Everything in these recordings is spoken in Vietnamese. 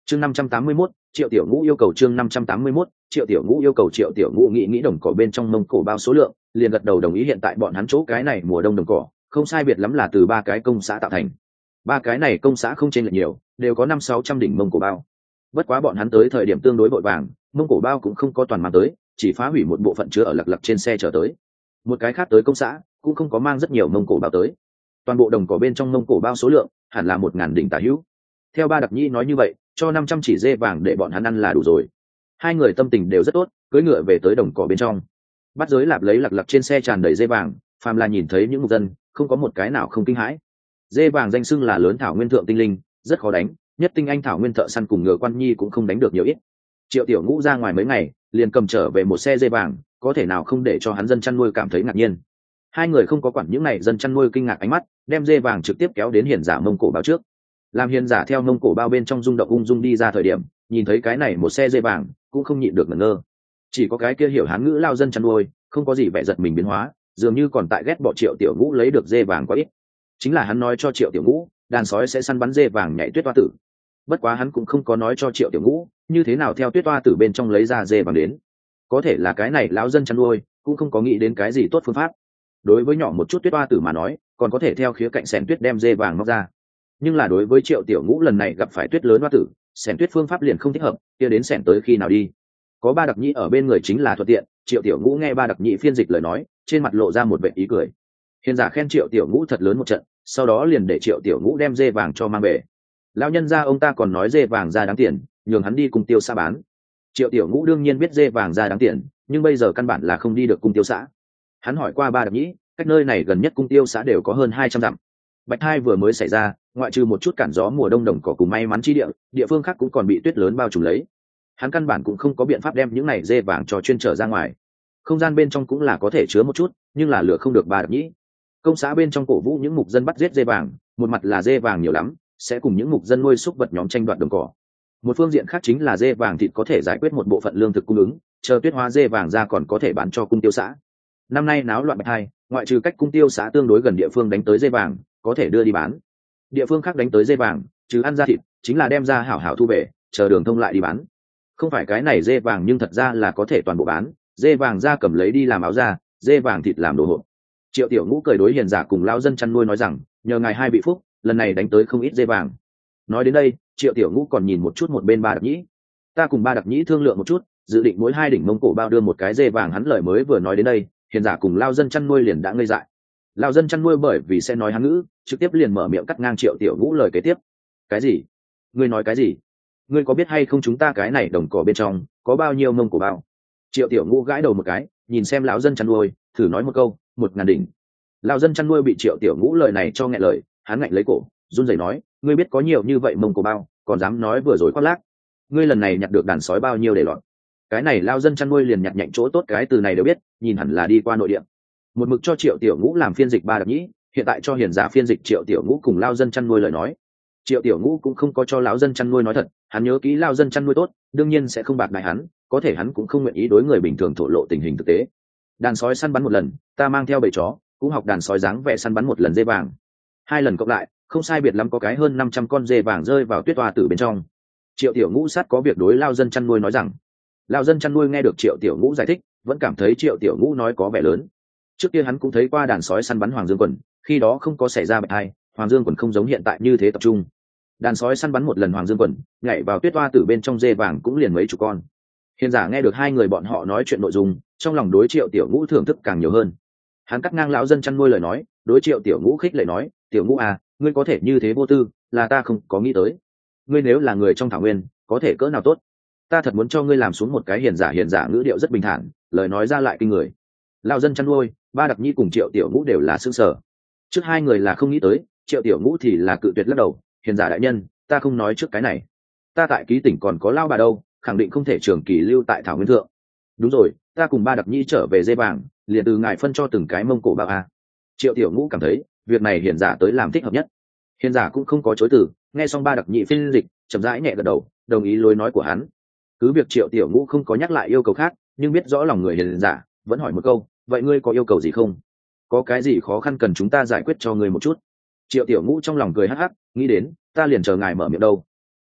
chương 581, Triệu Tiểu Ngũ yêu cầu chương 581, Triệu Tiểu Ngũ yêu cầu. Triệu Tiểu Ngũ nghĩ đồng cỏ bên trong mông cổ bao số lượng, liền gật đầu đồng ý. Hiện tại bọn hắn chỗ cái này mùa đông đồng cỏ không sai biệt lắm là từ 3 cái công xã tạo thành. 3 cái này công xã không chênh lệch nhiều, đều có 500-600 đỉnh mông cổ bao. Bất quá bọn hắn tới thời điểm tương đối vội vàng, mông cổ bao cũng không có toàn mang tới, chỉ phá hủy một bộ phận chứa ở lặc lặc trên xe chở tới. Một cái khác tới công xã cũng không có mang rất nhiều mông cổ bao tới. Toàn bộ đồng cỏ bên trong mông cổ bao số lượng hẳn là 1000 đỉnh tả hữu. Theo Ba Đặc Nhĩ nói như vậy, cho 500 chỉ dê vàng để bọn hắn ăn là đủ rồi. Hai người tâm tình đều rất tốt, cưỡi ngựa về tới đồng cỏ bên trong. Bắt giới lạp lấy lặc lặc trên xe tràn đầy dê vàng, phàm là nhìn thấy những mục dân, không có một cái nào không kinh hãi. Dê vàng danh xưng là lớn thảo nguyên thượng tinh linh, rất khó đánh, nhất tinh anh thảo nguyên thợ săn cùng ngựa quan nhi cũng không đánh được nhiều ít. Triệu Tiểu Ngũ ra ngoài mấy ngày, liền cầm trở về một xe dê vàng, có thể nào không để cho hắn dân chăn nuôi cảm thấy ngạc nhiên. Hai người không có quản những này dân chăn nuôi kinh ngạc ánh mắt, đem dê vàng trực tiếp kéo đến hiền giả mông cổ bao trước. Làm hiền giả theo mông cổ bao bên trong rung động ung dung đi ra thời điểm, nhìn thấy cái này một xe dê vàng, cũng không nhịn được ngẩn ngơ. Chỉ có cái kia hiểu hán ngữ lao dân chăn nuôi, không có gì vẻ giật mình biến hóa, dường như còn tại ghét bỏ Triệu Tiểu Ngũ lấy được dê vàng quá ít. Chính là hắn nói cho Triệu Tiểu Ngũ, đàn sói sẽ săn bắn dê vàng nhảy tuyết toa tử. Bất quá hắn cũng không có nói cho Triệu Tiểu Ngũ như thế nào theo tuyết toa tử bên trong lấy ra dê vàng đến. Có thể là cái này lão dân chăn nuôi cũng không có nghĩ đến cái gì tốt phương pháp. Đối với nhỏ một chút tuyết toa tử mà nói, còn có thể theo khía cạnh xẻn tuyết đem dê vàng móc ra. Nhưng là đối với Triệu Tiểu Ngũ lần này gặp phải tuyết lớn toa tử, xẻn tuyết phương pháp liền không thích hợp, kia đến xẻn tới khi nào đi. Có Ba Đặc Nhĩ ở bên người chính là thuận tiện. Triệu Tiểu Ngũ nghe Ba Đặc Nhĩ phiên dịch lời nói, trên mặt lộ ra một vẻ ý cười. Hiền giả khen Triệu Tiểu Ngũ thật lớn một trận, sau đó liền để Triệu Tiểu Ngũ đem dê vàng cho mang về. Lão nhân gia ông ta còn nói dê vàng ra đáng tiền, nhường hắn đi cùng tiêu xã bán. Triệu Tiểu Ngũ đương nhiên biết dê vàng ra đáng tiền, nhưng bây giờ căn bản là không đi được cung tiêu xã. Hắn hỏi qua Ba Đặc Nhĩ, cách nơi này gần nhất cung tiêu xã đều có hơn 200 dặm. Bạch thai vừa mới xảy ra, ngoại trừ một chút cản gió mùa đông đồng cỏ cùng may mắn chi địa phương khác cũng còn bị tuyết lớn bao trùm lấy. Hắn căn bản cũng không có biện pháp đem những này dê vàng cho chuyên trở ra ngoài. Không gian bên trong cũng là có thể chứa một chút, nhưng là lửa không được Ba Đặc Nhĩ. Công xã bên trong cổ vũ những mục dân bắt giết dê vàng, một mặt là dê vàng nhiều lắm, sẽ cùng những mục dân nuôi súc vật nhóm tranh đoạt đồng cỏ. Một phương diện khác chính là dê vàng thịt có thể giải quyết một bộ phận lương thực cung ứng, chờ tuyết hóa dê vàng ra còn có thể bán cho cung tiêu xã. Năm nay náo loạn bạch hai, ngoại trừ cách cung tiêu xã tương đối gần địa phương đánh tới dê vàng, có thể đưa đi bán. Địa phương khác đánh tới dê vàng, chứ ăn ra thịt, chính là đem ra hảo hảo thu về, chờ đường thông lại đi bán. Không phải cái này dê vàng nhưng thật ra là có thể toàn bộ bán, dê vàng ra cầm lấy đi làm áo da, dê vàng thịt làm đồ hộp. Triệu Tiểu Ngũ cười đối hiền giả cùng lão dân chăn nuôi nói rằng, nhờ ngài hai vị phúc, lần này đánh tới không ít dê vàng. Nói đến đây, Triệu Tiểu Ngũ còn nhìn một chút một bên Ba Đặc Nhĩ. Ta cùng Ba Đặc Nhĩ thương lượng một chút, dự định mỗi 2 đỉnh mông cổ bao đưa một cái dê vàng. Hắn lời mới vừa nói đến đây, hiền giả cùng lão dân chăn nuôi liền đã ngây dại. Lão dân chăn nuôi bởi vì sẽ nói hán ngữ, trực tiếp liền mở miệng cắt ngang Triệu Tiểu Ngũ lời kế tiếp. Cái gì? Ngươi nói cái gì? Ngươi có biết hay không chúng ta cái này đồng cỏ bên trong có bao nhiêu mông cổ bao? Triệu Tiểu Ngũ gãi đầu một cái, nhìn xem lão dân chăn nuôi, thử nói một câu, 1000 đỉnh. Lão dân chăn nuôi bị Triệu Tiểu Ngũ lời này cho nghẹn lời, hắn ngạnh lấy cổ, run rẩy nói, ngươi biết có nhiều như vậy mông cổ bao, còn dám nói vừa rồi khoác lác. Ngươi lần này nhặt được đàn sói bao nhiêu để lọt? Cái này lão dân chăn nuôi liền nhặt nhạnh chỗ tốt, cái từ này đều biết, nhìn hẳn là đi qua nội địa. Một mực cho Triệu Tiểu Ngũ làm phiên dịch Ba Đặc Nhĩ, hiện tại cho hiền giả phiên dịch Triệu Tiểu Ngũ cùng lão dân chăn nuôi lời nói. Triệu Tiểu Ngũ cũng không có cho lão dân chăn nuôi nói thật, hắn nhớ kỹ lão dân chăn nuôi tốt, đương nhiên sẽ không bạc đại hắn, có thể hắn cũng không nguyện ý đối người bình thường thổ lộ tình hình thực tế. Đàn sói săn bắn một lần, ta mang theo bầy chó, cũng học đàn sói dáng vẻ săn bắn một lần dê vàng. 2 lần cộng lại, không sai biệt lắm có cái hơn 500 con dê vàng rơi vào tuyết toa tử bên trong. Triệu Tiểu Ngũ sát có việc đối lão dân chăn nuôi nói rằng. Lão dân chăn nuôi nghe được Triệu Tiểu Ngũ giải thích, vẫn cảm thấy Triệu Tiểu Ngũ nói có vẻ lớn. Trước kia hắn cũng thấy qua đàn sói săn bắn hoàng dương quần, khi đó không có xảy ra bệnh hay, hoàng dương quần không giống hiện tại như thế tập trung. Đàn sói săn bắn một lần hoàng dương quần, nhảy vào tuyết toa tử bên trong dê vàng cũng liền mấy chục con. Hiền giả nghe được hai người bọn họ nói chuyện nội dung, trong lòng đối Triệu Tiểu Ngũ thưởng thức càng nhiều hơn. Hắn cắt ngang lão dân chăn nuôi lời nói, đối Triệu Tiểu Ngũ khích lệ nói, Tiểu Ngũ à, ngươi có thể như thế vô tư, là ta không có nghĩ tới. Ngươi nếu là người trong thảo nguyên, có thể cỡ nào tốt. Ta thật muốn cho ngươi làm xuống một cái. Hiền giả ngữ điệu rất bình thản, lời nói ra lại kinh người. Lão dân chăn nuôi, Ba Đặc Nhĩ cùng Triệu Tiểu Ngũ đều là sững sờ. Trước hai người là không nghĩ tới, Triệu Tiểu Ngũ thì là cự tuyệt lắc đầu. Hiền giả đại nhân, ta không nói trước cái này. Ta tại ký tỉnh còn có lao bà đâu, khẳng định không thể trường kỳ lưu tại thảo nguyên thượng. Đúng rồi, ta cùng Ba Đặc Nhĩ trở về dê vàng, liền từ ngài phân cho từng cái mông cổ bao a. Triệu Tiểu Ngũ cảm thấy việc này hiền giả tới làm thích hợp nhất. Hiền giả cũng không có chối từ, nghe xong Ba Đặc Nhĩ phiên dịch, chậm rãi nhẹ gật đầu, đồng ý lối nói của hắn. Cứ việc Triệu Tiểu Ngũ không có nhắc lại yêu cầu khác, nhưng biết rõ lòng người hiền giả, vẫn hỏi một câu, vậy ngươi có yêu cầu gì không? Có cái gì khó khăn cần chúng ta giải quyết cho ngươi một chút? Triệu Tiểu Ngũ trong lòng cười hắc hắc, nghĩ đến, ta liền chờ ngài mở miệng đâu.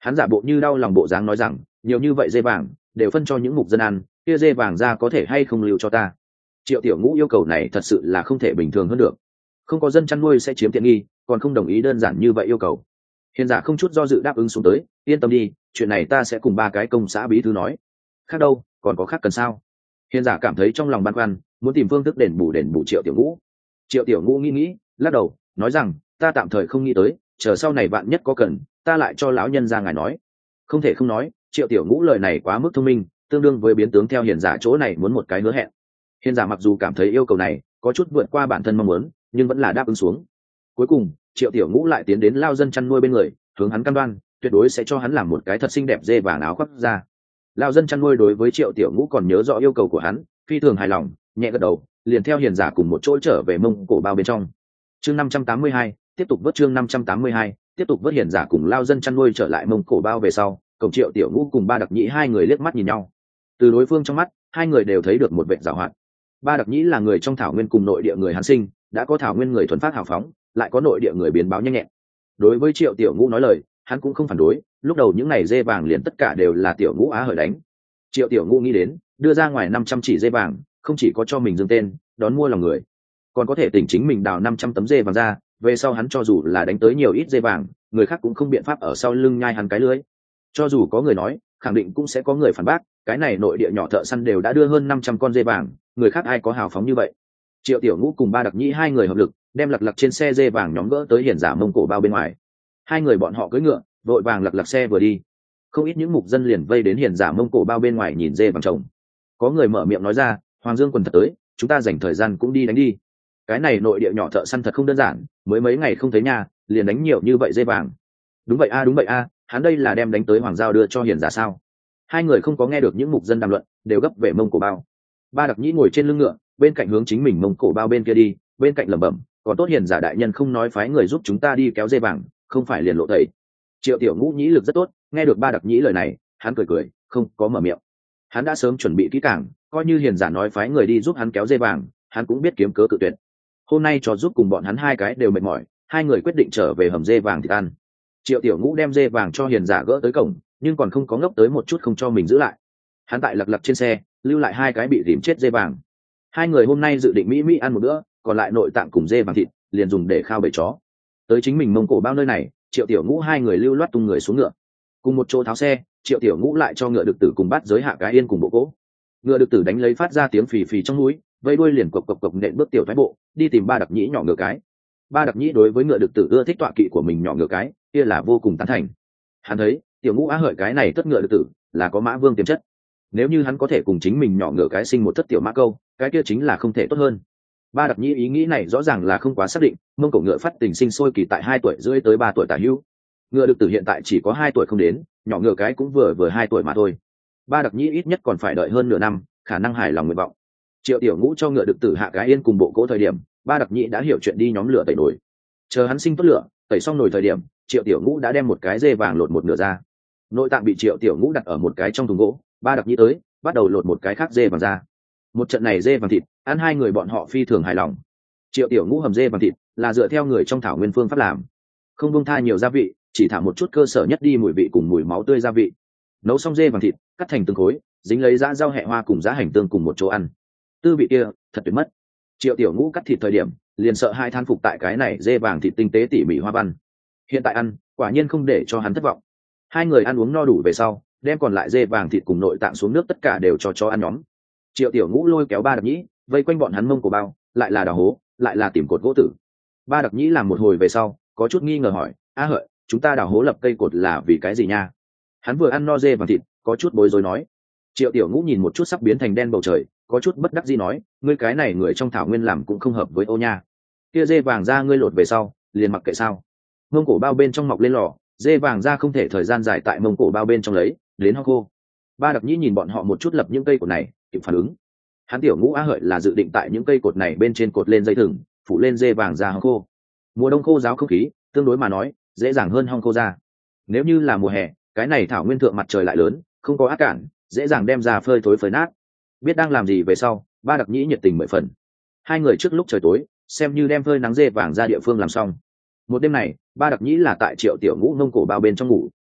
Hắn giả bộ như đau lòng bộ dáng nói rằng, nhiều như vậy dê vàng đều phân cho những mục dân ăn, kia dê vàng ra có thể hay không lưu cho ta. Triệu Tiểu Ngũ yêu cầu này thật sự là không thể bình thường hơn được. Không có dân chăn nuôi sẽ chiếm tiện nghi, còn không đồng ý đơn giản như vậy yêu cầu. Hiền giả không chút do dự đáp ứng xuống tới, yên tâm đi, chuyện này ta sẽ cùng ba cái công xã bí thư nói. Khác đâu, còn có khác cần sao? Hiền giả cảm thấy trong lòng băn khoăn, muốn tìm phương thức đền bù Triệu Tiểu Ngũ. Triệu Tiểu Ngũ nghĩ, lắc đầu, nói rằng, ta tạm thời không nghĩ tới, chờ sau này bạn nhất có cần, ta lại cho lão nhân ra ngài nói. Không thể không nói, Triệu Tiểu Ngũ lời này quá mức thông minh, tương đương với biến tướng theo hiền giả chỗ này muốn một cái hứa hẹn. Hiền giả mặc dù cảm thấy yêu cầu này có chút vượt qua bản thân mong muốn, nhưng vẫn là đáp ứng xuống. Cuối cùng, Triệu Tiểu Ngũ lại tiến đến lao dân chăn nuôi bên người, hướng hắn cam đoan tuyệt đối sẽ cho hắn làm một cái thật xinh đẹp dê vàng áo khoác ra. Lao dân chăn nuôi đối với Triệu Tiểu Ngũ còn nhớ rõ yêu cầu của hắn, phi thường hài lòng, nhẹ gật đầu, liền theo hiền giả cùng một chỗ trở về Mông Cổ bao bên trong. Chương 582, tiếp tục vớt chương 582, tiếp tục vớt hiền giả cùng lao dân chăn nuôi trở lại Mông Cổ bao về sau, cổng Triệu Tiểu Ngũ cùng Ba Đặc Nhĩ hai người liếc mắt nhìn nhau. Từ đối phương trong mắt, hai người đều thấy được một vẻ giàu hoạt. Ba Đặc Nhĩ là người trong thảo nguyên cùng nội địa người hắn sinh, đã có thảo nguyên người thuần phát hào phóng, lại có nội địa người biến báo nhanh nhẹn. Đối với Triệu Tiểu Ngũ nói lời, hắn cũng không phản đối, lúc đầu những này dê vàng liền tất cả đều là Tiểu Ngũ á hởi đánh. Triệu Tiểu Ngũ nghĩ đến, đưa ra ngoài 500 chỉ dê vàng, không chỉ có cho mình dương tên, đón mua lòng người, còn có thể tỉnh chính mình đào 500 tấm dê vàng ra, về sau hắn cho dù là đánh tới nhiều ít dê vàng, người khác cũng không biện pháp ở sau lưng nhai hắn cái lưới. Cho dù có người nói, khẳng định cũng sẽ có người phản bác, cái này nội địa nhỏ thợ săn đều đã đưa hơn 500 con dê vàng, người khác ai có hào phóng như vậy. Triệu Tiểu Ngũ cùng Ba Đặc Nhĩ hai người hợp lực, đem lật lật trên xe dê vàng nhóm gỡ tới hiền giả Mông Cổ bao bên ngoài. Hai người bọn họ cưỡi ngựa, vội vàng lật lật xe vừa đi. Không ít những mục dân liền vây đến hiền giả Mông Cổ bao bên ngoài nhìn dê vàng trồng. Có người mở miệng nói ra, Hoàng Dương quần thật tới, chúng ta dành thời gian cũng đi đánh đi. Cái này nội địa nhỏ thợ săn thật không đơn giản, mới mấy ngày không thấy nhà, liền đánh nhiều như vậy dê vàng. Đúng vậy a, đúng vậy a, hắn đây là đem đánh tới Hoàng Giao đưa cho hiền giả sao? Hai người không có nghe được những mục dân đàm luận, đều gấp về Mông Cổ bao. Ba Đặc Nhĩ ngồi trên lưng ngựa, bên cạnh hướng chính mình Mông Cổ bao bên kia đi, bên cạnh lẩm bẩm, còn tốt hiền giả đại nhân không nói phái người giúp chúng ta đi kéo dê vàng, không phải liền lộ tẩy. Triệu Tiểu Ngũ nhĩ lực rất tốt, nghe được Ba Đặc Nhĩ lời này, hắn cười cười, không có mở miệng. Hắn đã sớm chuẩn bị kỹ càng, coi như hiền giả nói phái người đi giúp hắn kéo dê vàng, hắn cũng biết kiếm cớ cự tuyệt. Hôm nay cho giúp cùng bọn hắn hai cái đều mệt mỏi, hai người quyết định trở về hầm dê vàng thịt ăn. Triệu Tiểu Ngũ đem dê vàng cho hiền giả gỡ tới cổng, nhưng còn không có ngốc tới một chút không cho mình giữ lại. Hắn tại lật lật trên xe, lưu lại hai cái bị rìm chết dê vàng. Hai người hôm nay dự định mỹ ăn một bữa, còn lại nội tạng cùng dê vàng thịt liền dùng để khao bầy chó. Tới chính mình Mông Cổ bao nơi này, Triệu Tiểu Ngũ hai người lưu loát tung người xuống ngựa, cùng một chỗ tháo xe. Triệu Tiểu Ngũ lại cho ngựa đực tử cùng bắt giới hạ cái yên cùng bộ cỗ. Ngựa đực tử đánh lấy phát ra tiếng phì phì trong núi, vây đuôi liền cộc cộc cộc nện bước tiểu thoái bộ đi tìm Ba Đặc Nhĩ nhỏ ngựa cái. Ba Đặc Nhĩ đối với ngựa đực tử ưa thích tọa kỵ của mình nhỏ ngựa cái kia là vô cùng tán thành. Hắn thấy Tiểu Ngũ á hợi cái này tất ngựa đực tử là có mã vương tiềm chất, nếu như hắn có thể cùng chính mình nhỏ ngựa cái sinh một thất tiểu mã câu, cái kia chính là không thể tốt hơn. Ba Đặc Nhĩ ý nghĩ này rõ ràng là không quá xác định. Mông Cổ ngựa phát tình sinh sôi kỳ tại 2 tuổi rưỡi tới 3 tuổi tả hữu, ngựa đực tử hiện tại chỉ có 2 tuổi không đến, nhỏ ngựa cái cũng vừa 2 tuổi mà thôi. Ba Đặc Nhĩ ít nhất còn phải đợi hơn nửa năm, khả năng hài lòng nguyện vọng. Triệu Tiểu Ngũ cho ngựa đực tử hạ cái yên cùng bộ cỗ thời điểm, Ba Đặc Nhĩ đã hiểu chuyện đi nhóm lửa tẩy nồi. Chờ hắn sinh tốt lửa, tẩy xong nồi thời điểm, Triệu Tiểu Ngũ đã đem một cái dê vàng lột một nửa ra. Nội tạng bị Triệu Tiểu Ngũ đặt ở một cái trong thùng gỗ, Ba Đặc Nhĩ tới, bắt đầu lột một cái khác dê vàng ra. Một trận này dê vàng thịt, ăn hai người bọn họ phi thường hài lòng. Triệu Tiểu Ngũ hầm dê vàng thịt là dựa theo người trong thảo nguyên phương pháp làm, không buông tha nhiều gia vị, chỉ thả một chút cơ sở nhất đi mùi vị cùng mùi máu tươi gia vị. Nấu xong dê vàng thịt, cắt thành từng khối, dính lấy giã rau hẹ hoa cùng giá hành tương cùng một chỗ ăn. Tư vị kia thật tuyệt mất. Triệu Tiểu Ngũ cắt thịt thời điểm, liền sợ hai than phục tại cái này dê vàng thịt tinh tế tỉ mỉ hoa văn. Hiện tại ăn, quả nhiên không để cho hắn thất vọng. Hai người ăn uống no đủ về sau, đem còn lại dê vàng thịt cùng nội tạng xuống nước tất cả đều cho chó ăn nhóm. Triệu Tiểu Ngũ lôi kéo Ba Đặc Nhĩ, vây quanh bọn hắn Mông Cổ bao, lại là đào hố, lại là tìm cột gỗ tử. Ba Đặc Nhĩ làm một hồi về sau, có chút nghi ngờ hỏi, a hợi, chúng ta đào hố lập cây cột là vì cái gì nha? Hắn vừa ăn no dê vàng thịt, có chút bối rối nói. Triệu Tiểu Ngũ nhìn một chút sắp biến thành đen bầu trời, có chút bất đắc dĩ nói, ngươi cái này người trong thảo nguyên làm cũng không hợp với ô nha. Kia dê vàng ra ngươi lột về sau, liền mặc kệ sao? Mông Cổ bao bên trong mọc lên lò, dê vàng ra không thể thời gian dài tại Mông Cổ bao bên trong lấy, đến ho khô. Ba Đặc Nhĩ nhìn bọn họ một chút lập những cây cột này, kịp phản ứng. Hắn Tiểu Ngũ á hợi là dự định tại những cây cột này bên trên cột lên dây thừng, phủ lên dê vàng ra ho khô. Mùa đông khô ráo không khí, tương đối mà nói, dễ dàng hơn hong khô ra. Nếu như là mùa hè, cái này thảo nguyên thượng mặt trời lại lớn, không có ác cản, dễ dàng đem ra phơi thối phơi nát. Biết đang làm gì về sau, Ba Đặc Nhĩ nhiệt tình 10 phần. Hai người trước lúc trời tối, xem như đem phơi nắng dê vàng ra địa phương làm xong. Một đêm này, Ba Đặc Nhĩ là tại Triệu Tiểu Ngũ Mông Cổ bao bên trong ngủ.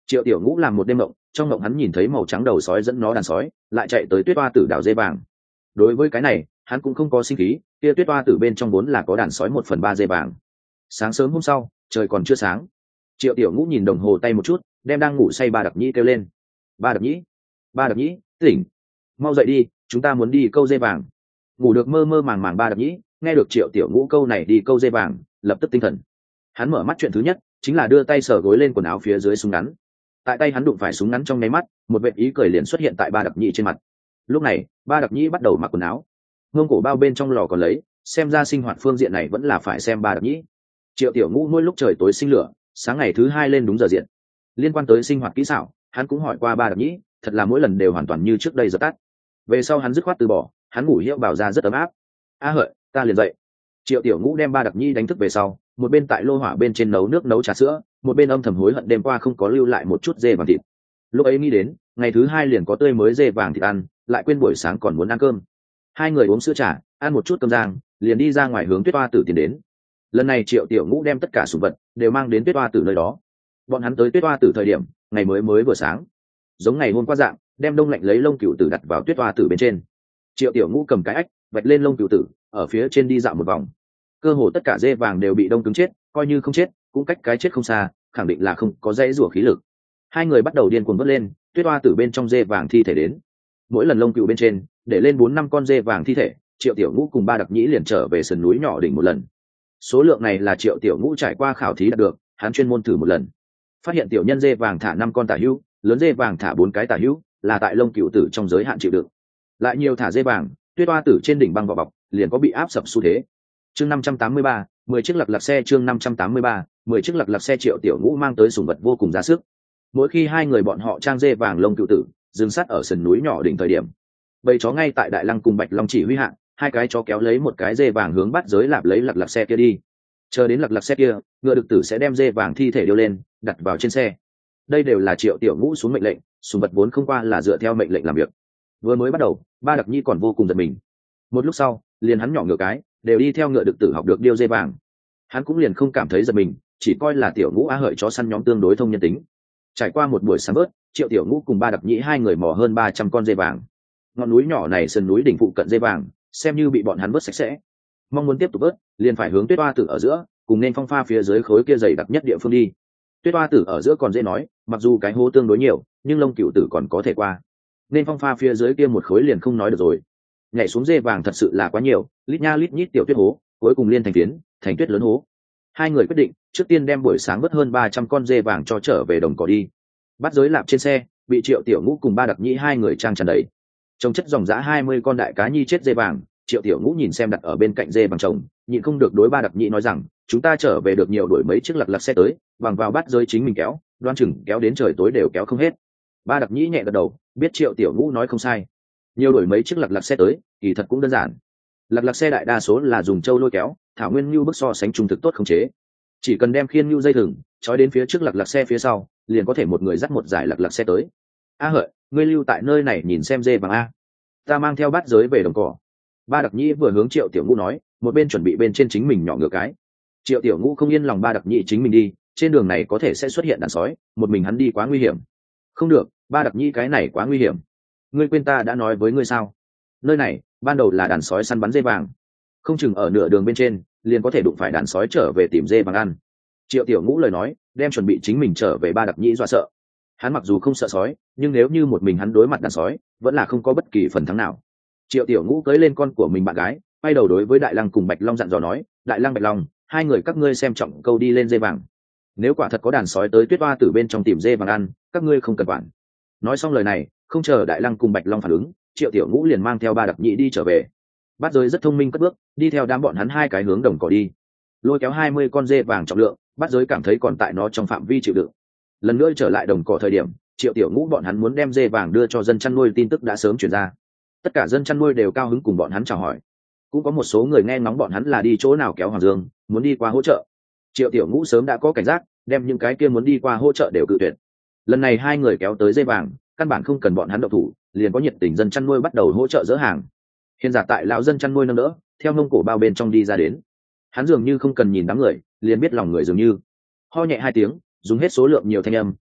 Triệu Tiểu Ngũ làm một đêm mộng, trong mộng hắn nhìn thấy màu trắng đầu sói dẫn nó đàn sói lại chạy tới tuyết hoa tử đảo dê vàng. Đối với cái này hắn cũng không có sinh khí, kia tuyết hoa tử bên trong vốn là có đàn sói 1/3 dê vàng. Sáng sớm hôm sau trời còn chưa sáng, Triệu Tiểu Ngũ nhìn đồng hồ tay một chút, đem đang ngủ say Ba Đập Nhĩ kêu lên. Ba Đập Nhĩ, Ba Đập Nhĩ, tỉnh, mau dậy đi, chúng ta muốn đi câu dê vàng. Ngủ được mơ mơ màng màng Ba Đập Nhĩ nghe được Triệu Tiểu Ngũ câu này đi câu dê vàng, lập tức tinh thần. Hắn mở mắt chuyện thứ nhất chính là đưa tay sờ gối lên quần áo phía dưới súng ngắn. Tại tay hắn đụng phải súng ngắn trong nháy mắt, một vệt ý cười liền xuất hiện tại Ba Đập Nhĩ trên mặt. Lúc này Ba Đập Nhĩ bắt đầu mặc quần áo, ngông cổ bao bên trong lò còn lấy, xem ra sinh hoạt phương diện này vẫn là phải xem Ba Đập Nhĩ. Triệu Tiểu Ngũ nuôi lúc trời tối sinh lửa, sáng ngày thứ hai lên đúng giờ diện. Liên quan tới sinh hoạt kỹ xảo hắn cũng hỏi qua Ba Đập Nhĩ, thật là mỗi lần đều hoàn toàn như trước đây dập tắt. Về sau hắn dứt khoát từ bỏ, hắn ngủ hiệu bảo ra rất ấm áp. A hợi, ta liền dậy. Triệu Tiểu Ngũ đem Ba Đập Nhĩ đánh thức về sau, một bên tại lô hỏa bên trên nấu nước nấu trà sữa, một bên âm thầm hối hận đêm qua không có lưu lại một chút dê vàng thịt. Lúc ấy nghĩ đến ngày thứ hai liền có tươi mới dê vàng thịt ăn, lại quên buổi sáng còn muốn ăn cơm. Hai người uống sữa trà, ăn một chút cơm rang, liền đi ra ngoài hướng Tuyết Hoa Tử tiến đến. Lần này Triệu Tiểu Ngũ đem tất cả sủng vật đều mang đến Tuyết Hoa Tử nơi đó. Bọn hắn tới Tuyết Hoa Tử thời điểm ngày mới vừa sáng, giống ngày hôm qua dạng, đem đông lạnh lấy lông cừu tử đặt vào Tuyết Hoa Tử bên trên. Triệu Tiểu Ngũ cầm cái ách vạch lên lông cừu tử, ở phía trên đi dạo một vòng. Cơ hồ tất cả dê vàng đều bị đông cứng chết, coi như không chết cũng cách cái chết không xa, khẳng định là không có dãy rủa khí lực. Hai người bắt đầu điên cuồng vớt lên Tuyết Hoa Tử bên trong dê vàng thi thể đến. Mỗi lần lông cừu bên trên để lên 4-5 con dê vàng thi thể, Triệu Tiểu Ngũ cùng Ba Đập Nhĩ liền trở về sườn núi nhỏ đỉnh một lần. Số lượng này là Triệu Tiểu Ngũ trải qua khảo thí đạt được, hắn chuyên môn thử một lần, phát hiện tiểu nhân dê vàng thả 5 con tả hữu, lớn dê vàng thả 4 cái tả hữu, là tại lông cừu tử trong giới hạn chịu đựng. Lại nhiều thả dê vàng, Tuyết Hoa Tử trên đỉnh băng vỏ bọc liền có bị áp sập xu thế. Chương 583, 10 chiếc lật xe. Chương 583, 10 chiếc lật xe. Triệu Tiểu Ngũ mang tới sủng vật vô cùng ra sức. Mỗi khi hai người bọn họ trang dê vàng lông cừu tử dừng sát ở sườn núi nhỏ đỉnh thời điểm, bầy chó ngay tại Đại Lăng cùng Bạch Long chỉ huy hạn, hai cái chó kéo lấy một cái dê vàng hướng bắt giới lạp lấy lật xe kia đi. Chờ đến lật xe kia, ngựa đực tử sẽ đem dê vàng thi thể điêu lên đặt vào trên xe. Đây đều là Triệu Tiểu Ngũ xuống mệnh lệnh, sủng vật vốn không qua là dựa theo mệnh lệnh làm việc. Vừa mới bắt đầu Ba Đập Nhĩ còn vô cùng giật mình, một lúc sau liền hắn nhỏ ngựa cái đều đi theo ngựa đực tử học được điêu dê vàng, hắn cũng liền không cảm thấy giật mình, chỉ coi là Tiểu Ngũ á hợi chó săn nhóm tương đối thông nhân tính. Trải qua một buổi sáng bớt, Triệu Tiểu Ngũ cùng Ba Đập Nhĩ hai người mò hơn 300 con dê vàng. Ngọn núi nhỏ này sườn núi đỉnh phụ cận dê vàng xem như bị bọn hắn vớt sạch sẽ. Mong muốn tiếp tục vớt liền phải hướng Tuyết Hoa Tử ở giữa cùng nên phong pha phía dưới khối kia dày đặc nhất địa phương đi. Tuyết Hoa Tử ở giữa còn dễ nói, mặc dù cái hố tương đối nhiều nhưng lông cừu tử còn có thể qua, nên phong pha phía dưới kia một khối liền không nói được rồi. Nhảy xuống dê vàng thật sự là quá nhiều, lít nha lít nhít tiểu tuyết hố, cuối cùng liên thành phiến thành tuyết lớn hố. Hai người quyết định trước tiên đem buổi sáng vớt hơn 300 con dê vàng cho trở về đồng cỏ đi. Bắt giới lạp trên xe bị Triệu Tiểu Ngũ cùng Ba Đập Nhĩ hai người trang tràn đầy, trông chất dòng dã 20 con đại cá nhi chết dê vàng. Triệu Tiểu Ngũ nhìn xem đặt ở bên cạnh dê vàng chồng, nhịn không được đối Ba Đập Nhĩ nói rằng, chúng ta trở về được nhiều đuổi mấy chiếc lật xe tới, bằng vào bắt giới chính mình kéo, đoan chừng kéo đến trời tối đều kéo không hết. Ba Đập Nhĩ nhẹ gật đầu, biết Triệu Tiểu Ngũ nói không sai, nhiều đuổi mấy chiếc lật xe tới kỳ thật cũng đơn giản. Lật xe đại đa số là dùng trâu lôi kéo, thảo nguyên nhu bức so sánh trung thực tốt khống chế, chỉ cần đem khiên nhu dây thừng trói đến phía trước lật xe phía sau, liền có thể một người dắt một giải lật xe tới. A hợi, ngươi lưu tại nơi này nhìn xem dê vàng a, ta mang theo bát giới về đồng cỏ. Ba Đập Nhĩ vừa hướng Triệu Tiểu Ngũ nói, một bên chuẩn bị bên trên chính mình nhỏ ngựa cái. Triệu Tiểu Ngũ không yên lòng Ba Đập Nhĩ chính mình đi, trên đường này có thể sẽ xuất hiện đàn sói, một mình hắn đi quá nguy hiểm. Không được, Ba Đập Nhĩ cái này quá nguy hiểm. Ngươi quên ta đã nói với ngươi sao, nơi này ban đầu là đàn sói săn bắn dê vàng, không chừng ở nửa đường bên trên liền có thể đụng phải đàn sói trở về tìm dê vàng ăn. Triệu Tiểu Ngũ lời nói đem chuẩn bị chính mình trở về Ba Đập Nhĩ dọa sợ. Hắn mặc dù không sợ sói nhưng nếu như một mình hắn đối mặt đàn sói vẫn là không có bất kỳ phần thắng nào. Triệu Tiểu Ngũ cưỡi lên con của mình bạn gái, quay đầu đối với Đại Lăng cùng Bạch Long dặn dò nói, Đại Lăng Bạch Long, hai người các ngươi xem trọng câu đi lên dê vàng, nếu quả thật có đàn sói tới Tuyết Hoa Tử bên trong tìm dê vàng ăn, các ngươi không cần quản. Nói xong lời này, không chờ Đại Lăng cùng Bạch Long phản ứng, Triệu Tiểu Ngũ liền mang theo Ba Đập Nhĩ đi trở về. Bát giới rất thông minh cất bước đi theo đám bọn hắn hai cái hướng đồng cỏ đi, lôi kéo 20 con dê vàng trọng lượng. Bát giới cảm thấy còn tại nó trong phạm vi chịu đựng. Lần nữa trở lại đồng cỏ thời điểm, Triệu Tiểu Ngũ bọn hắn muốn đem dê vàng đưa cho dân chăn nuôi tin tức đã sớm truyền ra. Tất cả dân chăn nuôi đều cao hứng cùng bọn hắn chào hỏi, cũng có một số người nghe ngóng bọn hắn là đi chỗ nào kéo Hoàng Dương, muốn đi qua hỗ trợ. Triệu Tiểu Ngũ sớm đã có cảnh giác, đem những cái kia muốn đi qua hỗ trợ đều cự tuyệt. Lần này hai người kéo tới dê vàng, căn bản không cần bọn hắn động thủ, liền có nhiệt tình dân chăn nuôi bắt đầu hỗ trợ dỡ hàng. Hiện giả tại lão dân chăn nuôi nâng đỡ, theo mông cổ bao bên trong đi ra đến. Hắn dường như không cần nhìn đám người, liền biết lòng người dường như ho nhẹ 2 tiếng, dùng hết số lượng nhiều thanh âm,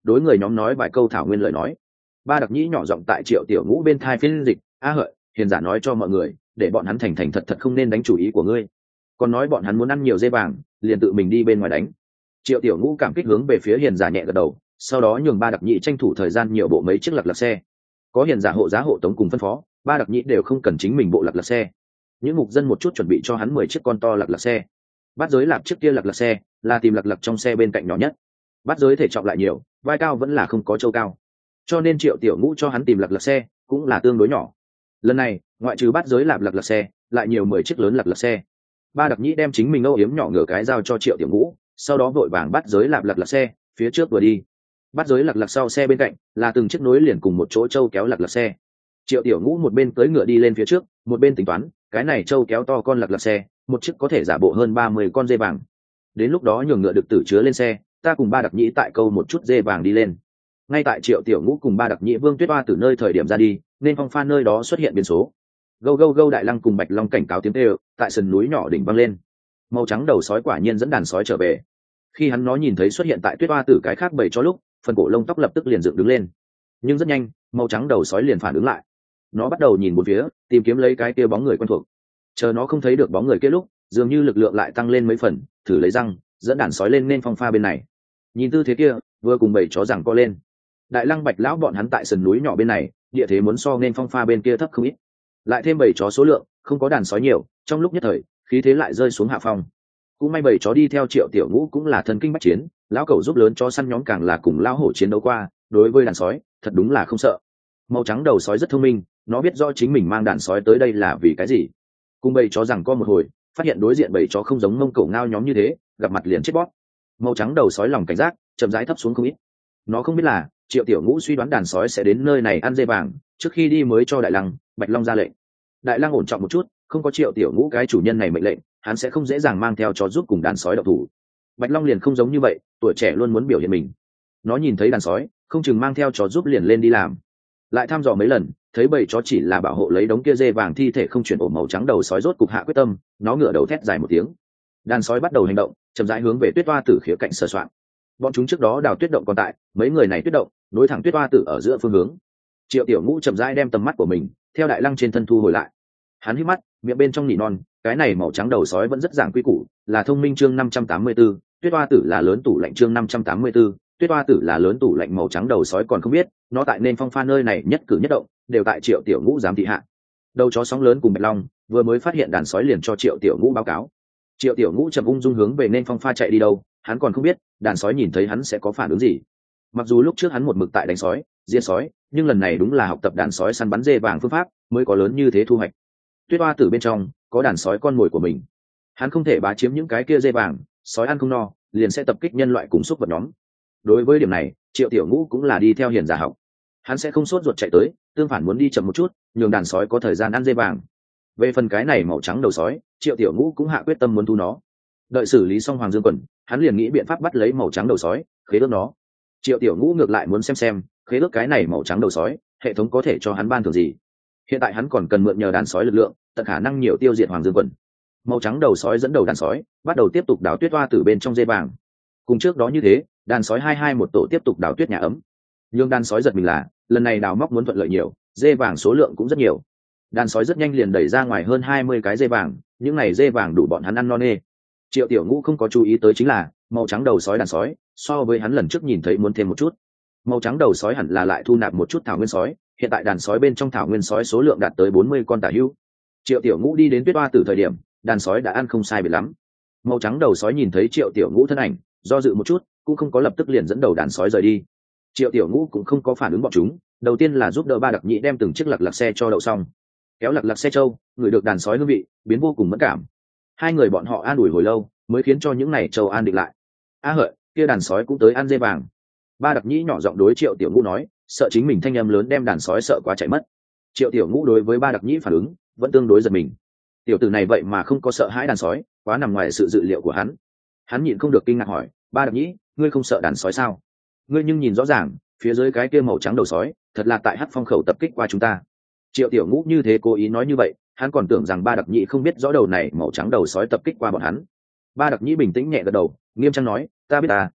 đối người nhóm nói vài câu thảo nguyên lời nói. Ba Đặc Nhĩ nhỏ giọng tại Triệu Tiểu Ngũ bên thai phiên dịch, a hợi, hiền giả nói cho mọi người, để bọn hắn thành thành thật thật không nên đánh chủ ý của ngươi. Còn nói bọn hắn muốn ăn nhiều dê vàng, liền tự mình đi bên ngoài đánh. Triệu Tiểu Ngũ cảm kích hướng về phía hiền giả nhẹ gật đầu, sau đó nhường Ba Đặc Nhĩ tranh thủ thời gian nhiều bộ mấy chiếc lật xe. Có hiền giả hộ giá hộ tống cùng phân phó, Ba Đặc Nhĩ đều không cần chính mình bộ lật xe. Những mục dân một chút chuẩn bị cho hắn 10 chiếc con to lật xe. Bát giới lạp chiếc kia lật xe là tìm lật trong xe bên cạnh nhỏ nhất. Bát giới thể trọng lại nhiều, vai cao vẫn là không có châu cao, cho nên Triệu Tiểu Ngũ cho hắn tìm lật xe cũng là tương đối nhỏ. Lần này ngoại trừ bát giới lạp lật xe, lại nhiều 10 chiếc lớn lật xe. Ba Đặc Nhĩ đem chính mình âu yếm nhỏ ngửa cái giao cho Triệu Tiểu Ngũ, sau đó vội vàng bắt giới lạp lật xe phía trước vừa đi. Bắt giới lật sau xe bên cạnh là từng chiếc nối liền cùng một chỗ châu kéo lật xe. Triệu Tiểu Ngũ một bên cưỡi ngựa đi lên phía trước, một bên tính toán, cái này châu kéo to con lật xe, một chiếc có thể giả bộ hơn 30 con dê vàng. Đến lúc đó nhường ngựa được tử chứa lên xe, ta cùng Ba Đặc Nhĩ tại câu một chút dê vàng đi lên. Ngay tại Triệu Tiểu Ngũ cùng Ba Đặc Nhĩ Vương Tuyết Oa từ nơi thời điểm ra đi, nên phong pha nơi đó xuất hiện biến số. Gâu gâu gâu, Đại Lăng cùng Bạch Long cảnh cáo tiếng kêu tại sườn núi nhỏ đỉnh vang lên. Màu trắng đầu sói quả nhiên dẫn đàn sói trở về. Khi hắn nó nhìn thấy xuất hiện tại Tuyết Oa tử cái khác bầy chó lúc, phần cổ lông tóc lập tức liền dựng đứng lên. Nhưng rất nhanh, màu trắng đầu sói liền phản ứng lại. Nó bắt đầu nhìn một phía, tìm kiếm lấy cái kia bóng người quen thuộc. Chờ nó không thấy được bóng người kia lúc, dường như lực lượng lại tăng lên mấy phần, thử lấy răng, dẫn đàn sói lên nên phong pha bên này. Nhìn tư thế kia, vừa cùng bầy chó giằng co lên. Đại Lăng Bạch lão bọn hắn tại sườn núi nhỏ bên này, địa thế muốn so nên phong pha bên kia thấp không ít. Lại thêm bầy chó số lượng, không có đàn sói nhiều, trong lúc nhất thời, khí thế lại rơi xuống hạ phong. Cũng may bầy chó đi theo Triệu Tiểu Ngũ cũng là thần kinh bách chiến, lão cẩu giúp lớn chó săn nhóm càng là cùng lão hổ chiến đấu qua, đối với đàn sói thật đúng là không sợ. Màu trắng đầu sói rất thông minh, nó biết rõ chính mình mang đàn sói tới đây là vì cái gì. Cùng bầy chó rằng co một hồi, phát hiện đối diện bầy chó không giống mông cẩu ngao nhóm như thế, gặp mặt liền chết bóp. Màu trắng đầu sói lòng cảnh giác, chậm rãi thấp xuống không ít. Nó không biết là Triệu Tiểu Ngũ suy đoán đàn sói sẽ đến nơi này ăn dê vàng, trước khi đi mới cho Đại Lăng, Bạch Long ra lệnh. Đại Lăng ổn trọng một chút, không có Triệu Tiểu Ngũ cái chủ nhân này mệnh lệnh, hắn sẽ không dễ dàng mang theo chó giúp cùng đàn sói đậu thủ. Bạch Long liền không giống như vậy, tuổi trẻ luôn muốn biểu hiện mình. Nó nhìn thấy đàn sói, không chừng mang theo chó giúp liền lên đi làm. Lại thăm dò mấy lần, thấy bầy chó chỉ là bảo hộ lấy đống kia dê vàng thi thể không chuyển ổ, màu trắng đầu sói rốt cục hạ quyết tâm, nó ngửa đầu thét dài một tiếng. Đàn sói bắt đầu hành động, chậm rãi hướng về Tuyết Oa tử khía cạnh sờ soạn. Bọn chúng trước đó đào tuyết động còn tại, mấy người này tuyết động nối thẳng Tuyết Oa tử ở giữa phương hướng. Triệu Tiểu Ngũ chậm rãi đem tầm mắt của mình theo Đại Lăng trên thân thu hồi lại. Hắn hít mắt, miệng bên trong nỉ non, cái này màu trắng đầu sói vẫn rất giảng quy củ, là thông minh chương 584, Tuyết Oa tử là lớn tủ lạnh chương 584, Tuyết Oa tử là lớn tủ lạnh. Màu trắng đầu sói còn không biết, nó tại nên phong pha nơi này nhất cử nhất động đều tại Triệu Tiểu Ngũ giám thị hạ. Đầu chó sóng lớn cùng Bạch Long vừa mới phát hiện đàn sói liền cho Triệu Tiểu Ngũ báo cáo. Triệu Tiểu Ngũ chậm ung dung hướng về nên phong pha chạy đi đâu, hắn còn không biết đàn sói nhìn thấy hắn sẽ có phản ứng gì. Mặc dù lúc trước hắn một mực tại đánh sói, diệt sói, nhưng lần này đúng là học tập đàn sói săn bắn dê vàng phương pháp mới có lớn như thế thu hoạch. Tuyết Oa tử bên trong có đàn sói con mồi của mình, hắn không thể bá chiếm những cái kia dê vàng, sói ăn không no liền sẽ tập kích nhân loại cùng súc vật nhóm. Đối với điểm này, Triệu Tiểu Ngũ cũng là đi theo hiền giả học, hắn sẽ không sốt ruột chạy tới, tương phản muốn đi chậm một chút, nhường đàn sói có thời gian ăn dê vàng. Về phần cái này màu trắng đầu sói, Triệu Tiểu Ngũ cũng hạ quyết tâm muốn thu nó. Đợi xử lý xong Hoàng Dương Quần, hắn liền nghĩ biện pháp bắt lấy màu trắng đầu sói, khế ước nó. Triệu Tiểu Ngũ ngược lại muốn xem khế ước cái này màu trắng đầu sói, hệ thống có thể cho hắn ban thưởng gì. Hiện tại hắn còn cần mượn nhờ đàn sói lực lượng, tận khả năng nhiều tiêu diệt Hoàng Dương Quần. Màu trắng đầu sói dẫn đầu đàn sói, bắt đầu tiếp tục đào Tuyết Oa tử bên trong dê vàng. Cùng trước đó như thế, đàn sói 22 một tổ tiếp tục đào tuyết nhà ấm. Nhưng đàn sói giật mình là, lần này đào móc muốn thuận lợi nhiều, dê vàng số lượng cũng rất nhiều. Đàn sói rất nhanh liền đẩy ra ngoài hơn 20 cái dê vàng, những này dê vàng đủ bọn hắn ăn no nê. Triệu Tiểu Ngũ không có chú ý tới chính là, màu trắng đầu sói đàn sói, so với hắn lần trước nhìn thấy muốn thêm một chút. Màu trắng đầu sói hẳn là lại thu nạp một chút thảo nguyên sói, hiện tại đàn sói bên trong thảo nguyên sói số lượng đạt tới 40 con tả hữu. Triệu Tiểu Ngũ đi đến Tuyết Oa tử thời điểm, đàn sói đã ăn không sai biệt lắm. Màu trắng đầu sói nhìn thấy Triệu Tiểu Ngũ thân ảnh, do dự một chút, cũng không có lập tức liền dẫn đầu đàn sói rời đi. Triệu Tiểu Ngũ cũng không có phản ứng bọn chúng, đầu tiên là giúp đỡ Ba Đặc Nhĩ đem từng chiếc lật xe cho đậu xong, kéo lật xe trâu, người được đàn sói hương vị, biến vô cùng mẫn cảm. Hai người bọn họ an ủi hồi lâu, mới khiến cho những này trâu an định lại. A hợi, kia đàn sói cũng tới ăn dê vàng. Ba Đặc Nhĩ nhỏ giọng đối Triệu Tiểu Ngũ nói, sợ chính mình thanh âm lớn đem đàn sói sợ quá chạy mất. Triệu Tiểu Ngũ đối với Ba Đặc Nhĩ phản ứng vẫn tương đối giật mình. Tiểu tử này vậy mà không có sợ hãi đàn sói, quá nằm ngoài sự dự liệu của hắn. Hắn nhịn không được kinh ngạc hỏi, Ba Đặc Nhĩ, ngươi không sợ đàn sói sao? Ngươi nhưng nhìn rõ ràng, phía dưới cái kia màu trắng đầu sói, thật là tại Hắc Phong khẩu tập kích qua chúng ta. Triệu Tiểu Ngũ như thế cố ý nói như vậy, hắn còn tưởng rằng Ba Đặc Nhĩ không biết rõ đầu này màu trắng đầu sói tập kích qua bọn hắn. Ba Đặc Nhĩ bình tĩnh nhẹ gật đầu, nghiêm trang nói, ta biết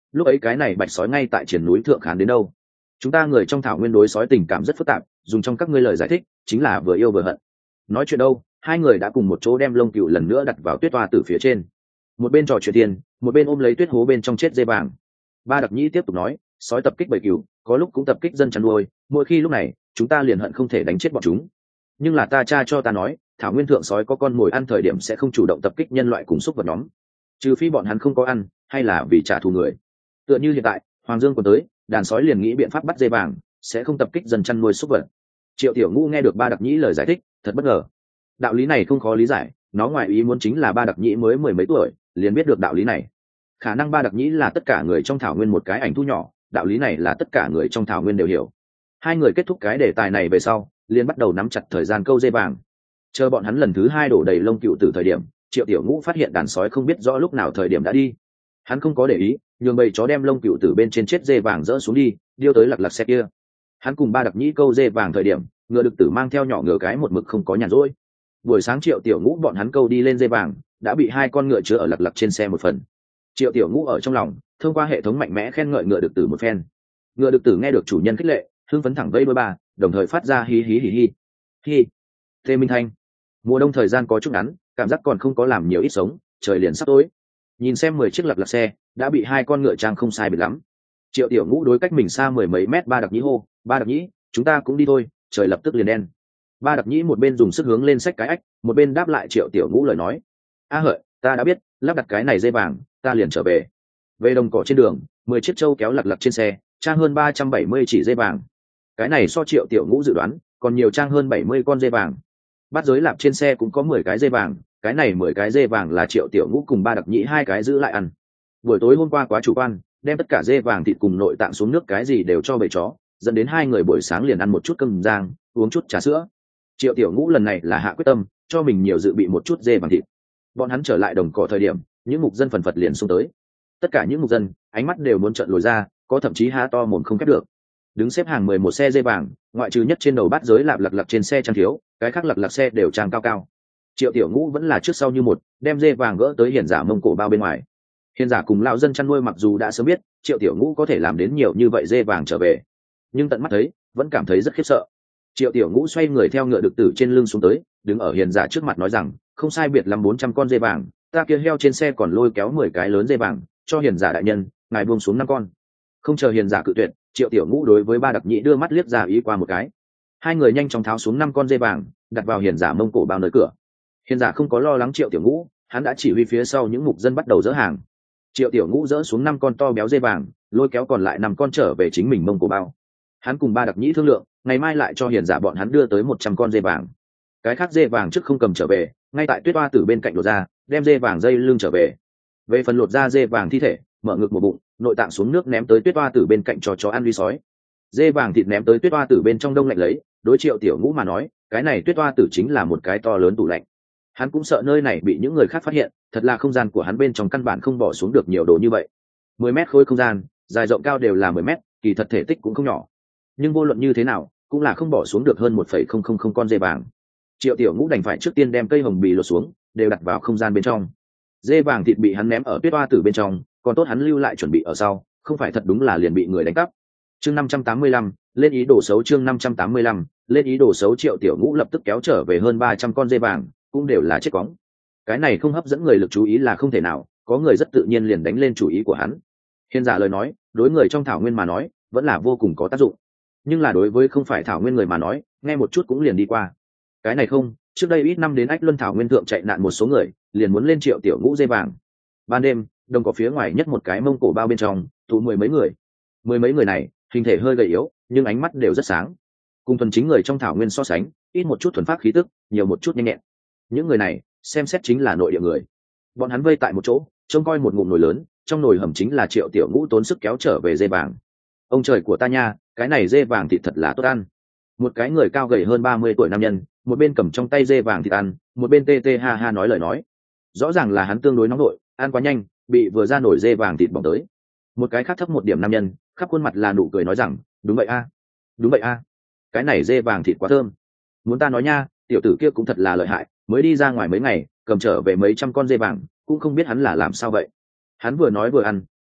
lúc ấy cái này bạch sói ngay tại triển núi thượng khán đến đâu. Chúng ta người trong thảo nguyên đối sói tình cảm rất phức tạp, dùng trong các ngươi lời giải thích chính là vừa yêu vừa hận. Nói chuyện đâu, hai người đã cùng một chỗ đem lông cừu lần nữa đặt vào tuyết toa từ phía trên, một bên trò chuyện tiền, một bên ôm lấy tuyết hố bên trong chết dê vàng. Ba Đặc Nhĩ tiếp tục nói, sói tập kích bầy cừu, có lúc cũng tập kích dân chăn nuôi, mỗi khi lúc này chúng ta liền hận không thể đánh chết bọn chúng. Nhưng là ta cha cho ta nói, thảo nguyên thượng sói có con mồi ăn thời điểm sẽ không chủ động tập kích nhân loại cùng súc vật nhóm, trừ phi bọn hắn không có ăn hay là vì trả thù người. Tựa như hiện tại Hoàng Dương còn tới, đàn sói liền nghĩ biện pháp bắt dê vàng, sẽ không tập kích dân chăn nuôi súc vật. Triệu Tiểu Ngũ nghe được Ba Đặc Nhĩ lời giải thích, thật bất ngờ. Đạo lý này không khó lý giải, nó ngoài ý muốn chính là Ba Đặc Nhĩ mới mười mấy tuổi liền biết được đạo lý này. Khả năng Ba Đặc Nhĩ là tất cả người trong thảo nguyên một cái ảnh thu nhỏ, đạo lý này là tất cả người trong thảo nguyên đều hiểu. Hai người kết thúc cái đề tài này về sau, liền bắt đầu nắm chặt thời gian câu dê vàng. Chờ bọn hắn lần thứ hai đổ đầy lông cừu từ thời điểm, Triệu Tiểu Ngũ phát hiện đàn sói không biết rõ lúc nào thời điểm đã đi. Hắn không có để ý, nhường bầy chó đem lông cừu từ bên trên chết dê vàng dỡ xuống đi, điêu tới lật xe kia. Hắn cùng Ba Đặc Nhĩ câu dê vàng thời điểm, ngựa đực tử mang theo nhỏ ngựa cái một mực không có nhàn rỗi. Buổi sáng Triệu Tiểu Ngũ bọn hắn câu đi lên dê vàng, đã bị hai con ngựa chứa ở lật trên xe một phần. Triệu Tiểu Ngũ ở trong lòng thông qua hệ thống mạnh mẽ khen ngợi ngựa đực tử một phen. Ngựa đực tử nghe được chủ nhân khích lệ, hưng phấn thẳng vây đôi ba, đồng thời phát ra hí hí hí hí hí. Tê Minh Thanh, mùa đông thời gian có chút ngắn, cảm giác còn không có làm nhiều ít sống, trời liền sắp tối. Nhìn xem 10 chiếc lật xe đã bị hai con ngựa trang không sai biệt lắm. Triệu Tiểu Ngũ đối cách mình xa mười mấy mét Ba Đặc Nhĩ hô, Ba Đặc Nhĩ, chúng ta cũng đi thôi, trời lập tức liền đen. Ba Đặc Nhĩ một bên dùng sức hướng lên xách cái ách, một bên đáp lại Triệu Tiểu Ngũ lời nói, a hợi, ta đã biết, lắp đặt cái này dây vàng, ta liền trở về. Về đồng cỏ trên đường, 10 chiếc trâu kéo lật trên xe, trang hơn 370 chỉ dây vàng. Cái này so Triệu Tiểu Ngũ dự đoán còn nhiều, trang hơn 70 con dây vàng. Bát giới lạp trên xe cũng có 10 cái dây vàng, cái này 10 cái dây vàng là Triệu Tiểu Ngũ cùng Ba Đặc Nhĩ hai cái giữ lại ăn. Buổi tối hôm qua quá chủ quan, đem tất cả dê vàng thịt cùng nội tạng xuống nước cái gì đều cho bầy chó, dẫn đến hai người buổi sáng liền ăn một chút cơm rang, uống chút trà sữa. Triệu Tiểu Ngũ lần này là hạ quyết tâm cho mình nhiều dự bị một chút dê vàng thịt. Bọn hắn trở lại đồng cỏ thời điểm, những mục dân phần phật liền xung tới. Tất cả những mục dân ánh mắt đều muốn trợn lồi ra, có thậm chí há to mồm không khép được. Đứng xếp hàng 11 xe dê vàng, ngoại trừ nhất trên đầu bát giới lạp lật trên xe trang thiếu, cái khác lật xe đều trang cao cao. Triệu Tiểu Ngũ vẫn là trước sau như một, đem dê vàng gỡ tới hiền giả mông cổ bao bên ngoài. Hiền giả cùng lão dân chăn nuôi mặc dù đã sớm biết Triệu Tiểu Ngũ có thể làm đến nhiều như vậy dê vàng trở về, nhưng tận mắt thấy vẫn cảm thấy rất khiếp sợ. Triệu Tiểu Ngũ xoay người theo ngựa đực tử trên lưng xuống tới, đứng ở hiền giả trước mặt nói rằng, không sai biệt lắm 400 con dê vàng, ta kia heo trên xe còn lôi kéo 10 cái lớn dê vàng, cho hiền giả đại nhân, ngài buông xuống 5 con. Không chờ hiền giả cự tuyệt, Triệu Tiểu Ngũ đối với Ba Đặc Nhĩ đưa mắt liếc ra ý qua một cái. Hai người nhanh chóng tháo xuống 5 con dê vàng, đặt vào hiền giả mông cổ bao nơi cửa. Hiền giả không có lo lắng Triệu Tiểu Ngũ, hắn đã chỉ huy phía sau những mục dân bắt đầu dỡ hàng. Triệu Tiểu Ngũ dỡ xuống 5 con to béo dê vàng, lôi kéo còn lại 5 con trở về chính mình mông cổ bao. Hắn cùng Ba Đặc Nhĩ thương lượng, ngày mai lại cho hiền giả bọn hắn đưa tới 100 con dê vàng. Cái khác dê vàng trước không cầm trở về, ngay tại tuyết oa tử bên cạnh lột ra, đem dê vàng dây lưng trở về. Về phần lột ra dê vàng thi thể, mở ngực một bụng, nội tạng xuống nước ném tới tuyết oa tử bên cạnh cho chó ăn uy sói. Dê vàng thịt ném tới tuyết oa tử bên trong đông lạnh lấy, đối Triệu Tiểu Ngũ mà nói, cái này tuyết oa tử chính là một cái to lớn tủ lạnh. Hắn cũng sợ nơi này bị những người khác phát hiện, thật là không gian của hắn bên trong căn bản không bỏ xuống được nhiều đồ như vậy. 10 mét khối không gian, dài rộng cao đều là 10 mét, kỳ thật thể tích cũng không nhỏ. Nhưng vô luận như thế nào, cũng là không bỏ xuống được hơn 1,000 con dê vàng. Triệu Tiểu Ngũ đành phải trước tiên đem cây hồng bì lột xuống, đều đặt vào không gian bên trong. Dê vàng thịt bị hắn ném ở tuyết oa tử bên trong, còn tốt hắn lưu lại chuẩn bị ở sau, không phải thật đúng là liền bị người đánh cắp. Chương 585, lên ý đồ xấu. Chương 585, lên ý đồ xấu. Triệu Tiểu Ngũ lập tức kéo trở về hơn 300 con dê vàng, cũng đều là chết cóng. Cái này không hấp dẫn người lực chú ý là không thể nào, có người rất tự nhiên liền đánh lên chủ ý của hắn. Hiền giả lời nói, đối người trong thảo nguyên mà nói, vẫn là vô cùng có tác dụng. Nhưng là đối với không phải thảo nguyên người mà nói, nghe một chút cũng liền đi qua. Cái này không, trước đây ít năm đến Ách Luân thảo nguyên thượng chạy nạn một số người, liền muốn lên Triệu Tiểu Ngũ dê vàng. Ban đêm, đồng có phía ngoài nhất một cái mông cổ bao bên trong, tụ 10 mấy người. 10 mấy người này, hình thể hơi gầy yếu, nhưng ánh mắt đều rất sáng. Cùng thuần chính người trong thảo nguyên so sánh, ít một chút thuần pháp khí tức, nhiều một chút nhanh nhẹn. Những người này, xem xét chính là nội địa người. Bọn hắn vây tại một chỗ, trông coi một ngụm nồi lớn, trong nồi hầm chính là Triệu Tiểu Ngũ tốn sức kéo trở về dê vàng. Ông trời của ta nha, cái này dê vàng thịt thật là tốt ăn. Một cái người cao gầy hơn 30 tuổi nam nhân, một bên cầm trong tay dê vàng thịt ăn, một bên tê tê ha ha nói lời nói. Rõ ràng là hắn tương đối nóng nội, ăn quá nhanh, bị vừa ra nổi dê vàng thịt bỏng tới. Một cái khác thấp một điểm nam nhân, khắp khuôn mặt là nụ cười nói rằng, đúng vậy a, đúng vậy a, cái này dê vàng thịt quá thơm. Muốn ta nói nha, tiểu tử kia cũng thật là lợi hại, mới đi ra ngoài mấy ngày, cầm trở về mấy trăm con dê vàng, cũng không biết hắn là làm sao vậy. Hắn vừa nói vừa ăn,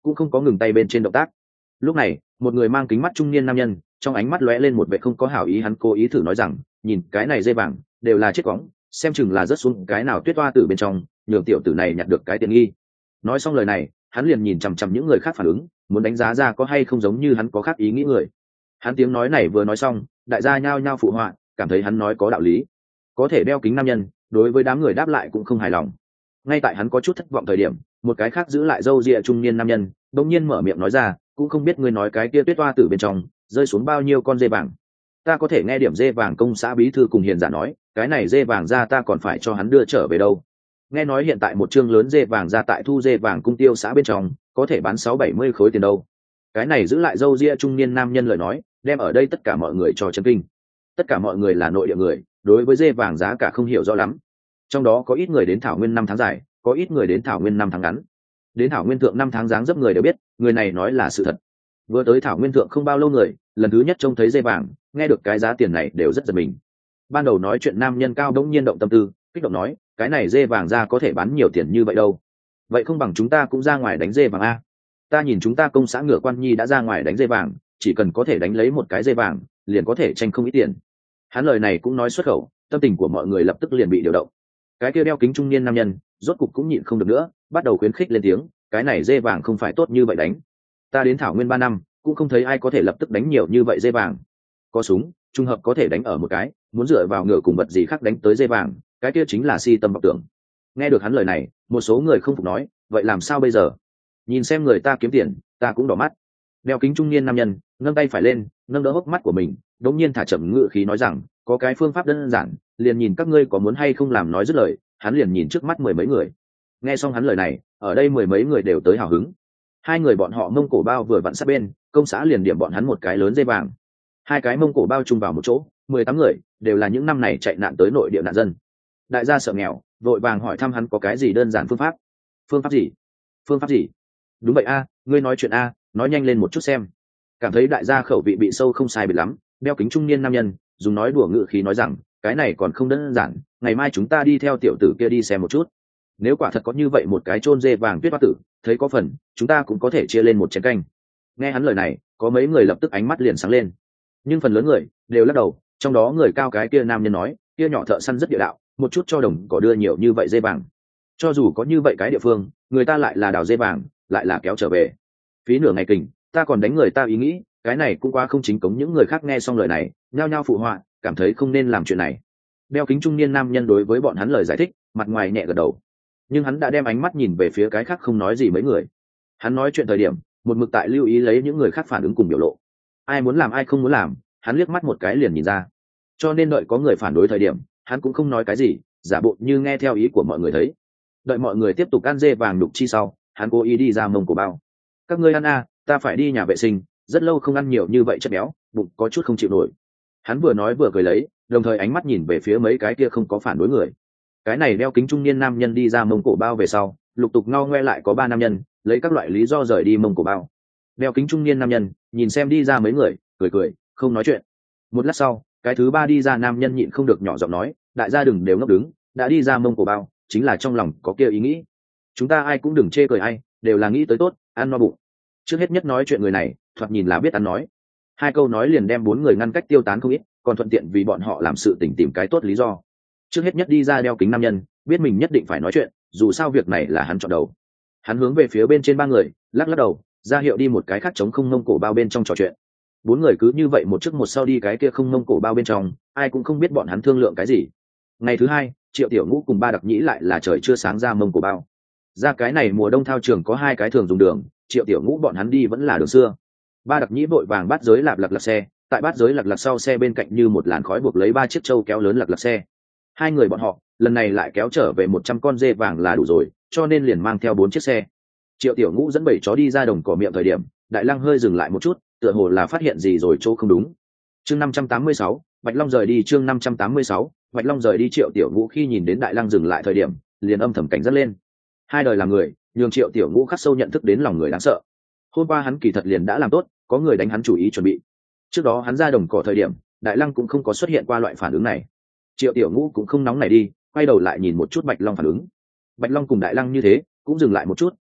cũng không có ngừng tay bên trên động tác. Lúc này một người mang kính mắt trung niên nam nhân trong ánh mắt lóe lên một vẻ không có hảo ý, hắn cố ý thử nói rằng nhìn cái này dây vàng đều là chết cóng, xem chừng là rớt xuống cái nào tuyết toa tử bên trong, nhường tiểu tử này nhặt được cái tiện nghi. Nói xong lời này hắn liền nhìn chằm chằm những người khác phản ứng, muốn đánh giá ra có hay không giống như hắn có khác ý nghĩ người. Hắn tiếng nói này vừa nói xong, đại gia nhao nhao phụ họa, cảm thấy hắn nói có đạo lý. Có thể đeo kính nam nhân đối với đám người đáp lại cũng không hài lòng. Ngay tại hắn có chút thất vọng thời điểm, một cái khác giữ lại râu ria trung niên nam nhân đột nhiên mở miệng nói ra, cũng không biết ngươi nói cái kia tuyết toa tử bên trong rơi xuống bao nhiêu con dê vàng. Ta có thể nghe điểm dê vàng công xã bí thư cùng hiền giả nói, cái này dê vàng ra ta còn phải cho hắn đưa trở về đâu. Nghe nói hiện tại một chương lớn dê vàng ra tại thu dê vàng cung tiêu xã bên trong có thể bán 6-70 khối tiền đâu. Cái này giữ lại râu ria trung niên nam nhân lời nói đem ở đây tất cả mọi người cho chấn kinh. Tất cả mọi người là nội địa người, đối với dê vàng giá cả không hiểu rõ lắm. Trong đó có ít người đến thảo nguyên 5 tháng dài, có ít người đến thảo nguyên 5 tháng ngắn. Đến thảo nguyên thượng 5 tháng dáng dấp người đều biết người này nói là sự thật. Vừa tới thảo nguyên thượng không bao lâu người lần thứ nhất trông thấy dê vàng, nghe được cái giá tiền này đều rất giật mình. Ban đầu nói chuyện nam nhân cao đống nhiên động tâm tư, kích động nói, cái này dê vàng ra có thể bán nhiều tiền như vậy đâu. Vậy không bằng chúng ta cũng ra ngoài đánh dê vàng a. Ta nhìn chúng ta công xã Ngựa Quan Nhi đã ra ngoài đánh dê vàng, chỉ cần có thể đánh lấy một cái dê vàng liền có thể tranh không ít tiền. Hắn lời này cũng nói xuất khẩu, tâm tình của mọi người lập tức liền bị điều động. Cái kia đeo kính trung niên nam nhân rốt cục cũng nhịn không được nữa, bắt đầu khuyến khích lên tiếng, cái này dê vàng không phải tốt như vậy đánh. Ta đến thảo nguyên 3 năm cũng không thấy ai có thể lập tức đánh nhiều như vậy dê vàng. Có súng trung hợp có thể đánh ở một cái, muốn dựa vào ngựa cùng vật gì khác đánh tới dê vàng, cái kia chính là si tâm vọng tưởng. Nghe được hắn lời này, một số người không phục nói, vậy làm sao bây giờ? Nhìn xem người ta kiếm tiền, ta cũng đỏ mắt. Đeo kính trung niên nam nhân nâng tay phải lên, nâng đỡ hốc mắt của mình, đống nhiên thả chậm ngựa khí nói rằng, có cái phương pháp đơn giản, liền nhìn các ngươi có muốn hay không làm. Nói dứt lời, hắn liền nhìn trước mắt 10 mấy người. Nghe xong hắn lời này, ở đây 10 mấy người đều tới hào hứng. Hai người bọn họ mông cổ bao vừa vặn sát bên, công xã liền điểm bọn hắn một cái lớn dây vàng. Hai cái mông cổ bao chung vào một chỗ, 18 người đều là những năm này chạy nạn tới nội địa nạn dân. Đại gia sợ nghèo, vội vàng hỏi thăm hắn có cái gì đơn giản phương pháp. Phương pháp gì? Phương pháp gì? Đúng vậy a, ngươi nói chuyện a, nói nhanh lên một chút xem. Cảm thấy đại gia khẩu vị bị sâu không sai biệt lắm, đeo kính trung niên nam nhân dùng nói đùa ngự khí nói rằng, cái này còn không đơn giản, ngày mai chúng ta đi theo tiểu tử kia đi xem một chút. Nếu quả thật có như vậy một cái chôn dê vàng tuyết hoa tử, thấy có phần chúng ta cũng có thể chia lên một chén canh. Nghe hắn lời này, có mấy người lập tức ánh mắt liền sáng lên, nhưng phần lớn người đều lắc đầu. Trong đó người cao cái kia nam nhân nói, kia nhỏ thợ săn rất địa đạo, một chút cho đồng cỏ đưa nhiều như vậy dê vàng. Cho dù có như vậy cái địa phương, người ta lại là đào dê vàng, lại là kéo trở về, phí nửa ngày kình, ta còn đánh người ta ý nghĩ, cái này cũng quá không chính cống. Những người khác nghe xong lời này nhao nhao phụ họa, cảm thấy không nên làm chuyện này. Đeo kính trung niên nam nhân đối với bọn hắn lời giải thích, mặt ngoài nhẹ gật đầu, nhưng hắn đã đem ánh mắt nhìn về phía cái khác không nói gì mấy người. Hắn nói chuyện thời điểm một mực tại lưu ý lấy những người khác phản ứng cùng biểu lộ, ai muốn làm ai không muốn làm hắn liếc mắt một cái liền nhìn ra, cho nên đợi có người phản đối thời điểm hắn cũng không nói cái gì, giả bộ như nghe theo ý của mọi người thấy. Đợi mọi người tiếp tục ăn dê vàng đục chi sau, hắn cố ý đi ra mông cổ bao. Các ngươi ăn a, ta phải đi nhà vệ sinh, rất lâu không ăn nhiều như vậy chất béo, bụng có chút không chịu nổi. Hắn vừa nói vừa cười lấy, đồng thời ánh mắt nhìn về phía mấy cái kia không có phản đối người. Cái này đeo kính trung niên nam nhân đi ra mông cổ bao về sau, lục tục ngao ngoe lại có 3 nam nhân lấy các loại lý do rời đi mông cổ bao. Đeo kính trung niên nam nhân nhìn xem đi ra mấy người, cười cười không nói chuyện. Một lát sau, cái thứ 3 đi ra nam nhân nhịn không được nhỏ giọng nói, đại gia đừng đều ngốc đứng, đã đi ra mông cổ bao chính là trong lòng có kia ý nghĩ, chúng ta ai cũng đừng chê cười ai, đều là nghĩ tới tốt, ăn no bụng. Trước hết nhất nói chuyện người này thoạt nhìn là biết ăn nói, 2 câu nói liền đem 4 người ngăn cách tiêu tán không ít, còn thuận tiện vì bọn họ làm sự tình tìm cái tốt lý do. Trước hết nhất đi ra đeo kính nam nhân biết mình nhất định phải nói chuyện, dù sao việc này là hắn chọn đầu. Hắn hướng về phía bên trên 3 người lắc lắc đầu, ra hiệu đi một cái khác trống không mông cổ bao bên trong trò chuyện. 4 người cứ như vậy một trước một sau đi cái kia không mông cổ bao bên trong, ai cũng không biết bọn hắn thương lượng cái gì. Ngày thứ 2, Triệu Tiểu Ngũ cùng 3 đặc nhĩ lại là trời chưa sáng ra mông cổ bao. Ra cái này mùa đông thao trường có 2 cái thường dùng đường, Triệu Tiểu Ngũ bọn hắn đi vẫn là đường xưa. 3 đặc nhĩ vội vàng bắt giới lạp lặc lặc xe, tại bắt giới lặc lặc sau xe bên cạnh như một làn khói buộc lấy 3 chiếc trâu kéo lớn lặc lặc xe. 2 người bọn họ lần này lại kéo trở về 100 con dê vàng là đủ rồi, cho nên liền mang theo 4 chiếc xe. Triệu Tiểu Ngũ dẫn 7 chó đi ra đồng cỏ miệng thời điểm, Đại Lăng hơi dừng lại một chút, tựa hồ là phát hiện gì rồi chỗ không đúng. Chương 586, Bạch Long rời đi. Chương 586, Bạch Long rời đi. Triệu Tiểu Ngũ khi nhìn đến Đại Lăng dừng lại thời điểm, liền âm thầm cảnh giác lên. 2 đời làm người, nhường Triệu Tiểu Ngũ khắc sâu nhận thức đến lòng người đáng sợ. Hôm qua hắn kỳ thật liền đã làm tốt, có người đánh hắn chủ ý chuẩn bị. Trước đó hắn ra đồng cỏ thời điểm, Đại Lăng cũng không có xuất hiện qua loại phản ứng này. Triệu Tiểu Ngũ cũng không nóng này đi, quay đầu lại nhìn một chút Bạch Long phản ứng. Bạch Long cùng Đại Lăng như thế, cũng dừng lại một chút,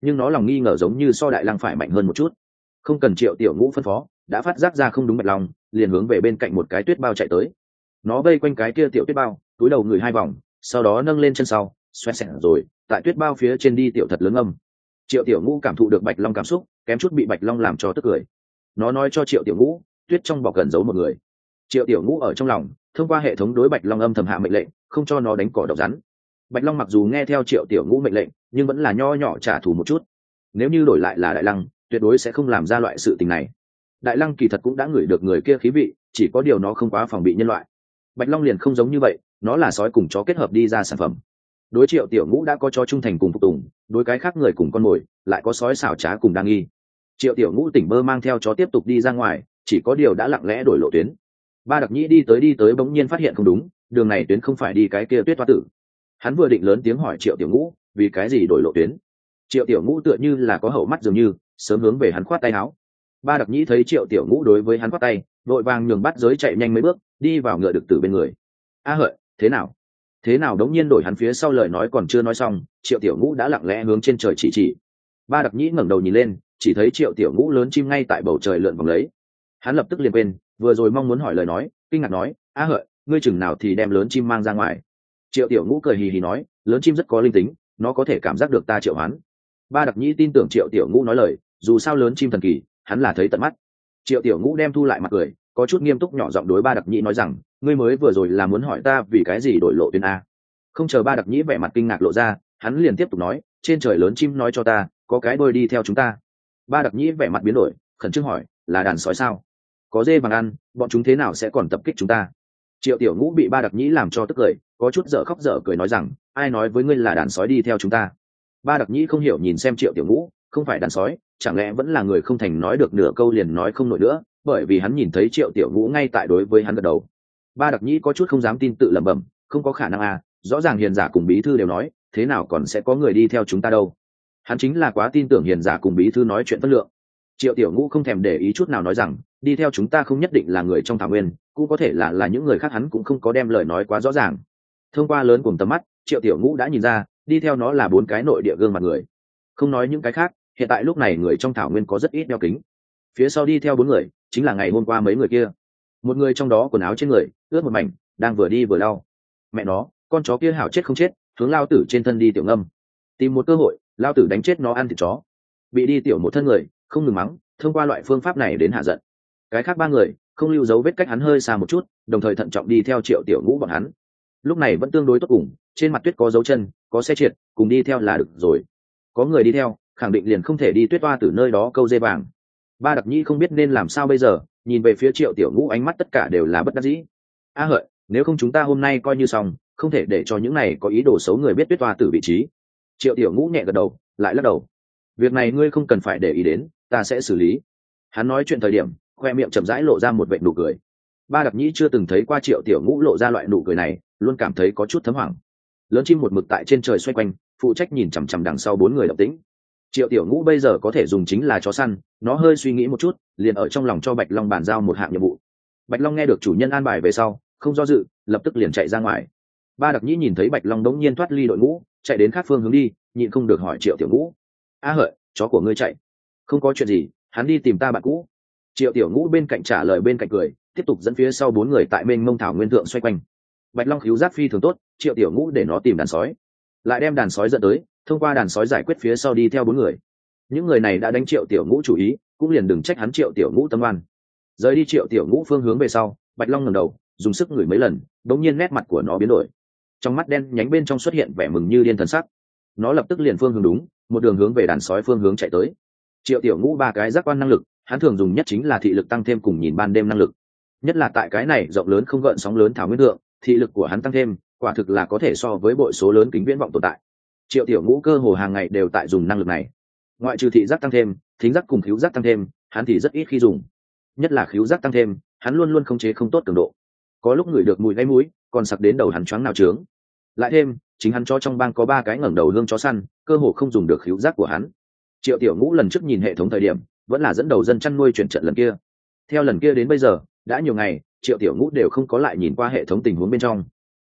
nhưng nó lòng nghi ngờ giống như so đại lăng phải mạnh hơn một chút. Không cần Triệu Tiểu Ngũ phân phó, đã phát giác ra không đúng Bạch Long, liền hướng về bên cạnh một cái tuyết bao chạy tới. Nó vây quanh cái kia tiểu tuyết bao, túi đầu người 2 vòng, sau đó nâng lên chân sau, xoẹt xẹt rồi tại tuyết bao phía trên đi tiểu thật lớn âm. Triệu Tiểu Ngũ cảm thụ được Bạch Long cảm xúc, kém chút bị Bạch Long làm cho tức cười. Nó nói cho Triệu Tiểu Ngũ, tuyết trong bọc gần giấu một người. Triệu Tiểu Ngũ ở trong lòng thông qua hệ thống đối Bạch Long âm thầm hạ mệnh lệnh, không cho nó đánh cỏ độc rắn. Bạch Long mặc dù nghe theo Triệu Tiểu Ngũ mệnh lệnh, nhưng vẫn là nho nhỏ trả thù một chút. Nếu như đổi lại là Đại Lăng, tuyệt đối sẽ không làm ra loại sự tình này. Đại Lăng kỳ thật cũng đã ngửi được người kia khí vị, chỉ có điều nó không quá phòng bị nhân loại. Bạch Long liền không giống như vậy, nó là sói cùng chó kết hợp đi ra sản phẩm. Đối Triệu Tiểu Ngũ đã có chó trung thành cùng phục tùng, đối cái khác người cùng con mồi lại có sói xảo trá cùng đang nghi. Triệu Tiểu Ngũ tỉnh bơ mang theo chó tiếp tục đi ra ngoài, chỉ có điều đã lặng lẽ đổi lộ tuyến. Ba Đặc Nhĩ đi tới bỗng nhiên phát hiện không đúng, đường này tuyến không phải đi cái kia tuyết toa tử. Hắn vừa định lớn tiếng hỏi Triệu Tiểu Ngũ, vì cái gì đổi lộ tuyến? Triệu Tiểu Ngũ tựa như là có hậu mắt dường như, sớm hướng về hắn khoát tay áo. Ba Đặc Nhĩ thấy Triệu Tiểu Ngũ đối với hắn khoát tay, vội vàng nhường bắt giới chạy nhanh mấy bước, đi vào ngựa đực tử bên người. A Hợi, thế nào? Thế nào? Đống nhiên đổi hắn phía sau lời nói còn chưa nói xong, Triệu Tiểu Ngũ đã lặng lẽ hướng trên trời chỉ. Ba Đặc Nhĩ ngẩng đầu nhìn lên, chỉ thấy Triệu Tiểu Ngũ lớn chim ngay tại bầu trời lượn vòng lấy. Hắn lập tức liền quên, vừa rồi mong muốn hỏi lời nói, kinh ngạc nói, A Hợi, ngươi chừng nào thì đem lớn chim mang ra ngoài? Triệu Tiểu Ngũ cười hì hì nói, lớn chim rất có linh tính, nó có thể cảm giác được ta triệu hoán. Ba Đặc Nhĩ tin tưởng Triệu Tiểu Ngũ nói lời, dù sao lớn chim thần kỳ, hắn là thấy tận mắt. Triệu Tiểu Ngũ đem thu lại mặt cười, có chút nghiêm túc nhỏ giọng đối Ba Đặc Nhĩ nói rằng, ngươi mới vừa rồi là muốn hỏi ta vì cái gì đổi lộ tuyến a? Không chờ Ba Đặc Nhĩ vẻ mặt kinh ngạc lộ ra, hắn liền tiếp tục nói, trên trời lớn chim nói cho ta, có cái đôi đi theo chúng ta. Ba Đặc Nhĩ vẻ mặt biến đổi, khẩn trương hỏi, là đàn sói sao? Có dê vàng ăn, bọn chúng thế nào sẽ còn tập kích chúng ta? Triệu Tiểu Ngũ bị Ba Đặc Nhĩ làm cho tức cười, có chút dở khóc dở cười nói rằng, ai nói với ngươi là đàn sói đi theo chúng ta? Ba Đặc Nhĩ không hiểu nhìn xem Triệu Tiểu Ngũ, không phải đàn sói, chẳng lẽ vẫn là người không thành nói được nửa câu liền nói không nổi nữa, bởi vì hắn nhìn thấy Triệu Tiểu Ngũ ngay tại đối với hắn gật đầu. Ba Đặc Nhĩ có chút không dám tin tự lẩm bẩm, không có khả năng à, rõ ràng hiền giả cùng bí thư đều nói, thế nào còn sẽ có người đi theo chúng ta đâu? Hắn chính là quá tin tưởng hiền giả cùng bí thư nói chuyện phân lượng. Triệu Tiểu Ngũ không thèm để ý chút nào nói rằng, đi theo chúng ta không nhất định là người trong thảo nguyên, cũng có thể là những người khác, hắn cũng không có đem lời nói quá rõ ràng. Thông qua lớn cùng tầm mắt, Triệu Tiểu Ngũ đã nhìn ra, đi theo nó là 4 cái nội địa gương mặt người. Không nói những cái khác, hiện tại lúc này người trong thảo nguyên có rất ít đeo kính. Phía sau đi theo 4 người, chính là ngày hôm qua mấy người kia. Một người trong đó quần áo trên người ướt một mảnh, đang vừa đi vừa lau. Mẹ nó, con chó kia hảo chết không chết, hướng lao tử trên thân đi tiểu ngâm. Tìm một cơ hội, lao tử đánh chết nó ăn thịt chó. Bị đi tiểu một thân người, không ngừng mắng, thông qua loại phương pháp này đến hạ giận. Cái khác 3 người không lưu dấu vết cách hắn hơi xa một chút, đồng thời thận trọng đi theo Triệu Tiểu Ngũ bọn hắn. Lúc này vẫn tương đối tốt cùng, trên mặt tuyết có dấu chân, có xe triệt, cùng đi theo là được rồi. Có người đi theo, khẳng định liền không thể đi tuyết toa từ nơi đó câu dê vàng. Ba Đặc Nhĩ không biết nên làm sao bây giờ, nhìn về phía Triệu Tiểu Ngũ ánh mắt tất cả đều là bất đắc dĩ. A Hợi, nếu không chúng ta hôm nay coi như xong, không thể để cho những này có ý đồ xấu người biết tuyết toa từ vị trí. Triệu Tiểu Ngũ nhẹ gật đầu, lại lắc đầu. Việc này ngươi không cần phải để ý đến, ta sẽ xử lý. Hắn nói chuyện thời điểm, khoe miệng chậm rãi lộ ra một vệt nụ cười. Ba Đặc Nhĩ chưa từng thấy qua Triệu Tiểu Ngũ lộ ra loại nụ cười này, luôn cảm thấy có chút thấm hoảng. Lớn chim một mực tại trên trời xoay quanh, phụ trách nhìn chằm chằm đằng sau 4 người động tĩnh. Triệu Tiểu Ngũ bây giờ có thể dùng chính là chó săn, nó hơi suy nghĩ một chút, liền ở trong lòng cho Bạch Long bàn giao một hạng nhiệm vụ. Bạch Long nghe được chủ nhân an bài về sau, không do dự, lập tức liền chạy ra ngoài. Ba Đặc Nhĩ nhìn thấy Bạch Long đống nhiên thoát ly đội ngũ, chạy đến khác phương hướng đi, nhịn không được hỏi Triệu Tiểu Ngũ, A Hợi, chó của ngươi chạy? Không có chuyện gì, hắn đi tìm ta bạn cũ. Triệu Tiểu Ngũ bên cạnh trả lời bên cạnh cười, tiếp tục dẫn phía sau 4 người tại mênh mông thảo nguyên thượng xoay quanh. Bạch Long khíu giác phi thường tốt, Triệu Tiểu Ngũ để nó tìm đàn sói, lại đem đàn sói dẫn tới, thông qua đàn sói giải quyết phía sau đi theo 4 người. Những người này đã đánh Triệu Tiểu Ngũ chủ ý, cũng liền đừng trách hắn Triệu Tiểu Ngũ tâm oan. Rời đi Triệu Tiểu Ngũ phương hướng về sau, Bạch Long ngẩng đầu, dùng sức ngửi mấy lần, đống nhiên nét mặt của nó biến đổi. Trong mắt đen nhánh bên trong xuất hiện vẻ mừng như điên thần sắc. Nó lập tức liền phương hướng đúng, một đường hướng về đàn sói phương hướng chạy tới. Triệu Tiểu Ngũ 3 cái giác quan năng lực, hắn thường dùng nhất chính là thị lực tăng thêm cùng nhìn ban đêm năng lực. Nhất là tại cái này rộng lớn không gợn sóng lớn thảo nguyên thượng, thị lực của hắn tăng thêm, quả thực là có thể so với bội số lớn kính viễn vọng tồn tại. Triệu Tiểu Ngũ cơ hồ hàng ngày đều tại dùng năng lực này. Ngoại trừ thị giác tăng thêm, thính giác cùng khứu giác tăng thêm, hắn thì rất ít khi dùng. Nhất là khứu giác tăng thêm, hắn luôn luôn khống chế không tốt cường độ. Có lúc ngửi được mùi gáy mũi, còn sặc đến đầu hắn choáng nào trướng. Lại thêm, chính hắn chó trong bang có 3 cái ngẩng đầu hương chó săn, cơ hồ không dùng được khứu giác của hắn. Triệu Tiểu Ngũ lần trước nhìn hệ thống thời điểm, vẫn là dẫn đầu dân chăn nuôi chuyển trận lần kia. Theo lần kia đến bây giờ, đã nhiều ngày, Triệu Tiểu Ngũ đều không có lại nhìn qua hệ thống tình huống bên trong.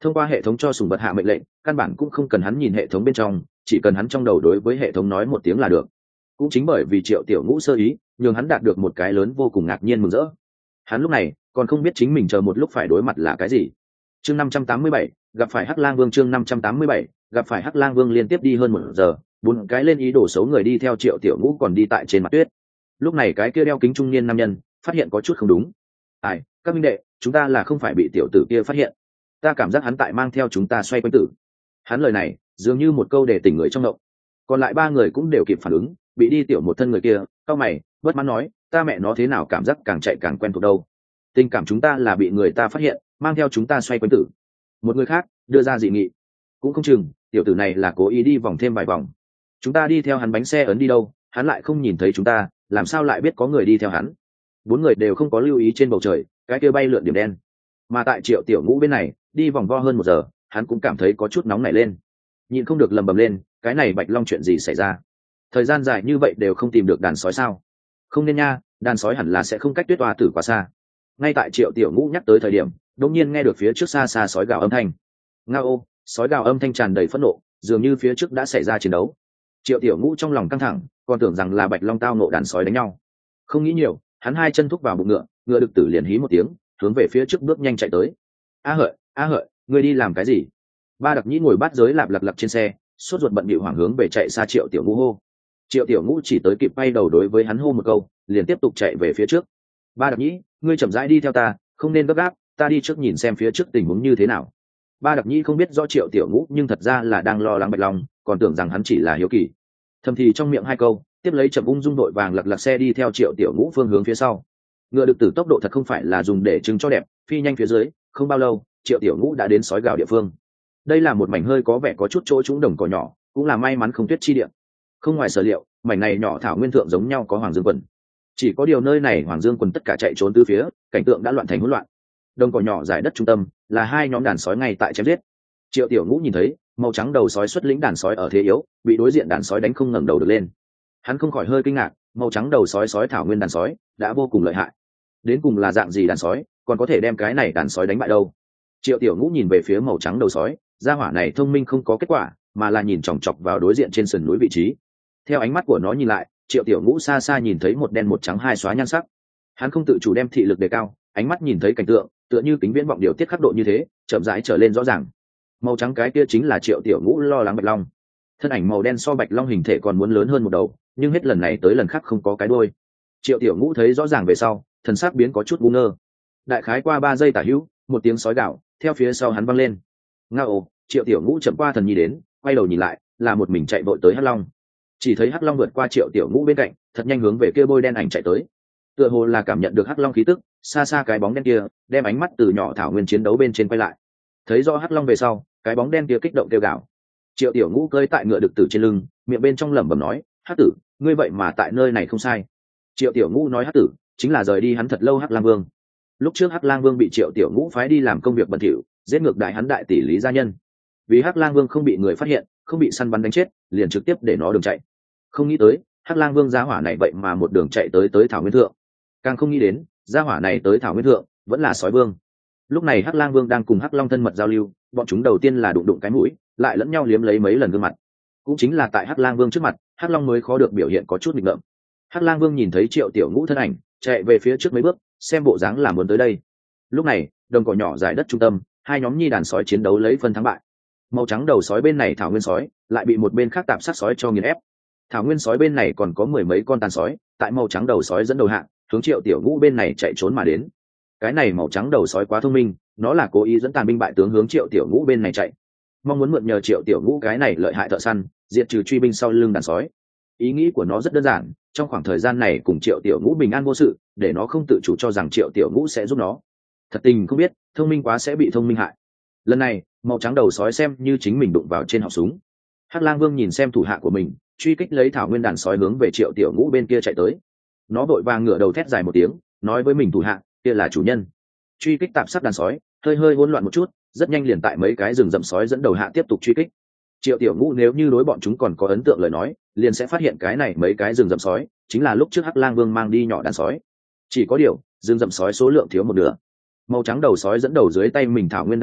thông qua hệ thống cho sùng vật hạ mệnh lệnh, căn bản cũng không cần hắn nhìn hệ thống bên trong, chỉ cần hắn trong đầu đối với hệ thống nói một tiếng là được. Cũng chính bởi vì Triệu Tiểu Ngũ sơ ý, nhường hắn đạt được một cái lớn vô cùng ngạc nhiên mừng rỡ. Hắn lúc này còn không biết chính mình chờ một lúc phải đối mặt là cái gì. Chương 587, gặp phải Hắc Lang Vương. Chương 587, gặp phải Hắc Lang Vương. Liên tiếp đi hơn 1 giờ, 4 cái lên ý đồ xấu người đi theo Triệu Tiểu Ngũ còn đi tại trên mặt tuyết. Lúc này cái kia đeo kính trung niên nam nhân phát hiện có chút không đúng. Ai, các minh đệ, chúng ta là không phải bị tiểu tử kia phát hiện? Ta cảm giác hắn tại mang theo chúng ta xoay quanh tử. Hắn lời này dường như một câu để tỉnh người trong động. Còn lại 3 người cũng đều kịp phản ứng, bị đi tiểu một thân người kia cau mày bất mãn nói, ta mẹ nó thế nào cảm giác càng chạy càng quen thuộc đâu. Tình cảm chúng ta là bị người ta phát hiện, mang theo chúng ta xoay quanh tử. Một người khác đưa ra dị nghị, cũng không chừng tiểu tử này là cố ý đi vòng thêm vài vòng. Chúng ta đi theo hắn bánh xe ấn đi đâu, hắn lại không nhìn thấy chúng ta, làm sao lại biết có người đi theo hắn? 4 người đều không có lưu ý trên bầu trời cái kia bay lượn điểm đen. Mà tại Triệu Tiểu Ngũ bên này đi vòng vo hơn 1 giờ, hắn cũng cảm thấy có chút nóng nảy lên, nhịn không được lầm bầm lên, cái này Bạch Long chuyện gì xảy ra? Thời gian dài như vậy đều không tìm được đàn sói sao? Không nên nha, đàn sói hẳn là sẽ không cách tuyết oa tử quá xa. Ngay tại Triệu Tiểu Ngũ nhắc tới thời điểm, đột nhiên nghe được phía trước xa xa sói gào âm thanh. Ngao, sói gào âm thanh tràn đầy phẫn nộ, dường như phía trước đã xảy ra chiến đấu. Triệu Tiểu Ngũ trong lòng căng thẳng, còn tưởng rằng là Bạch Long tao nộ đàn sói đánh nhau. Không nghĩ nhiều, hắn 2 chân thúc vào bụng ngựa, ngựa đực tử liền hí một tiếng, hướng về phía trước bước nhanh chạy tới. A hợi, ngươi đi làm cái gì? Ba Đặc Nhĩ ngồi bát giới lạp lặp lặp trên xe, sốt ruột bận bịu hoảng hướng về chạy xa Triệu Tiểu Ngũ hô. Triệu Tiểu Ngũ chỉ tới kịp bay đầu đối với hắn hô một câu, liền tiếp tục chạy về phía trước. Ba Đặc Nhĩ, ngươi chậm rãi đi theo ta, không nên gấp gáp, ta đi trước nhìn xem phía trước tình huống như thế nào. Ba Đặc Nhĩ không biết rõ Triệu Tiểu Ngũ, nhưng thật ra là đang lo lắng Bạch Long, còn tưởng rằng hắn chỉ là hiếu kỳ. Thầm thì trong miệng 2 câu, tiếp lấy chậm ung dung đội vàng lật lật xe đi theo Triệu Tiểu Ngũ phương hướng phía sau. Ngựa đực tử tốc độ thật không phải là dùng để trưng cho đẹp, phi nhanh phía dưới, không bao lâu, Triệu Tiểu Ngũ đã đến sói gào địa phương. Đây là một mảnh hơi có vẻ có chút chỗ trũng đồng cỏ nhỏ, cũng là may mắn không tuyết chi địa. Không ngoài sở liệu, mảnh này nhỏ thảo nguyên thượng giống nhau có Hoàng Dương quần. Chỉ có điều nơi này Hoàng Dương quần tất cả chạy trốn tứ phía, cảnh tượng đã loạn thành hỗn loạn. Đồng cỏ nhỏ giải đất trung tâm là 2 nhóm đàn sói ngay tại chém giết. Triệu Tiểu Ngũ nhìn thấy màu trắng đầu sói xuất lĩnh đàn sói ở thế yếu, bị đối diện đàn sói đánh không ngẩng đầu được lên. Hắn không khỏi hơi kinh ngạc, màu trắng đầu sói thảo nguyên đàn sói đã vô cùng lợi hại. Đến cùng là dạng gì đàn sói, còn có thể đem cái này đàn sói đánh bại đâu? Triệu Tiểu Ngũ nhìn về phía màu trắng đầu sói, gia hỏa này thông minh không có kết quả, mà là nhìn chòng chọc vào đối diện trên sườn núi vị trí. Theo ánh mắt của nó nhìn lại, Triệu Tiểu Ngũ xa xa nhìn thấy một đen một trắng 2 xóa nhan sắc. Hắn không tự chủ đem thị lực đề cao, ánh mắt nhìn thấy cảnh tượng tựa như kính viễn vọng điều tiết khắc độ như thế, chậm rãi trở lên rõ ràng. Màu trắng cái kia chính là Triệu Tiểu Ngũ lo lắng Bạch Long. Thân ảnh màu đen so Bạch Long hình thể còn muốn lớn hơn một đầu, nhưng hết lần này tới lần khác không có cái đuôi. Triệu Tiểu Ngũ thấy rõ ràng về sau, thần sắc biến có chút ngu ngơ. Đại khái qua 3 giây tả hữu, một tiếng sói gào theo phía sau hắn vang lên. Ngao, Triệu Tiểu Ngũ chậm qua thần nhi đến, quay đầu nhìn lại, là một mình chạy vội tới Hắc Long. Chỉ thấy Hắc Long vượt qua Triệu Tiểu Ngũ bên cạnh, thật nhanh hướng về kia bôi đen ảnh chạy tới. Tựa hồ là cảm nhận được Hắc Long khí tức, xa xa cái bóng đen kia đem ánh mắt từ nhỏ thảo nguyên chiến đấu bên trên quay lại. Thấy rõ Hắc Long về sau, cái bóng đen kia kích động kêu gào. Triệu Tiểu Ngũ cơi tại ngựa đực tử trên lưng, miệng bên trong lẩm bẩm nói, Hắc tử, ngươi vậy mà tại nơi này không sai. Triệu Tiểu Ngũ nói Hắc tử chính là rời đi hắn thật lâu Hắc Lang Vương. Lúc trước Hắc Lang Vương bị Triệu Tiểu Ngũ phái đi làm công việc bẩn thỉu, giết ngược đại hắn đại tỷ Lý gia nhân. Vì Hắc Lang Vương không bị người phát hiện, không bị săn bắn đánh chết, liền trực tiếp để nó đường chạy. Không nghĩ tới Hắc Lang Vương gia hỏa này vậy mà một đường chạy tới thảo nguyên thượng. Càng không nghĩ đến gia hỏa này tới thảo nguyên thượng vẫn là sói vương. Lúc này Hắc Lang Vương đang cùng Hắc Long thân mật giao lưu, bọn chúng đầu tiên là đụng đụng cái mũi, lại lẫn nhau liếm lấy mấy lần gương mặt. Cũng chính là tại Hắc Lang Vương trước mặt, Hắc Long mới khó được biểu hiện có chút nghịch ngợm. Hắc Lang Vương nhìn thấy Triệu Tiểu Ngũ thân ảnh, chạy về phía trước mấy bước, xem bộ dáng là muốn tới đây. Lúc này đồng cỏ nhỏ dài đất trung tâm, 2 nhóm nhi đàn sói chiến đấu lấy phân thắng bại. Màu trắng đầu sói bên này thảo nguyên sói lại bị một bên khác tạp sát sói cho nghiền ép. Thảo nguyên sói bên này còn có 10 mấy con tàn sói, tại màu trắng đầu sói dẫn đầu hạng hướng Triệu Tiểu Ngũ bên này chạy trốn mà đến. Cái này màu trắng đầu sói quá thông minh, nó là cố ý dẫn tàn binh bại tướng hướng Triệu Tiểu Ngũ bên này chạy, mong muốn mượn nhờ Triệu Tiểu Ngũ cái này lợi hại thợ săn diệt trừ truy binh sau lưng đàn sói. Ý nghĩ của nó rất đơn giản, trong khoảng thời gian này cùng Triệu Tiểu Ngũ bình an vô sự, để nó không tự chủ cho rằng Triệu Tiểu Ngũ sẽ giúp nó. Thật tình không biết, thông minh quá sẽ bị thông minh hại. Lần này màu trắng đầu sói xem như chính mình đụng vào trên họng súng. Hắc Lang Vương nhìn xem thủ hạ của mình, truy kích lấy thảo nguyên đàn sói hướng về Triệu Tiểu Ngũ bên kia chạy tới. Nó vội vàng ngửa đầu thét dài một tiếng, nói với mình thủ hạ kia là chủ nhân. Truy kích tạp sát đàn sói hơi hỗn loạn một chút, rất nhanh liền tại mấy cái rừng rậm sói dẫn đầu hạ tiếp tục truy kích. Triệu Tiểu Ngũ nếu như đối bọn chúng còn có ấn tượng lời nói, liền sẽ phát hiện cái này mấy cái rừng rậm sói chính là lúc trước Hắc Lang Vương mang đi nhỏ đàn sói. Chỉ có điều rừng rậm sói số lượng thiếu một nửa. Màu trắng đầu sói dẫn đầu dưới tay mình thảo nguyên đàn sói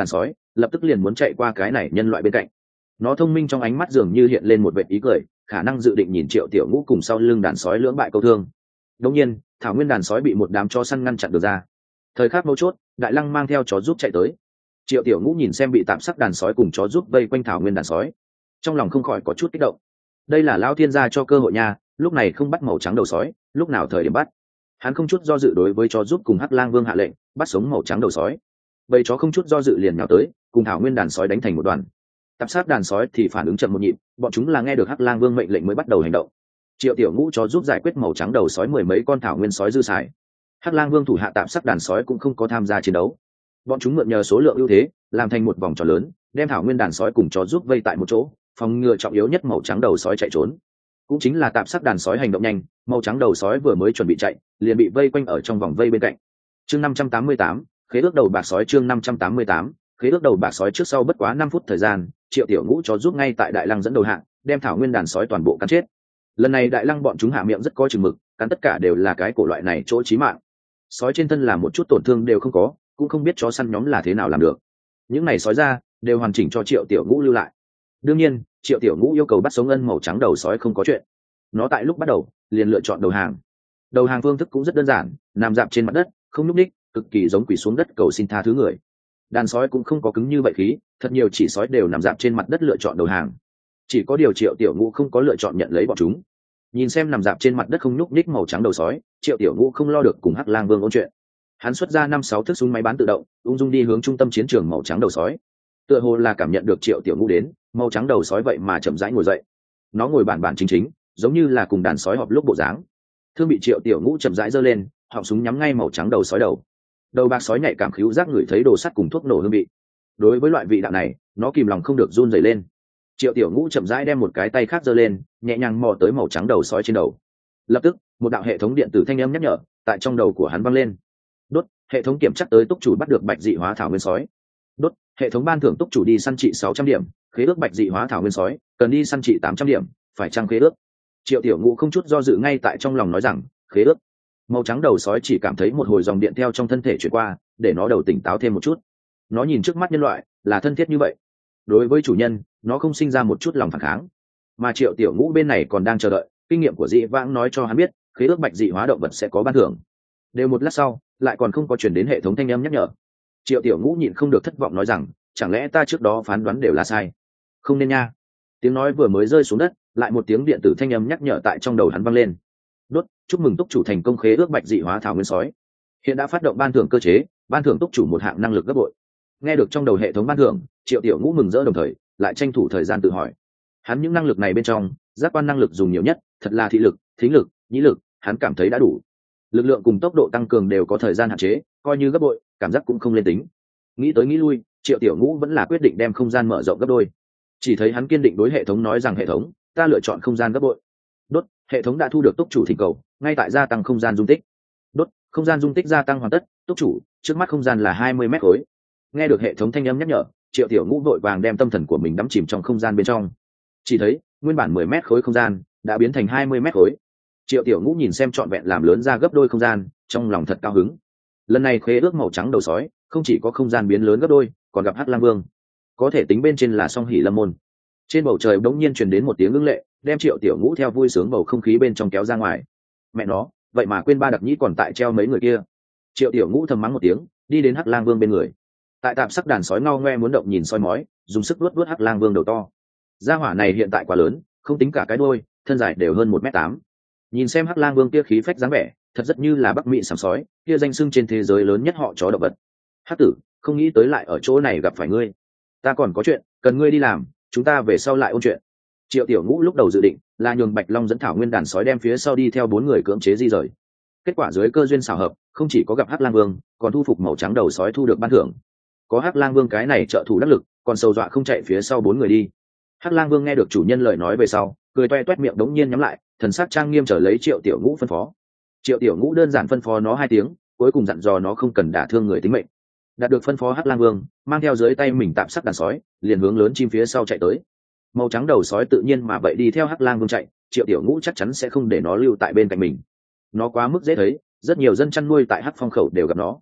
lập tức liền muốn chạy qua cái này nhân loại bên cạnh. Nó thông minh trong ánh mắt dường như hiện lên một vệt ý cười, khả năng dự định nhìn Triệu Tiểu Ngũ cùng sau lưng đàn sói lưỡng bại câu thương. Đột nhiên, thảo nguyên đàn sói bị một đám chó săn ngăn chặn được ra. Thời khắc mấu chốt, Đại Lăng mang theo chó giúp chạy tới. Triệu Tiểu Ngũ nhìn xem bị tạm sắc đàn sói cùng chó giúp vây quanh thảo nguyên đàn sói, trong lòng không khỏi có chút kích động. Đây là Lão Thiên gia cho cơ hội nha, lúc này không bắt màu trắng đầu sói, lúc nào thời điểm bắt. Hắn không chút do dự đối với chó giúp cùng Hắc Lang Vương hạ lệnh, bắt sống màu trắng đầu sói. Bầy chó không chút do dự liền nhào tới, cùng thảo nguyên đàn sói đánh thành một đoàn. Tạp sát đàn sói thì phản ứng chậm một nhịp, bọn chúng là nghe được Hắc Lang Vương mệnh lệnh mới bắt đầu hành động. Triệu Tiểu Ngũ chó giúp giải quyết màu trắng đầu sói mười mấy con thảo nguyên sói dư xài. Hắc Lang Vương thủ hạ tạp sát đàn sói cũng không có tham gia chiến đấu. Bọn chúng mượn nhờ số lượng ưu thế, làm thành một vòng tròn lớn, đem thảo nguyên đàn sói cùng chó giúp vây tại một chỗ, phòng ngừa trọng yếu nhất màu trắng đầu sói chạy trốn. Cũng chính là tạp sát đàn sói hành động nhanh, màu trắng đầu sói vừa mới chuẩn bị chạy, liền bị vây quanh ở trong vòng vây bên cạnh. Chương 588, khế ước đầu bạc sói. Chương 588, khế ước đầu bạc sói. Trước sau bất quá 5 phút thời gian, Triệu Tiểu Ngũ chó giúp ngay tại Đại Lăng dẫn đầu hạng, đem thảo nguyên đàn sói toàn bộ cắn chết. Lần này Đại Lăng bọn chúng hạ miệng rất có chừng mực, cắn tất cả đều là cái cổ loại này chỗ chí mạng. Sói trên thân là một chút tổn thương đều không có, cũng không biết chó săn nhóm là thế nào làm được. Những này sói ra đều hoàn chỉnh cho Triệu Tiểu Ngũ lưu lại. Đương nhiên, Triệu Tiểu Ngũ yêu cầu bắt sống ân màu trắng đầu sói không có chuyện. Nó tại lúc bắt đầu liền lựa chọn đầu hàng. Đầu hàng phương thức cũng rất đơn giản, nằm dạp trên mặt đất, không nhúc nhích, cực kỳ giống quỳ xuống đất cầu xin tha thứ người. Đàn sói cũng không có cứng như vậy khí, thật nhiều chỉ sói đều nằm dạp trên mặt đất lựa chọn đầu hàng. Chỉ có điều Triệu Tiểu Ngũ không có lựa chọn nhận lấy bọn chúng. Nhìn xem nằm dạp trên mặt đất không nhúc nhích màu trắng đầu sói, Triệu Tiểu Ngũ không lo được cùng Hắc Lang Vương ôn chuyện. Hắn xuất ra 5-6 thước súng máy bán tự động, ung dung đi hướng trung tâm chiến trường màu trắng đầu sói. Tựa hồ là cảm nhận được Triệu Tiểu Ngũ đến, màu trắng đầu sói vậy mà chậm rãi ngồi dậy. Nó ngồi bản bản chính chính, giống như là cùng đàn sói họp lúc bộ dáng. Thương bị Triệu Tiểu Ngũ chậm rãi giơ lên, họng súng nhắm ngay màu trắng đầu sói đầu. Đầu bạc sói nhạy cảm khứu giác ngửi thấy đồ sắt cùng thuốc nổ hương vị. Đối với loại vị đạo này, nó kìm lòng không được run rẩy lên. Triệu Tiểu Ngũ chậm rãi đem một cái tay khác giơ lên, nhẹ nhàng mò tới màu trắng đầu sói trên đầu. Lập tức, một đạo hệ thống điện tử thanh âm nhắc nhở tại trong đầu của hắn vang lên. Đốt, hệ thống kiểm chắc tới túc chủ bắt được bạch dị hóa thảo nguyên sói. Đốt, hệ thống ban thưởng túc chủ đi săn trị 600 điểm, khế ước bạch dị hóa thảo nguyên sói, cần đi săn trị 800 điểm, phải chăng khế ước? Triệu Tiểu Ngũ không chút do dự ngay tại trong lòng nói rằng, khế ước. Màu trắng đầu sói chỉ cảm thấy một hồi dòng điện theo trong thân thể chuyển qua, để nó đầu tỉnh táo thêm một chút. Nó nhìn trước mắt nhân loại, là thân thiết như vậy. Đối với chủ nhân, nó không sinh ra một chút lòng phản kháng. Mà Triệu Tiểu Ngũ bên này còn đang chờ đợi, kinh nghiệm của dị vãng nói cho hắn biết, khế ước bạch dị hóa động vật sẽ có ban thưởng. Đều một lát sau, lại còn không có truyền đến hệ thống thanh âm nhắc nhở. Triệu Tiểu Ngũ nhịn không được thất vọng nói rằng, chẳng lẽ ta trước đó phán đoán đều là sai? Không nên nha. Tiếng nói vừa mới rơi xuống đất, lại một tiếng điện tử thanh âm nhắc nhở tại trong đầu hắn vang lên. Đốt, chúc mừng túc chủ thành công khế ước bạch dị hóa thảo nguyên sói. Hiện đã phát động ban thưởng cơ chế, ban thưởng túc chủ một hạng năng lực gấp bội. Nghe được trong đầu hệ thống ban thưởng, Triệu Tiểu Ngũ mừng rỡ đồng thời lại tranh thủ thời gian tự hỏi. Hắn những năng lực này bên trong, giác quan năng lực dùng nhiều nhất, thật là thị lực, thính lực, nhĩ lực, hắn cảm thấy đã đủ. Lực lượng cùng tốc độ tăng cường đều có thời gian hạn chế, coi như gấp bội, cảm giác cũng không lên tính. Nghĩ tới nghĩ lui, Triệu Tiểu Ngũ vẫn là quyết định đem không gian mở rộng gấp đôi. Chỉ thấy hắn kiên định đối hệ thống nói rằng, hệ thống, ta lựa chọn không gian gấp bội. Đốt, hệ thống đã thu được túc chủ thỉnh cầu, ngay tại gia tăng không gian dung tích. Đốt, không gian dung tích gia tăng hoàn tất, túc chủ, trước mắt không gian là 20 mét khối. Nghe được hệ thống thanh âm nhắc nhở, Triệu Tiểu Ngũ vội vàng đem tâm thần của mình đắm chìm trong không gian bên trong. Chỉ thấy, nguyên bản 10 mét khối không gian đã biến thành 20 mét khối. Triệu Tiểu Ngũ nhìn xem trọn vẹn làm lớn ra gấp đôi không gian, trong lòng thật cao hứng. Lần này khế ước màu trắng đầu sói, không chỉ có không gian biến lớn gấp đôi, còn gặp Hắc Lang Vương. Có thể tính bên trên là song hỷ lâm môn. Trên bầu trời bỗng nhiên truyền đến một tiếng ưng lệ, đem Triệu Tiểu Ngũ theo vui sướng bầu không khí bên trong kéo ra ngoài. Mẹ nó, vậy mà quên ba đặc nhĩ còn tại treo mấy người kia. Triệu Tiểu Ngũ thầm mắng một tiếng, đi đến Hắc Lang Vương bên người. Tại tạp sắc đàn sói ngao ngoe muốn động nhìn soi mói, dùng sức vuốt Hắc Lang Vương đầu to. Gia hỏa này hiện tại quá lớn, không tính cả cái đuôi, thân dài đều hơn 1m8. Nhìn xem Hắc Lang Vương kia khí phách dáng vẻ, thật rất như là Bắc Mỹ sám sói, kia danh xưng trên thế giới lớn nhất họ chó động vật. Hắc tử, không nghĩ tới lại ở chỗ này gặp phải ngươi. Ta còn có chuyện cần ngươi đi làm, chúng ta về sau lại ôn chuyện. Triệu Tiểu Ngũ lúc đầu dự định là nhường Bạch Long dẫn thảo nguyên đàn sói đem phía sau đi theo 4 người cưỡng chế di rời. Kết quả dưới cơ duyên xảo hợp, không chỉ có gặp Hắc Lang Vương, còn thu phục màu trắng đầu sói thu được ban thưởng. Có Hắc Lang Vương cái này trợ thủ đắc lực, còn sầu dọa không chạy phía sau 4 người đi. Hắc Lang Vương nghe được chủ nhân lời nói về sau, cười toe toét miệng đống nhiên nhắm lại, thần sắc trang nghiêm trở lấy Triệu Tiểu Ngũ phân phó. Triệu Tiểu Ngũ đơn giản phân phó nó 2 tiếng, cuối cùng dặn dò nó không cần đả thương người tính mệnh. Đạt được phân phó, Hắc Lang Vương mang theo dưới tay mình tạm sắc đàn sói, liền hướng lớn chim phía sau chạy tới. Màu trắng đầu sói tự nhiên mà vậy đi theo Hắc Lang Vương chạy, Triệu Tiểu Ngũ chắc chắn sẽ không để nó lưu tại bên cạnh mình. Nó quá mức dễ thấy, rất nhiều dân chăn nuôi tại Hắc Phong khẩu đều gặp nó.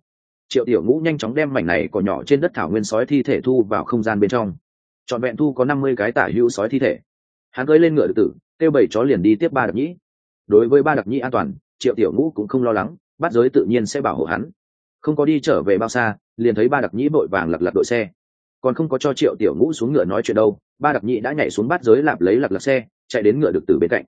Triệu Tiểu Ngũ nhanh chóng đem mảnh này cỏ nhỏ trên đất thảo nguyên sói thi thể thu vào không gian bên trong. Trọn vẹn thu có 50 cái tả hữu sói thi thể. Hắn cưỡi lên ngựa tử, kêu bầy chó liền đi tiếp Ba Đặc Nhĩ. Đối với Ba Đặc Nhĩ an toàn, Triệu Tiểu Ngũ cũng không lo lắng, Bát Giới tự nhiên sẽ bảo hộ hắn. Không có đi trở về bao xa, liền thấy Ba Đặc Nhĩ vội vàng lật đội xe. Còn không có cho Triệu Tiểu Ngũ xuống ngựa nói chuyện đâu, Ba Đặc Nhĩ đã nhảy xuống Bát Giới lạp lấy lật xe, chạy đến ngựa được tử bên cạnh.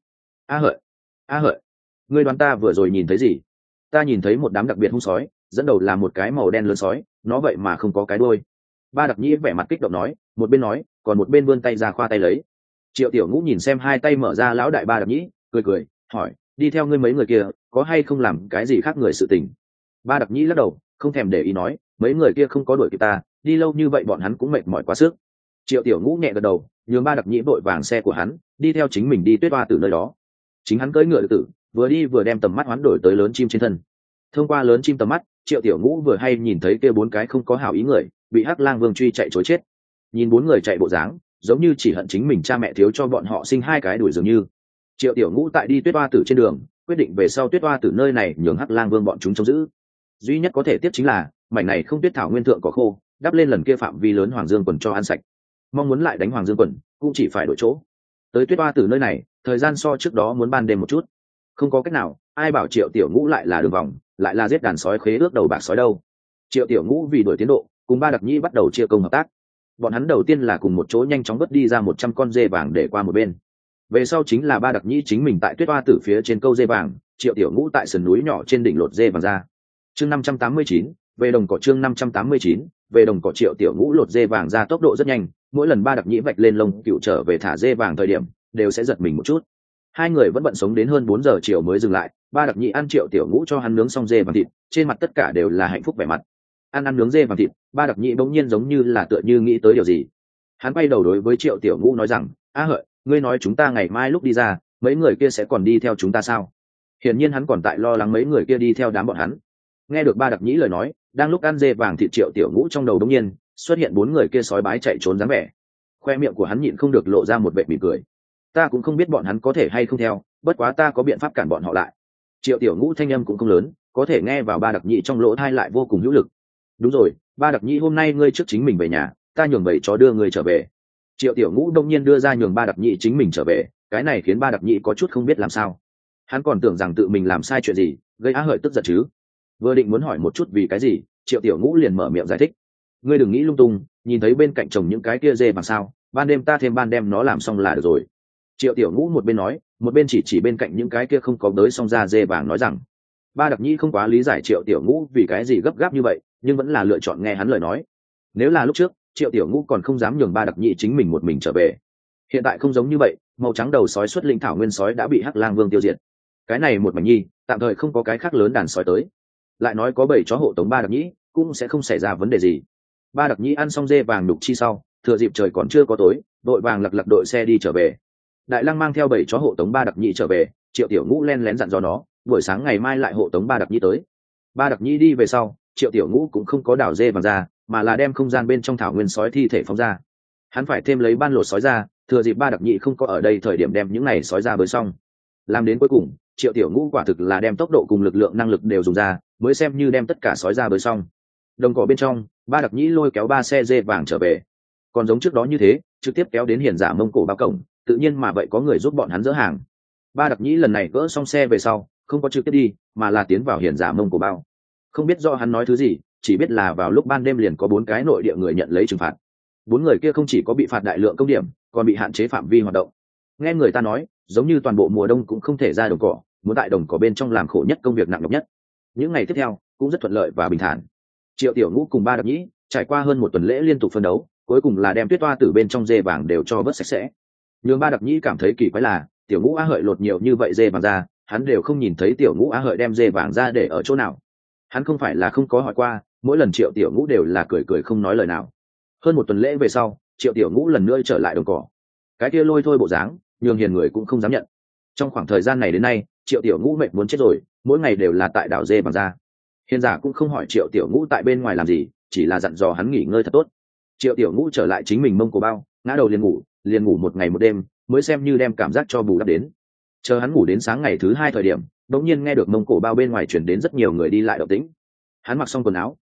A Hợi, ngươi đoán ta vừa rồi nhìn thấy gì? Ta nhìn thấy một đám đặc biệt hung sói, dẫn đầu là một cái màu đen lớn sói, nó vậy mà không có cái đuôi. Ba Đặc Nhĩ vẻ mặt kích động nói, một bên nói, còn một bên vươn tay ra khoa tay lấy. Triệu Tiểu Ngũ nhìn xem hai tay mở ra lão đại Ba Đặc Nhĩ, cười hỏi, đi theo ngươi mấy người kia có hay không làm cái gì khác người sự tình? Ba Đặc Nhĩ lắc đầu, không thèm để ý nói, mấy người kia không có đuổi kịp ta, đi lâu như vậy bọn hắn cũng mệt mỏi quá sức. Triệu Tiểu Ngũ nhẹ gật đầu, nhường Ba Đặc Nhĩ vội vàng xe của hắn, đi theo chính mình đi Tuyết Hoa Tử nơi đó. Chính hắn cưỡi ngựa tử, vừa đi vừa đem tầm mắt hoán đổi tới lớn chim trên thân. Thông qua lớn chim tầm mắt, Triệu Tiểu Ngũ vừa hay nhìn thấy kia bốn cái không có hảo ý người bị Hắc Lang Vương truy chạy trối chết. Nhìn bốn người chạy bộ dáng, giống như chỉ hận chính mình cha mẹ thiếu cho bọn họ sinh hai cái đuổi dường như. Triệu Tiểu Ngũ tại đi Tuyết Hoa Tử trên đường, quyết định về sau Tuyết Hoa Tử nơi này nhường Hắc Lang Vương bọn chúng trông giữ. Duy nhất có thể tiếp chính là mảnh này không tuyết thảo nguyên thượng có khô, đắp lên lần kia phạm vi lớn Hoàng Dương quần cho ăn sạch. Mong muốn lại đánh Hoàng Dương quần, cũng chỉ phải đổi chỗ. Tới Tuyết Hoa Tử nơi này, thời gian so trước đó muốn ban đêm một chút. Không có cách nào, ai bảo Triệu Tiểu Ngũ lại là đường vòng, lại là giết đàn sói khế ước đầu bạc sói đâu. Triệu Tiểu Ngũ vì đuổi tiến độ, cùng Ba Đặc Nhĩ bắt đầu chia công hợp tác. Bọn hắn đầu tiên là cùng một chỗ nhanh chóng vớt đi ra 100 con dê vàng để qua một bên. Về sau chính là Ba Đặc Nhĩ chính mình tại Tuyết Hoa Tử phía trên câu dê vàng, Triệu Tiểu Ngũ tại sườn núi nhỏ trên đỉnh lột dê vàng ra. Chương 589, về đồng cỏ. Chương 589, về đồng cỏ. Triệu Tiểu Ngũ lột dê vàng ra tốc độ rất nhanh, mỗi lần Ba Đặc Nhĩ vạch lên lông cựu trở về thả dê vàng thời điểm, đều sẽ giật mình một chút. Hai người vẫn bận sống đến hơn 4 giờ chiều mới dừng lại. Ba Đặc Nhĩ ăn Triệu Tiểu Ngũ cho hắn nướng xong dê vàng thịt, trên mặt tất cả đều là hạnh phúc vẻ mặt. Ăn nướng dê vàng thịt, Ba Đặc Nhĩ bỗng nhiên giống như là tựa như nghĩ tới điều gì. Hắn quay đầu đối với Triệu Tiểu Ngũ nói rằng, A Hợi, ngươi nói chúng ta ngày mai lúc đi ra, mấy người kia sẽ còn đi theo chúng ta sao? Hiển nhiên hắn còn tại lo lắng mấy người kia đi theo đám bọn hắn. Nghe được Ba Đặc Nhĩ lời nói, đang lúc ăn dê vàng thịt Triệu Tiểu Ngũ trong đầu đống nhiên xuất hiện bốn người kia sói bái chạy trốn dáng vẻ. Khoe miệng của hắn nhịn không được lộ ra một vẻ mỉm cười. Ta cũng không biết bọn hắn có thể hay không theo, bất quá ta có biện pháp cản bọn họ lại. Triệu Tiểu Ngũ thanh âm cũng không lớn, có thể nghe vào Ba Đặc Nhĩ trong lỗ tai lại vô cùng hữu lực. Đúng rồi, Ba Đặc Nhĩ, hôm nay ngươi trước chính mình về nhà, ta nhường bầy chó đưa ngươi trở về. Triệu Tiểu Ngũ đông nhiên đưa ra nhường Ba Đặc Nhĩ chính mình trở về, cái này khiến Ba Đặc Nhĩ có chút không biết làm sao. Hắn còn tưởng rằng tự mình làm sai chuyện gì, gây Á Hợi tức giận chứ. Vừa định muốn hỏi một chút vì cái gì, Triệu Tiểu Ngũ liền mở miệng giải thích. Ngươi đừng nghĩ lung tung, nhìn thấy bên cạnh chồng những cái kia dê bằng sao, ban đêm ta thêm ban đem nó làm xong là được rồi. Triệu Tiểu Ngũ một bên nói, một bên chỉ bên cạnh những cái kia không có đới xong ra dê vàng nói rằng. Ba Đặc Nhĩ không quá lý giải Triệu Tiểu Ngũ vì cái gì gấp gáp như vậy, nhưng vẫn là lựa chọn nghe hắn lời nói. Nếu là lúc trước, Triệu Tiểu Ngũ còn không dám nhường Ba Đặc Nhĩ chính mình một mình trở về. Hiện tại không giống như vậy, màu trắng đầu sói xuất lĩnh thảo nguyên sói đã bị Hắc Lang Vương tiêu diệt. Cái này một mảnh nhi, tạm thời không có cái khác lớn đàn sói tới. Lại nói có bầy chó hộ tống Ba Đặc Nhĩ, cũng sẽ không xảy ra vấn đề gì. Ba Đặc Nhĩ ăn xong dê vàng đục chi sau, thừa dịp trời còn chưa có tối, đội vàng lật đội xe đi trở về. Đại Lăng mang theo bầy chó hộ tống Ba Đặc Nhĩ trở về, Triệu Tiểu Ngũ len lén dặn dò nó, buổi sáng ngày mai lại hộ tống Ba Đặc Nhĩ tới. Ba Đặc Nhĩ đi về sau, Triệu Tiểu Ngũ cũng không có đảo dê vàng ra, mà là đem không gian bên trong thảo nguyên sói thi thể phóng ra. Hắn phải thêm lấy ban lột sói ra, thừa dịp Ba Đặc Nhĩ không có ở đây thời điểm đem những này sói ra bới xong. Làm đến cuối cùng, Triệu Tiểu Ngũ quả thực là đem tốc độ cùng lực lượng năng lực đều dùng ra, mới xem như đem tất cả sói ra bới xong. Đồng cỏ bên trong, Ba Đặc Nhĩ lôi kéo 3 xe dê vàng trở về. Còn giống trước đó như thế, trực tiếp kéo đến Hiền Giả Mông Cổ bao cổng, tự nhiên mà vậy có người giúp bọn hắn dỡ hàng. Ba Đặc Nhĩ lần này gỡ xong xe về sau, không có trực tiếp đi, mà là tiến vào Hiền Giả Mông Cổ bao. Không biết do hắn nói thứ gì, chỉ biết là vào lúc ban đêm liền có 4 cái nội địa người nhận lấy trừng phạt. 4 người kia không chỉ có bị phạt đại lượng công điểm, còn bị hạn chế phạm vi hoạt động. Nghe người ta nói, giống như toàn bộ mùa đông cũng không thể ra đồng cỏ, muốn tại đồng cỏ bên trong làm khổ nhất công việc nặng nhọc nhất. Những ngày tiếp theo cũng rất thuận lợi và bình thản. Triệu Tiểu Ngũ cùng Ba Đặc Nhĩ trải qua hơn 1 tuần lễ liên tục phân đấu, cuối cùng là đem Tuyết Toa Tử bên trong dê vàng đều cho vớt sạch sẽ. Nhưng Ba Đặc Nhĩ cảm thấy kỳ quái là, Tiểu Ngũ Á Hợi lột nhiều như vậy dê vàng ra, hắn đều không nhìn thấy Tiểu Ngũ Á Hợi đem dê vàng ra để ở chỗ nào. Hắn không phải là không có hỏi qua, mỗi lần Triệu Tiểu Ngũ đều là cười không nói lời nào. Hơn 1 tuần lễ về sau, Triệu Tiểu Ngũ lần nữa trở lại đồng cỏ. Cái kia lôi thôi bộ dáng, nhường hiền người cũng không dám nhận. Trong khoảng thời gian này đến nay, Triệu Tiểu Ngũ mệt muốn chết rồi, mỗi ngày đều là tại đảo dê vàng ra. Hiền giả cũng không hỏi Triệu Tiểu Ngũ tại bên ngoài làm gì, chỉ là dặn dò hắn nghỉ ngơi thật tốt. Triệu Tiểu Ngũ trở lại chính mình Mông Cổ bao, ngã đầu liền ngủ 1 ngày 1 đêm, mới xem như đem cảm giác cho bù đắp đến. Chờ hắn ngủ đến sáng ngày thứ 2 thời điểm, đột nhiên nghe được Mông Cổ bao bên ngoài truyền đến rất nhiều người đi lại động tĩnh. Hắn mặc xong quần áo,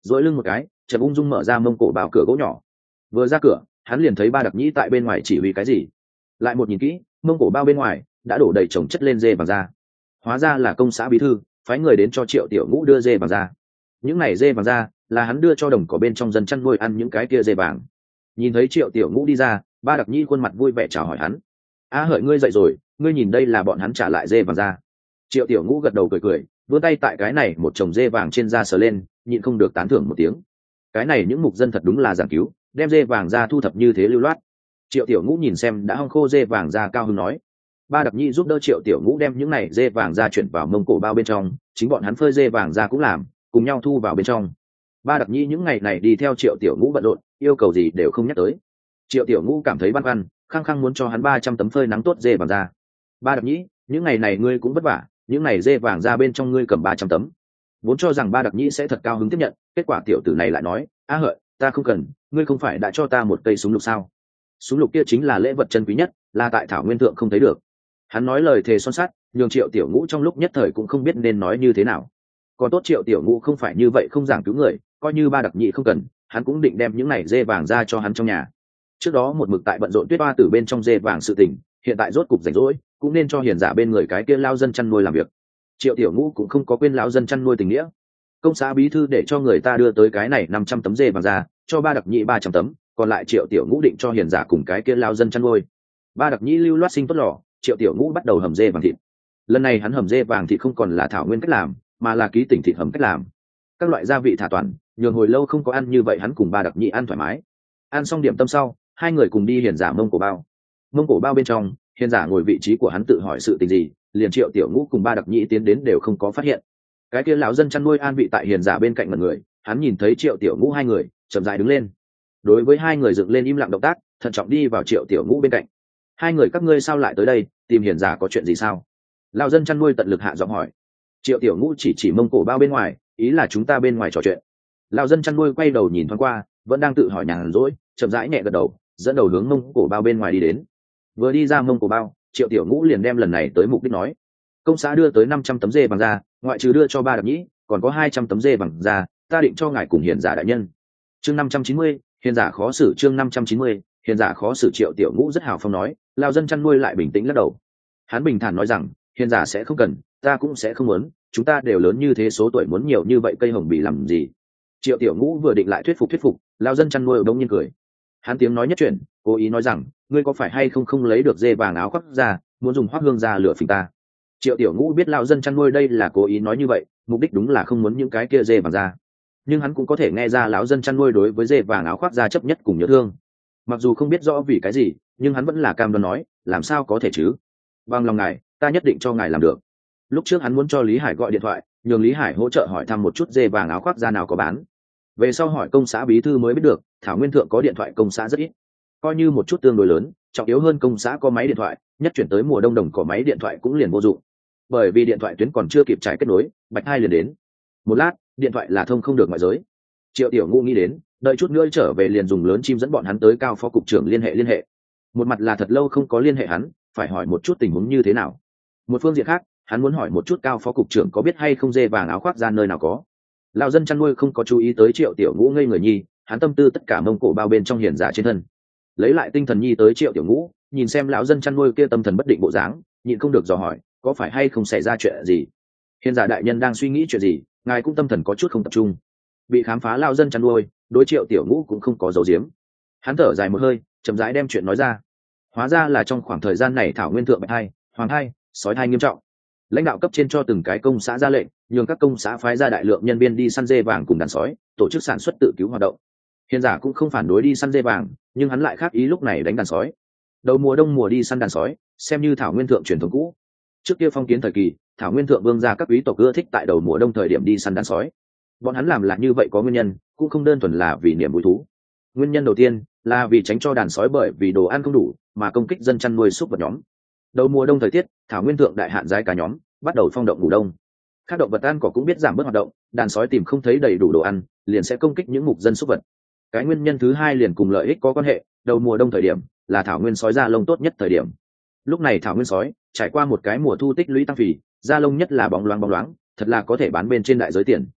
dỗi lưng một cái, chậm ung dung mở ra mông cổ bao cửa gỗ nhỏ. Vừa ra cửa, hắn liền thấy Ba Đặc Nhĩ tại bên ngoài chỉ huy cái gì. Lại một nhìn kỹ, mông cổ bao bên ngoài đã đổ đầy chồng chất lên dê vàng da. Hóa ra là công xã bí thư phái người đến cho Triệu Tiểu Ngũ đưa dê vàng da. Những này dê vàng da là hắn đưa cho đồng cỏ bên trong dân chăn nuôi ăn những cái kia dê vàng. Nhìn thấy Triệu Tiểu Ngũ đi ra, Ba Đặc Nhĩ khuôn mặt vui vẻ chào hỏi hắn. A Hợi, ngươi dậy rồi, ngươi nhìn đây là bọn hắn trả lại dê vàng da. Triệu Tiểu Ngũ gật đầu cười cười, vươn tay tại cái này một chồng dê vàng trên da sờ lên, nhịn không được tán thưởng một tiếng. Cái này những mục dân thật đúng là giảng cứu, đem dê vàng da thu thập như thế lưu loát. Triệu Tiểu Ngũ nhìn xem đã hong khô dê vàng da, cao hứng nói. Ba Đặc Nhĩ giúp đỡ Triệu Tiểu Ngũ đem những này dê vàng da chuyển vào mông cổ bao bên trong, chính bọn hắn phơi dê vàng da cũng làm, cùng nhau thu vào bên trong. Ba Đặc Nhĩ những ngày này đi theo Triệu Tiểu Ngũ bận rộn, yêu cầu gì đều không nhắc tới. Triệu Tiểu Ngũ cảm thấy băn khoăn, khăng khăng muốn cho hắn 300 tấm phơi nắng tốt dê vàng da. Ba Đặc Nhĩ, những ngày này ngươi cũng vất vả, những này dê vàng da bên trong ngươi cầm 300 tấm. Vốn cho rằng Ba Đặc Nhĩ sẽ thật cao hứng tiếp nhận, kết quả tiểu tử này lại nói, A Hợi, ta không cần, ngươi không phải đã cho ta một cây súng lục sao? Súng lục kia chính là lễ vật chân quý nhất, là tại thảo nguyên thượng không thấy được. Hắn nói lời thề son sắt, nhường Triệu Tiểu Ngũ trong lúc nhất thời cũng không biết nên nói như thế nào. Còn tốt Triệu Tiểu Ngũ không phải như vậy, không giảng cứu người, coi như Ba Đặc Nhĩ không cần, hắn cũng định đem những này dê vàng ra cho hắn trong nhà. Trước đó một mực tại bận rộn Tuyết Oa Tử bên trong dê vàng sự tình, hiện tại rốt cục rảnh rỗi, cũng nên cho hiền giả bên người cái kia lao dân chăn nuôi làm việc. Triệu Tiểu Ngũ cũng không có quên lão dân chăn nuôi tình nghĩa. Công xã bí thư để cho người ta đưa tới cái này 500 tấm dê vàng ra, cho Ba Đặc Nhĩ 300 tấm, còn lại Triệu Tiểu Ngũ định cho hiền giả cùng cái kia lao dân chăn nuôi. Ba Đặc Nhĩ lưu loát sinh tốt lò, Triệu Tiểu Ngũ bắt đầu hầm dê vàng thịt. Lần này hắn hầm dê vàng thịt không còn là thảo nguyên cách làm, mà là ký tỉnh thịt hầm cách làm. Các loại gia vị thả toàn, nhường hồi lâu không có ăn như vậy hắn cùng Ba Đặc Nhĩ ăn thoải mái. Ăn xong điểm tâm sau, hai người cùng đi hiền giả mông cổ bao. Mông cổ bao bên trong, hiền giả ngồi vị trí của hắn tự hỏi sự tình gì, liền Triệu Tiểu Ngũ cùng Ba Đặc Nhĩ tiến đến đều không có phát hiện. Cái kia lão dân chăn nuôi an vị tại hiền giả bên cạnh mọi người, hắn nhìn thấy Triệu Tiểu Ngũ hai người, chậm rãi đứng lên. Đối với hai người dựng lên im lặng động tác, thận trọng đi vào Triệu Tiểu Ngũ bên cạnh. Hai người các ngươi sao lại tới đây, tìm hiền giả có chuyện gì sao? Lão dân chăn nuôi tận lực hạ giọng hỏi. Triệu Tiểu Ngũ chỉ mông cổ bao bên ngoài, ý là chúng ta bên ngoài trò chuyện. Lão dân chăn nuôi quay đầu nhìn thoáng qua, vẫn đang tự hỏi nhàn rỗi, chậm rãi nhẹ gật đầu, dẫn đầu hướng mông cổ bao bên ngoài đi đến. Vừa đi ra mông cổ bao, Triệu Tiểu Ngũ liền đem lần này tới mục đích nói. Công xã đưa tới 500 tấm dê vàng ra, ngoại trừ đưa cho Ba Đặc Nhĩ, còn có 200 tấm dê vàng ra, ta định cho ngài cùng hiền giả đại nhân. Chương 590, hiền giả khó xử. Chương 590, hiền giả khó xử. Triệu Tiểu Ngũ rất hào phóng nói, lao dân chăn nuôi lại bình tĩnh lắc đầu. Hắn bình thản nói rằng, hiền giả sẽ không cần, ta cũng sẽ không muốn, chúng ta đều lớn như thế, số tuổi muốn nhiều như vậy cây hồng bì làm gì? Triệu Tiểu Ngũ vừa định lại thuyết phục, lao dân chăn nuôi đông nhiên cười. Hắn tiếng nói nhất chuyển, cố ý nói rằng, ngươi có phải hay không lấy được dê vàng áo khoác ra, muốn dùng hoác hương ra lửa phình ta? Triệu Tiểu Ngũ biết lao dân chăn nuôi đây là cố ý nói như vậy, mục đích đúng là không muốn những cái kia dê vàng ra. Nhưng hắn cũng có thể nghe ra lão dân chăn nuôi đối với dê vàng áo khoác ra chấp nhất cùng nhớ thương. Mặc dù không biết rõ vì cái gì, nhưng hắn vẫn là cam đoan nói, làm sao có thể chứ? Bằng lòng ngài, ta nhất định cho ngài làm được. Lúc trước hắn muốn cho Lý Hải gọi điện thoại, nhường Lý Hải hỗ trợ hỏi thăm một chút dê vàng áo khoác ra nào có bán. Về sau hỏi công xã bí thư mới biết được, thảo nguyên thượng có điện thoại công xã rất ít, coi như một chút tương đối lớn, trọng yếu hơn công xã có máy điện thoại, nhất chuyển tới mùa đông đồng có máy điện thoại cũng liền vô dụng, bởi vì điện thoại tuyến còn chưa kịp trải kết nối, bạch hai liền đến. Một lát, điện thoại là thông không được ngoại giới. Triệu Tiểu Ngũ nghĩ đến, đợi chút nữa trở về liền dùng lớn chim dẫn bọn hắn tới cao phó cục trưởng liên hệ. Một mặt là thật lâu không có liên hệ hắn, phải hỏi một chút tình huống như thế nào. Một phương diện khác, hắn muốn hỏi một chút cao phó cục trưởng có biết hay không dê vàng áo khoác ra nơi nào có. Lão dân chăn nuôi không có chú ý tới Triệu Tiểu Ngũ ngây người nhi, hắn tâm tư tất cả mông cổ bao bên trong hiền giả trên thân. Lấy lại tinh thần nhi tới Triệu Tiểu Ngũ, nhìn xem lão dân chăn nuôi kia tâm thần bất định bộ dáng, nhịn không được dò hỏi, có phải hay không xảy ra chuyện gì? Hiền giả đại nhân đang suy nghĩ chuyện gì, ngài cũng tâm thần có chút không tập trung. Bị khám phá lão dân chăn nuôi, đối Triệu Tiểu Ngũ cũng không có giấu giếm. Hắn thở dài một hơi, chậm rãi đem chuyện nói ra. Hóa ra là trong khoảng thời gian này thảo nguyên thượng bạch hai, hoàng hai, sói thai nghiêm trọng. Lãnh đạo cấp trên cho từng cái công xã ra lệnh, nhường các công xã phái ra đại lượng nhân viên đi săn dê vàng cùng đàn sói, tổ chức sản xuất tự cứu hoạt động. Hiền giả cũng không phản đối đi săn dê vàng, nhưng hắn lại khác ý lúc này đánh đàn sói. Đầu mùa đông mùa đi săn đàn sói, xem như thảo nguyên thượng truyền thống cũ. Trước kia phong kiến thời kỳ, thảo nguyên thượng vương gia các quý tộc ưa thích tại đầu mùa đông thời điểm đi săn đàn sói. Bọn hắn làm là như vậy có nguyên nhân, cũng không đơn thuần là vì niềm vui thú. Nguyên nhân đầu tiên là vì tránh cho đàn sói bởi vì đồ ăn không đủ mà công kích dân chăn nuôi súc vật nhóm. Đầu mùa đông thời tiết, thảo nguyên thượng đại hạn giái cá nhóm bắt đầu phong động ngủ đông. Các động vật ăn cỏ cũng biết giảm bớt hoạt động, đàn sói tìm không thấy đầy đủ đồ ăn, liền sẽ công kích những mục dân súc vật. Cái nguyên nhân thứ hai liền cùng lợi ích có quan hệ, đầu mùa đông thời điểm là thảo nguyên sói da lông tốt nhất thời điểm. Lúc này thảo nguyên sói trải qua một cái mùa thu tích lũy tăng phì, da lông nhất là bóng loáng, thật là có thể bán bên trên đại giới tiền.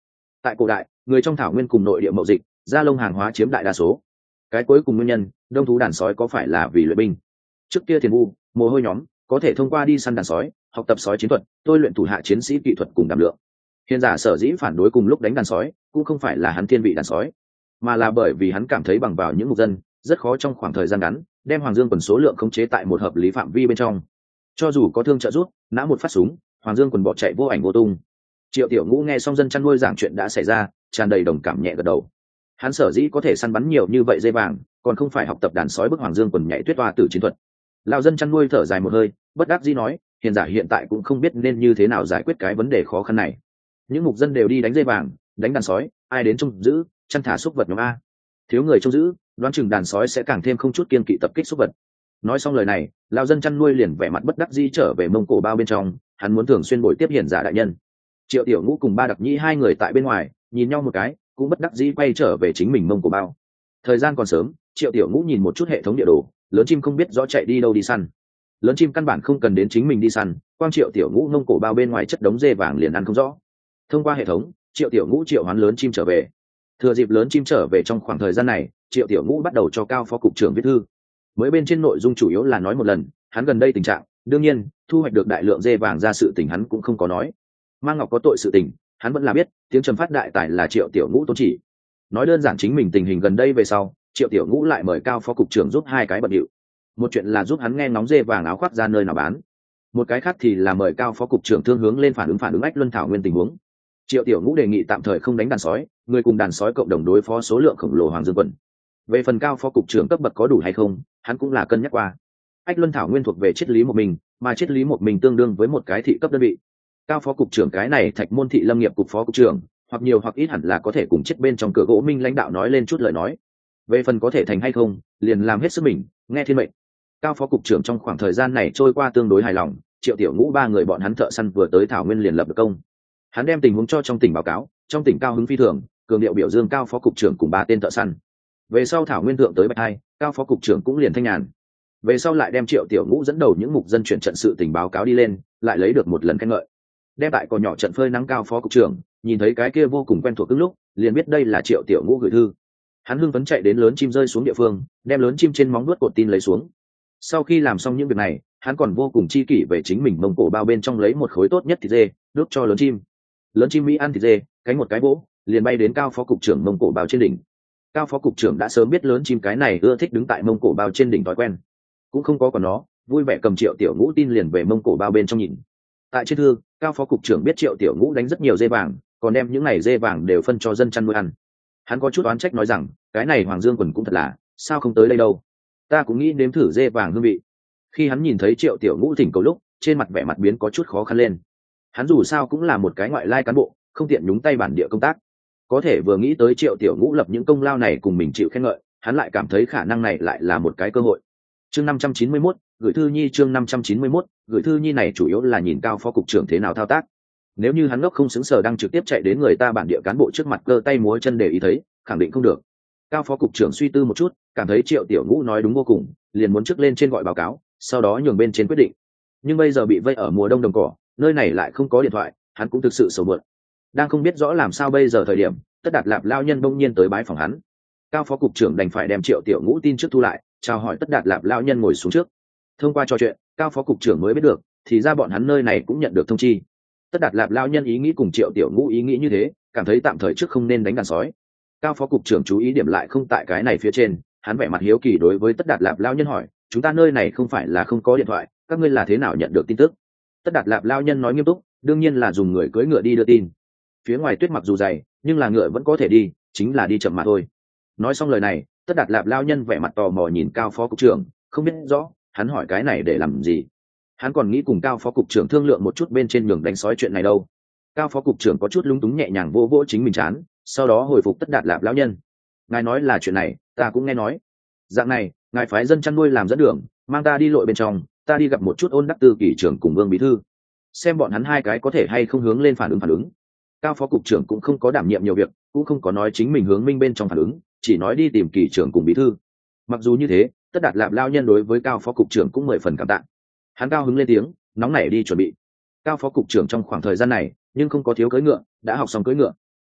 Tại cổ đại, người trong thảo nguyên cùng nội địa mậu dịch, da lông hàng hóa chiếm đại đa số. Cái cuối cùng nguyên nhân, đông thú đàn sói có phải là vì luyện binh? Trước kia thiền vu, mồ hôi nhóm có thể thông qua đi săn đàn sói, học tập sói chiến thuật, tôi luyện thủ hạ chiến sĩ kỹ thuật cùng đảm lượng. Hiền giả sở dĩ phản đối cùng lúc đánh đàn sói, cũng không phải là hắn thiên vị đàn sói, mà là bởi vì hắn cảm thấy bằng vào những mục dân rất khó trong khoảng thời gian ngắn đem Hoàng Dương quần số lượng khống chế tại một hợp lý phạm vi bên trong. Cho dù có thương trợ giúp, nã một phát súng, Hoàng Dương quần bỏ chạy vô ảnh vô tung. Triệu Tiểu Ngũ nghe xong dân chăn nuôi giảng chuyện đã xảy ra, tràn đầy đồng cảm nhẹ gật đầu. Hắn sở dĩ có thể săn bắn nhiều như vậy dây vàng, còn không phải học tập đàn sói bức Hoàng Dương quần nhảy tuyết hoa tử chiến thuật. Lão dân chăn nuôi thở dài một hơi, bất đắc dĩ nói, hiền giả hiện tại cũng không biết nên như thế nào giải quyết cái vấn đề khó khăn này. Những mục dân đều đi đánh dây vàng, đánh đàn sói, ai đến trông giữ, chăn thả súc vật nhóm a. Thiếu người trông giữ, đoán chừng đàn sói sẽ càng thêm không chút kiên kỵ tập kích súc vật. Nói xong lời này, lão dân chăn nuôi liền vẻ mặt bất đắc dĩ trở về Mông Cổ bao bên trong, hắn muốn thường xuyên bồi tiếp hiền giả đại nhân. Triệu Tiểu Ngũ cùng Ba Đặc Nhĩ hai người tại bên ngoài nhìn nhau một cái, cũng bất đắc dĩ quay trở về chính mình Mông Cổ bao. Thời gian còn sớm, Triệu Tiểu Ngũ nhìn một chút hệ thống địa đồ, lớn chim không biết rõ chạy đi đâu đi săn. Lớn chim căn bản không cần đến chính mình đi săn, quang Triệu Tiểu Ngũ Mông Cổ bao bên ngoài chất đống dê vàng liền ăn không rõ. Thông qua hệ thống, Triệu Tiểu Ngũ triệu hoán lớn chim trở về. Thừa dịp lớn chim trở về trong khoảng thời gian này, Triệu Tiểu Ngũ bắt đầu cho Cao phó cục trưởng viết thư. Mới bên trên nội dung chủ yếu là nói một lần hắn gần đây tình trạng, đương nhiên thu hoạch được đại lượng dê vàng ra sự tình hắn cũng không có nói. Mang Ngọc có tội sự tình hắn vẫn là biết, tiếng trầm phát đại tài là Triệu Tiểu Ngũ tôn chỉ. Nói đơn giản chính mình tình hình gần đây về sau, Triệu Tiểu Ngũ lại mời Cao phó cục trưởng giúp hai cái bận điệu. Một chuyện là giúp hắn nghe ngóng dê vàng áo khoác ra nơi nào bán, một cái khác thì là mời Cao phó cục trưởng thương hướng lên phản ứng Ách Luân Thảo Nguyên tình huống. Triệu Tiểu Ngũ đề nghị tạm thời không đánh đàn sói, người cùng đàn sói cộng đồng đối phó số lượng khổng lồ Hoàng Dương quần. Về phần Cao phó cục trưởng cấp bậc có đủ hay không, hắn cũng là cân nhắc qua. Ách Luân Thảo Nguyên thuộc về triết lý một mình, mà triết lý một mình tương đương với một cái thị cấp đơn vị. Cao phó cục trưởng cái này Thạch Môn thị lâm nghiệp cục phó cục trưởng, hoặc nhiều hoặc ít hẳn là có thể cùng chết bên trong cửa gỗ minh lãnh đạo nói lên chút lời nói. Về phần có thể thành hay không, liền làm hết sức mình, nghe thiên mệnh. Cao phó cục trưởng trong khoảng thời gian này trôi qua tương đối hài lòng, Triệu Tiểu Ngũ ba người bọn hắn thợ săn vừa tới Thảo Nguyên liền lập được công. Hắn đem tình huống cho trong tỉnh báo cáo, trong tỉnh cao hứng phi thường, cường điệu biểu dương Cao phó cục trưởng cùng ba tên thợ săn. Về sau Thảo Nguyên thượng tới Bạch Hai, Cao phó cục trưởng cũng liền thanh nhàn. Về sau lại đem Triệu Tiểu Ngũ dẫn đầu những mục dân chuyển trận sự tình báo cáo đi lên, lại lấy được một lần khen ngợi. Đem tại cỏ nhỏ trận phơi nắng Cao phó cục trưởng nhìn thấy cái kia vô cùng quen thuộc lúc, liền biết đây là Triệu Tiểu Ngũ gửi thư. Hắn hưng phấn chạy đến lớn chim rơi xuống địa phương, đem lớn chim trên móng vuốt cột tin lấy xuống. Sau khi làm xong những việc này, hắn còn vô cùng chi kỷ về chính mình Mông Cổ bao bên trong lấy một khối tốt nhất thịt dê đốt cho lớn chim. Lớn chim Mỹ ăn thịt dê, cánh một cái vỗ liền bay đến Cao phó cục trưởng Mông Cổ bao trên đỉnh. Cao phó cục trưởng đã sớm biết lớn chim cái này ưa thích đứng tại Mông Cổ bao trên đỉnh thói quen, cũng không có còn nó vui vẻ cầm Triệu Tiểu Ngũ tin liền về Mông Cổ bao bên trong nhìn. Tại trên thư, Cao phó cục trưởng biết Triệu Tiểu Ngũ đánh rất nhiều dê vàng, còn đem những này dê vàng đều phân cho dân chăn nuôi ăn. Hắn có chút oán trách nói rằng, cái này Hoàng Dương quần cũng thật là, sao không tới đây đâu? Ta cũng nghĩ nếm thử dê vàng hương vị. Khi hắn nhìn thấy Triệu Tiểu Ngũ thỉnh cầu lúc, trên mặt vẻ mặt biến có chút khó khăn lên. Hắn dù sao cũng là một cái ngoại lai cán bộ, không tiện nhúng tay bản địa công tác. Có thể vừa nghĩ tới Triệu Tiểu Ngũ lập những công lao này cùng mình chịu khen ngợi, hắn lại cảm thấy khả năng này lại là một cái cơ hội. Chương 591, gửi thư nhi. Chương 591, gửi thư nhi này chủ yếu là nhìn Cao phó cục trưởng thế nào thao tác. Nếu như hắn ngốc không xứng sở đang trực tiếp chạy đến người ta bản địa cán bộ trước mặt cơ tay múa chân để ý thấy, khẳng định không được. Cao phó cục trưởng suy tư một chút, cảm thấy Triệu Tiểu Ngũ nói đúng vô cùng, liền muốn trước lên trên gọi báo cáo, sau đó nhường bên trên quyết định. Nhưng bây giờ bị vây ở mùa đông đồng cỏ, nơi này lại không có điện thoại, hắn cũng thực sự sầu muộn. Đang không biết rõ làm sao bây giờ thời điểm, Tất Đạt Lạp lao nhân bỗng nhiên tới bái phòng hắn. Cao phó cục trưởng đành phải đem Triệu Tiểu Ngũ tin trước thu lại, chào hỏi Tất Đạt Lạp lao nhân ngồi xuống trước. Thông qua trò chuyện, Cao phó cục trưởng mới biết được, thì ra bọn hắn nơi này cũng nhận được thông chi. Tất Đạt Lạp lao nhân ý nghĩ cùng Triệu Tiểu Ngũ ý nghĩ như thế, cảm thấy tạm thời trước không nên đánh đàn sói. Cao phó cục trưởng chú ý điểm lại không tại cái này phía trên, hắn vẻ mặt hiếu kỳ đối với Tất Đạt Lạp lao nhân hỏi, chúng ta nơi này không phải là không có điện thoại, các ngươi là thế nào nhận được tin tức? Tất Đạt Lạp lao nhân nói nghiêm túc, đương nhiên là dùng người cưỡi ngựa đi đưa tin. Phía ngoài tuyết mặc dù dày, nhưng là ngựa vẫn có thể đi, chính là đi chậm mà thôi. Nói xong lời này, Tất Đạt Lạp lao nhân vẻ mặt tò mò nhìn Cao phó cục trưởng, không biết rõ hắn hỏi cái này để làm gì. Hắn còn nghĩ cùng Cao phó cục trưởng thương lượng một chút bên trên nhường đánh sói chuyện này đâu. Cao phó cục trưởng có chút lúng túng nhẹ nhàng vỗ vỗ chính mình chán, sau đó hồi phục Tất Đạt Lạp lão nhân. Ngài nói là chuyện này, ta cũng nghe nói. Dạng này, ngài phái dân chăn nuôi làm dẫn đường, mang ta đi lội bên trong, ta đi gặp một chút Ôn Đắc Tư kỷ trưởng cùng Vương bí thư, xem bọn hắn hai cái có thể hay không hướng lên phản ứng. Cao phó cục trưởng cũng không có đảm nhiệm nhiều việc, cũng không có nói chính mình hướng minh bên trong phản ứng, chỉ nói đi tìm kỷ trưởng cùng bí thư. Mặc dù như thế, Tất Đạt Lạp lao nhân đối với Cao phó cục trưởng cũng 10 phần cảm tạ. Hắn cao hứng lên tiếng, nóng nảy đi chuẩn bị. Cao phó cục trưởng trong khoảng thời gian này nhưng không có thiếu cưỡi ngựa, đã học xong cưỡi ngựa.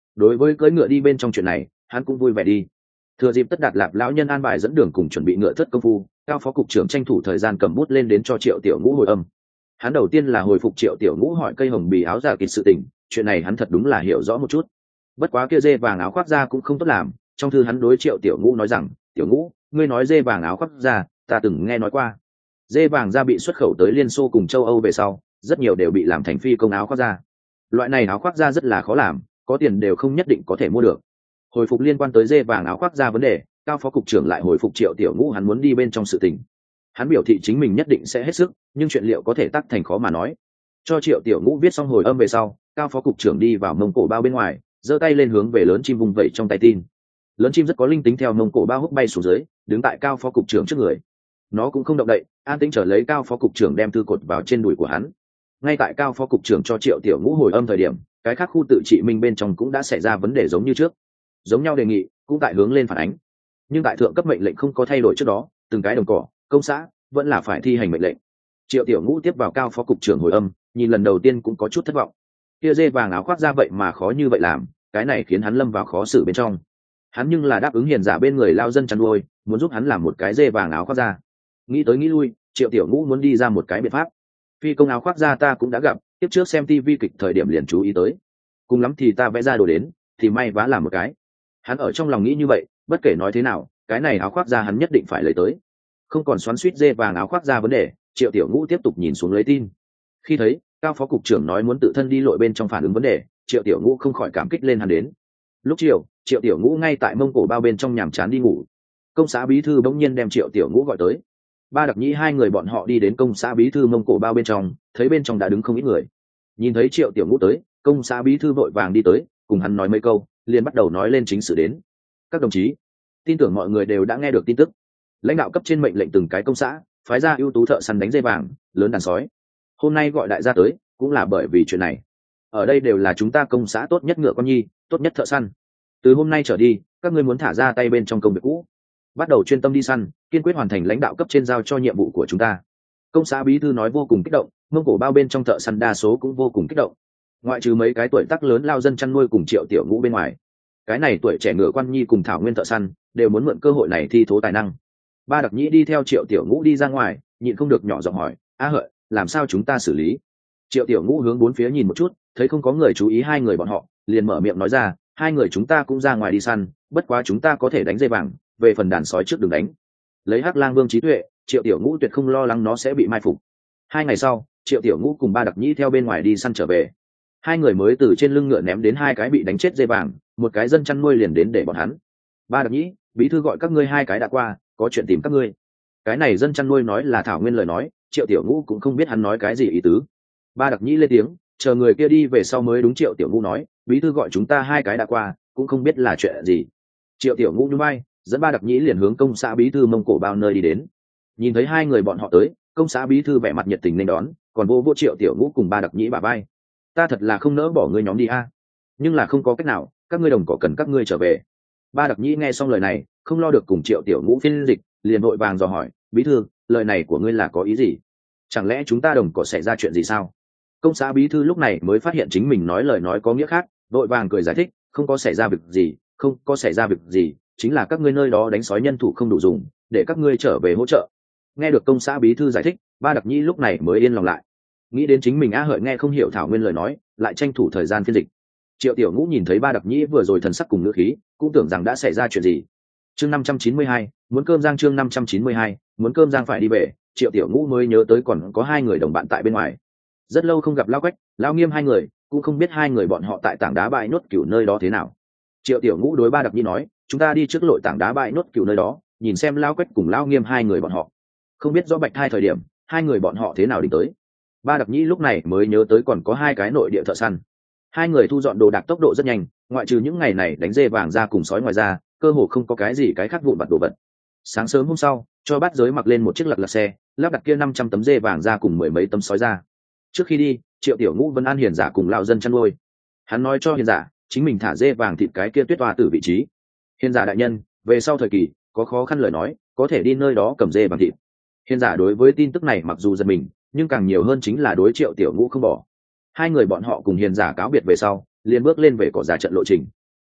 đối với cưỡi ngựa đi bên trong chuyện này hắn cũng vui vẻ đi. Thừa dịp Tất Đạt Lạp lão nhân an bài dẫn đường cùng chuẩn bị ngựa thất công phu, cao phó cục trưởng tranh thủ thời gian cầm bút lên đến cho Triệu Tiểu Ngũ hồi âm. Hắn đầu tiên là hồi phục Triệu Tiểu Ngũ hỏi cây hồng bì áo giả kịch sự tình, chuyện này hắn thật đúng là hiểu rõ một chút. Bất quá kia dê vàng áo khoác da cũng không tốt làm, trong thư hắn đối Triệu Tiểu Ngũ nói rằng, Tiểu Ngũ, ngươi nói dê vàng áo khoác da, ta từng nghe nói qua. Dê vàng da bị xuất khẩu tới Liên Xô cùng châu Âu về sau, rất nhiều đều bị làm thành phi công áo khoác da. Loại này áo khoác da rất là khó làm, có tiền đều không nhất định có thể mua được. Hồi phục liên quan tới dê vàng áo khoác da vấn đề, cao phó cục trưởng lại hồi phục Triệu Tiểu Ngũ hắn muốn đi bên trong sự tình. Hắn biểu thị chính mình nhất định sẽ hết sức, nhưng chuyện liệu có thể tắc thành khó mà nói. Cho Triệu Tiểu Ngũ viết xong hồi âm về sau, cao phó cục trưởng đi vào mông cổ bao bên ngoài, giơ tay lên hướng về lớn chim vùng vẫy trong tay tin. Lớn chim rất có linh tính theo mông cổ bao húc bay xuống dưới, đứng tại cao phó cục trưởng trước người. Nó cũng không động đậy, an tĩnh chờ lấy cao phó cục trưởng đem thư cột vào trên đùi của hắn. Ngay tại cao phó cục trưởng cho Triệu Tiểu Ngũ hồi âm thời điểm, cái khác khu tự trị minh bên trong cũng đã xảy ra vấn đề giống như trước, giống nhau đề nghị cũng tại hướng lên phản ánh. Nhưng tại thượng cấp mệnh lệnh không có thay đổi trước đó, từng cái đồng cỏ công xã vẫn là phải thi hành mệnh lệnh. Triệu Tiểu Ngũ tiếp vào cao phó cục trưởng hồi âm, nhìn lần đầu tiên cũng có chút thất vọng. Kia dê vàng áo khoác ra vậy mà khó như vậy làm, cái này khiến hắn lâm vào khó xử bên trong. Hắn nhưng là đáp ứng hiền giả bên người lao dân chăn nuôi, muốn giúp hắn làm một cái dê vàng áo khoác ra. Nghĩ tới nghĩ lui, Triệu Tiểu Ngũ muốn đi ra một cái biện pháp. Phi công áo khoác ra ta cũng đã gặp, tiếp trước xem TV kịch thời điểm liền chú ý tới. Cùng lắm thì ta vẽ ra đồ đến, thì may vá làm một cái. Hắn ở trong lòng nghĩ như vậy, bất kể nói thế nào, cái này áo khoác ra hắn nhất định phải lấy tới. Không còn xoắn xuýt dê vàng áo khoác ra vấn đề, Triệu Tiểu Ngũ tiếp tục nhìn xuống lấy tin. Khi thấy cao phó cục trưởng nói muốn tự thân đi lội bên trong phản ứng vấn đề, Triệu Tiểu Ngũ không khỏi cảm kích lên hắn đến. Lúc chiều, Triệu Tiểu Ngũ ngay tại mông cổ bao bên trong nhàm chán đi ngủ. Công xã bí thư bỗng nhiên đem Triệu Tiểu Ngũ gọi tới. Ba Đặc Nhĩ hai người bọn họ đi đến công xã bí thư mông cổ bao bên trong, thấy bên trong đã đứng không ít người. Nhìn thấy Triệu Tiểu Ngũ tới, công xã bí thư vội vàng đi tới, cùng hắn nói mấy câu, liền bắt đầu nói lên chính sự đến. Các đồng chí, tin tưởng mọi người đều đã nghe được tin tức. Lãnh đạo cấp trên mệnh lệnh từng cái công xã phái ra ưu tú thợ săn đánh dây vàng, lớn đàn sói. Hôm nay gọi đại gia tới, cũng là bởi vì chuyện này. Ở đây đều là chúng ta công xã tốt nhất ngựa con nhi, tốt nhất thợ săn. Từ hôm nay trở đi, các ngươi muốn thả ra tay bên trong công việc cũ, bắt đầu chuyên tâm đi săn, kiên quyết hoàn thành lãnh đạo cấp trên giao cho nhiệm vụ của chúng ta. Công xã bí thư nói vô cùng kích động, mông cổ bao bên trong thợ săn đa số cũng vô cùng kích động. Ngoại trừ mấy cái tuổi tác lớn lao dân chăn nuôi cùng Triệu Tiểu Ngũ bên ngoài, cái này tuổi trẻ ngựa quan nhi cùng thảo nguyên thợ săn đều muốn mượn cơ hội này thi thố tài năng. Ba Đặc Nhĩ đi theo Triệu Tiểu Ngũ đi ra ngoài, nhịn không được nhỏ giọng hỏi, a hợi, làm sao chúng ta xử lý? Triệu Tiểu Ngũ hướng bốn phía nhìn một chút, thấy không có người chú ý hai người bọn họ, liền mở miệng nói ra, hai người chúng ta cũng ra ngoài đi săn, bất quá chúng ta có thể đánh dây vàng, về phần đàn sói trước đừng đánh. Lấy Hắc Lang Vương trí tuệ, Triệu Tiểu Ngũ tuyệt không lo lắng nó sẽ bị mai phục. 2 ngày sau, Triệu Tiểu Ngũ cùng Ba Đặc Nhĩ theo bên ngoài đi săn trở về. Hai người mới từ trên lưng ngựa ném đến hai cái bị đánh chết dây vàng, một cái dân chăn nuôi liền đến để bọn hắn. Ba Đặc Nhĩ, bí thư gọi các ngươi hai cái đã qua, có chuyện tìm các ngươi. Cái này dân chăn nuôi nói là thảo nguyên lời nói, Triệu Tiểu Ngũ cũng không biết hắn nói cái gì ý tứ. Ba Đặc Nhĩ lên tiếng, chờ người kia đi về sau mới đúng. Triệu Tiểu Ngũ nói, bí thư gọi chúng ta hai cái đã qua, cũng không biết là chuyện gì. Triệu Tiểu Ngũ nhún vai, dẫn Ba Đặc Nhĩ liền hướng công xã bí thư mông cổ bao nơi đi đến. Nhìn thấy hai người bọn họ tới, công xã bí thư vẻ mặt nhiệt tình nên đón, còn vô Triệu Tiểu Ngũ cùng Ba Đặc Nhĩ bả vai. Ta thật là không nỡ bỏ ngươi nhóm đi a, nhưng là không có cách nào, các ngươi đồng cỏ cần các ngươi trở về. Ba Đặc Nhĩ nghe xong lời này, không lo được cùng Triệu Tiểu Ngũ phiên dịch, liền vội vàng dò hỏi, bí thư, lời này của ngươi là có ý gì? Chẳng lẽ chúng ta đồng cỏ xảy ra chuyện gì sao? Công xã bí thư lúc này mới phát hiện chính mình nói lời nói có nghĩa khác, vội vàng cười giải thích, không có xảy ra việc gì, không có xảy ra việc gì, chính là các ngươi nơi đó đánh sói nhân thủ không đủ dùng, để các ngươi trở về hỗ trợ. Nghe được công xã bí thư giải thích, Ba Đặc Nhĩ lúc này mới yên lòng lại. Nghĩ đến chính mình a hợi nghe không hiểu thảo nguyên lời nói, lại tranh thủ thời gian phiên dịch. Triệu Tiểu Ngũ nhìn thấy Ba Đặc Nhĩ vừa rồi thần sắc cùng ngữ khí, cũng tưởng rằng đã xảy ra chuyện gì. Chương 592, muốn cơm giang. Chương 592, muốn cơm giang phải đi về. Triệu Tiểu Ngũ mới nhớ tới còn có hai người đồng bạn tại bên ngoài. Rất lâu không gặp Lao Quách, Lao Nghiêm hai người, cũng không biết hai người bọn họ tại tảng đá bãi nốt cửu nơi đó thế nào. Triệu Tiểu Ngũ đối Ba Đặc Nhĩ nói, chúng ta đi trước lội tảng đá bãi nốt cửu nơi đó, nhìn xem Lao Quách cùng Lao Nghiêm hai người bọn họ. Không biết rõ Bạch Thai thời điểm, hai người bọn họ thế nào đi tới. Ba Đặc Nhĩ lúc này mới nhớ tới còn có hai cái nội địa thợ săn. Hai người thu dọn đồ đạc tốc độ rất nhanh, ngoại trừ những ngày này đánh dê vàng ra cùng sói ngoài ra, cơ hồ không có cái gì cái khác vụn vặt đồ vật. Sáng sớm hôm sau, cho Bát Giới mặc lên một chiếc lật lật xe, lắp đặt kia 500 tấm dê vàng ra cùng 10 mấy tấm sói ra. Trước khi đi, Triệu Tiểu Ngũ vẫn an hiền giả cùng lão dân chăn nuôi. Hắn nói cho hiền giả, chính mình thả dê vàng thịt cái kia tuyết toa từ vị trí. Hiền giả đại nhân, về sau thời kỳ có khó khăn lời nói, có thể đi nơi đó cầm dê vàng thịt. Hiền giả đối với tin tức này mặc dù giật mình, nhưng càng nhiều hơn chính là đối Triệu Tiểu Ngũ không bỏ. Hai người bọn họ cùng hiền giả cáo biệt về sau, liền bước lên về cỏ giả trận lộ trình.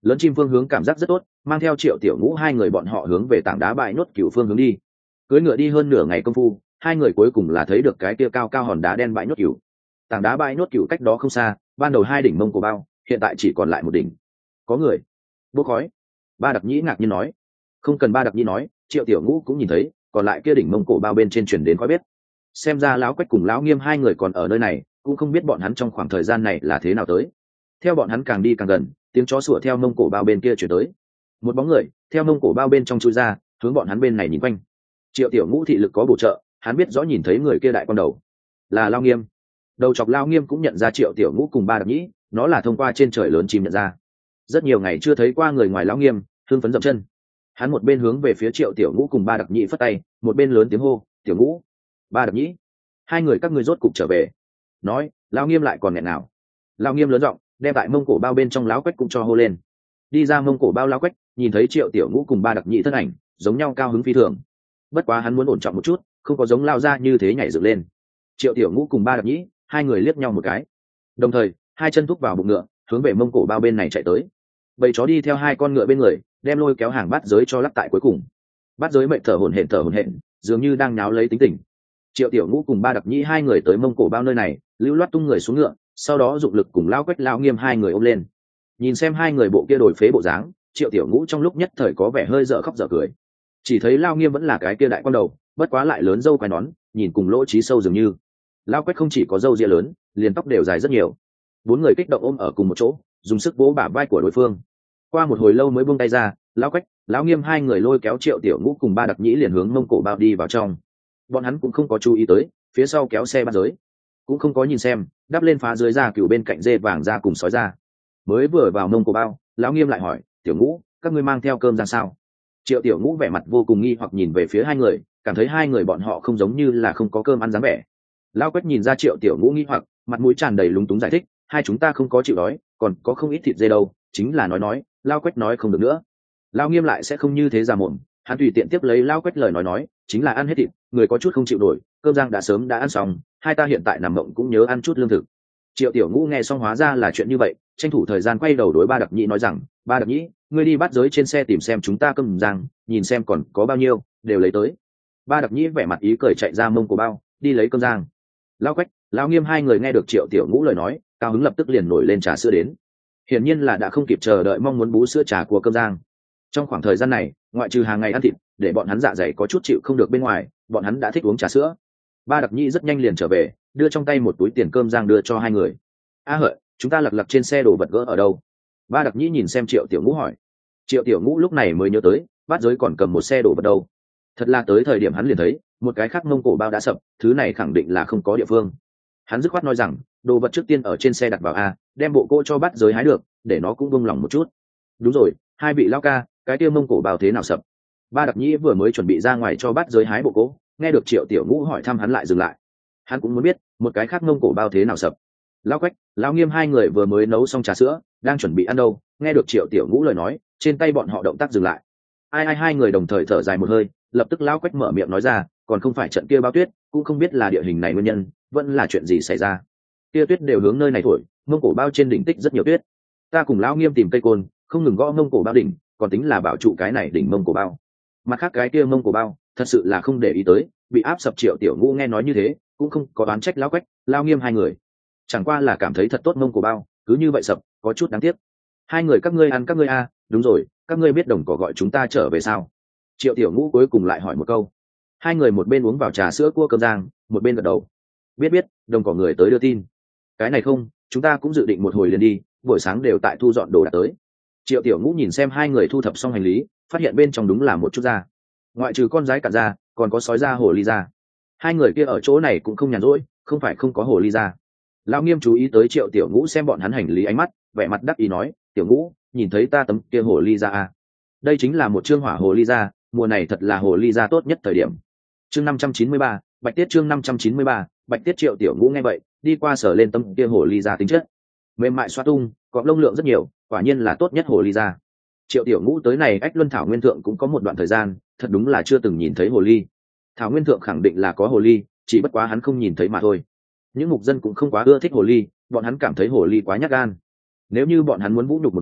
Lớn chim phương hướng cảm giác rất tốt, mang theo Triệu Tiểu Ngũ hai người bọn họ hướng về tảng đá bãi nốt cửu phương hướng đi. Cưỡi ngựa đi hơn nửa ngày công phu, hai người cuối cùng là thấy được cái kia cao cao hòn đá đen bãi nốt cửu. Tảng đá bãi nốt cửu cách đó không xa, ban đầu hai đỉnh Mông Cổ Bao, hiện tại chỉ còn lại một đỉnh. Có người bốc khói. Ba Đặc Nhĩ ngạc nhiên nói. Không cần Ba Đặc Nhĩ nói, Triệu Tiểu Ngũ cũng nhìn thấy, còn lại kia đỉnh Mông Cổ Bao bên trên truyền đến khói bếp. Xem ra lão Quách cùng lão Nghiêm hai người còn ở nơi này, cũng không biết bọn hắn trong khoảng thời gian này là thế nào tới. Theo bọn hắn càng đi càng gần, tiếng chó sủa theo Mông Cổ Bao bên kia chuyển tới. Một bóng người theo Mông Cổ Bao bên trong chui ra, hướng bọn hắn bên này nhìn quanh. Triệu Tiểu Ngũ thị lực có bổ trợ, hắn biết rõ nhìn thấy người kia đại con đầu là Lao Nghiêm. Đầu chọc Lao Nghiêm cũng nhận ra Triệu Tiểu Ngũ cùng Ba Đặc Nhĩ, nó là thông qua trên trời lớn chim nhận ra. Rất nhiều ngày chưa thấy qua người ngoài Lão Nghiêm, hưng phấn dậm chân. Hắn một bên hướng về phía Triệu Tiểu Ngũ cùng Ba Đặc Nhĩ phất tay, một bên lớn tiếng hô: "Tiểu Ngũ, Ba Đặc Nhĩ, hai người các ngươi rốt cục trở về." Nói, Lão Nghiêm lại còn nghẹn nào. Lão Nghiêm lớn giọng đem tại Mông Cổ Bao bên trong Lão Quách cũng cho hô lên. Đi ra Mông Cổ Bao Lão Quách nhìn thấy Triệu Tiểu Ngũ cùng Ba Đặc Nhĩ thân ảnh, giống nhau cao hứng phi thường. Bất quá hắn muốn ổn trọng một chút, không có giống lao ra như thế nhảy dựng lên. Triệu Tiểu Ngũ cùng Ba Đặc Nhĩ hai người liếc nhau một cái, đồng thời hai chân thúc vào bụng ngựa, hướng về Mông Cổ Bao bên này chạy tới. Bầy chó đi theo hai con ngựa bên người, đem lôi kéo hàng bát giới cho lắp tại cuối cùng. Bát giới mệnh thở hổn hển, dường như đang nháo lấy tính tình. Triệu Tiểu Ngũ cùng Ba Đặc Nhĩ hai người tới Mông Cổ Bao nơi này, lưu loát tung người xuống ngựa, sau đó dụng lực cùng Lao Quách Lao Nghiêm hai người ôm lên. Nhìn xem hai người bộ kia đổi phế bộ dáng, Triệu Tiểu Ngũ trong lúc nhất thời có vẻ hơi dở khóc dở cười. Chỉ thấy Lao Nghiêm vẫn là cái kia đại con đầu, bất quá lại lớn râu quai nón, nhìn cùng lỗ trí sâu dường như. Lao Quách không chỉ có râu ria lớn, liền tóc đều dài rất nhiều. Bốn người kích động ôm ở cùng một chỗ, dùng sức vỗ bả vai của đối phương. Qua một hồi lâu mới buông tay ra, Lao Quách, Lão Nghiêm hai người lôi kéo Triệu Tiểu Ngũ cùng Ba Đặc Nhĩ liền hướng Mông Cổ Bao đi vào trong. Bọn hắn cũng không có chú ý tới, phía sau kéo xe bát giới, cũng không có nhìn xem, đắp lên phá dưới ra cửu bên cạnh dê vàng ra cùng sói ra. Mới vừa vào Mông Cổ Bao, Lão Nghiêm lại hỏi: "Tiểu Ngũ, các ngươi mang theo cơm ra sao?" Triệu Tiểu Ngũ vẻ mặt vô cùng nghi hoặc nhìn về phía hai người, cảm thấy hai người bọn họ không giống như là không có cơm ăn dáng vẻ. Lao Quách nhìn ra Triệu Tiểu Ngũ nghi hoặc, mặt mũi tràn đầy lúng túng giải thích: "Hai chúng ta không có chịu đói, còn có không ít thịt dê đâu." Chính là nói, Lao Quách nói không được nữa. Lao Nghiêm lại sẽ không như thế già mồm, hắn tùy tiện tiếp lấy Lao Quách lời nói, chính là ăn hết thịt, người có chút không chịu nổi, cơm rang đã sớm đã ăn xong, hai ta hiện tại nằm mộng cũng nhớ ăn chút lương thực. Triệu Tiểu Ngũ nghe xong hóa ra là chuyện như vậy, tranh thủ thời gian quay đầu đối Ba Đặc Nhĩ nói rằng: "Ba Đặc Nhĩ, ngươi đi bắt giới trên xe tìm xem chúng ta cơm rang, nhìn xem còn có bao nhiêu, đều lấy tới." Ba Đặc Nhĩ vẻ mặt ý cười chạy ra Mông Cổ Bao, đi lấy cơm rang. Lao Quách, Lão Nghiêm hai người nghe được Triệu Tiểu Ngũ lời nói, cao hứng lập tức liền nổi lên trà sữa đến. Hiển nhiên là đã không kịp chờ đợi mong muốn bú sữa trà của cơm rang. Trong khoảng thời gian này, ngoại trừ hàng ngày ăn thịt, để bọn hắn dạ dày có chút chịu không được bên ngoài, bọn hắn đã thích uống trà sữa. Ba Đặc Nhĩ rất nhanh liền trở về, đưa trong tay một túi tiền cơm rang đưa cho hai người. "A Hợi, chúng ta lật trên xe đồ vật gỡ ở đâu?" Ba Đặc Nhĩ nhìn xem Triệu Tiểu Ngũ hỏi. Triệu Tiểu Ngũ lúc này mới nhớ tới, bát giới còn cầm một xe đồ vật đâu. Thật là tới thời điểm hắn liền thấy, một cái khác Mông Cổ Bao đã sập, thứ này khẳng định là không có địa phương. Hắn dứt khoát nói rằng, đồ vật trước tiên ở trên xe đặt vào a, đem bộ cỗ cho bát giới hái được, để nó cũng buông lòng một chút. Đúng rồi, hai vị lao ca, cái kia Mông Cổ Bao thế nào sập? Ba Đặc Nhĩ vừa mới chuẩn bị ra ngoài cho bát giới hái bộ cỗ, nghe được Triệu Tiểu Ngũ hỏi thăm hắn lại dừng lại. Hắn cũng muốn biết, một cái khác Mông Cổ Bao thế nào sập. Lao Quách, Lão Nghiêm hai người vừa mới nấu xong trà sữa, đang chuẩn bị ăn đâu, nghe được Triệu Tiểu Ngũ lời nói, trên tay bọn họ động tác dừng lại. Ai hai người đồng thời thở dài một hơi, lập tức Lão Quách mở miệng nói ra: "Còn không phải trận kia bao tuyết, cũng không biết là địa hình này nguyên nhân, vẫn là chuyện gì xảy ra. Kia tuyết đều hướng nơi này thổi, Mông Cổ Bao trên đỉnh tích rất nhiều tuyết. Ta cùng Lão Nghiêm tìm cây côn, không ngừng gõ Mông Cổ Bao đỉnh, còn tính là bảo trụ cái này đỉnh Mông Cổ Bao. Mặt khác cái kia Mông Cổ Bao, thật sự là không để ý tới, bị áp sập." Triệu Tiểu Ngũ nghe nói như thế, cũng không có đoán trách Lão Quách, Lão Nghiêm hai người, chẳng qua là cảm thấy thật tốt Mông Cổ Bao, cứ như vậy sập, có chút đáng tiếc. "Hai người các ngươi ăn các ngươi a, đúng rồi, các ngươi biết đồng cỏ gọi chúng ta trở về sao?" Triệu Tiểu Ngũ cuối cùng lại hỏi một câu. Hai người một bên uống vào trà sữa cua cơm rang, một bên gật đầu. Biết, đồng cỏ người tới đưa tin. Cái này không, chúng ta cũng dự định một hồi liền đi, buổi sáng đều tại thu dọn đồ đạc tới. Triệu Tiểu Ngũ nhìn xem hai người thu thập xong hành lý, phát hiện bên trong đúng là một chút da. Ngoại trừ con rái cạn da, còn có sói da hồ ly da. Hai người kia ở chỗ này cũng không nhàn rỗi, không phải không có hồ ly da. Lão Nghiêm chú ý tới Triệu Tiểu Ngũ xem bọn hắn hành lý ánh mắt, vẻ mặt đắc ý nói: "Tiểu Ngũ, nhìn thấy ta tấm kia hồ ly da à? Đây chính là một chương hỏa hồ ly da, mùa này thật là hồ ly da tốt nhất thời điểm." Chương 593, Bạch Tiết. Chương 593, Bạch Tiết. Triệu Tiểu Ngũ nghe vậy, đi qua sở lên tấm kia hồ ly da tính chất, mềm mại xoa tung, có lông lượng rất nhiều, quả nhiên là tốt nhất hồ ly da. Triệu Tiểu Ngũ tới này Ách Luân Thảo Nguyên Thượng cũng có một đoạn thời gian, thật đúng là chưa từng nhìn thấy hồ ly. Thảo Nguyên Thượng khẳng định là có hồ ly, chỉ bất quá hắn không nhìn thấy mà thôi. Những mục dân cũng không quá ưa thích hồ ly, bọn hắn cảm thấy hồ ly quá nhát gan. Nếu như bọn hắn muốn vũ nhục một người,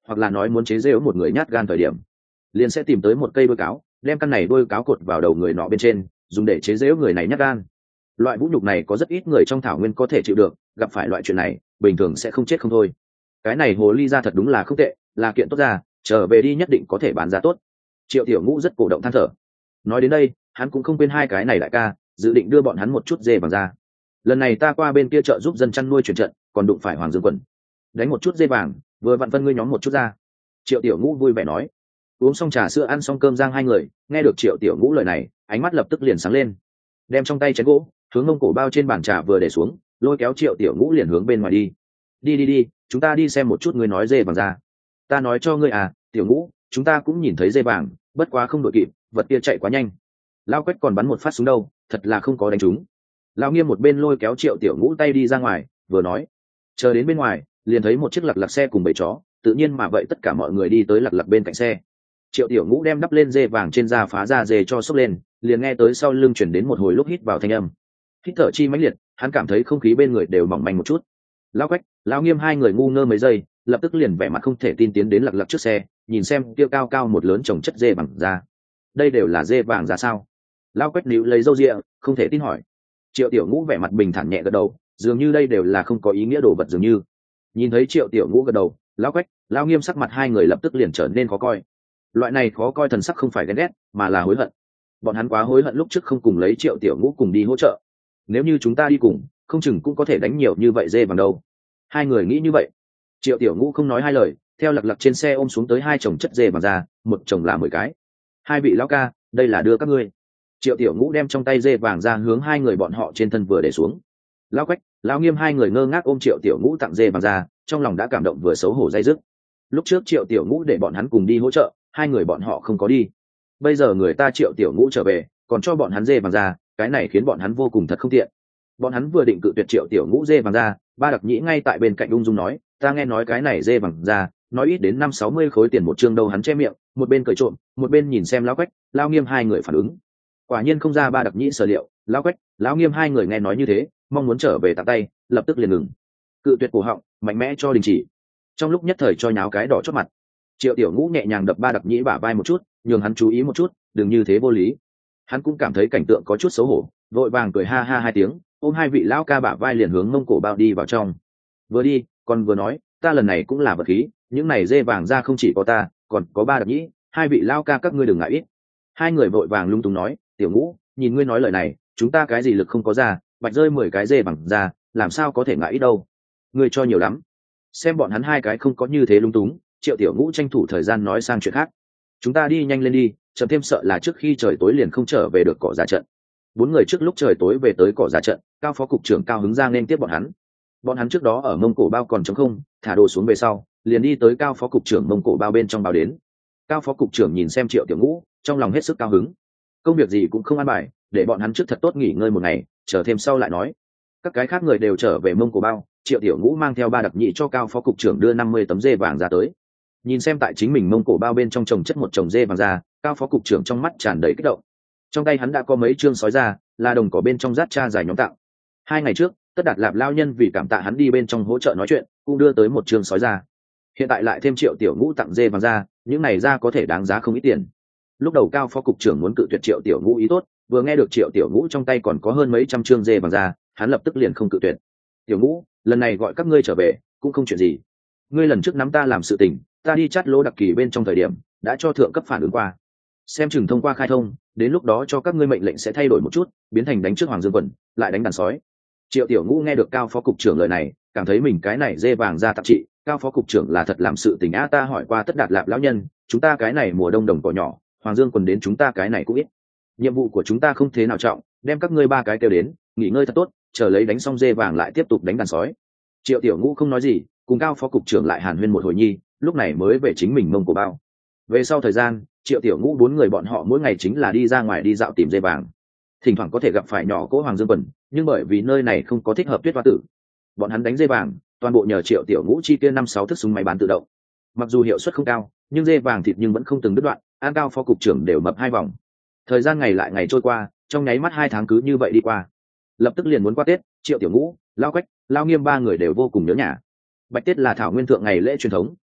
hoặc là nói muốn chế giễu một người nhát gan thời điểm, liền sẽ tìm tới một cây đuôi cáo, đem căn này đuôi cáo cột vào đầu người nọ bên trên, dùng để chế giễu người này nhát gan. Loại vũ nhục này có rất ít người trong thảo nguyên có thể chịu được, gặp phải loại chuyện này bình thường sẽ không chết không thôi. Cái này hồ ly ra thật đúng là không tệ, là kiện tốt ra, trở về đi nhất định có thể bán giá tốt. Triệu Tiểu Ngũ rất cổ động than thở. Nói đến đây hắn cũng không quên hai cái này đại ca, dự định đưa bọn hắn một chút dê vàng ra. Lần này ta qua bên kia chợ giúp dân chăn nuôi chuyển trận, còn đụng phải Hoàng Dương Quần, đánh một chút dê vàng, vừa vặn phân ngươi nhóm một chút ra. Triệu Tiểu Ngũ vui vẻ nói. Uống xong trà sữa ăn xong cơm, Giang hai người nghe được Triệu Tiểu Ngũ lời này, ánh mắt lập tức liền sáng lên, đem trong tay chén gỗ hướng mông cổ bao trên bàn trà vừa để xuống, lôi kéo Triệu Tiểu Ngũ liền hướng bên ngoài đi. Đi, chúng ta đi xem một chút ngươi nói dê vàng ra. Ta nói cho ngươi à, Tiểu Ngũ, chúng ta cũng nhìn thấy dê vàng, bất quá không đội kịp, vật kia chạy quá nhanh. Lao Quách còn bắn một phát súng đâu, thật là không có đánh trúng. Lao Nghiêm một bên lôi kéo Triệu Tiểu Ngũ tay đi ra ngoài, vừa nói. Chờ đến bên ngoài, liền thấy một chiếc lật lật xe cùng bầy chó, tự nhiên mà vậy tất cả mọi người đi tới lật lật bên cạnh xe. Triệu Tiểu Ngũ đem đắp lên dê vàng trên da phá da dê cho xốc lên, liền nghe tới sau lưng chuyển đến một hồi lúc hít vào thanh âm. Hít thở chi mãnh liệt, hắn cảm thấy không khí bên người đều mỏng manh một chút. Lao Quách, Lao Nghiêm hai người ngu ngơ mấy giây, lập tức liền vẻ mặt không thể tin tiến đến lật lật trước xe, nhìn xem kia cao cao một lớn chồng chất dê bằng da. Đây đều là dê vàng ra sao? Lao Quách níu lấy râu ria, không thể tin hỏi. Triệu Tiểu Ngũ vẻ mặt bình thản nhẹ gật đầu, dường như đây đều là không có ý nghĩa đồ vật dường như. Nhìn thấy Triệu Tiểu Ngũ gật đầu, Lao Quách, Lao Nghiêm sắc mặt hai người lập tức liền trở nên khó coi. Loại này khó coi thần sắc không phải ghen ghét, mà là hối hận. Bọn hắn quá hối hận lúc trước không cùng lấy Triệu Tiểu Ngũ cùng đi hỗ trợ. Nếu như chúng ta đi cùng, không chừng cũng có thể đánh nhiều như vậy dê vàng đâu. Hai người nghĩ như vậy. Triệu Tiểu Ngũ không nói hai lời, theo lật lật trên xe ôm xuống tới hai chồng chất dê vàng ra, một chồng là 10 cái. Hai vị lão ca, đây là đưa các ngươi. Triệu Tiểu Ngũ đem trong tay dê vàng ra hướng hai người bọn họ trên thân vừa để xuống. Lão Quách, Lão Nghiêm hai người ngơ ngác ôm Triệu Tiểu Ngũ tặng dê vàng ra, trong lòng đã cảm động vừa xấu hổ dây dứt. Lúc trước Triệu Tiểu Ngũ để bọn hắn cùng đi hỗ trợ, hai người bọn họ không có đi. Bây giờ người ta Triệu Tiểu Ngũ trở về, còn cho bọn hắn dê vàng ra, cái này khiến bọn hắn vô cùng thật không tiện. Bọn hắn vừa định cự tuyệt Triệu Tiểu Ngũ dê vàng ra, Ba Đặc Nhĩ ngay tại bên cạnh ung dung nói, ta nghe nói cái này dê vàng ra, nói ít đến 50-60 khối tiền một chương đâu. Hắn che miệng, một bên cười trộm, một bên nhìn xem Lão Quách, Lão Nghiêm hai người phản ứng. Quả nhiên không ra Ba Đặc Nhĩ sở liệu, Lão Quách, Lão Nghiêm hai người nghe nói như thế, mong muốn trở về tặng tay, lập tức liền ngừng. Cự tuyệt cổ họng, mạnh mẽ cho đình chỉ. Trong lúc nhất thời cho nháo cái đỏ chót mặt. Triệu Tiểu Ngũ nhẹ nhàng đập Ba Đặc Nhĩ bả vai một chút, nhường hắn chú ý một chút, đừng như thế vô lý. Hắn cũng cảm thấy cảnh tượng có chút xấu hổ, vội vàng cười ha ha hai tiếng, ôm hai vị lão ca bả vai liền hướng mông cổ bao đi vào trong. Vừa đi còn vừa nói, ta lần này cũng là vật khí, những này dê vàng ra không chỉ có ta, còn có Ba Đặc Nhĩ, hai vị lão ca các ngươi đừng ngại ít. Hai người vội vàng lung tung nói, Tiểu Ngũ, nhìn ngươi nói lời này, chúng ta cái gì lực không có ra, bạch rơi 10 cái dê vàng ra, làm sao có thể ngại ít đâu. Ngươi cho nhiều lắm. Xem bọn hắn hai cái không có như thế lung túng, Triệu Tiểu Ngũ tranh thủ thời gian nói sang chuyện khác. Chúng ta đi nhanh lên đi, chậm thêm sợ là trước khi trời tối liền không trở về được cỏ ra trận. Bốn người trước lúc trời tối về tới cỏ ra trận, Cao phó cục trưởng Cao Hứng Giang nên tiếp bọn hắn. Bọn hắn trước đó ở mông cổ bao còn trống không, thả đồ xuống về sau, liền đi tới Cao phó cục trưởng mông cổ bao bên trong bao đến. Cao phó cục trưởng nhìn xem Triệu Tiểu Ngũ, trong lòng hết sức cao hứng. Công việc gì cũng không an bài, để bọn hắn trước thật tốt nghỉ ngơi một ngày, chờ thêm sau lại nói. Các cái khác người đều trở về mông cổ bao, Triệu Tiểu Ngũ mang theo Ba Đặc Nhĩ cho Cao phó cục trưởng đưa 50 tấm dê vàng ra tới. Nhìn xem tại chính mình mông cổ bao bên trong trồng chất một chồng dê vàng ra, Cao phó cục trưởng trong mắt tràn đầy kích động. Trong tay hắn đã có mấy chương sói ra, là đồng cỏ bên trong rát cha dài nhóm tặng. 2 ngày trước, Tất Đạt Lạp lao nhân vì cảm tạ hắn đi bên trong hỗ trợ nói chuyện, cũng đưa tới một chương sói ra. Hiện tại lại thêm Triệu Tiểu Ngũ tặng dê vàng ra, những này ra có thể đáng giá không ít tiền. Lúc đầu Cao phó cục trưởng muốn cự tuyệt Triệu Tiểu Ngũ ý tốt, vừa nghe được Triệu Tiểu Ngũ trong tay còn có hơn mấy trăm chương dê vàng ra, hắn lập tức liền không cự tuyệt. Tiểu Ngũ, lần này gọi các ngươi trở về, cũng không chuyện gì. Ngươi lần trước nắm ta làm sự tình, ta đi chát lỗ đặc kỳ bên trong thời điểm, đã cho thượng cấp phản ứng qua. Xem chừng thông qua khai thông, đến lúc đó cho các ngươi mệnh lệnh sẽ thay đổi một chút, biến thành đánh trước Hoàng Dương Quần, lại đánh đàn sói. Triệu Tiểu Ngũ nghe được Cao phó cục trưởng lời này, cảm thấy mình cái này dê vàng ra tạp trị, Cao phó cục trưởng là thật làm sự tình á. Ta hỏi qua Tất Đạt Lạp lão nhân, chúng ta cái này mùa đông đồng cỏ nhỏ, Hoàng Dương Quần đến chúng ta cái này cũng ít. Nhiệm vụ của chúng ta không thế nào trọng, đem các ngươi 3 cái kêu đến, nghỉ ngơi thật tốt, chờ lấy đánh xong dê vàng lại tiếp tục đánh đàn sói. Triệu Tiểu Ngũ không nói gì, cùng Cao phó cục trưởng lại hàn huyên một hồi nhi, lúc này mới về chính mình mông cổ bao. Về sau thời gian, Triệu Tiểu Ngũ 4 người bọn họ mỗi ngày chính là đi ra ngoài đi dạo tìm dê vàng. Thỉnh thoảng có thể gặp phải nhỏ cỗ Hoàng Dương Quần, nhưng bởi vì nơi này không có thích hợp tuyết hoa tử, bọn hắn đánh dê vàng toàn bộ nhờ Triệu Tiểu Ngũ chi kia 5-6 thức súng máy bán tự động. Mặc dù hiệu suất không cao, nhưng dê vàng thịt nhưng vẫn không từng đứt đoạn, An Cao phó cục trưởng đều mập 2 vòng. Thời gian ngày lại ngày trôi qua, trong nháy mắt 2 tháng cứ như vậy đi qua. Lập tức liền muốn qua Tết, Triệu Tiểu Ngũ, Lao Quách, Lao Nghiêm 3 người đều vô cùng nhớ nhà. Bạch Tết là thảo nguyên thượng ngày lễ truyền thống,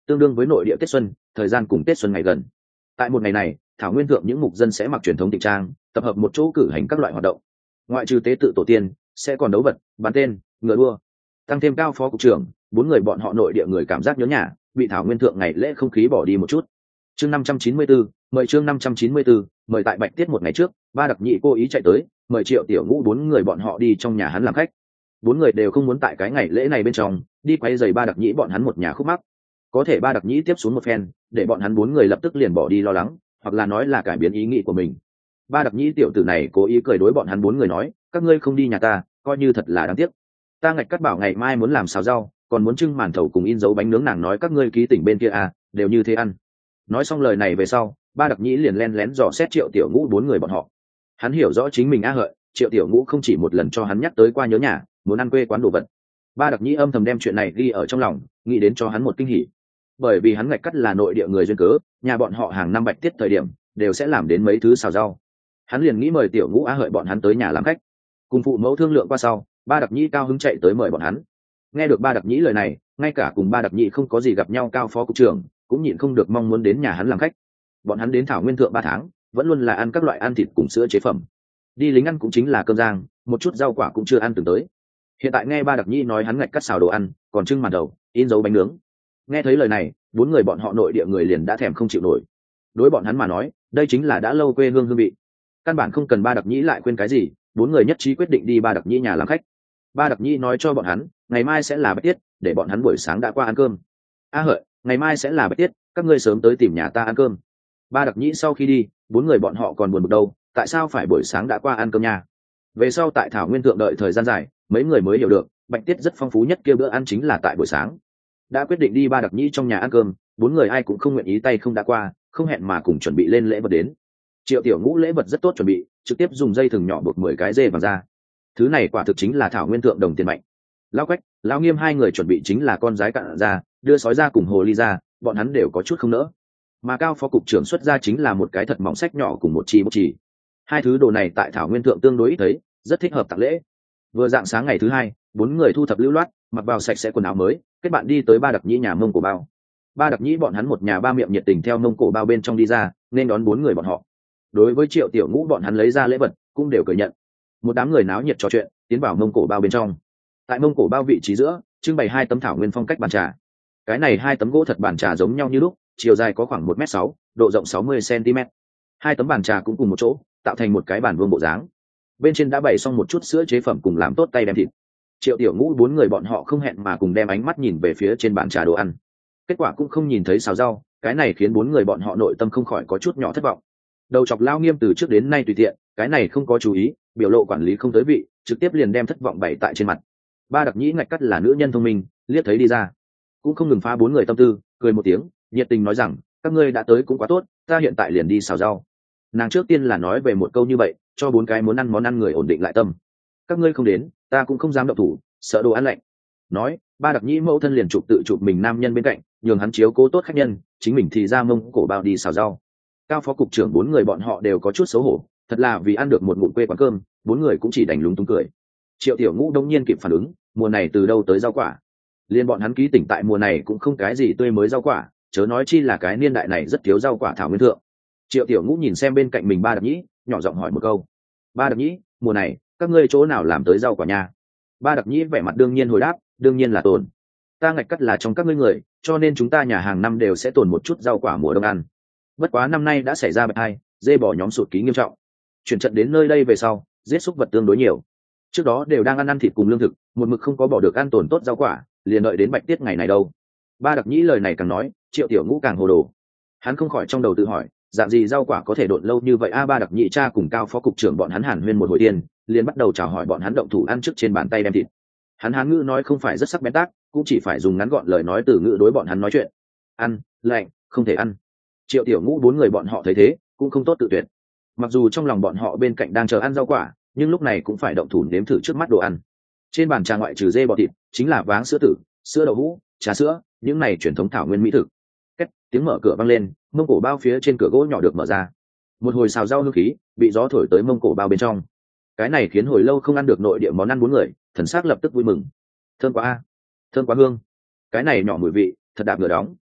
tương đương với nội địa Tết xuân, thời gian cùng Tết xuân ngày gần. Tại một ngày này, thảo nguyên thượng những mục dân sẽ mặc truyền thống tịch trang, tập hợp một chỗ cử hành các loại hoạt động. Ngoại trừ tế tự tổ tiên, sẽ còn đấu vật, bắn tên, ngựa đua. Tăng thêm Cao phó cục trưởng, 4 người bọn họ nội địa người cảm giác nhớ nhà, bị thảo nguyên thượng ngày lễ không khí bỏ đi một chút. Chương 594, mời chương 594, mời tại Bạch Tiết một ngày trước, Ba Đặc Nhĩ cố ý chạy tới, mời Triệu Tiểu Ngũ 4 người bọn họ đi trong nhà hắn làm khách. 4 người đều không muốn tại cái ngày lễ này bên trong đi quay giày Ba Đặc Nhĩ bọn hắn một nhà khúc mắc. Có thể Ba Đặc Nhĩ tiếp xuống một phen, để bọn hắn 4 người lập tức liền bỏ đi lo lắng, hoặc là nói là cải biến ý nghĩ của mình. Ba Đặc Nhĩ tiểu tử này cố ý cười đối bọn hắn 4 người nói, các ngươi không đi nhà ta, coi như thật là đáng tiếc. Ta Ngạch Cắt bảo ngày mai muốn làm xào rau, còn muốn trưng màn thầu cùng in dấu bánh nướng, nàng nói các ngươi ký tỉnh bên kia à, đều như thế ăn. Nói xong lời này về sau, Ba Đặc Nhĩ liền len lén dò xét Triệu Tiểu Ngũ 4 người bọn họ. Hắn hiểu rõ chính mình hợi, Triệu Tiểu Ngũ không chỉ một lần cho hắn nhắc tới qua nhớ nhà, muốn ăn quê quán đồ vật. Ba Đặc Nhĩ âm thầm đem chuyện này ghi ở trong lòng, nghĩ đến cho hắn một kinh hỉ. Bởi vì hắn Ngạch Cắt là nội địa người duyên cớ, nhà bọn họ hàng năm Bạch Tiết thời điểm đều sẽ làm đến mấy thứ xào rau. Hắn liền nghĩ mời Tiểu Ngũ hợi bọn hắn tới nhà làm khách. Cùng phụ mẫu thương lượng qua sau, Ba Đặc Nhĩ cao hứng chạy tới mời bọn hắn. Nghe được Ba Đặc Nhĩ lời này, ngay cả cùng Ba Đặc Nhĩ không có gì gặp nhau Cao phó cục trưởng cũng nhịn không được mong muốn đến nhà hắn làm khách. Bọn hắn đến thảo nguyên thượng 3 tháng, vẫn luôn là ăn các loại ăn thịt cùng sữa chế phẩm. Đi lính ăn cũng chính là cơm rang, một chút rau quả cũng chưa ăn từng tới. Hiện tại nghe Ba Đặc Nhĩ nói hắn Ngạch Cắt xào đồ ăn, còn trưng màn đầu, in dấu bánh nướng. Nghe thấy lời này, 4 người bọn họ nội địa người liền đã thèm không chịu nổi. Đối bọn hắn mà nói, đây chính là đã lâu quê hương hương vị. Căn bản không cần Ba Đặc Nhĩ lại khuyên cái gì, 4 người nhất trí quyết định đi Ba Đặc Nhĩ nhà làm khách. Ba Đặc Nhĩ nói cho bọn hắn, ngày mai sẽ là Bạch Tiết, để bọn hắn buổi sáng đã qua ăn cơm. Hợi, ngày mai sẽ là Bạch Tiết, các ngươi sớm tới tìm nhà ta ăn cơm. Ba Đặc Nhĩ sau khi đi, 4 người bọn họ còn buồn bực đâu, tại sao phải buổi sáng đã qua ăn cơm nha? Về sau tại thảo nguyên thượng đợi thời gian dài, mấy người mới hiểu được, Bạch Tiết rất phong phú nhất kia bữa ăn chính là tại buổi sáng. Đã quyết định đi Ba Đặc Nhĩ trong nhà ăn cơm, 4 người ai cũng không nguyện ý tay không đã qua, không hẹn mà cùng chuẩn bị lên lễ vật đến. Triệu Tiểu Ngũ lễ vật rất tốt chuẩn bị, trực tiếp dùng dây thừng nhỏ buộc 10 cái dê vàng ra. Thứ này quả thực chính là thảo nguyên thượng đồng tiền mạnh. Lão Quách, Lão Nghiêm 2 người chuẩn bị chính là con rái cạn ra, đưa sói ra cùng hồ ly ra, bọn hắn đều có chút không nỡ. Mà Cao phó cục trưởng xuất ra chính là một cái thật mỏng sách nhỏ cùng một chi bút chì. 2 thứ đồ này tại thảo nguyên thượng tương đối ít thấy, rất thích hợp tặng lễ. Vừa dạng sáng ngày thứ 2, 4 người thu thập lưu loát, mặc vào sạch sẽ quần áo mới, kết bạn đi tới Ba Đặc Nhĩ nhà Mông Cổ Bao. Ba Đặc Nhĩ bọn hắn một nhà 3 miệng nhiệt tình theo Mông Cổ Bao bên trong đi ra, nên đón 4 người bọn họ. Đối với Triệu Tiểu Ngũ bọn hắn lấy ra lễ vật, cũng đều cười nhận. Một đám người náo nhiệt trò chuyện, tiến vào Mông Cổ Bao bên trong. Tại Mông Cổ Bao vị trí giữa, trưng bày 2 tấm thảo nguyên phong cách bàn trà. Cái này 2 tấm gỗ thật bàn trà giống nhau như lúc, chiều dài có khoảng 1m6, độ rộng 60 cm. 2 tấm bàn trà cũng cùng một chỗ, tạo thành một cái bàn vuông bộ dáng. Bên trên đã bày xong một chút sữa chế phẩm cùng làm tốt tay đem thịt. Triệu Tiểu Ngũ 4 người bọn họ không hẹn mà cùng đem ánh mắt nhìn về phía trên bàn trà đồ ăn. Kết quả cũng không nhìn thấy xào rau, cái này khiến 4 người bọn họ nội tâm không khỏi có chút nhỏ thất vọng. Đầu chọc Lao Nghiêm từ trước đến nay tùy tiện, cái này không có chú ý, biểu lộ quản lý không tới vị, trực tiếp liền đem thất vọng bày tại trên mặt. Ba Đặc Nhĩ Ngạch Cắt là nữ nhân thông minh, liếc thấy đi ra, cũng không ngừng phá 4 người tâm tư, cười một tiếng, nhiệt tình nói rằng, các ngươi đã tới cũng quá tốt, ta hiện tại liền đi xào rau. Nàng trước tiên là nói về một câu như vậy, cho 4 cái muốn ăn món ăn người ổn định lại tâm. Các ngươi không đến, ta cũng không dám động thủ, sợ đồ ăn lạnh. Nói, Ba Đặc Nhĩ mẫu thân liền tự chụp mình nam nhân bên cạnh, nhường hắn chiếu cố tốt khách nhân, chính mình thì ra Mông Cổ Bao đi xào rau. Cao phó cục trưởng 4 người bọn họ đều có chút xấu hổ, thật là vì ăn được một ngụm quê quán cơm, 4 người cũng chỉ đành lúng túng cười. Triệu Tiểu Ngũ đông nhiên kịp phản ứng, mùa này từ đâu tới rau quả? Liên bọn hắn ký tỉnh tại mùa này cũng không cái gì tươi mới rau quả, chớ nói chi là cái niên đại này rất thiếu rau quả thảo nguyên thượng. Triệu Tiểu Ngũ nhìn xem bên cạnh mình Ba Đặc Nhĩ, nhỏ giọng hỏi một câu. Ba Đặc Nhĩ, mùa này các ngươi chỗ nào làm tới rau quả nha? Ba Đặc Nhĩ vẻ mặt đương nhiên hồi đáp, đương nhiên là tồn. Ta Ngạch Cắt là trong các ngươi người, cho nên chúng ta nhà hàng năm đều sẽ tồn một chút rau quả mùa đông ăn. Bất quá năm nay đã xảy ra bệnh hai, dê bò nhóm sụt ký nghiêm trọng. Chuyển trận đến nơi đây về sau, giết súc vật tương đối nhiều. Trước đó đều đang ăn thịt cùng lương thực, một mực không có bỏ được ăn tồn tốt rau quả, liền đợi đến Bạch Tiết ngày này đâu. Ba Đặc Nhĩ lời này càng nói, Triệu Tiểu Ngũ càng hồ đồ. Hắn không khỏi trong đầu tự hỏi, dạng gì rau quả có thể độn lâu như vậy a? Ba Đặc Nhĩ cha cùng Cao phó cục trưởng bọn hắn hàn huyên một hồi tiền, liền bắt đầu chào hỏi bọn hắn động thủ ăn trước trên bàn tay đem thịt. Hắn hán ngữ nói không phải rất sắc bén tác, cũng chỉ phải dùng ngắn gọn lời nói từ ngữ đối bọn hắn nói chuyện. Ăn, lạnh, không thể ăn. Triệu Tiểu Ngũ 4 người bọn họ thấy thế, cũng không tốt tự tuyệt. Mặc dù trong lòng bọn họ bên cạnh đang chờ ăn rau quả, nhưng lúc này cũng phải động thủ nếm thử trước mắt đồ ăn. Trên bàn trà ngoại trừ dê bò thịt, chính là váng sữa tử, sữa đậu hũ, trà sữa, những này truyền thống thảo nguyên mỹ thực. Két, tiếng mở cửa vang lên, Mông Cổ Bao phía trên cửa gỗ nhỏ được mở ra. Một hồi xào rau hương khí bị gió thổi tới Mông Cổ Bao bên trong. Cái này khiến hồi lâu không ăn được nội địa món ăn 4 người, thần sắc lập tức vui mừng. Thơm quá a, thơm quá hương. Cái này nhỏ mùi vị, thật đạp ngửa đóng.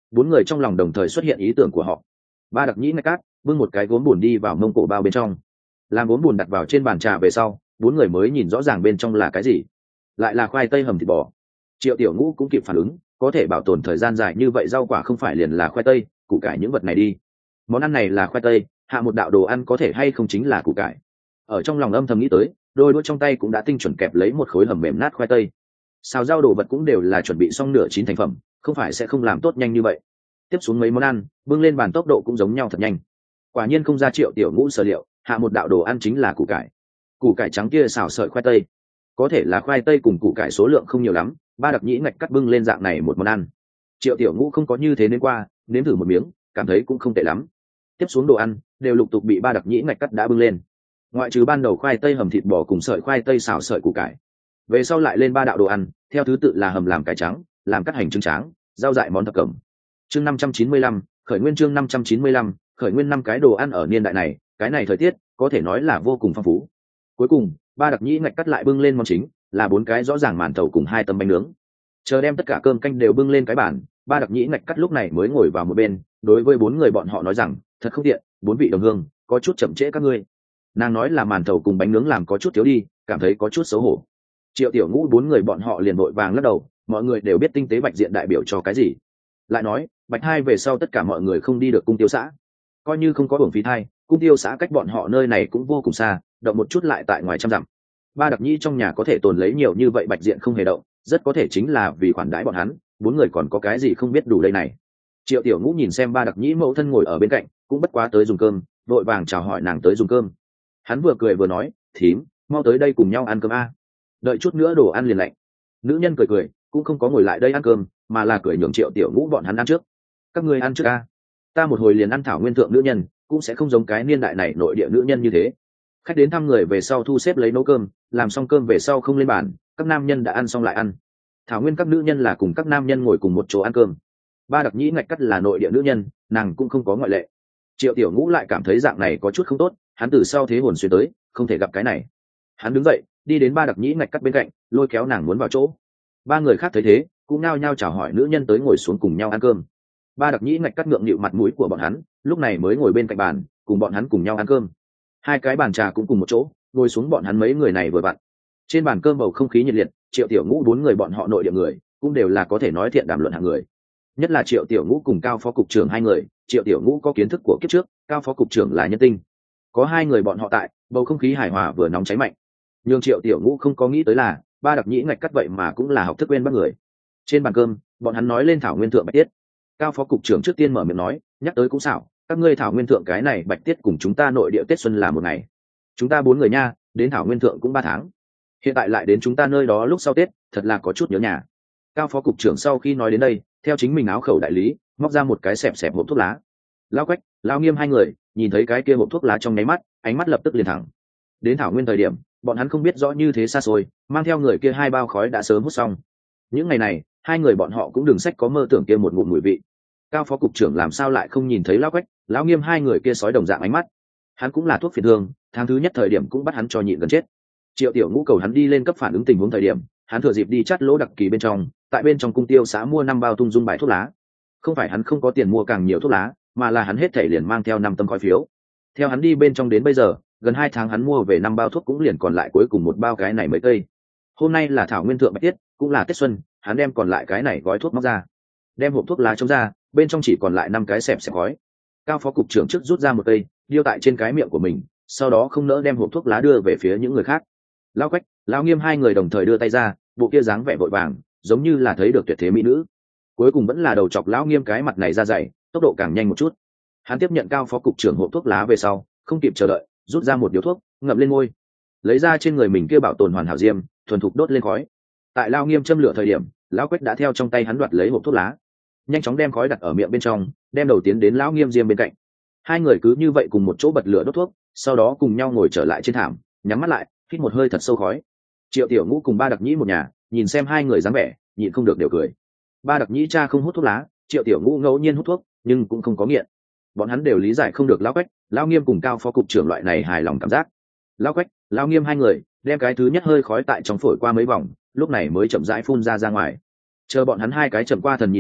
bốn người trong lòng đồng thời xuất hiện ý tưởng của họ. Ba đặc nhĩ ngạch cát bưng một cái gốm bùn đi vào mông cổ bao bên trong, làm gốm bùn đặt vào trên bàn trà về sau, bốn người mới nhìn rõ ràng bên trong là cái gì. Lại là khoai tây hầm thịt bò. Triệu Tiểu Ngũ cũng kịp phản ứng, có thể bảo tồn thời gian dài như vậy rau quả không phải liền là khoai tây, củ cải những vật này đi. Món ăn này là khoai tây, hạ một đạo đồ ăn có thể hay không chính là củ cải. Ở trong lòng âm thầm nghĩ tới, đôi đũa trong tay cũng đã tinh chuẩn kẹp lấy một khối hầm mềm nát khoai tây. Xào rau đồ vật cũng đều là chuẩn bị xong nửa chín thành phẩm, không phải sẽ không làm tốt nhanh như vậy. Tiếp xuống mấy món ăn, bưng lên bàn tốc độ cũng giống nhau thật nhanh. Quả nhiên không ra Triệu Tiểu Ngũ sở liệu, hạ một đạo đồ ăn chính là củ cải. Củ cải trắng kia xào sợi khoai tây. Có thể là khoai tây cùng củ cải số lượng không nhiều lắm, ba đặc nhĩ ngạch cắt bưng lên dạng này một món ăn. Triệu Tiểu Ngũ không có như thế nên qua, nếm thử một miếng, cảm thấy cũng không tệ lắm. Tiếp xuống đồ ăn đều lục tục bị ba đặc nhĩ ngạch cắt đã bưng lên. Ngoại trừ ban đầu khoai tây hầm thịt bò cùng sợi khoai tây xào sợi củ cải, về sau lại lên ba đạo đồ ăn, theo thứ tự là hầm làm cải trắng, làm cắt hành trứng tráng, rau dại món thập cẩm. Chương 595, khởi nguyên chương 595, khởi nguyên năm cái đồ ăn ở niên đại này, cái này thời tiết có thể nói là vô cùng phong phú. Cuối cùng, ba đặc nhĩ ngạch cắt lại bưng lên món chính, là bốn cái rõ ràng màn thầu cùng hai tấm bánh nướng. Chờ đem tất cả cơm canh đều bưng lên cái bàn, ba đặc nhĩ ngạch cắt lúc này mới ngồi vào một bên, đối với bốn người bọn họ nói rằng, thật không tiện, bốn vị đồng hương, có chút chậm trễ các ngươi. Nàng nói là màn thầu cùng bánh nướng làm có chút thiếu đi, cảm thấy có chút xấu hổ. Triệu Tiểu Ngũ bốn người bọn họ liền vội vàng lắc đầu, mọi người đều biết tinh tế bạch diện đại biểu cho cái gì. Lại nói, bạch hai về sau tất cả mọi người không đi được cung tiêu xã, coi như không có hưởng phí thai, cung tiêu xã cách bọn họ nơi này cũng vô cùng xa, động một chút lại tại ngoài trăm dặm. Ba đặc nhĩ trong nhà có thể tồn lấy nhiều như vậy bạch diện không hề động, rất có thể chính là vì khoản đãi bọn hắn, bốn người còn có cái gì không biết đủ đây này. Triệu Tiểu Ngũ nhìn xem ba đặc nhĩ mẫu thân ngồi ở bên cạnh, cũng bất quá tới dùng cơm, vội vàng chào hỏi nàng tới dùng cơm. Hắn vừa cười vừa nói, thím, mau tới đây cùng nhau ăn cơm a. Đợi chút nữa đồ ăn liền lạnh. Nữ nhân cười cười, cũng không có ngồi lại đây ăn cơm, mà là cười nhường Triệu Tiểu Ngũ bọn hắn ăn trước. Các ngươi ăn trước a, ta một hồi liền ăn thảo nguyên thượng nữ nhân, cũng sẽ không giống cái niên đại này nội địa nữ nhân như thế. Khách đến thăm người về sau thu xếp lấy nấu cơm, làm xong cơm về sau không lên bàn, các nam nhân đã ăn xong lại ăn. Thảo nguyên các nữ nhân là cùng các nam nhân ngồi cùng một chỗ ăn cơm. Ba đặc nhĩ ngạch cắt là nội địa nữ nhân, nàng cũng không có ngoại lệ. Triệu Tiểu Ngũ lại cảm thấy dạng này có chút không tốt, hắn từ sau thế hồn xuyên tới, không thể gặp cái này. Hắn đứng dậy, đi đến ba đặc nhĩ ngạch cắt bên cạnh, lôi kéo nàng muốn vào chỗ. Ba người khác thấy thế, cũng nao nhao chào hỏi nữ nhân tới ngồi xuống cùng nhau ăn cơm. Ba đặc nhĩ ngạch cắt ngượng nghịu mặt mũi của bọn hắn, lúc này mới ngồi bên cạnh bàn, cùng bọn hắn cùng nhau ăn cơm. Hai cái bàn trà cũng cùng một chỗ, ngồi xuống bọn hắn mấy người này vừa vặn. Trên bàn cơm bầu không khí nhiệt liệt, Triệu Tiểu Ngũ bốn người bọn họ nội địa người, cũng đều là có thể nói thiện đàm luận hạng người. Nhất là Triệu Tiểu Ngũ cùng Cao phó cục trưởng hai người, Triệu Tiểu Ngũ có kiến thức của kiếp trước, Cao phó cục trưởng là nhân tinh. Có hai người bọn họ tại, bầu không khí hài hòa vừa nóng cháy mạnh. Nhưng Triệu Tiểu Ngũ không có nghĩ tới là, ba đặc nhĩ ngạch cắt vậy mà cũng là học thức bên bắt người. Trên bàn cơm, bọn hắn nói lên thảo nguyên thượng bạch tiết. Cao phó cục trưởng trước tiên mở miệng nói, nhắc tới cũng xảo, các ngươi thảo nguyên thượng cái này bạch tiết cùng chúng ta nội địa tết xuân là một ngày. Chúng ta bốn người nha, đến thảo nguyên thượng cũng 3 tháng. Hiện tại lại đến chúng ta nơi đó lúc sau tết, thật là có chút nhớ nhà. Cao phó cục trưởng sau khi nói đến đây, theo chính mình áo khẩu đại lý, móc ra một cái xẹp xẹp hộp thuốc lá. Lao Quách, Lao Nghiêm hai người nhìn thấy cái kia hộp thuốc lá trong nháy mắt, ánh mắt lập tức liền thẳng. Đến thảo nguyên thời điểm, bọn hắn không biết rõ như thế xa xôi, mang theo người kia 2 bao khói đã sớm hút xong. Những ngày này, hai người bọn họ cũng đừng sách có mơ tưởng kia một ngụm mùi vị. Cao phó cục trưởng làm sao lại không nhìn thấy Lao Quách, Lão Nghiêm hai người kia sói đồng dạng ánh mắt. Hắn cũng là thuốc phiện thương, tháng thứ nhất thời điểm cũng bắt hắn cho nhịn gần chết. Triệu Tiểu Ngũ cầu hắn đi lên cấp phản ứng tình huống thời điểm, hắn thừa dịp đi chắt lỗ đặc kỳ bên trong, tại bên trong cung tiêu xã mua 5 bao tung dung bài thuốc lá. Không phải hắn không có tiền mua càng nhiều thuốc lá, mà là hắn hết thảy liền mang theo 5 tấm khói phiếu. Theo hắn đi bên trong đến bây giờ, gần 2 tháng hắn mua về 5 bao thuốc cũng liền còn lại cuối cùng 1 bao cái này mới cây. Hôm nay là thảo nguyên thượng bạch tiết, cũng là Tết xuân, hắn đem còn lại cái này gói thuốc móc ra, đem hộp thuốc lá chống ra, bên trong chỉ còn lại 5 cái xẹp xẹp khói. Cao phó cục trưởng trước rút ra một cây, điêu tại trên cái miệng của mình, sau đó không nỡ đem hộp thuốc lá đưa về phía những người khác. Lao Quách, Lao Nghiêm hai người đồng thời đưa tay ra, bộ kia dáng vẻ vội vàng, giống như là thấy được tuyệt thế mỹ nữ. Cuối cùng vẫn là đầu chọc Lão Nghiêm cái mặt này ra dày, tốc độ càng nhanh một chút. Hắn tiếp nhận Cao phó cục trưởng hộp thuốc lá về sau, không kịp chờ đợi, rút ra một điếu thuốc, ngậm lên môi, lấy ra trên người mình kia bảo tồn hoàn hảo diêm, thuần thục đốt lên khói. Tại Lao Nghiêm châm lửa thời điểm, Lão Quách đã theo trong tay hắn đoạt lấy hộp thuốc lá, nhanh chóng đem khói đặt ở miệng bên trong, đem đầu tiến đến Lão Nghiêm diêm bên cạnh. Hai người cứ như vậy cùng một chỗ bật lửa đốt thuốc, sau đó cùng nhau ngồi trở lại trên thảm, nhắm mắt lại, hít một hơi thật sâu khói. Triệu Tiểu Ngũ cùng ba đặc nhĩ một nhà, nhìn xem hai người dáng vẻ, nhịn không được đều cười. Ba đặc nhĩ cha không hút thuốc lá, Triệu Tiểu Ngũ ngẫu nhiên hút thuốc, nhưng cũng không có nghiện. Bọn hắn đều lý giải không được Lão Quách, Lão Nghiêm cùng Cao phó cục trưởng loại này hài lòng cảm giác. Lão Quách, Lão Nghiêm hai người đem cái thứ nhất hơi khói tại trong phổi qua mấy vòng, lúc này mới chậm rãi phun ra ngoài. Chờ bọn hắn hai cái chậm qua thần nhi đến,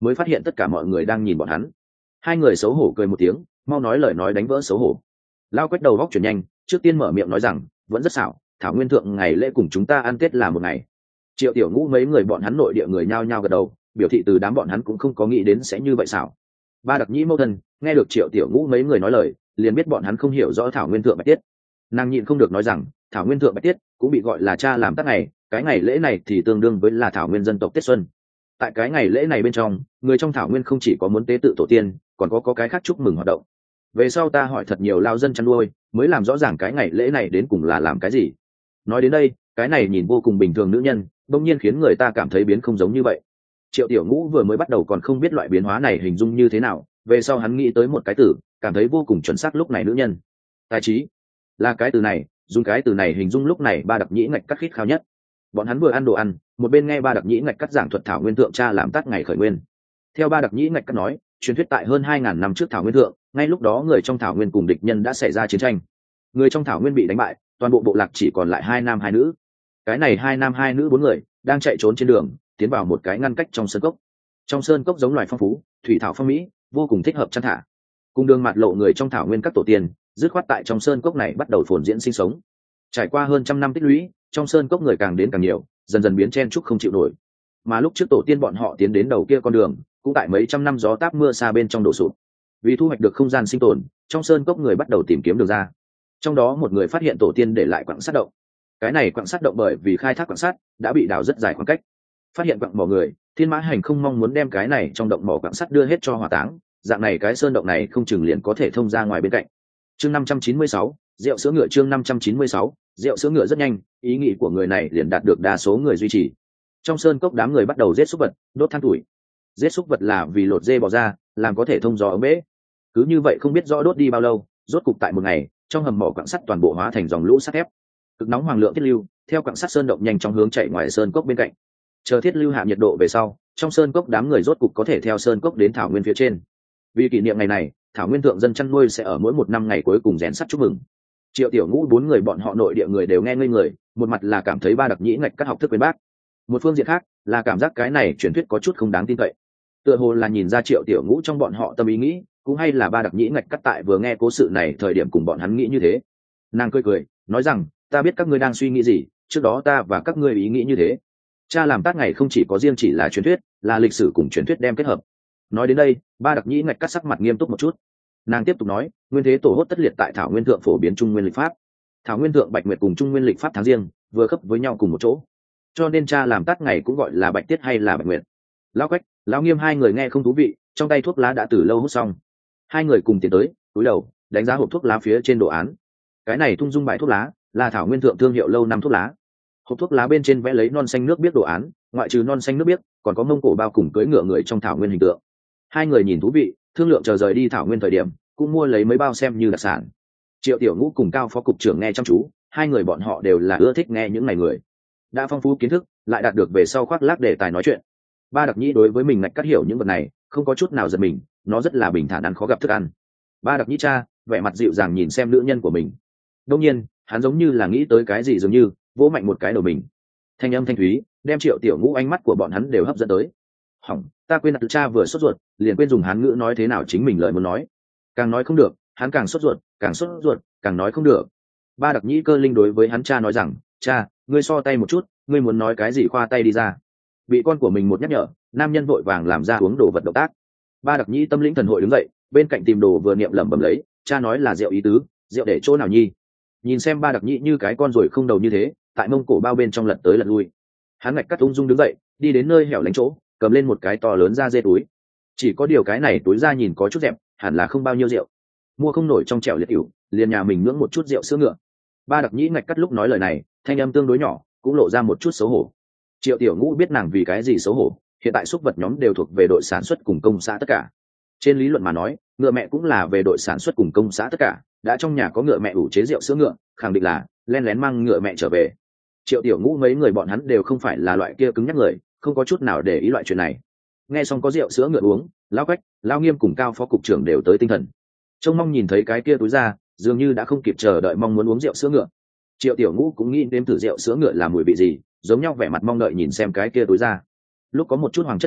mới phát hiện tất cả mọi người đang nhìn bọn hắn. Hai người xấu hổ cười một tiếng, mau nói lời nói đánh vỡ xấu hổ. Lao Quách đầu góc chuyển nhanh, trước tiên mở miệng nói rằng vẫn rất xảo, thảo nguyên thượng ngày lễ cùng chúng ta ăn tết là một ngày. Triệu Tiểu Ngũ mấy người bọn hắn nội địa người nhao nhao gật đầu, biểu thị từ đám bọn hắn cũng không có nghĩ đến sẽ như vậy xảo. Ba Đặc Nhĩ mẫu thân nghe được Triệu Tiểu Ngũ mấy người nói lời, liền biết bọn hắn không hiểu rõ thảo nguyên thượng bạch tiết. Nàng nhịn không được nói rằng thảo nguyên thượng bạch tiết cũng bị gọi là cha làm tắc ngày, cái ngày lễ này thì tương đương với là thảo nguyên dân tộc Tết Xuân. Tại cái ngày lễ này bên trong, người trong thảo nguyên không chỉ có muốn tế tự tổ tiên, còn có cái khác chúc mừng hoạt động. Về sau ta hỏi thật nhiều lao dân chăn nuôi, mới làm rõ ràng cái ngày lễ này đến cùng là làm cái gì. Nói đến đây, cái này nhìn vô cùng bình thường nữ nhân, bỗng nhiên khiến người ta cảm thấy biến không giống như vậy. Triệu Tiểu Ngũ vừa mới bắt đầu còn không biết loại biến hóa này hình dung như thế nào, về sau hắn nghĩ tới một cái từ, cảm thấy vô cùng chuẩn xác lúc này nữ nhân. Tài trí là cái từ này, dùng cái từ này hình dung lúc này Ba Đặc Nhĩ ngạch cắt khít khao nhất. Bọn hắn vừa ăn đồ ăn, một bên nghe Ba Đặc Nhĩ ngạch cắt giảng thuật thảo nguyên thượng cha làm tắt ngày khởi nguyên. Theo Ba Đặc Nhĩ ngạch cắt nói, truyền thuyết tại hơn 2000 năm trước thảo nguyên thượng, ngay lúc đó người trong thảo nguyên cùng địch nhân đã xảy ra chiến tranh. Người trong thảo nguyên bị đánh bại, toàn bộ bộ lạc chỉ còn lại 2 nam 2 nữ. Cái này 2 nam 2 nữ 4 người đang chạy trốn trên đường, tiến vào một cái ngăn cách trong sơn cốc. Trong sơn cốc giống loài phong phú, thủy thảo phong mỹ, vô cùng thích hợp chăn thả. Cùng đường mạt lộ người trong thảo nguyên các tổ tiên, dứt khoát tại trong sơn cốc này bắt đầu phồn diễn sinh sống. Trải qua hơn 100 năm tích lũy, trong sơn cốc người càng đến càng nhiều, dần dần biến chen chúc không chịu nổi. Mà lúc trước tổ tiên bọn họ tiến đến đầu kia con đường, cũng tại mấy trăm năm gió táp mưa xa bên trong đổ sụp. Vì thu hoạch được không gian sinh tồn, trong sơn cốc người bắt đầu tìm kiếm đường ra. Trong đó một người phát hiện tổ tiên để lại quặng sắt động. Cái này quặng sắt động bởi vì khai thác quặng sắt đã bị đào rất dài khoảng cách. Phát hiện quặng mỏ người, Thiên Mã Hành không mong muốn đem cái này trong động mỏ quặng sắt đưa hết cho hỏa táng, dạng này cái sơn động này không chừng liền có thể thông ra ngoài bên cạnh. Chương 596, rượu sữa ngựa. Chương 596, rượu sữa ngựa rất nhanh, ý nghĩ của người này liền đạt được đa số người duy trì. Trong sơn cốc đám người bắt đầu giết súc vật, đốt than tuổi. Giết súc vật là vì lột dê bò ra, làm có thể thông gió ống bể. Cứ như vậy không biết rõ đốt đi bao lâu, rốt cục tại một ngày, trong hầm mỏ quặng sắt toàn bộ hóa thành dòng lũ sắt thép. Cực nóng hoàng lượng thiết lưu, theo quặng sắt sơn động nhanh chóng hướng chạy ngoài sơn cốc bên cạnh. Chờ thiết lưu hạ nhiệt độ về sau, trong sơn cốc đám người rốt cục có thể theo sơn cốc đến thảo nguyên phía trên. Vì kỷ niệm ngày này, thảo nguyên thượng dân chăn nuôi sẽ ở mỗi 1 năm ngày cuối cùng rèn sắt chúc mừng. Triệu Tiểu Ngũ 4 người bọn họ nội địa người đều nghe ngây người, một mặt là cảm thấy Ba Đặc Nhĩ ngạch các học thức bên bác, một phương diện khác là cảm giác cái này truyền thuyết có chút không đáng tin cậy. Tựa hồ là nhìn ra Triệu Tiểu Ngũ trong bọn họ tâm ý nghĩ, cũng hay là Ba Đặc Nhĩ ngạch cắt tại vừa nghe cố sự này thời điểm cùng bọn hắn nghĩ như thế. Nàng cười cười, nói rằng, ta biết các ngươi đang suy nghĩ gì, trước đó ta và các ngươi ý nghĩ như thế. Cha làm tát ngày không chỉ có riêng chỉ là truyền thuyết, là lịch sử cùng truyền thuyết đem kết hợp. Nói đến đây, Ba Đặc Nhĩ ngạch cắt sắc mặt nghiêm túc một chút. Nàng tiếp tục nói, nguyên thế tổ hốt tất liệt tại thảo nguyên thượng phổ biến trung nguyên lịch pháp. Thảo nguyên thượng bạch nguyệt cùng trung nguyên lịch pháp tháng riêng vừa khớp với nhau cùng một chỗ, cho nên cha làm tát ngày cũng gọi là bạch tiết hay là bạch nguyệt. Lão Quách, Lão Nghiêm hai người nghe không thú vị, trong tay thuốc lá đã từ lâu hút xong. Hai người cùng tiến tới, cúi đầu đánh giá hộp thuốc lá phía trên đồ án. Cái này thung dung bài thuốc lá là thảo nguyên thượng thương hiệu lâu năm thuốc lá. Hộp thuốc lá bên trên vẽ lấy non xanh nước biếc đồ án, ngoại trừ non xanh nước biếc còn có mông cổ bao cùng cưỡi ngựa người trong thảo nguyên hình tượng. Hai người nhìn thú vị, thương lượng chờ rời đi thảo nguyên thời điểm cũng mua lấy mấy bao xem như đặc sản. Triệu Tiểu Ngũ cùng Cao phó cục trưởng nghe chăm chú, hai người bọn họ đều là ưa thích nghe những này người đã phong phú kiến thức lại đạt được về sau khoác lác đề tài nói chuyện. Ba Đặc Nhĩ đối với mình ngạch cắt hiểu những vật này không có chút nào giật mình, nó rất là bình thản ăn khó gặp thức ăn. Ba Đặc Nhĩ cha vẻ mặt dịu dàng nhìn xem nữ nhân của mình, đông nhiên hắn giống như là nghĩ tới cái gì, dường như vỗ mạnh một cái đầu mình. Thanh âm thanh thúy đem Triệu Tiểu Ngũ ánh mắt của bọn hắn đều hấp dẫn tới. Hỏng, ta quên đặt cha vừa sốt ruột liền quên dùng hán ngữ nói thế nào chính mình lời muốn nói, càng nói không được hắn càng sốt ruột, càng sốt ruột càng nói không được. Ba Đặc Nhĩ cơ linh đối với hắn cha nói rằng, cha, ngươi so tay một chút, ngươi muốn nói cái gì khoa tay đi ra. Bị con của mình một nhắc nhở, nam nhân vội vàng làm ra uống đồ vật động tác. Ba Đặc Nhĩ tâm lĩnh thần hội đứng dậy, bên cạnh tìm đồ vừa niệm lẩm bẩm lấy, cha nói là rượu ý tứ, rượu để chỗ nào nhi. Nhìn xem Ba Đặc Nhĩ như cái con ruồi không đầu như thế, tại mông cổ bao bên trong lật tới lật lui. Hắn ngạch cắt ung dung đứng dậy, đi đến nơi hẻo lánh chỗ, cầm lên một cái to lớn da dê túi. Chỉ có điều cái này túi da nhìn có chút dẹp, hẳn là không bao nhiêu rượu, mua không nổi trong trẻo liệt ỉu, liền nhà mình nhưỡng một chút rượu sữa ngựa. Ba Đặc Nhĩ ngạch cắt lúc nói lời này, thanh âm tương đối nhỏ, cũng lộ ra một chút xấu hổ. Triệu Tiểu Ngũ biết nàng vì cái gì xấu hổ, hiện tại xúc vật nhóm đều thuộc về đội sản xuất cùng công xã tất cả. Trên lý luận mà nói, ngựa mẹ cũng là về đội sản xuất cùng công xã tất cả, đã trong nhà có ngựa mẹ ủ chế rượu sữa ngựa, khẳng định là len lén mang ngựa mẹ trở về. Triệu Tiểu Ngũ mấy người bọn hắn đều không phải là loại kia cứng nhắc người, không có chút nào để ý loại chuyện này. Nghe xong có rượu sữa ngựa uống, Lão Quách, Lão Nghiêm cùng Cao phó cục trưởng đều tới tinh thần. Trông mong nhìn thấy cái kia túi ra, dường như đã không kịp chờ đợi mong muốn uống rượu sữa ngựa. Triệu Tiểu Ngũ cũng nghĩ nếm thử rượu sữa ngựa là mùi vị gì, giống nhau vẻ mặt mong đợi nhìn xem cái kia túi ra. Lúc có một chút hoàng chất lỏng,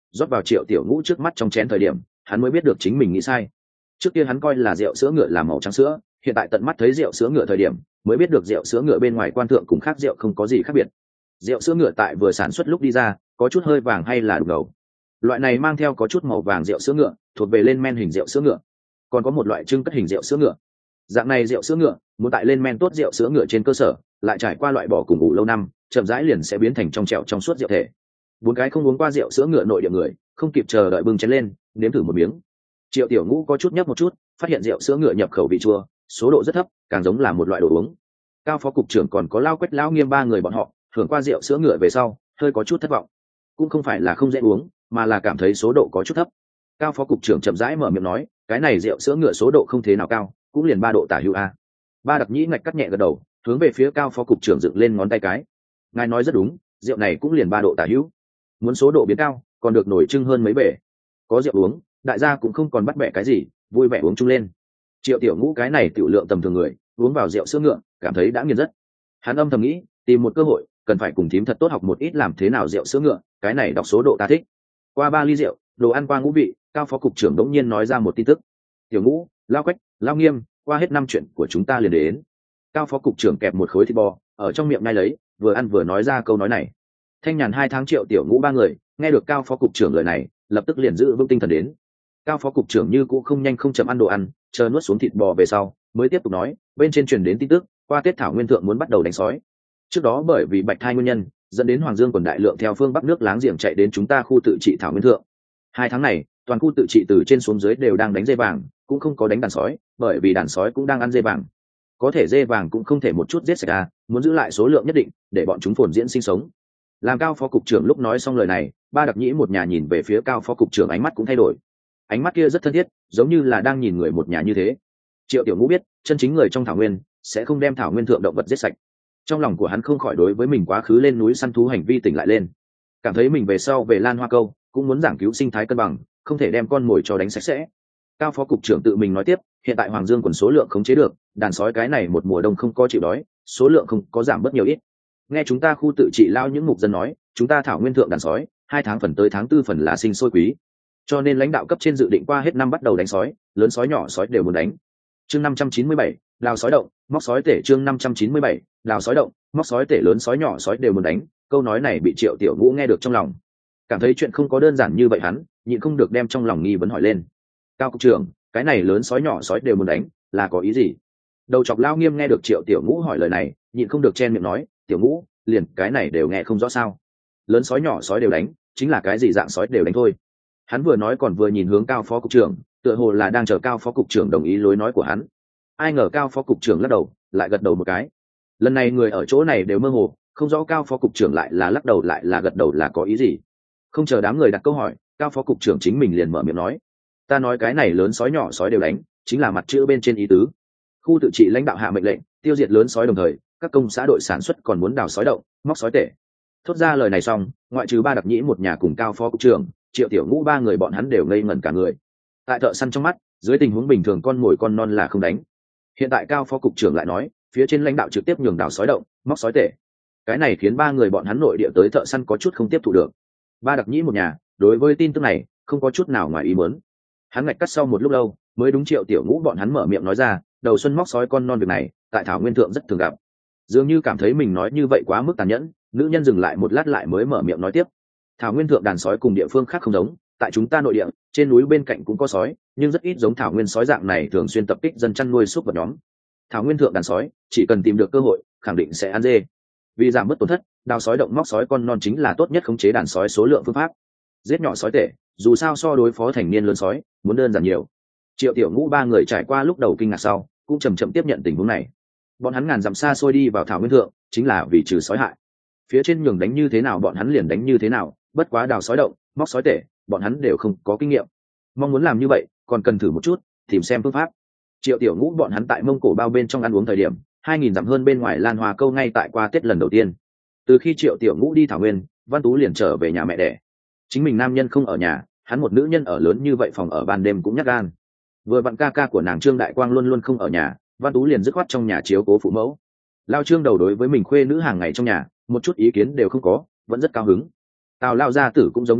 rót vào Triệu Tiểu Ngũ trước mắt trong chén thời điểm, hắn mới biết được chính mình nghĩ sai. Trước kia hắn coi là rượu sữa ngựa là màu trắng sữa, hiện tại tận mắt thấy rượu sữa ngựa thời điểm, mới biết được rượu sữa ngựa bên ngoài quan thượng cùng khác rượu không có gì khác biệt. Rượu sữa ngựa tại vừa sản xuất lúc đi ra, có chút hơi vàng hay là đục ngầu. Loại này mang theo có chút màu vàng rượu sữa ngựa, thuộc về lên men hình rượu sữa ngựa. Còn có một loại trưng cất hình rượu sữa ngựa. Dạng này rượu sữa ngựa, muốn tại lên men tốt rượu sữa ngựa trên cơ sở, lại trải qua loại bỏ cùng ủ lâu năm, chậm rãi liền sẽ biến thành trong trẻo trong suốt rượu thể. Bốn cái không uống qua rượu sữa ngựa nội địa người, không kịp chờ đợi bưng chén lên, nếm thử một miếng. Triệu Tiểu Ngũ có chút nhấp một chút, phát hiện rượu sữa ngựa nhập khẩu vị chua, số độ rất thấp, càng giống là một loại đồ uống. Cao phó cục trưởng còn có Lao Quách Lão Nghiêm ba người bọn họ, hưởng qua rượu sữa ngựa về sau, hơi có chút thất vọng. Cũng không phải là không dễ uống, mà là cảm thấy số độ có chút thấp. Cao phó cục trưởng chậm rãi mở miệng nói, cái này rượu sữa ngựa số độ không thế nào cao, cũng liền 3 độ tả hữu a. Ba Đặc Nhĩ ngạch cắt nhẹ gật đầu, hướng về phía Cao phó cục trưởng dựng lên ngón tay cái. Ngài nói rất đúng, rượu này cũng liền 3 độ tả hữu. Muốn số độ biến cao, còn được nổi trưng hơn mấy bể. Có rượu uống, đại gia cũng không còn bắt bẻ cái gì, vui vẻ uống chung lên. Triệu Tiểu Ngũ cái này tiểu lượng tầm thường người, uống vào rượu sữa ngựa, cảm thấy đã nghiền rất. Hắn âm thầm nghĩ, tìm một cơ hội, cần phải cùng thím thật tốt học một ít làm thế nào rượu sữa ngựa, cái này đọc số độ ta thích. Qua 3 ly rượu, đồ ăn qua ngũ vị, Cao phó cục trưởng đống nhiên nói ra một tin tức. Tiểu Ngũ, Lao Quách, Lao Nghiêm, qua hết năm chuyện của chúng ta liền đến. Cao phó cục trưởng kẹp một khối thịt bò, ở trong miệng ngay lấy, vừa ăn vừa nói ra câu nói này. Thanh nhàn 2 tháng Triệu Tiểu Ngũ ba người, nghe được Cao phó cục trưởng lời này, lập tức liền giữ vững tinh thần đến. Cao phó cục trưởng như cũ không nhanh không chậm ăn đồ ăn, chờ nuốt xuống thịt bò về sau, mới tiếp tục nói, bên trên truyền đến tin tức, qua Tết Thảo Nguyên thượng muốn bắt đầu đánh sói. Trước đó bởi vì bạch thai nguyên nhân, dẫn đến Hoàng Dương quần đại lượng theo phương bắc nước láng giềng chạy đến chúng ta khu tự trị Thảo Nguyên thượng. 2 tháng này, toàn khu tự trị từ trên xuống dưới đều đang đánh dê vàng, cũng không có đánh đàn sói, bởi vì đàn sói cũng đang ăn dê vàng. Có thể dê vàng cũng không thể một chút giết sạch à, muốn giữ lại số lượng nhất định để bọn chúng phồn diễn sinh sống. Làm Cao phó cục trưởng lúc nói xong lời này, Ba Đặc Nhĩ một nhà nhìn về phía Cao phó cục trưởng, ánh mắt cũng thay đổi. Ánh mắt kia rất thân thiết, giống như là đang nhìn người một nhà như thế. Triệu Tiểu Ngũ biết, chân chính người trong Thảo Nguyên sẽ không đem Thảo Nguyên thượng động vật giết sạch. Trong lòng của hắn không khỏi đối với mình quá khứ lên núi săn thú hành vi tỉnh lại lên, cảm thấy mình về sau về Lan Hoa Câu cũng muốn giảng cứu sinh thái cân bằng, không thể đem con mồi cho đánh sạch sẽ. Cao phó cục trưởng tự mình nói tiếp, hiện tại Hoàng Dương quần số lượng khống chế được, đàn sói cái này một mùa đông không có chịu đói, số lượng không có giảm bớt nhiều ít. Nghe chúng ta khu tự trị lao những mục dân nói, chúng ta Thảo Nguyên thượng đàn sói 2 tháng phần tới tháng 4 phần là sinh sôi quý, cho nên lãnh đạo cấp trên dự định qua hết năm bắt đầu đánh sói, lớn sói nhỏ sói đều muốn đánh. Chương 597, đào sói động, móc sói tể. Chương 597, đào sói động, móc sói tể. Lớn sói nhỏ sói đều muốn đánh. Câu nói này bị Triệu Tiểu Ngũ nghe được trong lòng, cảm thấy chuyện không có đơn giản như vậy, hắn nhịn không được đem trong lòng nghi vấn hỏi lên. Cao cục trưởng, cái này lớn sói nhỏ sói đều muốn đánh là có ý gì? Đầu chọc Lao Nghiêm nghe được Triệu Tiểu Ngũ hỏi lời này, nhịn không được chen miệng nói, Tiểu Ngũ, liền cái này đều nghe không rõ sao? Lớn sói nhỏ sói đều đánh, chính là cái gì dạng sói đều đánh thôi. Hắn vừa nói còn vừa nhìn hướng Cao phó cục trưởng, tựa hồ là đang chờ Cao phó cục trưởng đồng ý lối nói của hắn. Ai ngờ Cao phó cục trưởng lắc đầu, lại gật đầu một cái. Lần này người ở chỗ này đều mơ hồ, không rõ Cao phó cục trưởng lại là lắc đầu lại là gật đầu là có ý gì. Không chờ đám người đặt câu hỏi, Cao phó cục trưởng chính mình liền mở miệng nói, ta nói cái này lớn sói nhỏ sói đều đánh, chính là mặt chữ bên trên ý tứ. Khu tự trị lãnh đạo hạ mệnh lệnh, tiêu diệt lớn sói, đồng thời các công xã đội sản xuất còn muốn đào sói động, móc sói tể. Thốt ra lời này xong, ngoại trừ Ba Đặc Nhĩ một nhà cùng Cao phó cục trưởng, Triệu Tiểu Ngũ ba người bọn hắn đều ngây ngẩn cả người. Tại thợ săn trong mắt, dưới tình huống bình thường con mồi con non là không đánh. Hiện tại Cao phó cục trưởng lại nói, phía trên lãnh đạo trực tiếp nhường đào sói động, móc sói tể. Cái này khiến ba người bọn hắn nội địa tới thợ săn có chút không tiếp thu được. Ba Đặc Nhĩ một nhà đối với tin tức này không có chút nào ngoài ý muốn. Hắn ngạch cắt sau một lúc lâu, mới đúng Triệu Tiểu Ngũ bọn hắn mở miệng nói ra, đầu xuân móc sói con non việc này, tại Thảo Nguyên thượng rất thường gặp. Dường như cảm thấy mình nói như vậy quá mức tàn nhẫn, nữ nhân dừng lại một lát lại mới mở miệng nói tiếp. Thảo Nguyên thượng đàn sói cùng địa phương khác không giống, tại chúng ta nội địa, trên núi bên cạnh cũng có sói, nhưng rất ít giống Thảo Nguyên sói dạng này thường xuyên tập kích dân chăn nuôi súc vật nhóm. Thảo Nguyên thượng đàn sói, chỉ cần tìm được cơ hội, khẳng định sẽ ăn dê. Vì giảm bớt tổn thất, đào sói động móc sói con non chính là tốt nhất khống chế đàn sói số lượng phương pháp. Giết nhỏ sói tể, dù sao so đối phó thành niên lớn sói, muốn đơn giản nhiều. Triệu Tiểu Ngũ ba người trải qua lúc đầu kinh ngạc sau, cũng chậm chậm tiếp nhận tình huống này. Bọn hắn ngàn dặm xa xôi đi vào Thảo Nguyên thượng, chính là vì trừ sói hại. Phía trên nhường đánh như thế nào bọn hắn liền đánh như thế nào, bất quá đào sói động, móc sói tể, bọn hắn đều không có kinh nghiệm. Mong muốn làm như vậy, còn cần thử một chút, tìm xem phương pháp. Triệu Tiểu Ngũ bọn hắn tại Mông Cổ bao bên trong ăn uống thời điểm, 2000 dặm hơn bên ngoài Lan Hoa Câu ngay tại qua Tết lần đầu tiên. Từ khi Triệu Tiểu Ngũ đi Thảo Nguyên, Văn Tú liền trở về nhà mẹ đẻ. Chính mình nam nhân không ở nhà, hắn một nữ nhân ở lớn như vậy phòng ở ban đêm cũng nhát gan. Vừa vặn ca ca của nàng Trương Đại Quang luôn luôn không ở nhà, Văn Tú liền dứt khoát trong nhà chiếu cố phụ mẫu. Lao Trương đầu đối với mình khuê nữ hàng ngày trong nhà, một chút ý kiến đều không có, vẫn rất cao hứng. Tào Lao gia tử cũng giống như vậy,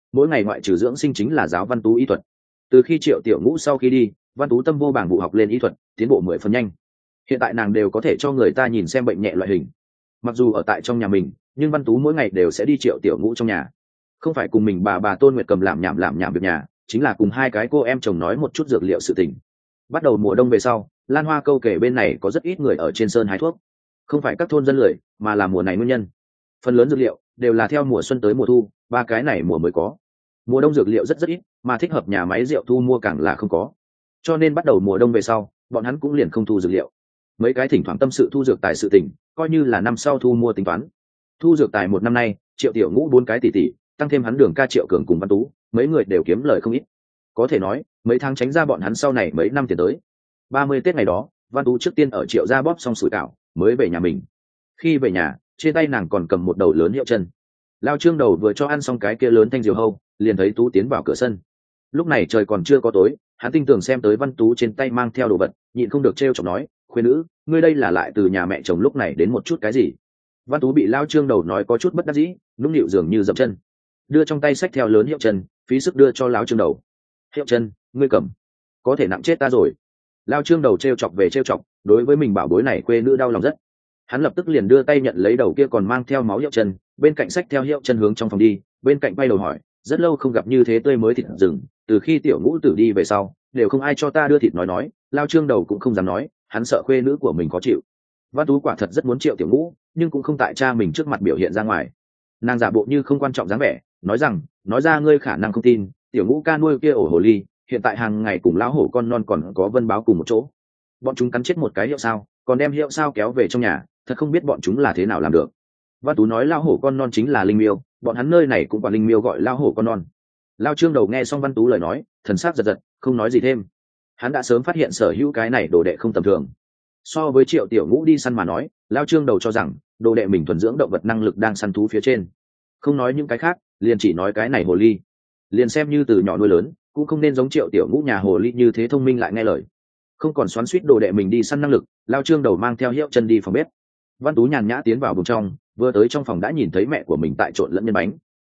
mỗi ngày ngoại trừ dưỡng sinh chính là giáo Văn Tú y thuật. Từ khi Triệu Tiểu Ngũ sau khi đi, Văn Tú tâm vô bảng vụ học lên y thuật, tiến bộ 10 phần nhanh. Hiện tại nàng đều có thể cho người ta nhìn xem bệnh nhẹ loại hình. Mặc dù ở tại trong nhà mình, nhưng Văn Tú mỗi ngày đều sẽ đi Triệu Tiểu Ngũ trong nhà, không phải cùng mình bà Tôn Nguyệt cầm làm nhảm việc nhà, chính là cùng hai cái cô em chồng nói một chút dược liệu sự tình. Bắt đầu mùa đông về sau, Lan Hoa Câu kể bên này có rất ít người ở trên sơn hái thuốc, không phải các thôn dân lười, mà là mùa này nguyên nhân. Phần lớn dược liệu đều là theo mùa xuân tới mùa thu, ba cái này mùa mới có. Mùa đông dược liệu rất ít, mà thích hợp nhà máy rượu thu mua càng là không có. Cho nên bắt đầu mùa đông về sau, bọn hắn cũng liền không thu dược liệu. Mấy cái thỉnh thoảng tâm sự thu dược tài sự tình, coi như là năm sau thu mua tính toán. Thu dược tài một năm nay, Triệu Tiểu Ngũ 4 cái tỷ, tăng thêm hắn Đường Ca Triệu Cường cùng Văn Tú, mấy người đều kiếm lời không ít. Có thể nói, mấy tháng tránh ra bọn hắn sau này mấy năm tiền tới. 30 Tết ngày đó, Văn Tú trước tiên ở Triệu gia bóp xong sủi cảo, mới về nhà mình. Khi về nhà, trên tay nàng còn cầm một đầu lớn hiệu chân. Lao Trương Đầu vừa cho ăn xong cái kia lớn thanh diều hâu, liền thấy Tú tiến vào cửa sân. Lúc này trời còn chưa có tối, hắn tinh tường xem tới Văn Tú trên tay mang theo đồ vật, nhịn không được trêu chọc nói, "Khuê nữ, ngươi đây là lại từ nhà mẹ chồng lúc này đến một chút cái gì?" Văn Tú bị Lao Trương Đầu nói có chút bất đắc dĩ, nũng nịu dường như dậm chân, đưa trong tay xách theo lớn hiệu chân, phí sức đưa cho Lao Trương Đầu. "Hiệu chân, ngươi cầm, có thể nặng chết ta rồi." Lao Trương Đầu trêu chọc về trêu chọc, đối với mình bảo bối này khuê nữ đau lòng rất. Hắn lập tức liền đưa tay nhận lấy đầu kia còn mang theo máu hiệu chân, bên cạnh xách theo hiệu chân hướng trong phòng đi, bên cạnh quay đầu hỏi, "Rất lâu không gặp như thế tươi mới thịt rừng, từ khi Tiểu Ngũ tử đi về sau, đều không ai cho ta đưa thịt." Nói, Lao Trương Đầu cũng không dám nói, hắn sợ khuê nữ của mình khó chịu. Văn Tú quả thật rất muốn Triệu Tiểu Ngũ, nhưng cũng không tại cha mình trước mặt biểu hiện ra ngoài. Nàng giả bộ như không quan trọng dáng vẻ, nói rằng, "Nói ra ngươi khả năng không tin, Tiểu Ngũ ca nuôi kia ổ hồ ly, hiện tại hàng ngày cùng lão hổ con non còn có Vân Báo cùng một chỗ. Bọn chúng cắn chết một cái hiệu sao, còn đem hiệu sao kéo về trong nhà, thật không biết bọn chúng là thế nào làm được." Văn Tú nói lão hổ con non chính là linh miêu, bọn hắn nơi này cũng có linh miêu gọi lão hổ con non. Lao Trương Đầu nghe xong Văn Tú lời nói, thần sắc giật giật, không nói gì thêm. Hắn đã sớm phát hiện sở hữu cái này đồ đệ không tầm thường. So với Triệu Tiểu Ngũ đi săn mà nói, Lao Trương Đầu cho rằng đồ đệ mình thuần dưỡng động vật năng lực đang săn thú phía trên. Không nói những cái khác, liền chỉ nói cái này hồ ly, liền xem như từ nhỏ nuôi lớn, cũng không nên giống Triệu Tiểu Ngũ nhà hồ ly như thế thông minh lại nghe lời. Không còn xoắn xuýt đồ đệ mình đi săn năng lực, Lao Trương Đầu mang theo hiệu chân đi phòng bếp. Văn Tú nhàn nhã tiến vào buồng trong, vừa tới trong phòng đã nhìn thấy mẹ của mình tại trộn lẫn nhân bánh.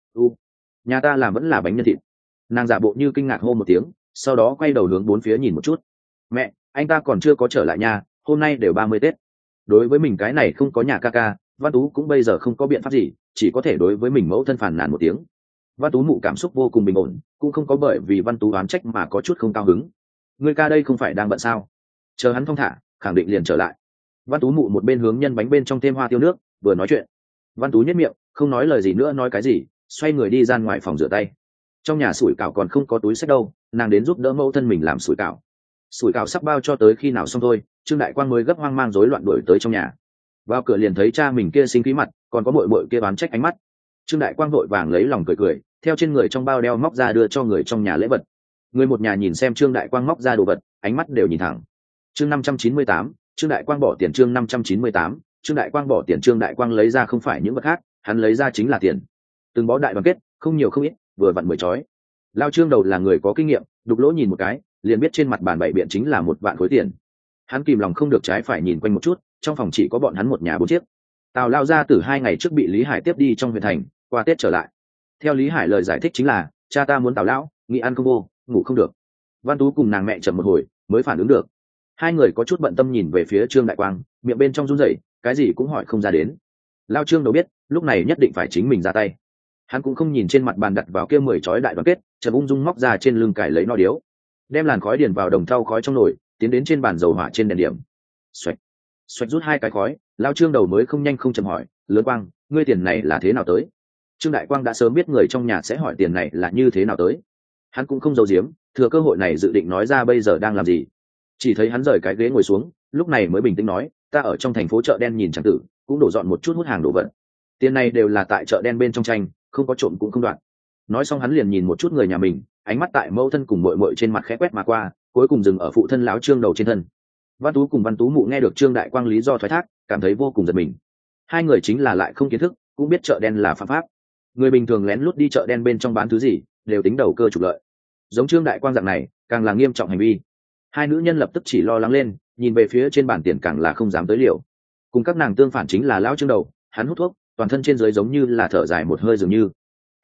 Nhà ta làm vẫn là bánh nhân thịt." Nàng giả bộ như kinh ngạc hô một tiếng, sau đó quay đầu hướng bốn phía nhìn một chút. "Mẹ, anh ta còn chưa có trở lại nhà, hôm nay đều 30 Tết." Đối với mình cái này không có nhà ca ca, Văn Tú cũng bây giờ không có biện pháp gì, chỉ có thể đối với mình mẫu thân phàn nàn một tiếng. Văn Tú mụ cảm xúc vô cùng bình ổn, cũng không có bởi vì Văn Tú oán trách mà có chút không cao hứng. "Ngươi ca đây không phải đang bận sao? Chờ hắn thong thả, khẳng định liền trở lại." Văn Tú mụ một bên hướng nhân bánh bên trong thêm hoa tiêu nước, vừa nói chuyện. Văn Tú nhếch miệng, không nói lời gì nữa, nói cái gì, xoay người đi ra ngoài phòng rửa tay. Trong nhà sủi cảo còn không có túi xách đâu, nàng đến giúp đỡ mẫu thân mình làm sủi cảo. Sủi cảo sắp bao cho tới khi nào xong thôi, Trương Đại Quang mới gấp hoang mang rối loạn đuổi tới trong nhà. Vào cửa liền thấy cha mình kia sinh khí mặt, còn có muội muội kia oán trách ánh mắt. Trương Đại Quang vội vàng lấy lòng cười cười, theo trên người trong bao đeo móc ra đưa cho người trong nhà lễ vật. Người một nhà nhìn xem Trương Đại Quang móc ra đồ vật, ánh mắt đều nhìn thẳng. Chương 598, Trương Đại Quang bỏ tiền. Chương 598, Trương Đại Quang bỏ tiền. Trương Đại Quang lấy ra không phải những vật khác, hắn lấy ra chính là tiền. Từng bó đại đoàn kết, không nhiều không ít, vừa vặn 10 chói. Lao Trương Đầu là người có kinh nghiệm, đục lỗ nhìn một cái, liền biết trên mặt bàn bày biện chính là 1 vạn khối tiền. Hắn kìm lòng không được trái phải nhìn quanh một chút, trong phòng chỉ có bọn hắn một nhà 4 chiếc. Tào Lao gia tử 2 ngày trước bị Lý Hải tiếp đi trong huyện thành, qua Tết trở lại. Theo Lý Hải lời giải thích chính là, cha ta muốn Tào lão, nghĩ ăn không vô, ngủ không được. Văn Tú cùng nàng mẹ chậm một hồi, mới phản ứng được. Hai người có chút bận tâm nhìn về phía Trương Đại Quang, miệng bên trong run rẩy, cái gì cũng hỏi không ra đến. Lao Trương Đầu biết, lúc này nhất định phải chính mình ra tay. Hắn cũng không nhìn trên mặt bàn đặt vào kia 10 chói đại đoàn kết, chợt ung dung móc ra trên lưng cài lấy nó điếu, đem làn khói điền vào đồng thau khói trong nồi, tiến đến trên bàn dầu hỏa trên đèn điểm. Xoạch, xoạch rút 2 cái khói, Lao Trương Đầu mới không nhanh không chậm hỏi, "Lớn Quang, ngươi tiền này là thế nào tới?" Trương Đại Quang đã sớm biết người trong nhà sẽ hỏi tiền này là như thế nào tới, hắn cũng không giấu giếm, thừa cơ hội này dự định nói ra bây giờ đang làm gì. Chỉ thấy hắn rời cái ghế ngồi xuống, lúc này mới bình tĩnh nói, "Ta ở trong thành phố chợ đen nhìn chẳng tử, cũng đổ dọn một chút hút hàng đồ vật. Tiền này đều là tại chợ đen bên trong tranh, không có trộm cũng không đoạn." Nói xong hắn liền nhìn một chút người nhà mình, ánh mắt tại mẫu thân cùng muội muội trên mặt khẽ quét mà qua, cuối cùng dừng ở phụ thân lão Trương Đầu trên thân. Văn Tú cùng Văn Tú mụ nghe được Trương Đại Quang lý do thoái thác, cảm thấy vô cùng giật mình. Hai người chính là lại không kiến thức, cũng biết chợ đen là phạm pháp. Người bình thường lén lút đi chợ đen bên trong bán thứ gì, đều tính đầu cơ trục lợi. Giống Trương Đại Quang dạng này, càng là nghiêm trọng hành vi. Hai nữ nhân lập tức chỉ lo lắng lên, nhìn về phía trên bàn tiền càng là không dám tới liều. Cùng các nàng tương phản chính là lão Trương Đầu, hắn hút thuốc, toàn thân trên dưới giống như là thở dài một hơi dường như.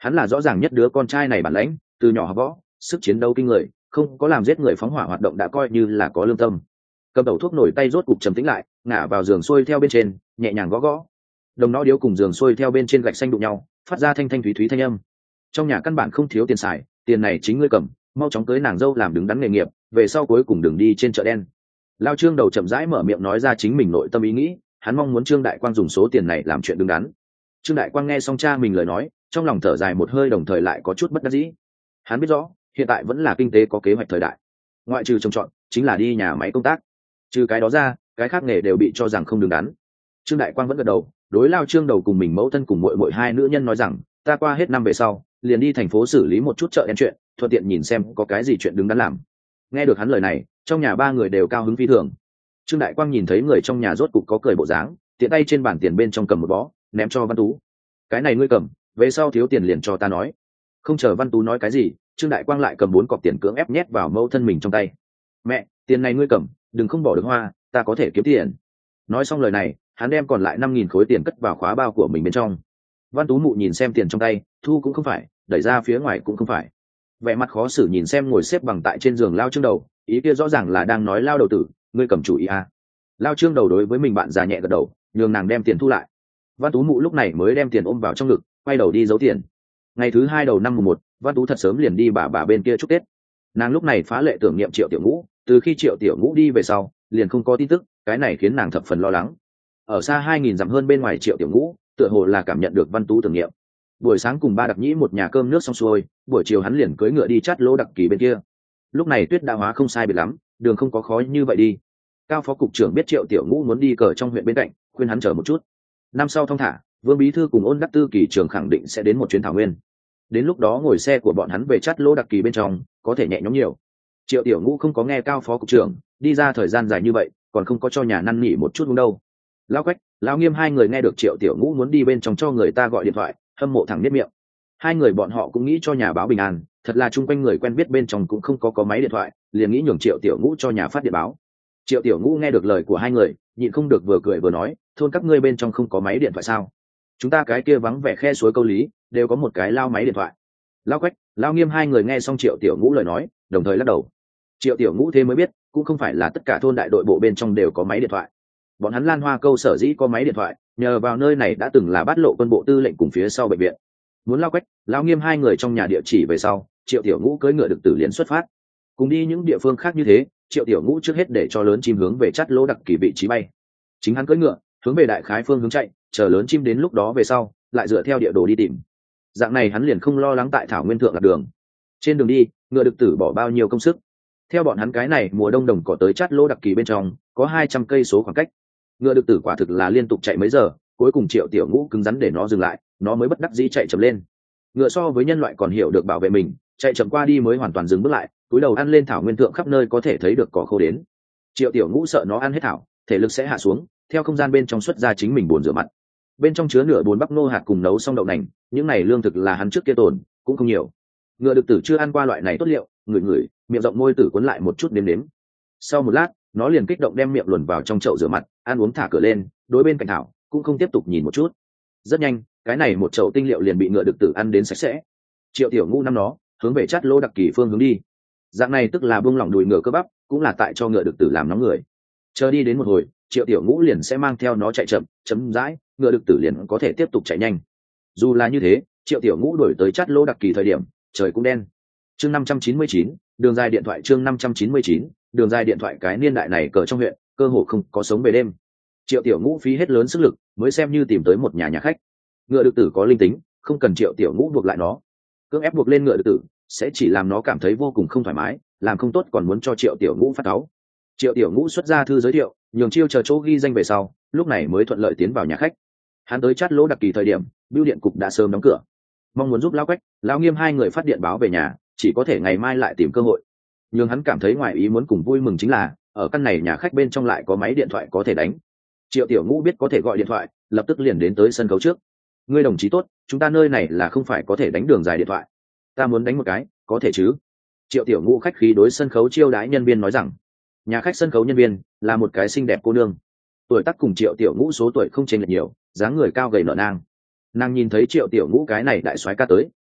Hắn là rõ ràng nhất đứa con trai này bản lãnh, từ nhỏ học võ, sức chiến đấu kinh người, không có làm giết người phóng hỏa hoạt động đã coi như là có lương tâm. Cầm đầu thuốc nổi tay rốt cục trầm tĩnh lại, ngả vào giường xuôi theo bên trên, nhẹ nhàng gõ gõ. Đồng nó điếu cùng giường xuôi theo bên trên gạch xanh đụng nhau, phát ra thanh thanh thúy thúy thanh âm. Trong nhà căn bản không thiếu tiền xài, tiền này chính ngươi cầm, mau chóng cưới nàng dâu làm đứng đắn nghề nghiệp, về sau cuối cùng đừng đi trên chợ đen. Lao Trương đầu chậm rãi mở miệng nói ra chính mình nội tâm ý nghĩ, hắn mong muốn Trương Đại Quang dùng số tiền này làm chuyện đứng đắn. Trương Đại Quang nghe xong cha mình lời nói, trong lòng thở dài một hơi, đồng thời lại có chút bất đắc dĩ. Hắn biết rõ hiện tại vẫn là kinh tế có kế hoạch thời đại, ngoại trừ trồng trọt chính là đi nhà máy công tác, trừ cái đó ra cái khác nghề đều bị cho rằng không đứng đắn. Trương Đại Quang vẫn gật đầu, đối Lao Trương đầu cùng mình mẫu thân cùng muội hai nữ nhân nói rằng, ta qua hết năm về sau liền đi thành phố xử lý một chút chợ đen chuyện, thuận tiện nhìn xem có cái gì chuyện đứng đắn làm. Nghe được hắn lời này, trong nhà ba người đều cao hứng phi thường. Trương Đại Quang nhìn thấy người trong nhà rốt cục có cười bộ dáng, tiện tay trên bàn tiền bên trong cầm một bó, ném cho Văn Tú. Cái này ngươi cầm, về sau thiếu tiền liền cho ta nói. Không chờ Văn Tú nói cái gì, Trương Đại Quang lại cầm 4 cọc tiền cưỡng ép nhét vào mẫu thân mình trong tay. Mẹ, tiền này ngươi cầm, đừng không bỏ được hoa, ta có thể kiếm tiền. Nói xong lời này, hắn đem còn lại 5.000 khối tiền cất vào khóa bao của mình bên trong. Văn Tú mụ nhìn xem tiền trong tay, thu cũng không phải, đẩy ra phía ngoài cũng không phải, vẻ mặt khó xử nhìn xem ngồi xếp bằng tại trên giường Lao Trương đầu, ý kia rõ ràng là đang nói Lao đầu tử, ngươi cầm chủ ý à. Lao Trương đầu đối với mình bạn già nhẹ gật đầu, nhường nàng đem tiền thu lại. Văn Tú mụ lúc này mới đem tiền ôm vào trong ngực, quay đầu đi giấu tiền. Ngày thứ 2 đầu năm mùng 1, Văn Tú thật sớm liền đi bà bên kia chúc Tết. Nàng lúc này phá lệ tưởng niệm Triệu Tiểu Ngũ, từ khi Triệu Tiểu Ngũ đi về sau, liền không có tin tức, cái này khiến nàng thập phần lo lắng. Ở xa 2.000 dặm hơn bên ngoài Triệu Tiểu Ngũ, tựa hồ là cảm nhận được Văn Tú tưởng niệm. Buổi sáng cùng ba Đặc Nhĩ một nhà cơm nước xong xuôi, buổi chiều hắn liền cưỡi ngựa đi chát lỗ Đặc Kỳ bên kia. Lúc này tuyết đã hóa không sai biệt lắm, đường không có khó như vậy đi. Cao phó cục trưởng biết Triệu Tiểu Ngũ muốn đi cờ trong huyện bên cạnh, khuyên hắn chờ một chút. Năm sau thong thả, Vương bí thư cùng Ôn Đắc Tư kỳ trưởng khẳng định sẽ đến một chuyến thảo nguyên. Đến lúc đó ngồi xe của bọn hắn về chát lỗ Đặc Kỳ bên trong, có thể nhẹ nhõm nhiều. Triệu Tiểu Ngũ không có nghe Cao phó cục trưởng, đi ra thời gian dài như vậy, còn không có cho nhà năn nỉ một chút đúng đâu. Lão Quách, Lão Nghiêm hai người nghe được Triệu Tiểu Ngũ muốn đi bên trong cho người ta gọi điện thoại, hâm mộ thẳng biết miệng. Hai người bọn họ cũng nghĩ cho nhà báo bình an, thật là chung quanh người quen biết bên trong cũng không có máy điện thoại, liền nghĩ nhường Triệu Tiểu Ngũ cho nhà phát điện báo. Triệu Tiểu Ngũ nghe được lời của hai người, nhịn không được vừa cười vừa nói, thôn các ngươi bên trong không có máy điện thoại sao? Chúng ta cái kia vắng vẻ khe suối Câu Lý, đều có một cái lao máy điện thoại. Lão Quách, Lão Nghiêm hai người nghe xong Triệu Tiểu Ngũ lời nói, đồng thời lắc đầu. Triệu Tiểu Ngũ thế mới biết, cũng không phải là tất cả thôn đại đội bộ bên trong đều có máy điện thoại. Bọn hắn Lan Hoa Câu sở dĩ có máy điện thoại, nhờ vào nơi này đã từng là bát lộ quân bộ tư lệnh cùng phía sau bệnh viện. Muốn Lão Quách, Lão Nghiêm hai người trong nhà địa chỉ về sau, Triệu Tiểu Ngũ cưỡi ngựa Đực Tử liền xuất phát. Cùng đi những địa phương khác như thế, Triệu Tiểu Ngũ trước hết để cho lớn chim hướng về chát lỗ Đặc Kỳ vị trí bay. Chính hắn cưỡi ngựa, hướng về đại khái phương hướng chạy, chờ lớn chim đến lúc đó về sau, lại dựa theo địa đồ đi tìm. Dạng này hắn liền không lo lắng tại thảo nguyên thượng lạc đường. Trên đường đi, ngựa Đực Tử bỏ bao nhiêu công sức. Theo bọn hắn cái này mùa đông đồng cỏ tới chát lỗ Đặc Kỳ bên trong, có 200 cây số khoảng cách. Ngựa Đực Tử quả thực là liên tục chạy mấy giờ, cuối cùng Triệu Tiểu Ngũ cứng rắn để nó dừng lại, nó mới bất đắc dĩ chạy chậm lên. Ngựa so với nhân loại còn hiểu được bảo vệ mình, chạy chậm qua đi mới hoàn toàn dừng bước lại, cúi đầu ăn lên thảo nguyên thượng khắp nơi có thể thấy được cỏ khô đến. Triệu Tiểu Ngũ sợ nó ăn hết thảo, thể lực sẽ hạ xuống, theo không gian bên trong xuất ra chính mình bồn rửa mặt. Bên trong chứa nửa bồn bắp nô hạt cùng nấu xong đậu nành, những này lương thực là hắn trước kia tồn, cũng không nhiều. Ngựa Đực Tử chưa ăn qua loại này tốt liệu, ngửi, miệng rộng môi tử cuốn lại một chút nếm. Sau một lát, nó liền kích động đem miệng luồn vào trong chậu rửa mặt, ăn uống thả cửa lên, đối bên cạnh thảo cũng không tiếp tục nhìn một chút. Rất nhanh, cái này một chậu tinh liệu liền bị Ngựa Đực Tử ăn đến sạch sẽ. Triệu Tiểu Ngũ năm nó hướng về chát lỗ Đặc Kỳ phương hướng đi. Dạng này tức là buông lỏng đùi ngựa cơ bắp, cũng là tại cho Ngựa Đực Tử làm nóng người. Chờ đi đến một hồi, Triệu Tiểu Ngũ liền sẽ mang theo nó chạy chậm, chấm dãi, Ngựa Đực Tử liền có thể tiếp tục chạy nhanh. Dù là như thế, Triệu Tiểu Ngũ đuổi tới chát lỗ Đặc Kỳ thời điểm, trời cũng đen. Chương 599, đường dài điện thoại chương 599, đường dài điện thoại cái niên đại này cờ trong huyện, cơ hồ không có sống về đêm. Triệu Tiểu Ngũ phí hết lớn sức lực, mới xem như tìm tới một nhà khách. Ngựa Đực Tử có linh tính, không cần Triệu Tiểu Ngũ buộc lại nó. Cưỡng ép buộc lên Ngựa Đực Tử, sẽ chỉ làm nó cảm thấy vô cùng không thoải mái, làm không tốt còn muốn cho Triệu Tiểu Ngũ phát cáu. Triệu Tiểu Ngũ xuất ra thư giới thiệu, nhường chiêu chờ chỗ ghi danh về sau, lúc này mới thuận lợi tiến vào nhà khách. Hắn tới chát lỗ Đặc Kỳ thời điểm, bưu điện cục đã sớm đóng cửa. Mong muốn giúp Lão Quách, Lão Nghiêm hai người phát điện báo về nhà, chỉ có thể ngày mai lại tìm cơ hội. Nhưng hắn cảm thấy ngoài ý muốn cùng vui mừng chính là, ở căn này nhà khách bên trong lại có máy điện thoại có thể đánh. Triệu Tiểu Ngũ biết có thể gọi điện thoại, lập tức liền đến tới sân khấu trước. Ngươi đồng chí tốt, chúng ta nơi này là không phải có thể đánh đường dài điện thoại. Ta muốn đánh một cái, có thể chứ? Triệu Tiểu Ngũ khách khí đối sân khấu chiêu đãi nhân viên nói rằng. Nhà khách sân khấu nhân viên là một cái xinh đẹp cô nương, tuổi tác cùng Triệu Tiểu Ngũ số tuổi không chênh lệch nhiều, dáng người cao gầy nở nang. Nàng nhìn thấy Triệu Tiểu Ngũ cái này đại soái ca tới,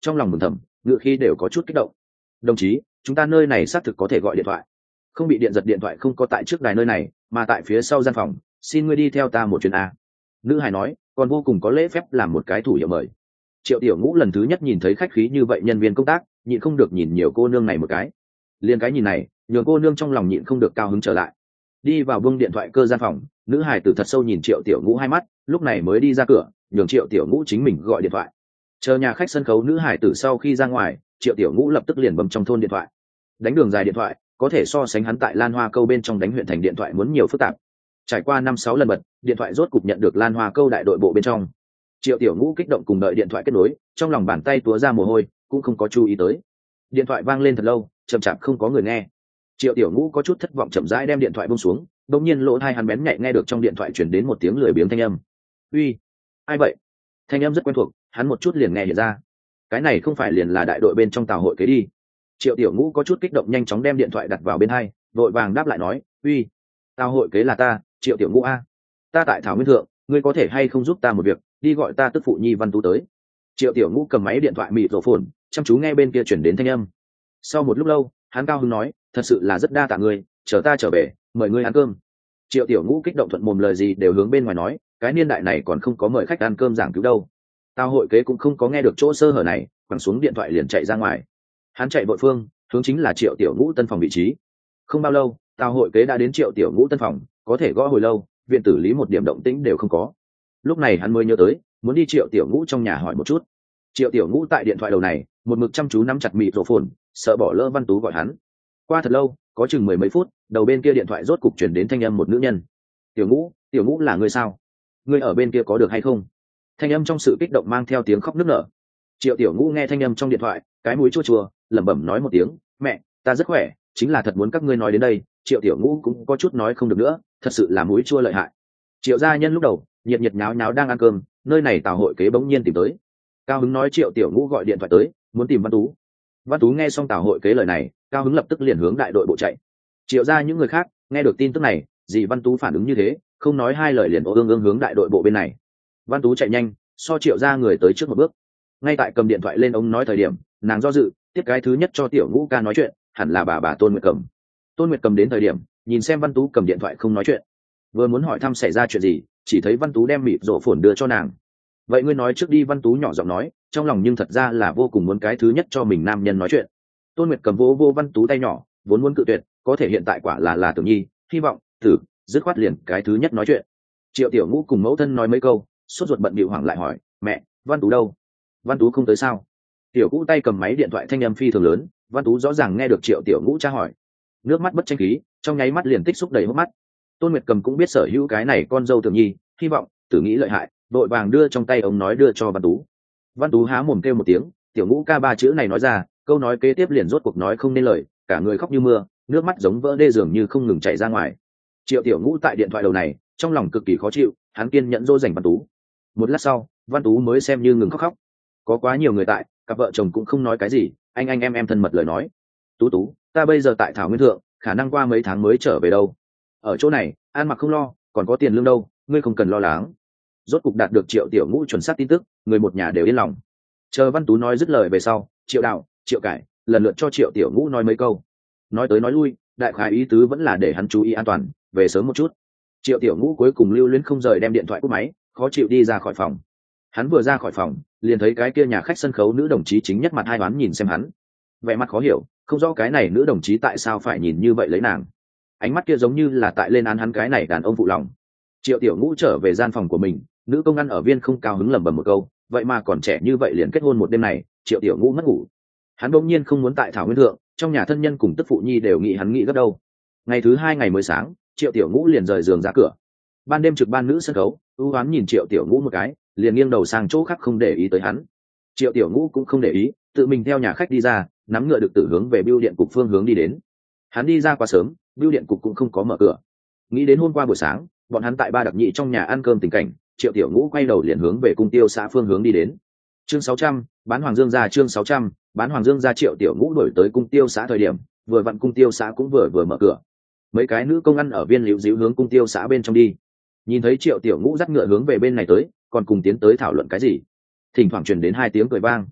trong lòng mừng thầm, ngựa khi đều có chút kích động. Đồng chí, chúng ta nơi này xác thực có thể gọi điện thoại. Không bị điện giật, điện thoại không có tại trước đài nơi này mà tại phía sau gian phòng, xin ngươi đi theo ta một chuyến a. Nữ hài nói, còn vô cùng có lễ phép làm một cái thủ hiệu mời. Triệu Tiểu Ngũ lần thứ nhất nhìn thấy khách khí như vậy nhân viên công tác, nhịn không được nhìn nhiều cô nương này một cái. Liên cái nhìn này nhường cô nương trong lòng nhịn không được cao hứng trở lại. Đi vào buông điện thoại cơ gian phòng, nữ hài tử thật sâu nhìn Triệu Tiểu Ngũ hai mắt, lúc này mới đi ra cửa nhường Triệu Tiểu Ngũ chính mình gọi điện thoại. Chờ nhà khách sân khấu nữ hài tử sau khi ra ngoài, Triệu Tiểu Ngũ lập tức liền bấm trong thôn điện thoại. Đánh đường dài điện thoại có thể so sánh hắn tại Lan Hoa Câu bên trong đánh huyện thành điện thoại muốn nhiều phức tạp. Trải qua 5-6 lần bật, điện thoại rốt cục nhận được Lan Hoa Câu đại đội bộ bên trong. Triệu Tiểu Ngũ kích động cùng đợi điện thoại kết nối, trong lòng bàn tay túa ra mồ hôi, cũng không có chú ý tới. Điện thoại vang lên thật lâu, chậm chạp không có người nghe. Triệu Tiểu Ngũ có chút thất vọng chậm rãi đem điện thoại buông xuống, đột nhiên lỗ tai hắn bén nhạy nghe được trong điện thoại truyền đến một tiếng lười biếng thanh âm. "Uy, ai vậy?" Thanh âm rất quen thuộc, hắn một chút liền nghe hiện ra. Cái này không phải liền là đại đội bên trong Tào hội kế đi. Triệu Tiểu Ngũ có chút kích động nhanh chóng đem điện thoại đặt vào bên hai, vội vàng đáp lại nói, "Uy, Tào hội kế là ta, Triệu Tiểu Ngũ a. Ta tại Thảo Nguyên Thượng, ngươi có thể hay không giúp ta một việc, đi gọi ta tức phụ nhi Văn Tú tới." Triệu Tiểu Ngũ cầm máy điện thoại mịt rổ phồn, chăm chú nghe bên kia chuyển đến thanh âm. Sau một lúc lâu, hắn cao hứng nói, "Thật sự là rất đa tạ ngươi, chờ ta trở về, mời ngươi ăn cơm." Triệu Tiểu Ngũ kích động thuận mồm lời gì đều hướng bên ngoài nói, cái niên đại này còn không có mời khách ăn cơm giảng cứu đâu. Tao hội kế cũng không có nghe được chỗ sơ hở này, quẳng xuống điện thoại liền chạy ra ngoài. Hắn chạy vội phương, hướng chính là Triệu Tiểu Ngũ tân phòng vị trí. Không bao lâu, tao hội kế đã đến Triệu Tiểu Ngũ tân phòng, có thể gõ hồi lâu, viện tử lý một điểm động tĩnh đều không có. Lúc này hắn mới nhớ tới, muốn đi Triệu Tiểu Ngũ trong nhà hỏi một chút. Triệu Tiểu Ngũ tại điện thoại đầu này, một mực chăm chú nắm chặt mịt rổ phồn, sợ bỏ lỡ Văn Tú gọi hắn. Qua thật lâu, có chừng 10 mấy phút, đầu bên kia điện thoại rốt cục chuyển đến thanh âm một nữ nhân. Tiểu Ngũ là ngươi sao? Ngươi ở bên kia có được hay không?" Thanh âm trong sự kích động mang theo tiếng khóc nức nở. Triệu Tiểu Ngũ nghe thanh âm trong điện thoại, cái mũi chua chua, lẩm bẩm nói một tiếng, "Mẹ, ta rất khỏe, chính là thật muốn các ngươi nói đến đây." Triệu Tiểu Ngũ cũng có chút nói không được nữa, thật sự là mũi chua lợi hại. Triệu gia nhân lúc đầu nhiệt nhiệt nháo nháo đang ăn cơm, nơi này Tào hội kế bỗng nhiên tìm tới. Cao hứng nói Triệu Tiểu Ngũ gọi điện thoại tới, muốn tìm Văn Tú. Văn Tú nghe xong Tào hội kế lời này, cao hứng lập tức liền hướng đại đội bộ chạy. Triệu gia những người khác nghe được tin tức này, dì Văn Tú phản ứng như thế, không nói hai lời liền ương hướng đại đội bộ bên này. Văn Tú chạy nhanh, so Triệu gia người tới trước một bước. Ngay tại cầm điện thoại lên ống nói thời điểm, nàng do dự, tiếp cái thứ nhất cho Tiểu Ngũ ca nói chuyện, hẳn là bà Tôn Nguyệt Cầm. Tôn Nguyệt Cầm đến thời điểm, nhìn xem Văn Tú cầm điện thoại không nói chuyện, vừa muốn hỏi thăm xảy ra chuyện gì, chỉ thấy Văn Tú đem mịt rổ phồn đưa cho nàng. "Vậy ngươi nói trước đi." Văn Tú nhỏ giọng nói, trong lòng nhưng thật ra là vô cùng muốn cái thứ nhất cho mình nam nhân nói chuyện. Tôn Nguyệt Cầm vô Văn Tú tay nhỏ, vốn muốn cự tuyệt, có thể hiện tại quả là Tưởng Nhi, hy vọng dứt khoát liền cái thứ nhất nói chuyện. Triệu Tiểu Ngũ cùng mẫu thân nói mấy câu, sốt ruột bận bịu hoảng lại hỏi, "Mẹ, Văn Tú đâu? Văn Tú không tới sao?" Tiểu Ngũ tay cầm máy điện thoại thanh âm phi thường lớn, Văn Tú rõ ràng nghe được Triệu Tiểu Ngũ tra hỏi, nước mắt bất tranh khí, trong nháy mắt liền tích xúc đầy hốc mắt. Tôn Nguyệt Cầm cũng biết sở hữu cái này con dâu Tưởng Nhi, hy vọng Tử nghĩ lợi hại, đội vàng đưa trong tay ông nói đưa cho Văn Tú. Văn Tú há mồm kêu một tiếng, Tiểu Ngũ ca ba chữ này nói ra, câu nói kế tiếp liền rốt cuộc nói không nên lời, cả người khóc như mưa, nước mắt giống vỡ đê dường như không ngừng chảy ra ngoài. Triệu Tiểu Ngũ tại điện thoại đầu này, trong lòng cực kỳ khó chịu, hắn kiên nhẫn dỗ dành Văn Tú. Một lát sau, Văn Tú mới xem như ngừng khóc. Có quá nhiều người tại, cặp vợ chồng cũng không nói cái gì, anh em thân mật lời nói. Tú, ta bây giờ tại Thảo Nguyên Thượng, khả năng qua mấy tháng mới trở về đâu. Ở chỗ này, ăn mặc không lo, còn có tiền lương đâu, ngươi không cần lo lắng. Rốt cục đạt được Triệu Tiểu Ngũ chuẩn xác tin tức, người một nhà đều yên lòng. Chờ Văn Tú nói dứt lời về sau, Triệu Đạo, Triệu Cải lần lượt cho Triệu Tiểu Ngũ nói mấy câu. Nói tới nói lui, đại khái ý tứ vẫn là để hắn chú ý an toàn, về sớm một chút. Triệu Tiểu Ngũ cuối cùng lưu luyến không rời đem điện thoại cúp máy, khó chịu đi ra khỏi phòng. Hắn vừa ra khỏi phòng, liền thấy cái kia nhà khách sân khấu nữ đồng chí chính nhất mặt hai đoán nhìn xem hắn, vẻ mặt khó hiểu, không rõ cái này nữ đồng chí tại sao phải nhìn như vậy lấy nàng. Ánh mắt kia giống như là tại lên án hắn cái này đàn ông phụ lòng. Triệu Tiểu Ngũ trở về gian phòng của mình, nữ công ăn ở viên không cao hứng lẩm bẩm một câu, vậy mà còn trẻ như vậy liền kết hôn một đêm này. Triệu Tiểu Ngũ mất ngủ. Hắn bỗng nhiên không muốn tại Thảo Nguyên Thượng, trong nhà thân nhân cùng tức phụ nhi đều nghĩ hắn nghĩ gấp đâu. Ngày thứ hai ngày mới sáng, Triệu Tiểu Ngũ liền rời giường ra cửa. Ban đêm trực ban nữ sân khấu ưu ám nhìn Triệu Tiểu Ngũ một cái, liền nghiêng đầu sang chỗ khác không để ý tới hắn. Triệu Tiểu Ngũ cũng không để ý, tự mình theo nhà khách đi ra, nắm ngựa được tử hướng về bưu điện cục phương hướng đi đến. Hắn đi ra quá sớm, bưu điện cục cũng không có mở cửa. Nghĩ đến hôm qua buổi sáng, bọn hắn tại Ba Đặc Nhị trong nhà ăn cơm tình cảnh, Triệu Tiểu Ngũ quay đầu liền hướng về cung tiêu xã phương hướng đi đến. Chương 600, bán Hoàng Dương gia. Chương 600, bán Hoàng Dương gia. Triệu Tiểu Ngũ đổi tới cung tiêu xã thời điểm, vừa vặn cung tiêu xã cũng vừa mở cửa. Mấy cái nữ công ăn ở viên liễu díu hướng cung tiêu xã bên trong đi. Nhìn thấy Triệu Tiểu Ngũ dắt ngựa hướng về bên này tới, còn cùng tiến tới thảo luận cái gì. Thỉnh thoảng truyền đến hai tiếng cười vang.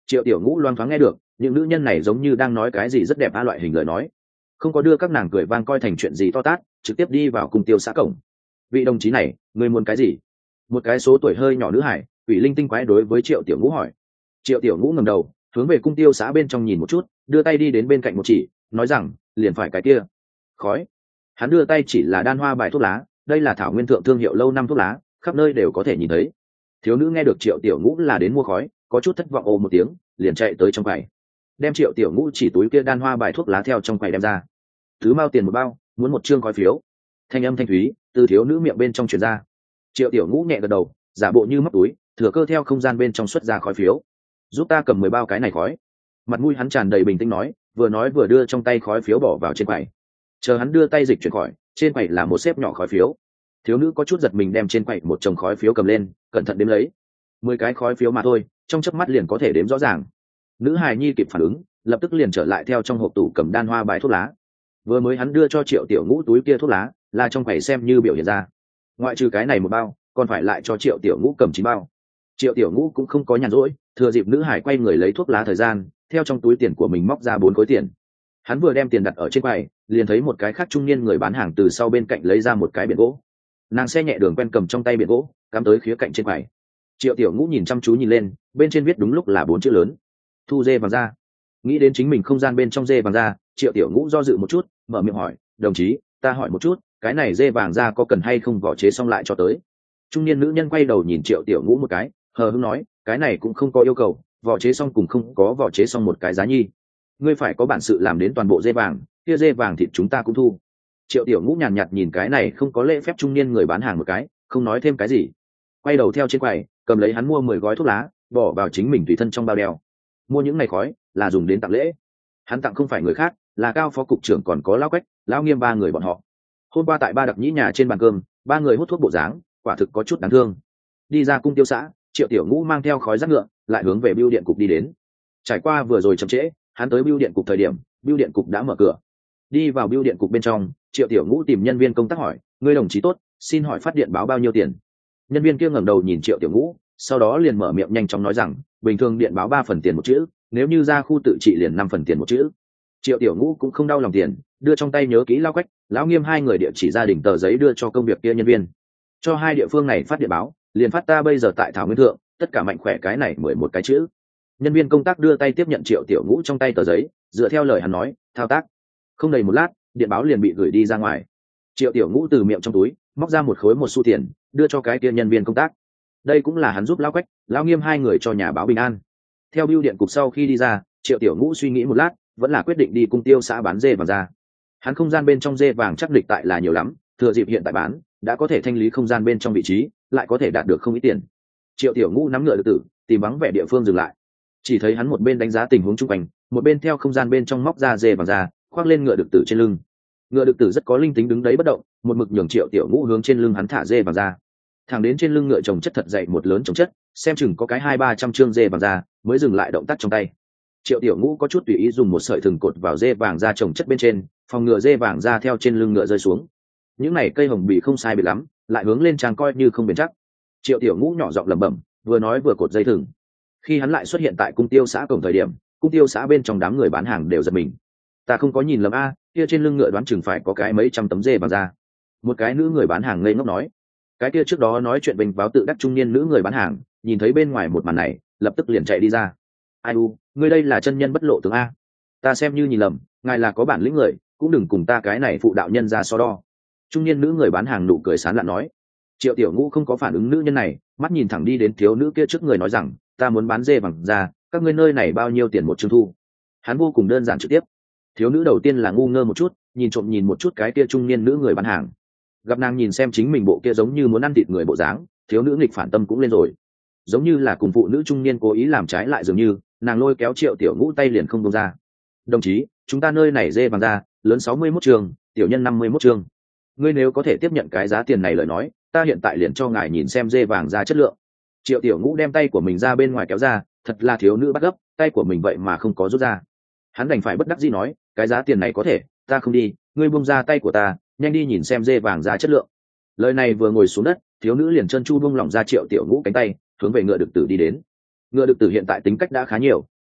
Triệu Tiểu Ngũ loang thoáng nghe được những nữ nhân này giống như đang nói cái gì rất đẹp a loại hình lời nói, không có đưa các nàng cười vang coi thành chuyện gì to tát, trực tiếp đi vào cung tiêu xã cổng. Vị đồng chí này, ngươi muốn cái gì? Một cái số tuổi hơi nhỏ nữ hải ủy linh tinh quái đối với Triệu Tiểu Ngũ hỏi. Triệu Tiểu Ngũ ngẩng đầu hướng về cung tiêu xã bên trong nhìn một chút, đưa tay đi đến bên cạnh một chỉ, nói rằng liền phải cái kia. Khói. Hắn đưa tay chỉ là đan hoa bài thuốc lá, đây là thảo nguyên thượng thương hiệu lâu năm thuốc lá, khắp nơi đều có thể nhìn thấy. Thiếu nữ nghe được Triệu Tiểu Ngũ là đến mua khói, có chút thất vọng ồ một tiếng, liền chạy tới trong quầy, đem Triệu Tiểu Ngũ chỉ túi kia đan hoa bài thuốc lá theo trong quầy đem ra. Thứ mao tiền một bao, muốn một chương khói phiếu. Thanh âm thanh thúy từ thiếu nữ miệng bên trong truyền ra. Triệu Tiểu Ngũ nhẹ gật đầu, giả bộ như móc túi, thừa cơ theo không gian bên trong xuất ra khói phiếu. Giúp ta cầm 10 bao cái này khói. Mặt mũi hắn tràn đầy bình tĩnh nói vừa đưa trong tay khói phiếu bỏ vào trên quầy. Chờ hắn đưa tay dịch chuyển khỏi, trên quầy là một xếp nhỏ khói phiếu. Thiếu nữ có chút giật mình đem trên quầy một chồng khói phiếu cầm lên, cẩn thận đếm lấy. 10 cái khói phiếu mà thôi, trong chớp mắt liền có thể đếm rõ ràng. Nữ hài nhi kịp phản ứng, lập tức liền trở lại theo trong hộp tủ cầm đan hoa bài thuốc lá. Vừa mới hắn đưa cho Triệu Tiểu Ngũ túi kia thuốc lá, là trong quầy xem như biểu hiện ra. Ngoại trừ cái này một bao, còn phải lại cho Triệu Tiểu Ngũ cầm 9 bao. Triệu Tiểu Ngũ cũng không có nhàn rỗi, thừa dịp nữ hải quay người lấy thuốc lá thời gian, theo trong túi tiền của mình móc ra 4 khối tiền. Hắn vừa đem tiền đặt ở trên quầy, liền thấy một cái khác trung niên người bán hàng từ sau bên cạnh lấy ra một cái biển gỗ. Nàng xe nhẹ đường quen cầm trong tay biển gỗ, cắm tới khía cạnh trên quầy. Triệu Tiểu Ngũ nhìn chăm chú nhìn lên, bên trên viết đúng lúc là 4 chữ lớn: thu dê vàng ra. Nghĩ đến chính mình không gian bên trong dê vàng ra, Triệu Tiểu Ngũ do dự một chút, mở miệng hỏi: đồng chí, ta hỏi một chút, cái này dê vàng ra có cần hay không vỏ chế xong lại cho tới? Trung niên nữ nhân quay đầu nhìn Triệu Tiểu Ngũ một cái, hờ hững nói: cái này cũng không có yêu cầu, vỏ chế xong cùng không có vỏ chế xong một cái giá nhi. Ngươi phải có bản sự làm đến toàn bộ dê vàng, kia dê vàng thịt chúng ta cũng thu. Triệu Tiểu Ngũ nhàn nhạt nhìn cái này không có lễ phép trung niên người bán hàng một cái, không nói thêm cái gì, quay đầu theo trên quầy cầm lấy hắn mua 10 gói thuốc lá, bỏ vào chính mình tùy thân trong bao đeo. Mua những ngày khói là dùng đến tặng lễ. Hắn tặng không phải người khác, là Cao phó cục trưởng còn có Lão Quách, Lão Nghiêm 3 người bọn họ. Hôm qua tại Ba Đặc Nhĩ nhà trên bàn cơm, 3 người hút thuốc bộ dáng, quả thực có chút đáng thương. Đi ra cung tiêu xã, Triệu Tiểu Ngũ mang theo khói rác ngựa, lại hướng về bưu điện cục đi đến. Trải qua vừa rồi chậm trễ, hắn tới bưu điện cục thời điểm, bưu điện cục đã mở cửa. Đi vào bưu điện cục bên trong, Triệu Tiểu Ngũ tìm nhân viên công tác hỏi: ngươi đồng chí tốt, xin hỏi phát điện báo bao nhiêu tiền? Nhân viên kia ngẩng đầu nhìn Triệu Tiểu Ngũ, sau đó liền mở miệng nhanh chóng nói rằng: bình thường điện báo 3 phần tiền một chữ, nếu như ra khu tự trị liền 5 phần tiền một chữ. Triệu Tiểu Ngũ cũng không đau lòng tiền, đưa trong tay nhớ kỹ Lão Quách, Lão Nghiêm 2 người địa chỉ gia đình tờ giấy đưa cho công việc kia nhân viên. Cho 2 địa phương này phát điện báo, liền phát ta bây giờ tại Thảo Nguyên Thượng, tất cả mạnh khỏe cái này 11 cái chữ. Nhân viên công tác đưa tay tiếp nhận Triệu Tiểu Ngũ trong tay tờ giấy, dựa theo lời hắn nói, thao tác. Không đầy một lát, điện báo liền bị gửi đi ra ngoài. Triệu Tiểu Ngũ từ miệng trong túi móc ra một khối 1 xu tiền, đưa cho cái kia nhân viên công tác. Đây cũng là hắn giúp Lão Quách, Lão Nghiêm 2 người cho nhà báo bình an. Theo bưu điện cục sau khi đi ra, Triệu Tiểu Ngũ suy nghĩ một lát, vẫn là quyết định đi cung tiêu xã bán dê vàng ra. Hắn không gian bên trong dê vàng chắc địch tại là nhiều lắm, thừa dịp hiện tại bán, đã có thể thanh lý không gian bên trong vị trí, lại có thể đạt được không ít tiền. Triệu Tiểu Ngũ nắm ngựa lực tử, tìm vắng vẻ địa phương dừng lại. Chỉ thấy hắn một bên đánh giá tình huống chung quanh, một bên theo không gian bên trong móc ra dê vàng ra, khoác lên ngựa lực tử trên lưng. Ngựa lực tử rất có linh tính đứng đấy bất động, một mực nhường Triệu Tiểu Ngũ hướng trên lưng hắn thả dê vàng ra. Thẳng đến trên lưng ngựa chồng chất thật dày một lớn chồng chất, xem chừng có cái 200-300 chương dê vàng ra, mới dừng lại động tác trong tay. Triệu Tiểu Ngũ có chút tùy ý dùng một sợi thừng cột vào dê vàng ra chồng chất bên trên, phòng ngựa dê vàng ra theo trên lưng ngựa rơi xuống. Những này cây hồng bì không sai biệt lắm, lại hướng lên trang coi như không bền chắc. Triệu Tiểu Ngũ nhỏ giọng lẩm bẩm, vừa nói vừa cột dây thừng. Khi hắn lại xuất hiện tại cung tiêu xã cổng thời điểm, cung tiêu xã bên trong đám người bán hàng đều giật mình. Ta không có nhìn lầm a, kia trên lưng ngựa đoán chừng phải có cái mấy trăm tấm dê vàng ra. Một cái nữ người bán hàng ngây ngốc nói. Cái kia trước đó nói chuyện bình báo tự đắc trung niên nữ người bán hàng, nhìn thấy bên ngoài một màn này, lập tức liền chạy đi ra. Ai u, ngươi đây là chân nhân bất lộ tướng a. Ta xem như nhìn lầm, ngài là có bản lĩnh người, cũng đừng cùng ta cái này phụ đạo nhân ra so đo. Trung niên nữ người bán hàng nụ cười sán lạn nói. Triệu Tiểu Ngũ không có phản ứng nữ nhân này, mắt nhìn thẳng đi đến thiếu nữ kia trước người nói rằng: ta muốn bán dê vàng ra, các ngươi nơi này bao nhiêu tiền một chương thu? Hắn vô cùng đơn giản trực tiếp. Thiếu nữ đầu tiên là ngu ngơ một chút, nhìn trộm nhìn một chút cái kia trung niên nữ người bán hàng. Gặp nàng nhìn xem chính mình bộ kia giống như muốn ăn thịt người bộ dáng, thiếu nữ nghịch phản tâm cũng lên rồi. Giống như là cùng phụ nữ trung niên cố ý làm trái lại, dường như nàng lôi kéo Triệu Tiểu Ngũ tay liền không buông ra. Đồng chí, chúng ta nơi này dê vàng ra, lớn 61 trường, tiểu nhân 51 trường. Ngươi nếu có thể tiếp nhận cái giá tiền này lời nói, ta hiện tại liền cho ngài nhìn xem dê vàng ra chất lượng. Triệu Tiểu Ngũ đem tay của mình ra bên ngoài kéo ra, thật là thiếu nữ bắt gấp, tay của mình vậy mà không có rút ra. Hắn đành phải bất đắc dĩ nói, cái giá tiền này có thể, ta không đi, ngươi buông ra tay của ta, nhanh đi nhìn xem dê vàng ra chất lượng. Lời này vừa ngồi xuống đất, thiếu nữ liền chân chu buông lỏng ra Triệu Tiểu Ngũ cánh tay, hướng về ngựa đực tử đi đến. Ngựa đực tử hiện tại tính cách đã khá nhiều,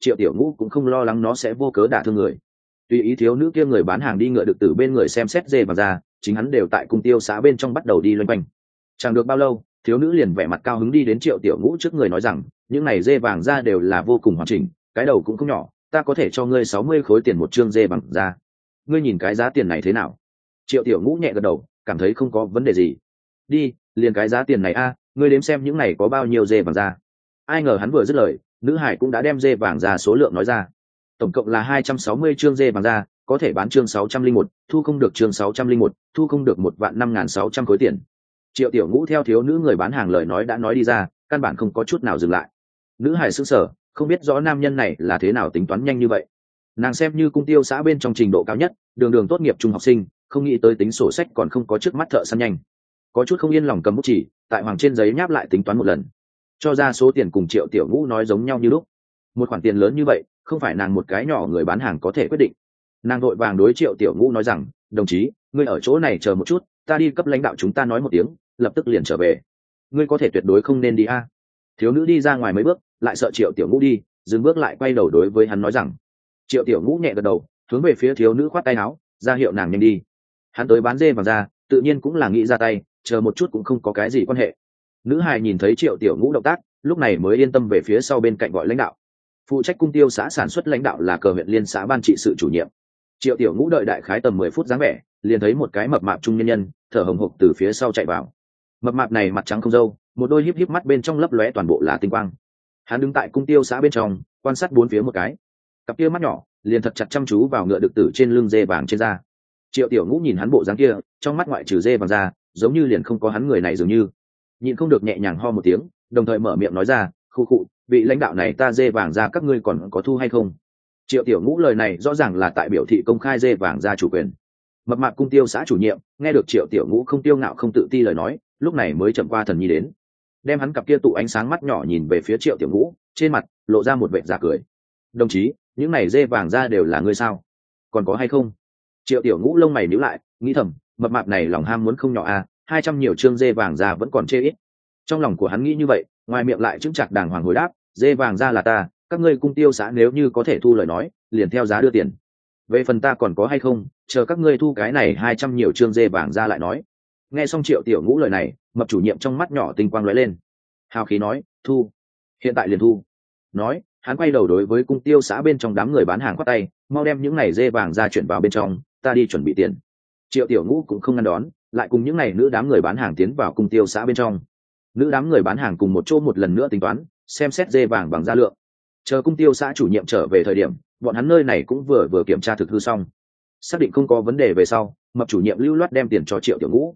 Triệu Tiểu Ngũ cũng không lo lắng nó sẽ vô cớ đả thương người. Tùy ý thiếu nữ kia người bán hàng đi ngựa được từ bên người xem xét dê vàng da, chính hắn đều tại cung tiêu xã bên trong bắt đầu đi loanh quanh. Chẳng được bao lâu, thiếu nữ liền vẻ mặt cao hứng đi đến Triệu Tiểu Ngũ trước người nói rằng, những này dê vàng da đều là vô cùng hoàn chỉnh, cái đầu cũng không nhỏ, ta có thể cho ngươi 60 khối tiền một trương dê vàng da. Ngươi nhìn cái giá tiền này thế nào? Triệu Tiểu Ngũ nhẹ gật đầu, cảm thấy không có vấn đề gì. Đi, liền cái giá tiền này a, ngươi đếm xem những này có bao nhiêu dê vàng da. Ai ngờ hắn vừa dứt lời, nữ hải cũng đã đem dê vàng da số lượng nói ra. Tổng cộng là 260 trương dê vàng da, có thể bán trương 601, thu không được trương 601, thu không được 1.5600 khối tiền. Triệu Tiểu Ngũ theo thiếu nữ người bán hàng lời nói đã nói đi ra, căn bản không có chút nào dừng lại. Nữ hải sững sờ, không biết rõ nam nhân này là thế nào tính toán nhanh như vậy. Nàng xem như cung tiêu xã bên trong trình độ cao nhất, đường đường tốt nghiệp trung học sinh, không nghĩ tới tính sổ sách còn không có trước mắt thợ săn nhanh. Có chút không yên lòng cầm bút chỉ, tại hoàng trên giấy nháp lại tính toán một lần, cho ra số tiền cùng Triệu Tiểu Ngũ nói giống nhau như lúc. Một khoản tiền lớn như vậy, không phải nàng một cái nhỏ người bán hàng có thể quyết định. Nàng vội vàng đối Triệu Tiểu Ngũ nói rằng, đồng chí, ngươi ở chỗ này chờ một chút, ta đi cấp lãnh đạo chúng ta nói một tiếng, lập tức liền trở về. Ngươi có thể tuyệt đối không nên đi a. Thiếu nữ đi ra ngoài mấy bước, lại sợ Triệu Tiểu Ngũ đi, dừng bước lại quay đầu đối với hắn nói rằng. Triệu Tiểu Ngũ nhẹ gật đầu, hướng về phía thiếu nữ khoát tay áo, ra hiệu nàng nhanh đi. Hắn tới bán dê vàng ra, tự nhiên cũng là nghĩ ra tay, chờ một chút cũng không có cái gì quan hệ. Nữ hài nhìn thấy Triệu Tiểu Ngũ động tác, lúc này mới yên tâm về phía sau bên cạnh gọi lãnh đạo. Phụ trách cung tiêu xã sản xuất lãnh đạo là Cờ huyện liên xã ban trị sự chủ nhiệm. Triệu Tiểu Ngũ đợi đại khái tầm 10 phút dáng vẻ, liền thấy một cái mập mạp trung nhân nhân thở hồng hộc từ phía sau chạy vào. Mập mạp này mặt trắng không râu, một đôi híp híp mắt bên trong lấp lóe toàn bộ là tinh quang. Hắn đứng tại cung tiêu xã bên trong, quan sát bốn phía một cái. Cặp kia mắt nhỏ liền thật chặt chăm chú vào ngựa đực tử trên lưng dê vàng trên da. Triệu Tiểu Ngũ nhìn hắn bộ dáng kia, trong mắt ngoại trừ dê vàng da, giống như liền không có hắn người này dường như. Nhịn không được nhẹ nhàng ho một tiếng, đồng thời mở miệng nói ra, khu khụ, vị lãnh đạo này ta dê vàng da các ngươi còn có thu hay không? Triệu Tiểu Ngũ lời này rõ ràng là tại biểu thị công khai dê vàng da chủ quyền. Mập mạp cung tiêu xã chủ nhiệm nghe được Triệu Tiểu Ngũ không tiêu ngạo không tự ti lời nói, lúc này mới chậm qua thần nhi đến, đem hắn cặp kia tụ ánh sáng mắt nhỏ nhìn về phía Triệu Tiểu Ngũ, trên mặt lộ ra một vệt giả cười. Đồng chí, những này dê vàng da đều là ngươi sao? Còn có hay không? Triệu Tiểu Ngũ lông mày nhíu lại, nghĩ thầm, mập mạp này lòng ham muốn không nhỏ à, 200 nhiều trương dê vàng da vẫn còn chê ít. Trong lòng của hắn nghĩ như vậy, ngoài miệng lại chững chạc đàng hoàng hồi đáp, dê vàng da là ta, các ngươi cung tiêu xã nếu như có thể thu lời nói, liền theo giá đưa tiền. Về phần ta còn có hay không, chờ các ngươi thu cái này 200 nhiều trương dê vàng ra lại nói. Nghe xong Triệu Tiểu Ngũ lời này, mập chủ nhiệm trong mắt nhỏ tinh quang lóe lên, hào khí nói, thu, hiện tại liền thu. Nói, hắn quay đầu đối với cung tiêu xã bên trong đám người bán hàng quát tay, mau đem những này dê vàng ra chuyển vào bên trong, ta đi chuẩn bị tiền. Triệu Tiểu Ngũ cũng không ngăn đón, lại cùng những này nữ đám người bán hàng tiến vào cung tiêu xã bên trong. Nữ đám người bán hàng cùng một chỗ một lần nữa tính toán, xem xét dê vàng bằng giá lượng. Chờ cung tiêu xã chủ nhiệm trở về thời điểm, bọn hắn nơi này cũng vừa kiểm tra thực hư xong, xác định không có vấn đề về sau, mập chủ nhiệm lưu loát đem tiền cho Triệu Tiểu Ngũ.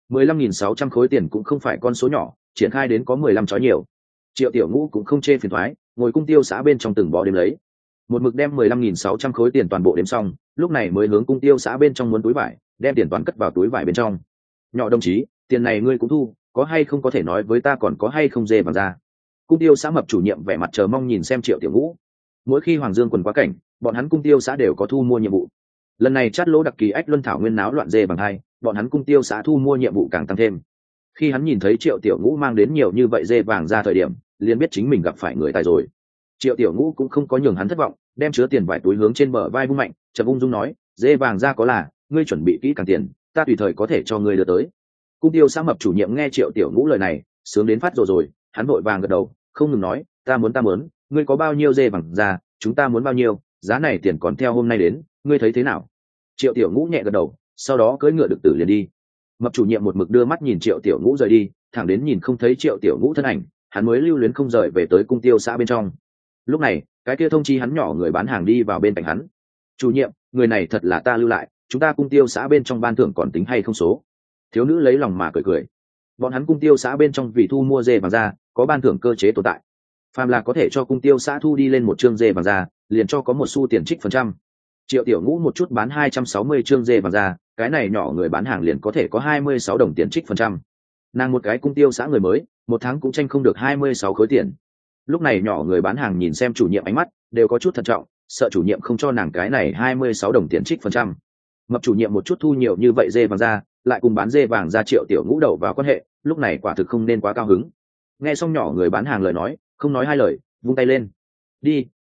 15.600 khối tiền cũng không phải con số nhỏ, triển khai đến có 15 chó nhiều. Triệu Tiểu Ngũ cũng không chê phiền thoái, ngồi cung tiêu xã bên trong từng bó đếm lấy, một mực đem 15.600 khối tiền toàn bộ đếm xong, lúc này mới hướng cung tiêu xã bên trong muốn túi vải, đem tiền toàn cất vào túi vải bên trong. Nhỏ đồng chí, tiền này ngươi cũng thu, có hay không có thể nói với ta còn có hay không dê vàng ra? Cung tiêu xã mập chủ nhiệm vẻ mặt chờ mong nhìn xem Triệu Tiểu Ngũ. Mỗi khi Hoàng Dương quần quá cảnh, bọn hắn cung tiêu xã đều có thu mua nhiệm vụ. Lần này chát lỗ đặc kỳ ách luân thảo nguyên náo loạn dê bằng hai, bọn hắn cung tiêu xã thu mua nhiệm vụ càng tăng thêm. Khi hắn nhìn thấy Triệu Tiểu Ngũ mang đến nhiều như vậy dê vàng ra thời điểm, liền biết chính mình gặp phải người tài rồi. Triệu Tiểu Ngũ cũng không có nhường hắn thất vọng, đem chứa tiền vải túi hướng trên bờ vai vung mạnh, chợt ung dung nói, dê vàng ra có là, ngươi chuẩn bị kỹ càng tiền, ta tùy thời có thể cho ngươi đưa tới. Cung tiêu xã mập chủ nhiệm nghe Triệu Tiểu Ngũ lời này, sướng đến phát rồi, hắn vội vàng gật đầu, không ngừng nói, ta muốn, ngươi có bao nhiêu dê vàng ra, chúng ta muốn bao nhiêu, giá này tiền còn theo hôm nay đến, ngươi thấy thế nào? Triệu Tiểu Ngũ nhẹ gật đầu, sau đó cưỡi ngựa đực tử liền đi. Mập chủ nhiệm một mực đưa mắt nhìn Triệu Tiểu Ngũ rời đi, thẳng đến nhìn không thấy Triệu Tiểu Ngũ thân ảnh, hắn mới lưu luyến không rời về tới cung tiêu xã bên trong. Lúc này, cái kia thông chi hắn nhỏ người bán hàng đi vào bên cạnh hắn. Chủ nhiệm, người này thật là ta lưu lại, chúng ta cung tiêu xã bên trong ban thưởng còn tính hay không số? Thiếu nữ lấy lòng mà cười. Bọn hắn cung tiêu xã bên trong vì thu mua dê vàng ra, có ban thưởng cơ chế tồn tại. Phàm là có thể cho cung tiêu xã thu đi lên một trương dê vàng ra, liền cho có một xu tiền trích phần trăm. Triệu Tiểu Ngũ một chút bán 260 trương dê vàng ra, cái này nhỏ người bán hàng liền có thể có 26 đồng tiền trích phần trăm. Nàng một cái cung tiêu xã người mới, một tháng cũng tranh không được 26 khối tiền. Lúc này nhỏ người bán hàng nhìn xem chủ nhiệm ánh mắt đều có chút thận trọng, sợ chủ nhiệm không cho nàng cái này 26 đồng tiền trích phần trăm. Mập chủ nhiệm một chút thu nhiều như vậy dê vàng ra, lại cùng bán dê vàng ra Triệu Tiểu Ngũ đầu vào quan hệ, lúc này quả thực không nên quá cao hứng. Nghe xong nhỏ người bán hàng lời nói, không nói hai lời, vung tay lên, đi,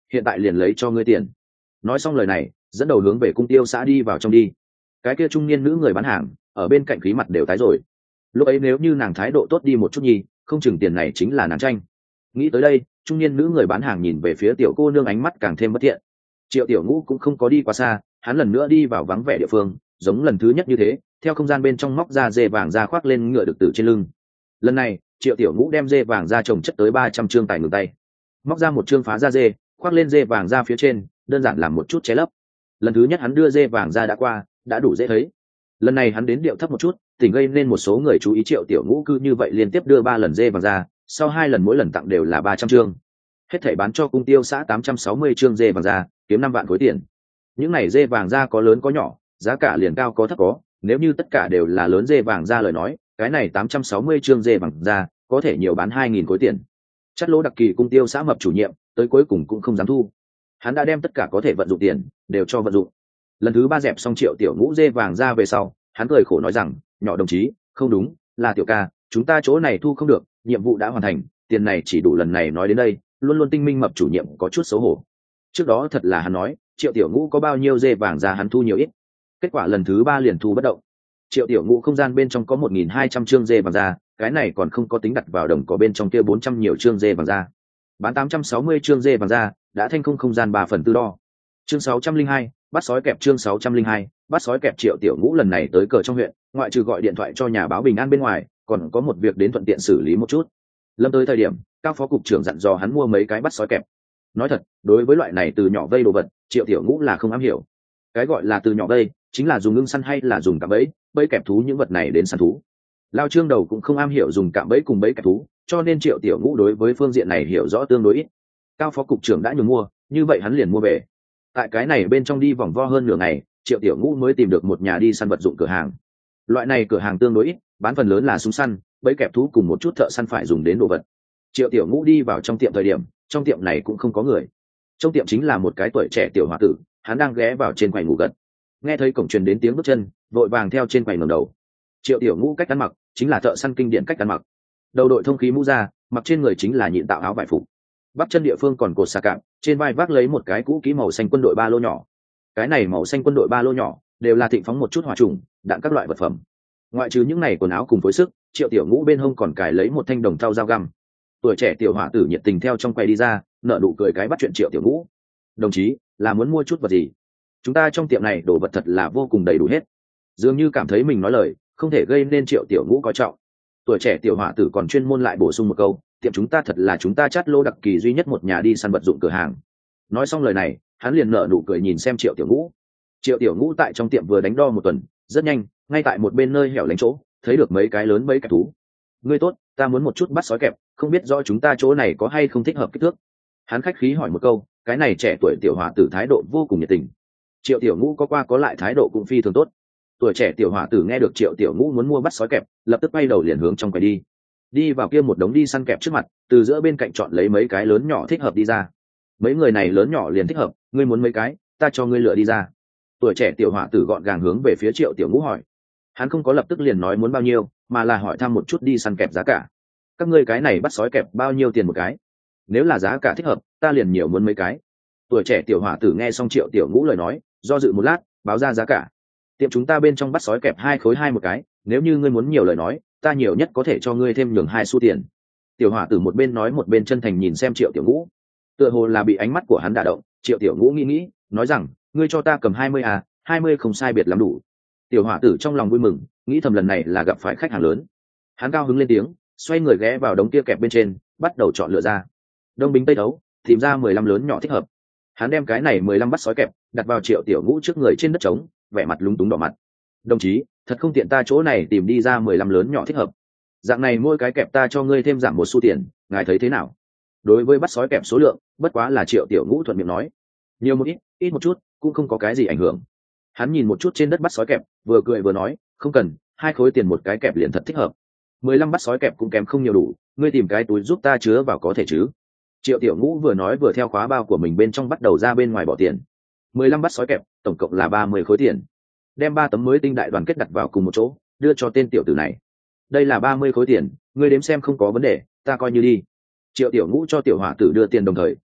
hiện tại liền lấy cho ngươi tiền. Nói xong lời này, dẫn đầu hướng về cung tiêu xã đi vào trong đi. Cái kia trung niên nữ người bán hàng ở bên cạnh khí mặt đều tái rồi. Lúc ấy nếu như nàng thái độ tốt đi một chút nhi, không chừng tiền này chính là nàng tranh. Nghĩ tới đây, trung niên nữ người bán hàng nhìn về phía tiểu cô nương ánh mắt càng thêm bất thiện. Triệu Tiểu Ngũ cũng không có đi quá xa, hắn lần nữa đi vào vắng vẻ địa phương, giống lần thứ nhất như thế, theo không gian bên trong móc ra dê vàng ra khoác lên ngựa được tử trên lưng. Lần này, Triệu Tiểu Ngũ đem dê vàng ra trồng chất tới 300 trương tài ngừng tay, móc ra một trương phá ra dê, khoác lên dê vàng ra phía trên, đơn giản làm một chút che lấp. Lần thứ nhất hắn đưa dê vàng ra đã qua, đã đủ dễ thấy. Lần này hắn đến điệu thấp một chút, tỉnh gây nên một số người chú ý. Triệu Tiểu Ngũ cứ như vậy liên tiếp đưa 3 lần dê vàng ra, sau 2 lần mỗi lần tặng đều là 300 trương. Hết thảy bán cho cung tiêu xã 860 trương dê vàng ra, kiếm 5 vạn khối tiền. Những này dê vàng ra có lớn có nhỏ, giá cả liền cao có thấp có, nếu như tất cả đều là lớn dê vàng ra lời nói, cái này 860 trương dê vàng ra có thể nhiều bán 2000 khối tiền. Chắt lỗ đặc kỳ cung tiêu xã mập chủ nhiệm, tới cuối cùng cũng không dám thu. Hắn đã đem tất cả có thể vận dụng tiền đều cho vận dụng. Lần thứ 3 dẹp xong Triệu Tiểu Ngũ dê vàng ra về sau, hắn cười khổ nói rằng, nhỏ đồng chí, không đúng, là Tiểu ca, chúng ta chỗ này thu không được, nhiệm vụ đã hoàn thành, tiền này chỉ đủ lần này. Nói đến đây, luôn luôn tinh minh mập chủ nhiệm có chút xấu hổ. Trước đó thật là hắn nói Triệu Tiểu Ngũ có bao nhiêu dê vàng ra hắn thu nhiều ít, kết quả lần thứ 3 liền thu bất động. Triệu Tiểu Ngũ không gian bên trong có 1200 trương dê vàng ra, cái này còn không có tính đặt vào đồng có bên trong kia 400 nhiều trương dê vàng ra. Bán 860 trương dê vàng ra, đã thanh không gian 3/4 đo. Chương 602, bắt sói kẹp. Chương 602, bắt sói kẹp. Triệu Tiểu Ngũ lần này tới cờ trong huyện, ngoại trừ gọi điện thoại cho nhà báo Bình An bên ngoài, còn có một việc đến thuận tiện xử lý một chút. Lâm tới thời điểm, cao phó cục trưởng dặn dò hắn mua mấy cái bắt sói kẹp. Nói thật, đối với loại này từ nhỏ vây đồ vật, Triệu Tiểu Ngũ là không am hiểu. Cái gọi là từ nhỏ vây, chính là dùng ngưng săn hay là dùng cạm bẫy, bẫy kẹp thú những vật này đến săn thú. Lao Trương đầu cũng không am hiểu dùng cạm bẫy cùng bẫy kẹp thú, cho nên Triệu Tiểu Ngũ đối với phương diện này hiểu rõ tương đối ít. Cao phó cục trưởng đã nhường mua, như vậy hắn liền mua về. Tại cái này bên trong đi vòng vo hơn nửa ngày, Triệu Tiểu Ngũ mới tìm được một nhà đi săn vật dụng cửa hàng. Loại này cửa hàng tương đối ít, bán phần lớn là súng săn, bẫy kẹp thú cùng một chút thợ săn phải dùng đến đồ vật. Triệu Tiểu Ngũ đi vào trong tiệm thời điểm, trong tiệm này cũng không có người. Trong tiệm chính là một cái tuổi trẻ tiểu hòa tử, hắn đang ghé vào trên quầy ngủ gật. Nghe thấy cổng truyền đến tiếng bước chân, vội vàng theo trên quầy ngẩng đầu. Triệu Tiểu Ngũ cách ăn mặc chính là thợ săn kinh điển cách ăn mặc, đầu đội thông khí mũ da, mặc trên người chính là nhịn tạo áo vải phục, bắp chân địa phương còn cột xà cạp, trên vai vác lấy một cái cũ kỹ màu xanh quân đội ba lô nhỏ. Cái này màu xanh quân đội ba lô nhỏ đều là thịnh phóng một chút hỏa trùng, đạn các loại vật phẩm. Ngoại trừ những này quần áo cùng phối sức, Triệu Tiểu Ngũ bên hông còn cài lấy một thanh đồng thau dao găm. Tuổi trẻ tiểu hỏa tử nhiệt tình theo trong quầy đi ra, nợ nụ cười cái bắt chuyện Triệu Tiểu Ngũ. Đồng chí, là muốn mua chút vật gì? Chúng ta trong tiệm này đồ vật thật là vô cùng đầy đủ hết. Dường như cảm thấy mình nói lời không thể gây nên Triệu Tiểu Ngũ coi trọng. Tuổi trẻ tiểu hỏa tử còn chuyên môn lại bổ sung một câu, tiệm chúng ta thật là chúng ta Chát Lô đặc kỳ duy nhất một nhà đi săn vật dụng cửa hàng. Nói xong lời này, hắn liền nở nụ cười nhìn xem Triệu Tiểu Ngũ. Triệu Tiểu Ngũ tại trong tiệm vừa đánh đo một tuần, rất nhanh, ngay tại một bên nơi hẻo lánh chỗ, thấy được mấy cái lớn bẫy kẹp thú. Ngươi tốt, ta muốn một chút bắt sói kẹp, không biết rõ chúng ta chỗ này có hay không thích hợp kích thước. Hắn khách khí hỏi một câu, cái này trẻ tuổi tiểu hỏa tử thái độ vô cùng nhiệt tình. Triệu Tiểu Ngũ có qua có lại thái độ cũng phi thường tốt. Tuổi trẻ tiểu hỏa tử nghe được Triệu Tiểu Ngũ muốn mua bắt sói kẹp, lập tức quay đầu liền hướng trong quầy đi. Đi vào kia một đống đi săn kẹp trước mặt, từ giữa bên cạnh chọn lấy mấy cái lớn nhỏ thích hợp đi ra. Mấy người này lớn nhỏ liền thích hợp, ngươi muốn mấy cái, ta cho ngươi lựa đi ra. Tuổi trẻ tiểu hỏa tử gọn gàng hướng về phía Triệu Tiểu Ngũ hỏi. Hắn không có lập tức liền nói muốn bao nhiêu, mà là hỏi thăm một chút đi săn kẹp giá cả. Các ngươi cái này bắt sói kẹp bao nhiêu tiền một cái? Nếu là giá cả thích hợp, ta liền nhiều muốn mấy cái. Tuổi trẻ tiểu hỏa tử nghe xong Triệu Tiểu Ngũ lời nói, do dự một lát, báo ra giá cả. Tiệm chúng ta bên trong bắt sói kẹp 2 khối 2 một cái, nếu như ngươi muốn nhiều lời nói, ta nhiều nhất có thể cho ngươi thêm nhường 2 xu tiền. Tiểu hỏa tử một bên nói một bên chân thành nhìn xem Triệu Tiểu Ngũ. Tựa hồ là bị ánh mắt của hắn đả động, Triệu Tiểu Ngũ nghĩ, nói rằng, ngươi cho ta cầm 20 à, 20 không sai biệt lắm đủ. Tiểu hỏa tử trong lòng vui mừng, nghĩ thầm lần này là gặp phải khách hàng lớn. Hắn cao hứng lên tiếng, xoay người ghé vào đống kia kẹp bên trên, bắt đầu chọn lựa ra. Đông bính tây đấu, tìm ra 15 lớn nhỏ thích hợp. Hắn đem cái này 15 bắt sói kẹp đặt vào Triệu Tiểu Ngũ trước người trên đất trống, vẻ mặt lúng túng đỏ mặt. Đồng chí, thật không tiện ta chỗ này tìm đi ra 15 lớn nhỏ thích hợp. Dạng này mỗi cái kẹp ta cho ngươi thêm giảm 1 xu tiền, ngài thấy thế nào? Đối với bắt sói kẹp số lượng, bất quá là Triệu Tiểu Ngũ thuận miệng nói. Nhiều một ít, ít một chút, cũng không có cái gì ảnh hưởng. Hắn nhìn một chút trên đất bắt sói kẹp, vừa cười vừa nói, không cần, 2 khối tiền một cái kẹp liền thật thích hợp. 15 bắt sói kẹp cũng kém không nhiều đủ, ngươi tìm cái túi giúp ta chứa vào có thể chứ? Triệu Tiểu Ngũ vừa nói vừa theo khóa bao của mình bên trong bắt đầu ra bên ngoài bỏ tiền. 15 bắt sói kẹp, tổng cộng là 30 khối tiền. Đem 3 tấm mới tinh đại đoàn kết đặt vào cùng một chỗ, đưa cho tên tiểu tử này. Đây là 30 khối tiền, ngươi đếm xem không có vấn đề, ta coi như đi. Triệu Tiểu Ngũ cho tiểu hỏa tử đưa tiền đồng thời,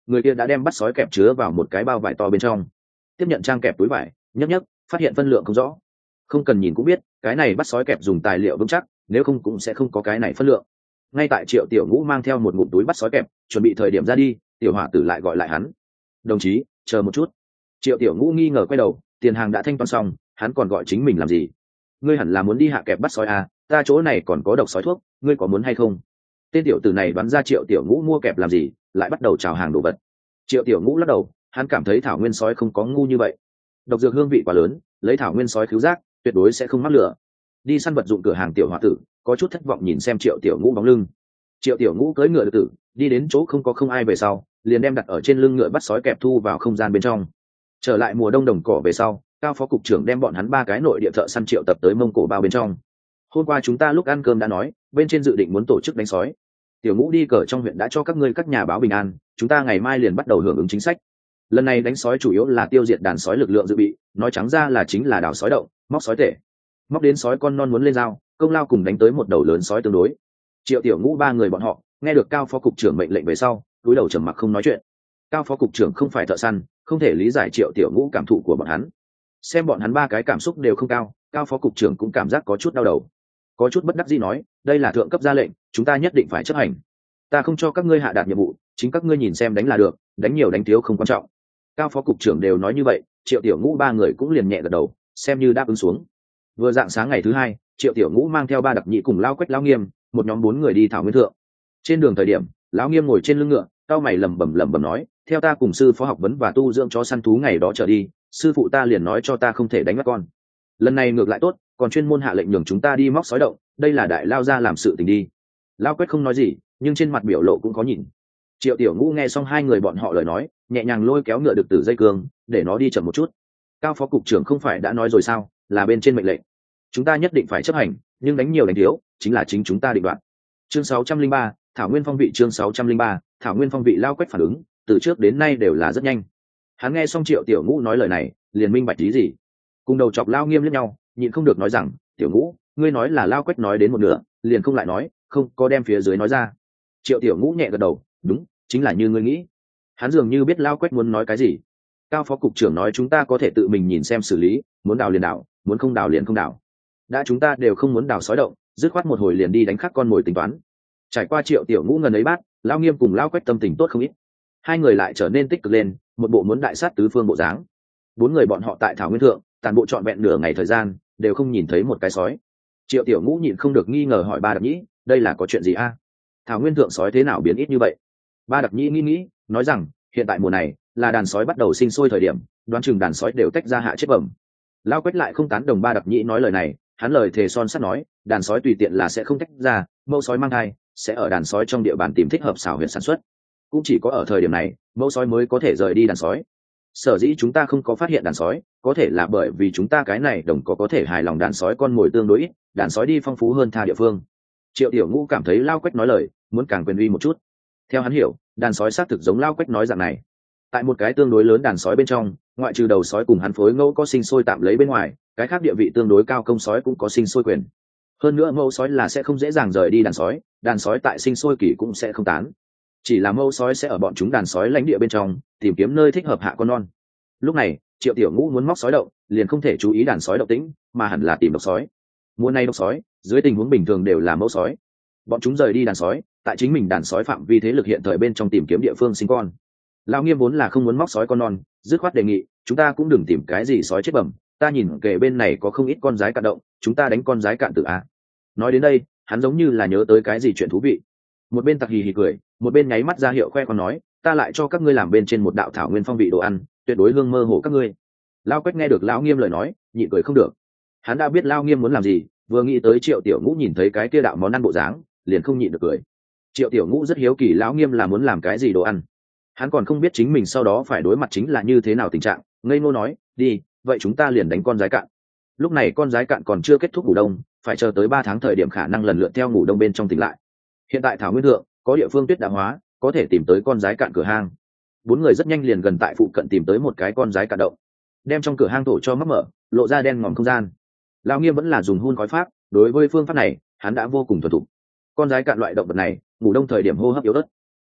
người kia đã đem bắt sói kẹp chứa vào một cái bao vải to bên trong. Tiếp nhận trang kẹp túi vải, nhấc nhấc, phát hiện phân lượng không rõ. Không cần nhìn cũng biết cái này bắt sói kẹp dùng tài liệu vững chắc, nếu không cũng sẽ không có cái này phân lượng. Ngay tại Triệu Tiểu Ngũ mang theo một ngụm túi bắt sói kẹp chuẩn bị thời điểm ra đi, tiểu hỏa tử lại gọi lại hắn. Đồng chí, chờ một chút. Triệu Tiểu Ngũ nghi ngờ quay đầu, tiền hàng đã thanh toán xong, hắn còn gọi chính mình làm gì? Ngươi hẳn là muốn đi hạ kẹp bắt sói à, ta chỗ này còn có độc sói thuốc, ngươi có muốn hay không? Tên tiểu tử này đoán ra Triệu Tiểu Ngũ mua kẹp làm gì, lại bắt đầu chào hàng đồ vật. Triệu Tiểu Ngũ lắc đầu, hắn cảm thấy thảo nguyên sói không có ngu như vậy. Độc dược hương vị quá lớn, lấy thảo nguyên sói cứu giác, tuyệt đối sẽ không mắc lửa. Đi săn vật dụng cửa hàng tiểu hòa tử, có chút thất vọng nhìn xem Triệu Tiểu Ngũ bóng lưng. Triệu Tiểu Ngũ cưỡi ngựa tử, đi đến chỗ không ai về sau, liền đem đặt ở trên lưng ngựa bắt sói kẹp thu vào không gian bên trong. Trở lại mùa đông đồng cỏ về sau, Cao phó cục trưởng đem bọn hắn ba cái nội địa thợ săn triệu tập tới Mông Cổ bao bên trong. Hôm qua chúng ta lúc ăn cơm đã nói, bên trên dự định muốn tổ chức đánh sói. Tiểu Ngũ đi cờ trong huyện đã cho các ngươi các nhà báo bình an, chúng ta ngày mai liền bắt đầu hưởng ứng chính sách. Lần này đánh sói chủ yếu là tiêu diệt đàn sói lực lượng dự bị, nói trắng ra là chính là đào sói động, móc sói tể. Móc đến sói con non muốn lên dao, công lao cùng đánh tới một đầu lớn sói tương đối. Triệu Tiểu Ngũ ba người bọn họ nghe được Cao phó cục trưởng mệnh lệnh về sau, cúi đầu trầm mặc không nói chuyện. Cao phó cục trưởng không phải thợ săn, không thể lý giải Triệu Tiểu Ngũ cảm thụ của bọn hắn. Xem bọn hắn ba cái cảm xúc đều không cao, Cao phó cục trưởng cũng cảm giác có chút đau đầu, có chút bất đắc dĩ nói, đây là thượng cấp ra lệnh, chúng ta nhất định phải chấp hành. Ta không cho các ngươi hạ đạt nhiệm vụ, chính các ngươi nhìn xem đánh là được, đánh nhiều đánh thiếu không quan trọng. Cao phó cục trưởng đều nói như vậy, Triệu Tiểu Ngũ ba người cũng liền nhẹ gật đầu, xem như đáp ứng xuống. Vừa dạng sáng ngày thứ hai, Triệu Tiểu Ngũ mang theo ba đặc nhị cùng Lao Quách Lao Nghiêm, một nhóm 4 người đi thảo nguyên thượng. Trên đường thời điểm, Lão Nghiêm ngồi trên lưng ngựa, cao mày lẩm bẩm nói, theo ta cùng sư phó học vấn và tu dưỡng chó săn thú ngày đó trở đi, sư phụ ta liền nói cho ta không thể đánh bắt con. Lần này ngược lại tốt, còn chuyên môn hạ lệnh nhường chúng ta đi móc sói động, đây là đại lao ra làm sự tình đi. Lao Quách không nói gì, nhưng trên mặt biểu lộ cũng có nhìn. Triệu Tiểu Ngũ nghe xong hai người bọn họ lời nói, nhẹ nhàng lôi kéo ngựa được từ dây cương, để nó đi chậm một chút. Cao phó cục trưởng không phải đã nói rồi sao, là bên trên mệnh lệnh, chúng ta nhất định phải chấp hành, nhưng đánh nhiều đánh thiếu chính là chính chúng ta định đoạt. Chương 603, Thảo Nguyên phong vị. Chương 603, Thảo Nguyên phong vị. Lao Quách phản ứng từ trước đến nay đều là rất nhanh. Hắn nghe xong Triệu Tiểu Ngũ nói lời này, liền minh bạch ý gì. Cùng đầu chọc Lao Nghiêm liếc nhau, nhịn không được nói rằng, Tiểu Ngũ, ngươi nói là Lao Quách nói đến một nửa, liền không lại nói, không có đem phía dưới nói ra. Triệu Tiểu Ngũ nhẹ gật đầu, đúng, chính là như ngươi nghĩ. Hắn dường như biết Lao Quách muốn nói cái gì. Cao phó cục trưởng nói chúng ta có thể tự mình nhìn xem xử lý, muốn đào liền đào, muốn không đào liền không đào. Đã chúng ta đều không muốn đào sói động, dứt khoát một hồi liền đi đánh khắc con mồi tính toán. Trải qua Triệu Tiểu Ngũ ngần ấy bát, Lao Nghiêm cùng Lao Quách tâm tình tốt không ít. Hai người lại trở nên tích cực lên, một bộ muốn đại sát tứ phương bộ dáng. 4 người bọn họ tại thảo nguyên thượng, toàn bộ trọn vẹn nửa ngày thời gian, đều không nhìn thấy một cái sói. Triệu Tiểu Ngũ nhịn không được nghi ngờ hỏi ba đặc nhĩ, đây là có chuyện gì a? Thảo nguyên thượng sói thế nào biến ít như vậy? Ba đặc nhĩ nghĩ, nói rằng, hiện tại mùa này là đàn sói bắt đầu sinh sôi thời điểm, đoán chừng đàn sói đều tách ra hạ chết bẩm. Lao Quách lại không tán đồng ba đặc nhĩ nói lời này, hắn lời thề son sắt nói, đàn sói tùy tiện là sẽ không tách ra, mẫu sói mang thai sẽ ở đàn sói trong địa bàn tìm thích hợp xảo huyệt sản xuất, cũng chỉ có ở thời điểm này mẫu sói mới có thể rời đi đàn sói. Sở dĩ chúng ta không có phát hiện đàn sói, có thể là bởi vì chúng ta cái này đồng có thể hài lòng đàn sói con mồi tương đối ít, đàn sói đi phong phú hơn tha địa phương. Triệu Tiểu Ngũ cảm thấy Lao Quách nói lời muốn càng quyền uy một chút. Theo hắn hiểu, đàn sói xác thực giống Lao Quách nói dạng này, tại một cái tương đối lớn đàn sói bên trong, ngoại trừ đầu sói cùng hắn phối ngẫu có sinh sôi tạm lấy bên ngoài, cái khác địa vị tương đối cao công sói cũng có sinh sôi quyền. Hơn nữa mẫu sói là sẽ không dễ dàng rời đi đàn sói tại sinh sôi kỳ cũng sẽ không tán, chỉ là mẫu sói sẽ ở bọn chúng đàn sói lãnh địa bên trong tìm kiếm nơi thích hợp hạ con non. Lúc này Triệu Tiểu Ngũ muốn móc sói động, liền không thể chú ý đàn sói động tĩnh, mà hẳn là tìm độc sói. Mùa này độc sói dưới tình huống bình thường đều là mẫu sói, bọn chúng rời đi đàn sói, tại chính mình đàn sói phạm vi thế lực hiện thời bên trong tìm kiếm địa phương sinh con. Lão Nghiêm vốn là không muốn móc sói con non, dứt khoát đề nghị chúng ta cũng đừng tìm cái gì sói chết bẩm, ta nhìn kể bên này có không ít con rái cạn động, chúng ta đánh con rái cạn tử a. Nói đến đây hắn giống như là nhớ tới cái gì chuyện thú vị, một bên tặc hì hì cười, một bên nháy mắt ra hiệu khoe con nói, ta lại cho các ngươi làm bên trên một đạo thảo nguyên phong vị đồ ăn, tuyệt đối hương mơ hồ các ngươi. Lao Quách nghe được Lão Nghiêm lời nói, nhịn cười không được. Hắn đã biết Lao Nghiêm muốn làm gì, vừa nghĩ tới Triệu Tiểu Ngũ nhìn thấy cái kia đạo món ăn bộ dáng, liền không nhịn được cười. Triệu Tiểu Ngũ rất hiếu kỳ Lão Nghiêm là muốn làm cái gì đồ ăn, hắn còn không biết chính mình sau đó phải đối mặt chính là như thế nào tình trạng, ngây ngô nói, đi, vậy chúng ta liền đánh con rái cạn. Lúc này con rái cạn còn chưa kết thúc ngủ đông, phải chờ tới 3 tháng thời điểm khả năng lần lượt theo ngủ đông bên trong tỉnh lại. Hiện tại thảo nguyên thượng có địa phương tuyết đã hóa, có thể tìm tới con rái cạn cửa hang. 4 người rất nhanh liền gần tại phụ cận tìm tới một cái con rái cạn động, đem trong cửa hang thổ cho mắc mở, lộ ra đen ngòm không gian. Lão Nghiêm vẫn là dùng hun khói pháp, đối với phương pháp này hắn đã vô cùng thuần thục. Con rái cạn loại động vật này ngủ đông thời điểm hô hấp yếu ớt,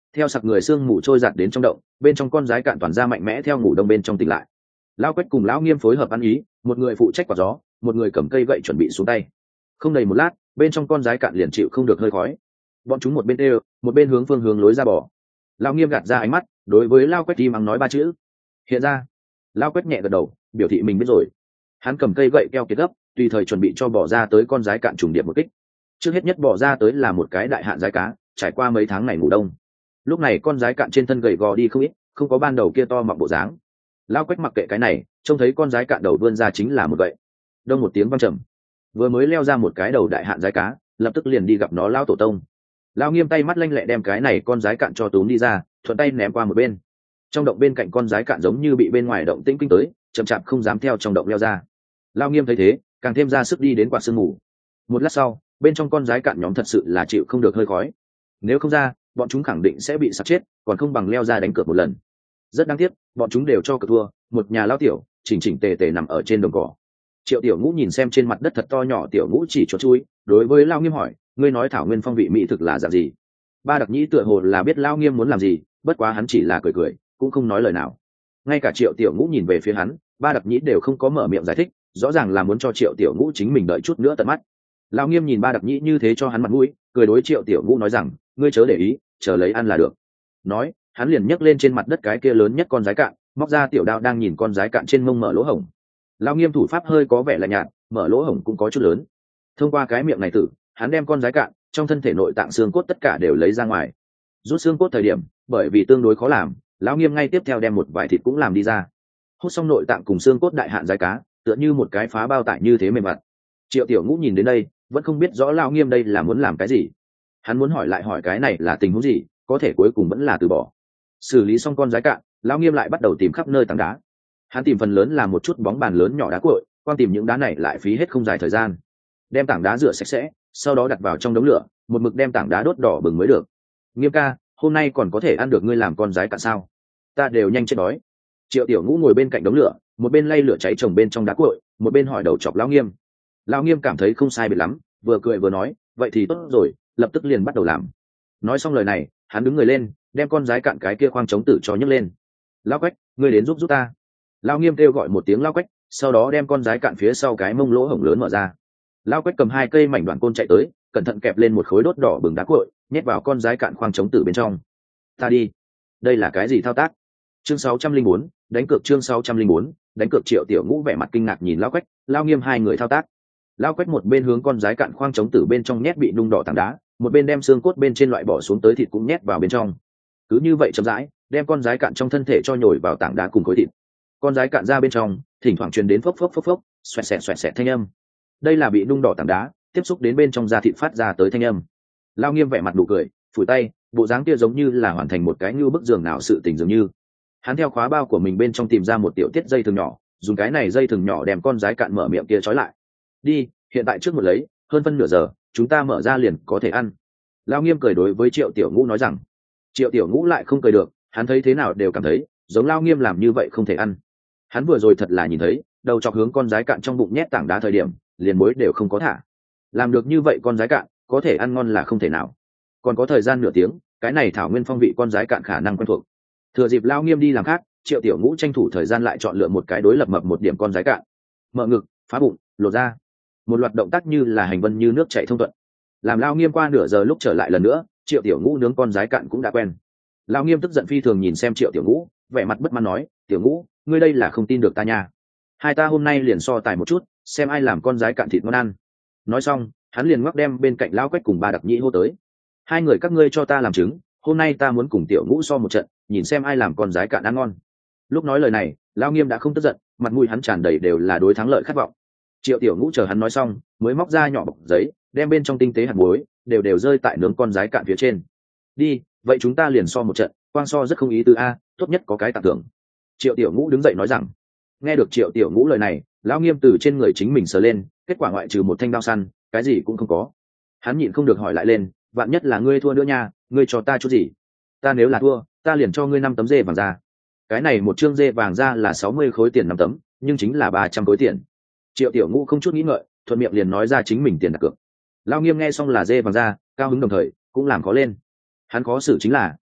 theo sặc người sương mù trôi giạt đến trong động, bên trong con rái cạn toàn ra mạnh mẽ theo ngủ đông bên trong tỉnh lại. Lao Quách cùng lão Nghiêm phối hợp ăn ý, một người phụ trách quạt gió, một người cầm cây gậy chuẩn bị xuống tay. Không đầy một lát, bên trong con rái cạn liền chịu không được hơi khói. Bọn chúng một bên đều, một bên hướng phương hướng lối ra bỏ. Lao Nghiêm gạt ra ánh mắt, đối với Lao Quách đi mắng nói 3 chữ: hiện ra. Lao Quách nhẹ gật đầu, biểu thị mình biết rồi. Hắn cầm cây gậy keo kiệt gấp, tùy thời chuẩn bị cho bỏ ra tới con rái cạn trùng điệp một kích. Trước hết nhất bỏ ra tới là một cái đại hạn rái cá, trải qua mấy tháng này ngủ đông. Lúc này con rái cạn trên thân gầy gò đi không ít, không có ban đầu kia to mọng bộ dáng. Lao Quách mặc kệ cái này, trông thấy con rái cạn đầu vươn ra chính là một gậy. Đông một tiếng vang trầm, vừa mới leo ra một cái đầu đại hạn rái cá, lập tức liền đi gặp nó Lao tổ tông. Lao Nghiêm tay mắt lanh lẹ đem cái này con rái cạn cho túm đi ra, thuận tay ném qua một bên. Trong động bên cạnh con rái cạn giống như bị bên ngoài động tĩnh kinh tới, chậm chạp không dám theo trong động leo ra. Lao Nghiêm thấy thế, càng thêm ra sức đi đến quạt sương mù. Một lát sau, bên trong con rái cạn nhóm thật sự là chịu không được hơi khói. Nếu không ra, bọn chúng khẳng định sẽ bị sặc chết, còn không bằng leo ra đánh cược một lần. Rất đáng tiếc, bọn chúng đều cho cược thua, một nhà lao tiểu chỉnh chỉnh tề tề nằm ở trên đồng cỏ. Triệu Tiểu Ngũ nhìn xem trên mặt đất thật to nhỏ Tiểu Ngũ chỉ cho chui, đối với Lao Nghiêm hỏi: ngươi nói thảo nguyên phong vị mỹ thực là dạng gì? Ba Đặc Nhĩ tựa hồ là biết Lao Nghiêm muốn làm gì, bất quá hắn chỉ là cười cười, cũng không nói lời nào. Ngay cả Triệu Tiểu Ngũ nhìn về phía hắn, Ba Đặc Nhĩ đều không có mở miệng giải thích, rõ ràng là muốn cho Triệu Tiểu Ngũ chính mình đợi chút nữa tận mắt. Lao Nghiêm nhìn Ba Đặc Nhĩ như thế cho hắn mặt mũi, cười đối Triệu Tiểu Ngũ nói rằng: ngươi chớ để ý, chờ lấy ăn là được. Nói, hắn liền nhấc lên trên mặt đất cái kia lớn nhất con rái cạn, móc ra tiểu đao đang nhìn con rái cạn trên mông mở lỗ hổng. Lao Nghiêm thủ pháp hơi có vẻ lạnh nhạt, mở lỗ hổng cũng có chút lớn. Thông qua cái miệng này tử, hắn đem con rái cạn trong thân thể nội tạng xương cốt tất cả đều lấy ra ngoài. Rút xương cốt thời điểm, bởi vì tương đối khó làm, Lão Nghiêm ngay tiếp theo đem một vài thịt cũng làm đi ra. Hút xong nội tạng cùng xương cốt đại hạn rái cá, tựa như một cái phá bao tải như thế mềm mặt. Triệu Tiểu Ngũ nhìn đến đây, vẫn không biết rõ Lão Nghiêm đây là muốn làm cái gì. Hắn muốn hỏi lại hỏi cái này là tình huống gì, có thể cuối cùng vẫn là từ bỏ. Xử lý xong con rái cạn, Lão Nghiêm lại bắt đầu tìm khắp nơi tảng đá. Hắn tìm phần lớn là một chút bóng bàn lớn nhỏ đá cuội, quan tìm những đá này lại phí hết không dài thời gian. Đem tảng đá rửa sạch sẽ, sau đó đặt vào trong đống lửa, một mực đem tảng đá đốt đỏ bừng mới được. Nghiêm ca, hôm nay còn có thể ăn được ngươi làm con rái cạn sao? Ta đều nhanh chết đói. Triệu Tiểu Ngũ ngồi bên cạnh đống lửa, một bên lay lửa cháy trồng bên trong đá cuội, một bên hỏi đầu chọc Lão Nghiêm. Lão Nghiêm cảm thấy không sai biệt lắm, vừa cười vừa nói, vậy thì tốt rồi, lập tức liền bắt đầu làm. Nói xong lời này, hắn đứng người lên, đem con rái cạn cái kia khoang chống tử cho nhấc lên. Lão Quách, ngươi đến giúp ta. Lão Nghiêm kêu gọi một tiếng Lão Quách, sau đó đem con rái cạn phía sau cái mông lỗ hổng lớn mở ra. Lão Quách cầm 2 cây mảnh đoạn côn chạy tới, cẩn thận kẹp lên một khối đốt đỏ bừng đá cuội, nhét vào con rái cạn khoang chống tử bên trong. Ta đi, đây là cái gì thao tác? Chương 604, đánh cược. Chương 604, đánh cược. Triệu Tiểu Ngũ vẻ mặt kinh ngạc nhìn Lão Quách, Lão Nghiêm hai người thao tác. Lão Quách một bên hướng con rái cạn khoang chống tử bên trong nhét bị nung đỏ tảng đá, một bên đem xương cốt bên trên loại bỏ xuống tới thịt cũng nhét vào bên trong. Cứ như vậy chậm rãi, đem con rái cạn trong thân thể cho nhồi vào tảng đá cùng khối thịt. Con rái cạn ra bên trong, thỉnh thoảng truyền đến phốc phốc phốc phốc, xoẹt xẹt thanh âm. Đây là bị nung đỏ tảng đá tiếp xúc đến bên trong da thịt phát ra tới thanh âm. Lão Nghiêm vẻ mặt nụ cười, phủi tay, bộ dáng kia giống như là hoàn thành một cái như bức giường nào sự tình dường như. Hắn theo khóa bao của mình bên trong tìm ra một tiểu tiết dây thừng nhỏ, dùng cái này dây thừng nhỏ đem con rái cạn mở miệng kia trói lại. Đi, hiện tại trước một lấy, hơn phân nửa giờ, chúng ta mở ra liền có thể ăn. Lão Nghiêm cười đối với Triệu Tiểu Ngũ nói rằng. Triệu Tiểu Ngũ lại không cười được, hắn thấy thế nào đều cảm thấy giống Lão Nghiêm làm như vậy không thể ăn. Hắn vừa rồi thật là nhìn thấy, đầu chọc hướng con rái cạn trong bụng nhét tảng đá thời điểm, liền muối đều không có thả. Làm được như vậy con rái cạn, có thể ăn ngon là không thể nào. Còn có thời gian nửa tiếng, cái này thảo nguyên phong vị con rái cạn khả năng quen thuộc. Thừa dịp Lão Nghiêm đi làm khác, Triệu Tiểu Ngũ tranh thủ thời gian lại chọn lựa một cái đối lập mập một điểm con rái cạn. Mở ngực, phá bụng, lột ra. Một loạt động tác như là hành vân như nước chảy thông thuận. Làm Lão Nghiêm qua nửa giờ lúc trở lại lần nữa, Triệu Tiểu Ngũ nướng con rái cạn cũng đã quen. Lão Nghiêm tức giận phi thường nhìn xem Triệu Tiểu Ngũ, vẻ mặt bất mãn nói: "Tiểu Ngũ, ngươi đây là không tin được ta nha. Hai ta hôm nay liền so tài một chút, xem ai làm con rái cạn thịt ngon ăn." Nói xong, hắn liền ngoắc đem bên cạnh Lão Quách cùng Ba Đặc Nhĩ hô tới. "Hai người các ngươi cho ta làm chứng, hôm nay ta muốn cùng Tiểu Ngũ so một trận, nhìn xem ai làm con rái cạn ăn ngon." Lúc nói lời này, Lão Nghiêm đã không tức giận, mặt mũi hắn tràn đầy đều là đối thắng lợi khát vọng. Triệu Tiểu Ngũ chờ hắn nói xong, mới móc ra nhỏ bọc giấy, đem bên trong tinh tế hạt muối đều rơi tại nướng con rái cạn phía trên. "Đi, vậy chúng ta liền so một trận, quang so rất không ý tứ a, tốt nhất có cái tặng thưởng." Triệu Tiểu Ngũ đứng dậy nói rằng. Nghe được Triệu Tiểu Ngũ lời này, Lão Nghiêm từ trên người chính mình sờ lên, kết quả ngoại trừ một thanh đao săn, cái gì cũng không có. Hắn nhịn không được hỏi lại lên: "Vạn nhất là ngươi thua nữa nha, ngươi cho ta chút gì?" "Ta nếu là thua, ta liền cho ngươi 5 tấm dê vàng ra." Cái này một trương dê vàng ra là 60 khối tiền 5 tấm, nhưng chính là 300 khối tiền. Triệu Tiểu Ngũ không chút nghĩ ngợi, thuận miệng liền nói ra chính mình tiền đặt cược. Lão Nghiêm nghe xong là dê vàng ra, cao hứng đồng thời cũng làm khó lên. Hắn khó xử chính là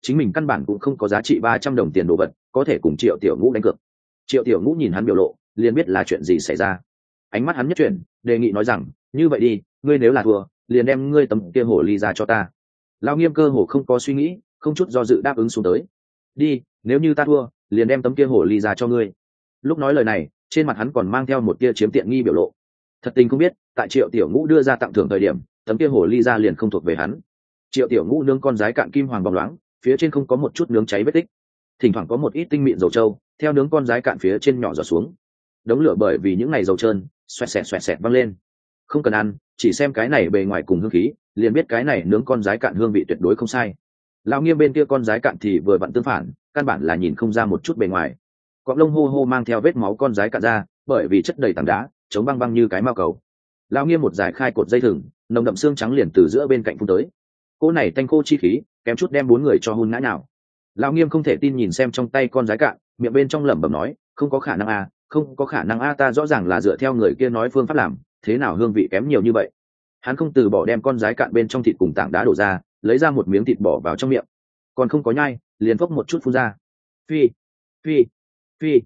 chính mình căn bản cũng không có giá trị 300 đồng tiền đồ vật có thể cùng Triệu Tiểu Ngũ đánh cược. Triệu Tiểu Ngũ nhìn hắn biểu lộ liền biết là chuyện gì xảy ra, ánh mắt hắn nhất chuyển, đề nghị nói rằng, như vậy đi, ngươi nếu là thua liền đem ngươi tấm kia hồ ly ra cho ta. Lão Nghiêm cơ hồ không có suy nghĩ, không chút do dự đáp ứng xuống tới. Đi, nếu như ta thua liền đem tấm kia hồ ly ra cho ngươi. Lúc nói lời này trên mặt hắn còn mang theo một tia chiếm tiện nghi biểu lộ. Thật tình không biết tại Triệu Tiểu Ngũ đưa ra tặng thưởng thời điểm tấm kia hồ ly ra liền không thuộc về hắn. Triệu Tiểu Ngũ nướng con rái cạn kim hoàng bóng loáng, phía trên không có một chút nướng cháy vết tích, thỉnh thoảng có một ít tinh mịn dầu trâu theo nướng con rái cạn phía trên nhỏ giọt xuống. Đống lửa bởi vì những ngày dầu trơn xoẹt xẹt văng lên. Không cần ăn, chỉ xem cái này bề ngoài cùng hương khí liền biết cái này nướng con rái cạn hương vị tuyệt đối không sai. Lão Nghiêm bên kia con rái cạn thì vừa vặn tương phản, căn bản là nhìn không ra một chút bề ngoài. Cọng lông hô hô mang theo vết máu con rái cạn ra, bởi vì chất đầy tảng đá chống băng băng như cái mao cầu. Lão Nghiêm một giải khai cột dây thừng, nồng đậm xương trắng liền từ giữa bên cạnh phun tới. Cỗ này tanh khô chi khí kém chút đem 4 người cho hun ngã nào. Lão Nghiêm không thể tin nhìn xem trong tay con rái cạn, miệng bên trong lẩm bẩm nói, không có khả năng a, không có khả năng a, ta rõ ràng là dựa theo người kia nói phương pháp làm, thế nào hương vị kém nhiều như vậy. Hắn không từ bỏ đem con rái cạn bên trong thịt cùng tảng đá đổ ra, lấy ra một miếng thịt bỏ vào trong miệng, còn không có nhai liền phốc một chút phun ra. Phi phi phi.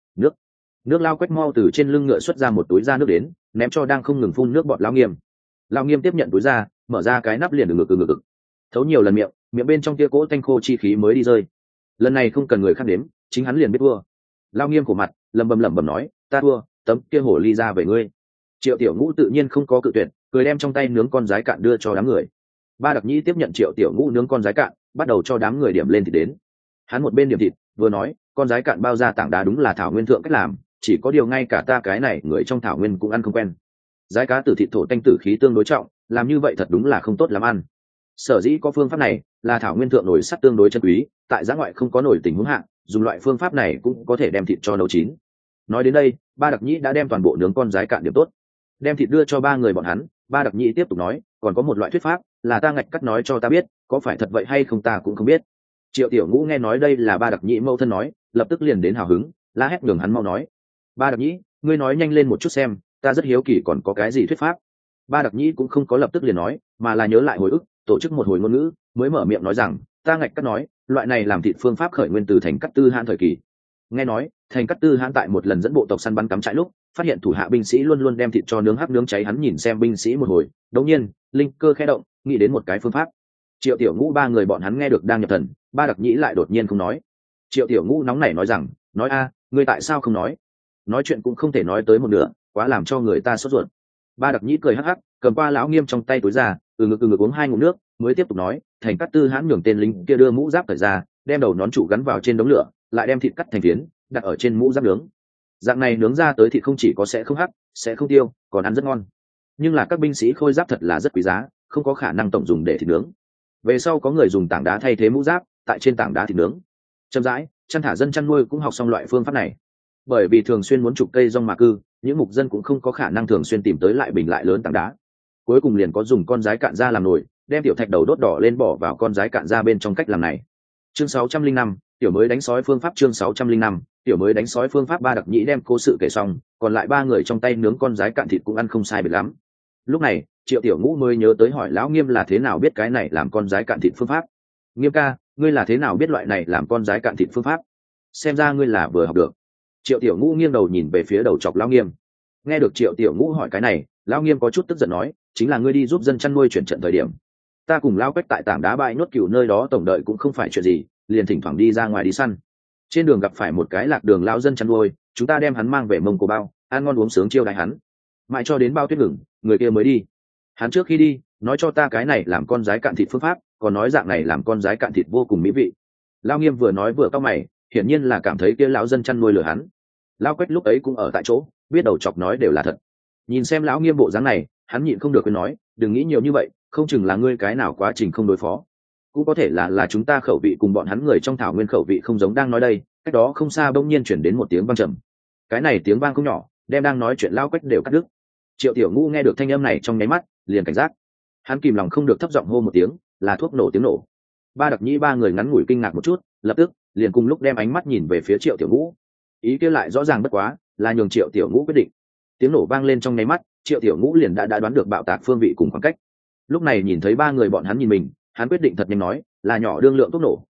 Nước Lao Quách mau từ trên lưng ngựa xuất ra một túi da nước đến, ném cho đang không ngừng phun nước bọt Lão Nghiêm. Lão Nghiêm tiếp nhận túi da, mở ra cái nắp liền ngực thấu nhiều lần miệng bên trong kia cỗ tanh khô chi khí mới đi rơi. Lần này không cần người khác đếm, chính hắn liền biết thua. Lão Nghiêm của mặt lẩm bẩm nói, ta thua, tấm kia hổ ly ra về ngươi. Triệu Tiểu Ngũ tự nhiên không có cự tuyệt, cười đem trong tay nướng con rái cạn đưa cho đám người. Ba Đặc Nhĩ tiếp nhận Triệu Tiểu Ngũ nướng con rái cạn, bắt đầu cho đám người điểm lên thịt đến. Hắn một bên điểm thịt vừa nói, con rái cạn bao ra tảng đá đúng là thảo nguyên thượng cách làm, chỉ có điều ngay cả ta cái này người trong thảo nguyên cũng ăn không quen. Rái cá từ thịt thổ tanh tử khí tương đối trọng, làm như vậy thật đúng là không tốt lắm ăn. Sở dĩ có phương pháp này là thảo nguyên thượng nổi sắt tương đối chân quý, tại giã ngoại không có nổi tình huống hạn, dùng loại phương pháp này cũng có thể đem thịt cho nấu chín. Nói đến đây, Ba Đặc Nhĩ đã đem toàn bộ nướng con rái cạn điểm tốt, đem thịt đưa cho 3 người bọn hắn. Ba Đặc Nhĩ tiếp tục nói, còn có một loại thuyết pháp là ta ngạch cắt nói cho ta biết, có phải thật vậy hay không ta cũng không biết. Triệu Tiểu Ngũ nghe nói đây là Ba Đặc Nhĩ mẫu thân nói, lập tức liền đến hào hứng, la hét nhường hắn mau nói. Ba Đặc Nhĩ, ngươi nói nhanh lên một chút xem, ta rất hiếu kỳ còn có cái gì thuyết pháp. Ba Đặc Nhĩ cũng không có lập tức liền nói, mà là nhớ lại hồi ức, tổ chức một hồi ngôn ngữ, mới mở miệng nói rằng, ta ngạch cắt nói, loại này làm thịt phương pháp khởi nguyên từ Thành Cát Tư Hãn thời kỳ. Nghe nói, Thành Cát Tư Hãn tại một lần dẫn bộ tộc săn bắn cắm trại lúc, phát hiện thủ hạ binh sĩ luôn luôn đem thịt cho nướng hắc nướng cháy, hắn nhìn xem binh sĩ một hồi, đột nhiên, linh cơ khẽ động, nghĩ đến một cái phương pháp. Triệu Tiểu Ngũ 3 người bọn hắn nghe được đang nhập thần, Ba Đặc Nhĩ lại đột nhiên không nói. Triệu Tiểu Ngũ nóng nảy nói rằng, nói a, ngươi tại sao không nói? Nói chuyện cũng không thể nói tới một nửa, quá làm cho người ta sốt ruột. Ba Đặc Nhĩ cười hắc hắc, cầm qua Lão Nghiêm trong tay túi ra, ngực uống 2 ngụm nước, mới tiếp tục nói, Thành Cát Tư Hãn nhường tên lính kia đưa mũ giáp cởi ra, đem đầu nón trụ gắn vào trên đống lửa, lại đem thịt cắt thành phiến, đặt ở trên mũ giáp nướng. Dạng này nướng ra tới thịt không chỉ có sẽ không hắc, sẽ không tiêu, còn ăn rất ngon. Nhưng là các binh sĩ khôi giáp thật là rất quý giá, không có khả năng tổng dùng để thịt nướng. Về sau có người dùng tảng đá thay thế mũ giáp, tại trên tảng đá thịt nướng. Chậm rãi, chăn thả dân chăn nuôi cũng học xong loại phương pháp này. Bởi vì thường xuyên muốn trục cây rong mà cư, những mục dân cũng không có khả năng thường xuyên tìm tới lại bình lại lớn tảng đá. Cuối cùng liền có dùng con rái cạn ra làm nồi, đem tiểu thạch đầu đốt đỏ lên bỏ vào con rái cạn ra bên trong cách làm này. Chương 605, tiểu mới đánh sói phương pháp. Chương 605, tiểu mới đánh sói phương pháp. Ba Đặc Nhĩ đem cố sự kể xong, còn lại 3 người trong tay nướng con rái cạn thịt cũng ăn không sai biệt lắm. Lúc này, Triệu Tiểu Ngũ mới nhớ tới hỏi Lão Nghiêm là thế nào biết cái này làm con rái cạn thịt phương pháp. Nghiêm ca, ngươi là thế nào biết loại này làm con rái cạn thịt phương pháp? Xem ra ngươi là vừa học được. Triệu Tiểu Ngũ nghiêng đầu nhìn về phía đầu chọc Lão Nghiêm. Nghe được Triệu Tiểu Ngũ hỏi cái này, Lão Nghiêm có chút tức giận nói, chính là ngươi đi giúp dân chăn nuôi chuyển trận thời điểm, ta cùng Lão Quách tại tảng đá bãi nuốt cừu nơi đó tổng đợi cũng không phải chuyện gì, liền thỉnh thoảng đi ra ngoài đi săn. Trên đường gặp phải một cái lạc đường lão dân chăn nuôi, chúng ta đem hắn mang về Mông Cổ Bao, ăn ngon uống sướng chiêu đãi hắn. Mãi cho đến Bao Tuyết ngừng, người kia mới đi. Hắn trước khi đi, nói cho ta cái này làm con rái cạn thịt phương pháp, còn nói dạng này làm con rái cạn thịt vô cùng mỹ vị. Lão Nghiêm vừa nói vừa cau mày, hiển nhiên là cảm thấy kia lão dân chăn nuôi lừa hắn. Lão Quách lúc ấy cũng ở tại chỗ, biết đầu chọc nói đều là thật. Nhìn xem Lão Nghiêm bộ dáng này, hắn nhịn không được quên nói, đừng nghĩ nhiều như vậy, không chừng là ngươi cái nào quá trình không đối phó, cũng có thể là chúng ta khẩu vị cùng bọn hắn người trong thảo nguyên khẩu vị không giống. Đang nói đây, cách đó không xa bỗng nhiên chuyển đến một tiếng vang trầm. Cái này tiếng vang không nhỏ, đem đang nói chuyện Lão Quách đều cắt đứt. Triệu Tiểu Ngũ nghe được thanh âm này trong nháy mắt liền cảnh giác, hắn kìm lòng không được thấp giọng hô một tiếng, là thuốc nổ tiếng nổ. Ba Đặc Nhĩ 3 người ngắn ngủi kinh ngạc một chút, lập tức liền cùng lúc đem ánh mắt nhìn về phía Triệu Tiểu Ngũ. Ý kia lại rõ ràng bất quá, là nhường Triệu Tiểu Ngũ quyết định. Tiếng nổ vang lên trong nháy mắt, Triệu Tiểu Ngũ liền đã đoán được bạo tạc phương vị cùng khoảng cách. Lúc này nhìn thấy 3 người bọn hắn nhìn mình, hắn quyết định thật nhanh nói, là nhỏ đương lượng thuốc nổ,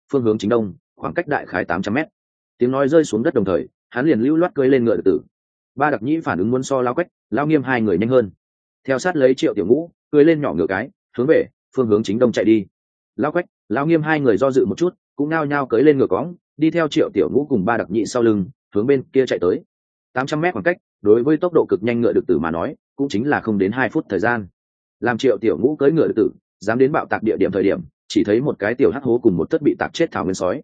phương hướng chính đông, khoảng cách đại khái 800 mét. Tiếng nói rơi xuống đất đồng thời, hắn liền lưu loát cưỡi lên ngựa đực tử. Ba Đặc Nhĩ phản ứng muốn so Lao Quách, Lao Nghiêm hai người nhanh hơn. Theo sát lấy Triệu Tiểu Ngũ, cưỡi lên nhỏ ngựa cái, hướng về phương hướng chính đông chạy đi. Lao Quách, Lao Nghiêm hai người do dự một chút, cũng nao nhao cưỡi lên ngựa cõng, đi theo Triệu Tiểu Ngũ cùng Ba Đặc Nhĩ sau lưng, hướng bên kia chạy tới. 800 mét khoảng cách, đối với tốc độ cực nhanh ngựa đực tử mà nói, cũng chính là không đến 2 phút thời gian. Làm Triệu Tiểu Ngũ cưỡi ngựa đực tử, dám đến bạo tạc địa điểm thời điểm, chỉ thấy một cái tiểu hắc hố cùng một tất bị tạc chết thảo nguyên sói.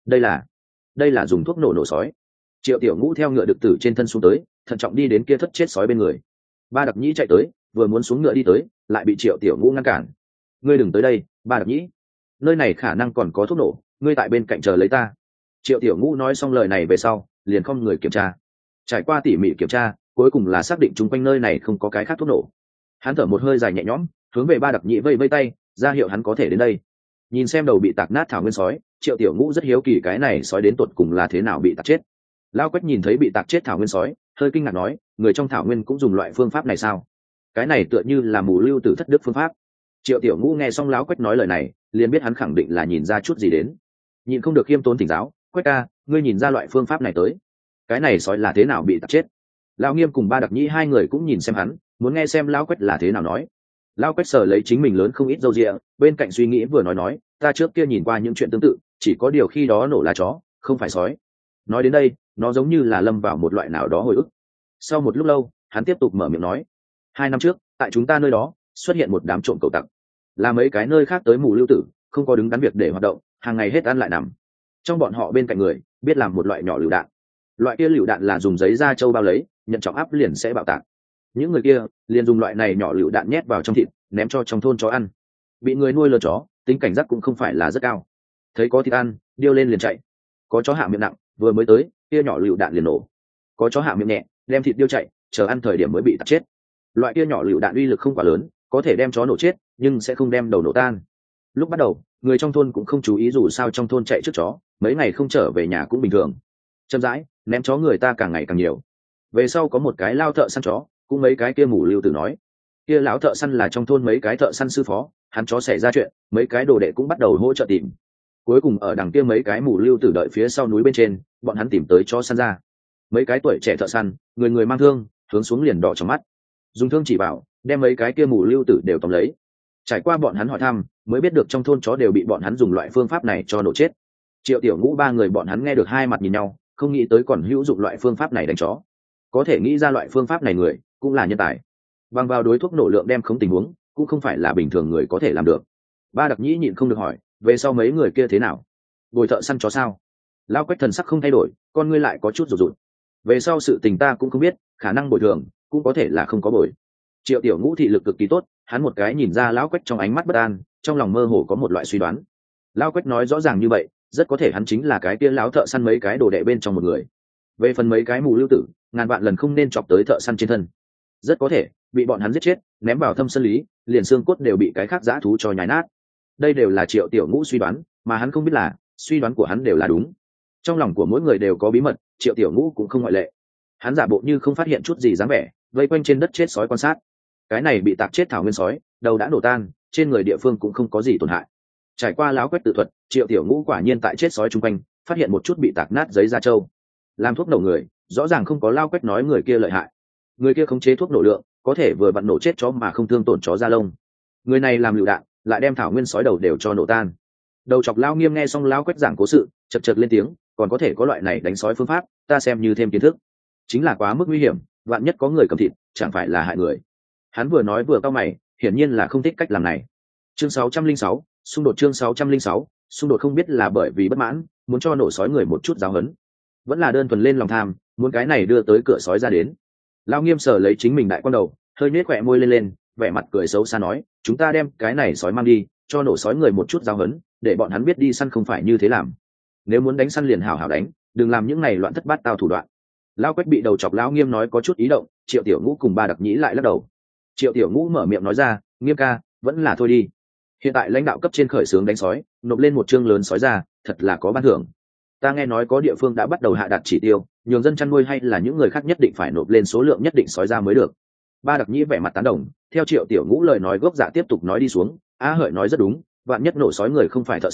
Đây là dùng thuốc nổ sói. Triệu Tiểu Ngũ theo ngựa đực tử trên thân xuống tới, thận trọng đi đến kia thất chết sói bên người. Ba Đặc Nhĩ chạy tới, vừa muốn xuống ngựa đi tới, lại bị Triệu Tiểu Ngũ ngăn cản. Ngươi đừng tới đây, Ba Đặc Nhĩ, nơi này khả năng còn có thuốc nổ, ngươi tại bên cạnh chờ lấy ta. Triệu Tiểu Ngũ nói xong lời này về sau, liền không người kiểm tra. Trải qua tỉ mỉ kiểm tra, cuối cùng là xác định chung quanh nơi này không có cái khác thuốc nổ. Hắn thở một hơi dài nhẹ nhõm, hướng về Ba Đặc Nhĩ vây vây tay, ra hiệu hắn có thể đến đây. Nhìn xem đầu bị tạc nát thảo nguyên sói, Triệu Tiểu Ngũ rất hiếu kỳ cái này sói đến tột cùng là thế nào bị tạc chết. Lao Quách nhìn thấy bị tạc chết thảo nguyên sói, hơi kinh ngạc nói, người trong thảo nguyên cũng dùng loại phương pháp này sao? Cái này tựa như là mù lưu tử thất đức phương pháp. Triệu Tiểu Ngũ nghe xong Lão Quách nói lời này, liền biết hắn khẳng định là nhìn ra chút gì đến. Nhìn không được khiêm tốn thỉnh giáo, Quách ca, ngươi nhìn ra loại phương pháp này tới, cái này sói là thế nào bị tạc chết? Lão Nghiêm cùng Ba Đặc Nhĩ hai người cũng nhìn xem hắn, muốn nghe xem Lão Quách là thế nào nói. Lão Quách sờ lấy chính mình lớn không ít râu ria, bên cạnh suy nghĩ vừa nói, ta trước kia nhìn qua những chuyện tương tự, chỉ có điều khi đó nổ là chó, không phải sói. Nói đến đây, nó giống như là lâm vào một loại nào đó hồi ức. Sau một lúc lâu, hắn tiếp tục mở miệng nói, 2 năm trước, tại chúng ta nơi đó xuất hiện một đám trộm cẩu tặc, là mấy cái nơi khác tới mù lưu tử, không có đứng đắn việc để hoạt động, hàng ngày hết ăn lại nằm. Trong bọn họ bên cạnh người biết làm một loại nhỏ lựu đạn, loại kia lựu đạn là dùng giấy da trâu bao lấy, nhận trọng áp liền sẽ bạo tạc. Những người kia liền dùng loại này nhỏ lựu đạn nhét vào trong thịt, ném cho trong thôn chó ăn. Bị người nuôi lợn chó, tính cảnh giác cũng không phải là rất cao, thấy có thịt ăn, điêu lên liền chạy. Có chó hạ miệng nặng, vừa mới tới, kia nhỏ lựu đạn liền nổ. Có chó hạ miệng nhẹ, đem thịt điêu chạy, chờ ăn thời điểm mới bị tạc chết. Loại kia nhỏ lựu đạn uy lực không quá lớn, có thể đem chó nổ chết, nhưng sẽ không đem đầu nổ tan. Lúc bắt đầu, người trong thôn cũng không chú ý, dù sao trong thôn chạy trước chó, mấy ngày không trở về nhà cũng bình thường. Chậm rãi, ném chó người ta càng ngày càng nhiều. Về sau có một cái lao thợ săn chó, cũng mấy cái kia mù lưu tử nói, kia lão thợ săn là trong thôn mấy cái thợ săn sư phó, hắn chó xảy ra chuyện, mấy cái đồ đệ cũng bắt đầu hỗ trợ tìm. Cuối cùng ở đằng kia mấy cái mù lưu tử đợi phía sau núi bên trên, bọn hắn tìm tới chó săn ra. Mấy cái tuổi trẻ thợ săn, người người mang thương, hướng xuống liền đỏ trong mắt, dùng thương chỉ bảo, đem mấy cái kia mù lưu tử đều tóm lấy. Trải qua bọn hắn hỏi thăm, mới biết được trong thôn chó đều bị bọn hắn dùng loại phương pháp này cho nổ chết. Triệu Tiểu Ngũ ba người bọn hắn nghe được hai mặt nhìn nhau, không nghĩ tới còn hữu dụng loại phương pháp này đánh chó. Có thể nghĩ ra loại phương pháp này người, cũng là nhân tài. Bằng vào đối thuốc nổ lượng đem không tình huống, cũng không phải là bình thường người có thể làm được. Ba Đặc Nhĩ nhịn không được hỏi, về sau mấy người kia thế nào? Bồi thợ săn chó sao? Lao Quách thần sắc không thay đổi, con ngươi lại có chút rụt rụt. Về sau sự tình ta cũng không biết, khả năng bồi thường, cũng có thể là không có bồi. Triệu Tiểu Ngũ thị lực cực kỳ tốt, hắn một cái nhìn ra Lão Quách trong ánh mắt bất an, trong lòng mơ hồ có một loại suy đoán. Lão Quách nói rõ ràng như vậy, rất có thể hắn chính là cái kia lão thợ săn mấy cái đồ đệ bên trong một người. Về phần mấy cái mù lưu tử, ngàn vạn lần không nên chọc tới thợ săn trên thân, rất có thể bị bọn hắn giết chết, ném vào thâm sơn lý, liền xương cốt đều bị cái khác dã thú cho nhái nát. Đây đều là Triệu Tiểu Ngũ suy đoán, mà hắn không biết là suy đoán của hắn đều là đúng. Trong lòng của mỗi người đều có bí mật, Triệu Tiểu Ngũ cũng không ngoại lệ. Hắn giả bộ như không phát hiện chút gì dáng vẻ, vây quanh trên đất chết sói quan sát. Cái này bị tạc chết thảo nguyên sói, đầu đã nổ tan, trên người địa phương cũng không có gì tổn hại. Trải qua Lão Quách tự thuật, Triệu Tiểu Ngũ quả nhiên tại chết sói chung quanh phát hiện một chút bị tạc nát giấy da trâu. Làm thuốc nổ người, rõ ràng không có Lão Quách nói người kia lợi hại. Người kia khống chế thuốc nổ lượng, có thể vừa vặn nổ chết chó mà không thương tổn chó da lông. Người này làm lựu đạn, lại đem thảo nguyên sói đầu đều cho nổ tan. Đầu chọc Lão Nghiêm nghe xong Lão Quách giảng cố sự, chật chật lên tiếng, còn có thể có loại này đánh sói phương pháp, ta xem như thêm kiến thức. Chính là quá mức nguy hiểm, vạn nhất có người cầm thịt, chẳng phải là hại người. Hắn vừa nói vừa cau mày, hiển nhiên là không thích cách làm này. Chương 606, xung đột. Chương 606, xung đột. Không biết là bởi vì bất mãn, muốn cho nổ sói người một chút giáo huấn, vẫn là đơn thuần lên lòng tham, muốn cái này đưa tới cửa sói ra đến. Lão Nghiêm sờ lấy chính mình đại quan đầu, hơi nhếch khóe môi lên, vẻ mặt cười xấu xa nói, chúng ta đem cái này sói mang đi, cho nổ sói người một chút giáo huấn, để bọn hắn biết đi săn không phải như thế làm. Nếu muốn đánh săn liền hảo hảo đánh, đừng làm những này loạn thất bát tao thủ đoạn. Lão Quách bị đầu chọc Lão Nghiêm nói có chút ý động, Triệu Tiểu Ngũ cùng Ba Đặc Nhĩ lại lắc đầu. Triệu Tiểu Ngũ mở miệng nói ra, Nghiêm ca, vẫn là thôi đi. Hiện tại lãnh đạo cấp trên khởi xướng đánh sói, nộp lên một chương lớn sói ra, thật là có ban thưởng. Ta nghe nói có địa phương đã bắt đầu hạ đặt chỉ tiêu, nhường dân chăn nuôi hay là những người khác nhất định phải nộp lên số lượng nhất định sói ra mới được. Ba Đặc Nhĩ vẻ mặt tán đồng, theo Triệu Tiểu Ngũ lời nói gốc dạ tiếp tục nói đi xuống, Hợi nói rất đúng, vạn nhất nổ sói người không phải thợ săn,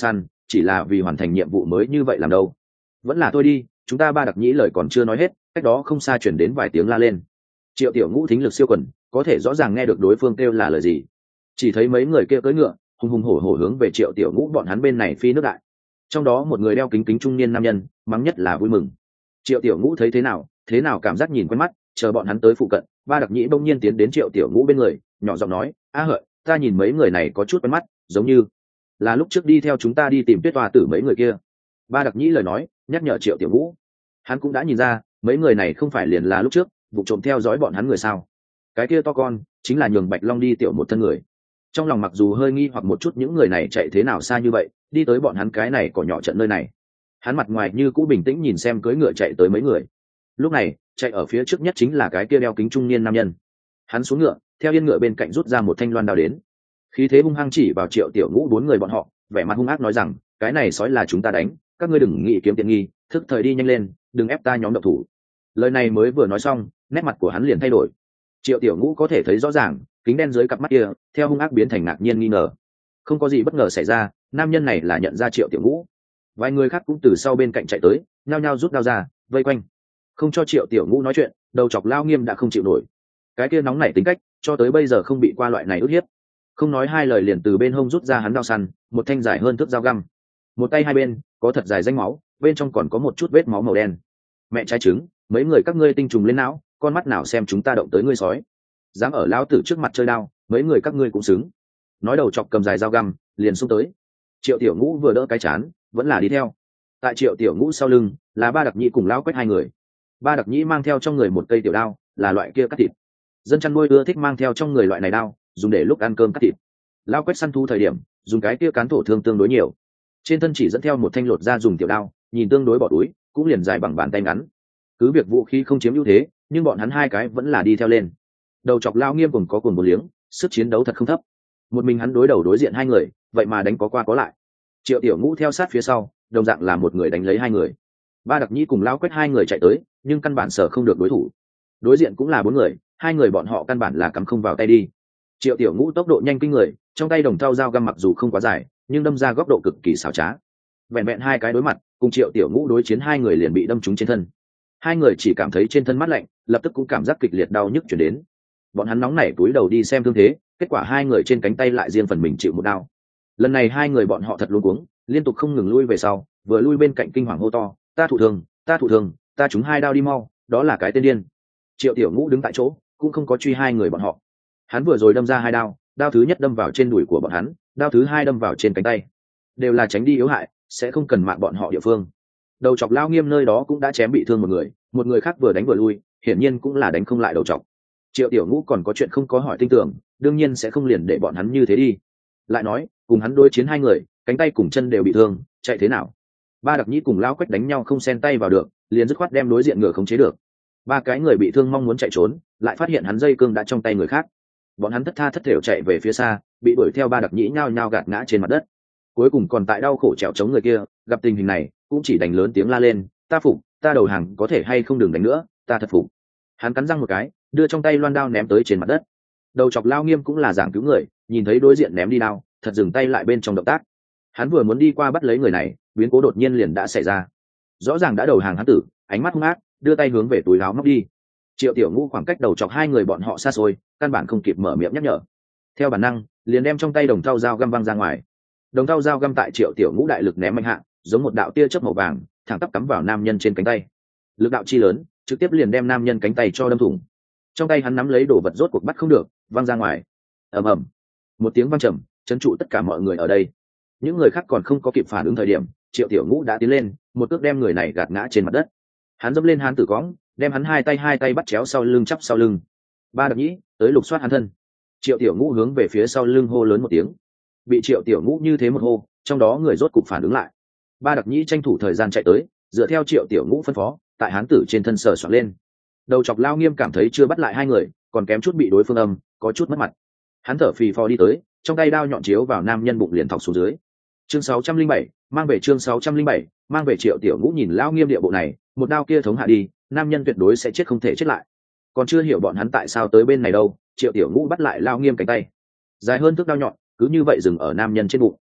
chỉ là vì hoàn thành nhiệm vụ mới như vậy làm đâu. Vẫn là thôi đi, chúng ta ba đặc nhĩ lời còn chưa nói hết, cách đó không xa chuyển đến vài tiếng la lên. Triệu Tiểu Ngũ thính lực siêu quần, có thể rõ ràng nghe được đối phương kêu là lời gì. Chỉ thấy mấy người kia cưỡi ngựa hùng hùng hổ hổ hướng về Triệu Tiểu Ngũ bọn hắn bên này phi nước đại. Trong đó một người đeo kính kính trung niên nam nhân mắng nhất là vui mừng. Triệu Tiểu Ngũ thấy thế nào cảm giác nhìn quen mắt, chờ bọn hắn tới phụ cận, ba đặc nhĩ bỗng nhiên tiến đến Triệu Tiểu Ngũ bên người, nhỏ giọng nói: "A Hợi, ta nhìn mấy người này có chút quen mắt, giống như là lúc trước đi theo chúng ta đi tìm Tuyết Toa Tử mấy người kia." Ba đặc nhĩ lời nói nhắc nhở Triệu Tiểu Ngũ, hắn cũng đã nhìn ra mấy người này không phải liền là lúc trước vụ trộm theo dõi bọn hắn người sao. Cái kia to con chính là nhường Bạch Long đi tiểu một thân người. Trong lòng mặc dù hơi nghi hoặc một chút những người này chạy thế nào xa như vậy đi tới bọn hắn cái này cỏ nhỏ trận nơi này, hắn mặt ngoài như cũ bình tĩnh nhìn xem cưỡi ngựa chạy tới mấy người. Lúc này chạy ở phía trước nhất chính là cái kia đeo kính trung niên nam nhân. Hắn xuống ngựa, theo yên ngựa bên cạnh rút ra một thanh loan đao đến, khí thế hung hăng chỉ vào Triệu Tiểu Ngũ bốn người bọn họ, vẻ mặt hung ác nói rằng: "Cái này sói là chúng ta đánh, các ngươi đừng nghĩ kiếm tiện nghi, thức thời đi nhanh lên, đừng ép ta nhóm độc thủ." Lời này mới vừa nói xong, nét mặt của hắn liền thay đổi. Triệu Tiểu Ngũ có thể thấy rõ ràng, kính đen dưới cặp mắt kia theo hung ác biến thành ngạc nhiên nghi ngờ. Không có gì bất ngờ xảy ra, nam nhân này là nhận ra Triệu Tiểu Ngũ. Vài người khác cũng từ sau bên cạnh chạy tới, nhao nhao rút đao ra vây quanh, không cho Triệu Tiểu Ngũ nói chuyện. Đầu chọc Lao Nghiêm đã không chịu nổi, cái kia nóng nảy tính cách cho tới bây giờ không bị qua loại này ức hiếp. Không nói hai lời liền từ bên hông rút ra hắn đao săn, một thanh dài hơn thước dao găm, một tay hai bên có thật dài rãnh máu, bên trong còn có một chút vết máu màu đen. Mẹ trái trứng, mấy người các ngươi tinh trùng lên não, con mắt nào xem chúng ta động tới ngươi sói, dám ở lão tử trước mặt chơi đao, mấy người các ngươi cũng xứng. Nói đầu chọc cầm dài dao găm liền xông tới. Triệu Tiểu Ngũ vừa đỡ cái chán vẫn là đi theo. Tại Triệu Tiểu Ngũ sau lưng là ba đặc nhĩ cùng lão Quách hai người. Ba đặc nhĩ mang theo trong người một cây tiểu đao, là loại kia cắt thịt. Dân chăn nuôi ưa thích mang theo trong người loại này đao, dùng để lúc ăn cơm cắt thịt. Lão Quách săn thu thời điểm dùng cái kia cán thổ thương tương đối nhiều, trên thân chỉ dẫn theo một thanh lột ra dùng tiểu đao, nhìn tương đối bỏ túi, cũng liền dài bằng bàn tay ngắn. Cứ việc vũ khí không chiếm ưu thế, nhưng bọn hắn hai cái vẫn là đi theo lên. Đầu chọc Lao Nghiêm cùng có cuồng một liếng, sức chiến đấu thật không thấp. Một mình hắn đối đầu đối diện hai người, vậy mà đánh có qua có lại. Triệu Tiểu Ngũ theo sát phía sau, đồng dạng là một người đánh lấy hai người. Ba đặc nhĩ cùng Lao Quách hai người chạy tới, nhưng căn bản sở không được đối thủ. Đối diện cũng là bốn người, hai người bọn họ căn bản là cắm không vào tay đi. Triệu Tiểu Ngũ tốc độ nhanh kinh người, trong tay đồng thau dao găm mặc dù không quá dài, nhưng đâm ra góc độ cực kỳ xảo trá. Vẹn vẹn hai cái đối mặt, cùng Triệu Tiểu Ngũ đối chiến hai người liền bị đâm trúng trên thân. Hai người chỉ cảm thấy trên thân mát lạnh, lập tức cũng cảm giác kịch liệt đau nhức chuyển đến. Bọn hắn nóng nảy túi đầu đi xem thương thế, kết quả hai người trên cánh tay lại riêng phần mình chịu một đau. Lần này hai người bọn họ thật luống cuống, liên tục không ngừng lui về sau, vừa lui bên cạnh kinh hoàng hô to: "Ta thụ thương, ta thụ thương, ta trúng hai đao đi mau, đó là cái tên điên." Triệu Tiểu Ngũ đứng tại chỗ, cũng không có truy hai người bọn họ. Hắn vừa rồi đâm ra hai đao, đao thứ nhất đâm vào trên đùi của bọn hắn, đao thứ hai đâm vào trên cánh tay, đều là tránh đi yếu hại, sẽ không cần mạng bọn họ địa phương. Đầu chọc Lao Nghiêm nơi đó cũng đã chém bị thương một người khác vừa đánh vừa lui, hiển nhiên cũng là đánh không lại đầu chọc. Triệu Tiểu Ngũ còn có chuyện không có hỏi tin tưởng, đương nhiên sẽ không liền để bọn hắn như thế đi. Lại nói, cùng hắn đối chiến hai người, cánh tay cùng chân đều bị thương, chạy thế nào? Ba đặc nhĩ cùng Lao Quách đánh nhau không xen tay vào được, liền dứt khoát đem đối diện ngựa khống chế được. Ba cái người bị thương mong muốn chạy trốn, lại phát hiện hắn dây cương đã trong tay người khác. Bọn hắn thất tha thất thểu chạy về phía xa, bị đuổi theo ba đặc nhĩ nhao nhao gạt ngã trên mặt đất. Cuối cùng còn tại đau khổ trèo chống người kia, gặp tình hình này cũng chỉ đành lớn tiếng la lên: "Ta phục, ta đầu hàng, có thể hay không đừng đánh nữa, ta thật phục." Hắn cắn răng một cái, đưa trong tay loan đao ném tới trên mặt đất. Đầu chọc Lao Nghiêm cũng là giảng cứu người, nhìn thấy đối diện ném đi đao, thật dừng tay lại bên trong động tác. Hắn vừa muốn đi qua bắt lấy người này, biến cố đột nhiên liền đã xảy ra. Rõ ràng đã đầu hàng hắn tử, ánh mắt hung ác, đưa tay hướng về túi áo móc đi. Triệu Tiểu Ngũ khoảng cách đầu chọc hai người bọn họ xa xôi, căn bản không kịp mở miệng nhắc nhở. Theo bản năng, liền đem trong tay đồng thau dao găm văng ra ngoài. Đồng thau dao găm tại Triệu Tiểu Ngũ đại lực ném mạnh hạ, giống một đạo tia chớp màu vàng, thẳng tắp cắm vào nam nhân trên cánh tay. Lực đạo chi lớn, trực tiếp liền đem nam nhân cánh tay cho đâm thủng. Trong tay hắn nắm lấy đồ vật rốt cuộc bắt không được, văng ra ngoài. Ầm ầm, một tiếng vang trầm, chấn trụ tất cả mọi người ở đây. Những người khác còn không có kịp phản ứng thời điểm, Triệu Tiểu Ngũ đã tiến lên, một cước đem người này gạt ngã trên mặt đất. Hắn dẫm lên hắn tử cõng, đem hắn hai tay bắt chéo sau lưng, chắp sau lưng. Ba đặc nhĩ tới lục soát hắn thân. Triệu Tiểu Ngũ hướng về phía sau lưng hô lớn một tiếng. Bị Triệu Tiểu Ngũ như thế một hô, trong đó người rốt cục phản ứng lại. Ba đặc nhĩ tranh thủ thời gian chạy tới, dựa theo Triệu Tiểu Ngũ phân phó, tại hán tử trên thân sờ soạn lên. Đầu chọc Lao Nghiêm cảm thấy chưa bắt lại hai người, còn kém chút bị đối phương âm, có chút mất mặt. Hắn thở phì phò đi tới, trong tay đao nhọn chiếu vào nam nhân bụng liền thọc xuống dưới. Chương 607, mang về chương 607, mang về. Triệu Tiểu Ngũ nhìn Lao Nghiêm địa bộ này, một đao kia thống hạ đi, nam nhân tuyệt đối sẽ chết không thể chết lại. Còn chưa hiểu bọn hắn tại sao tới bên này đâu, Triệu Tiểu Ngũ bắt lại Lao Nghiêm cánh tay, dài hơn thước đao nhọn, cứ như vậy dừng ở nam nhân trên bụng.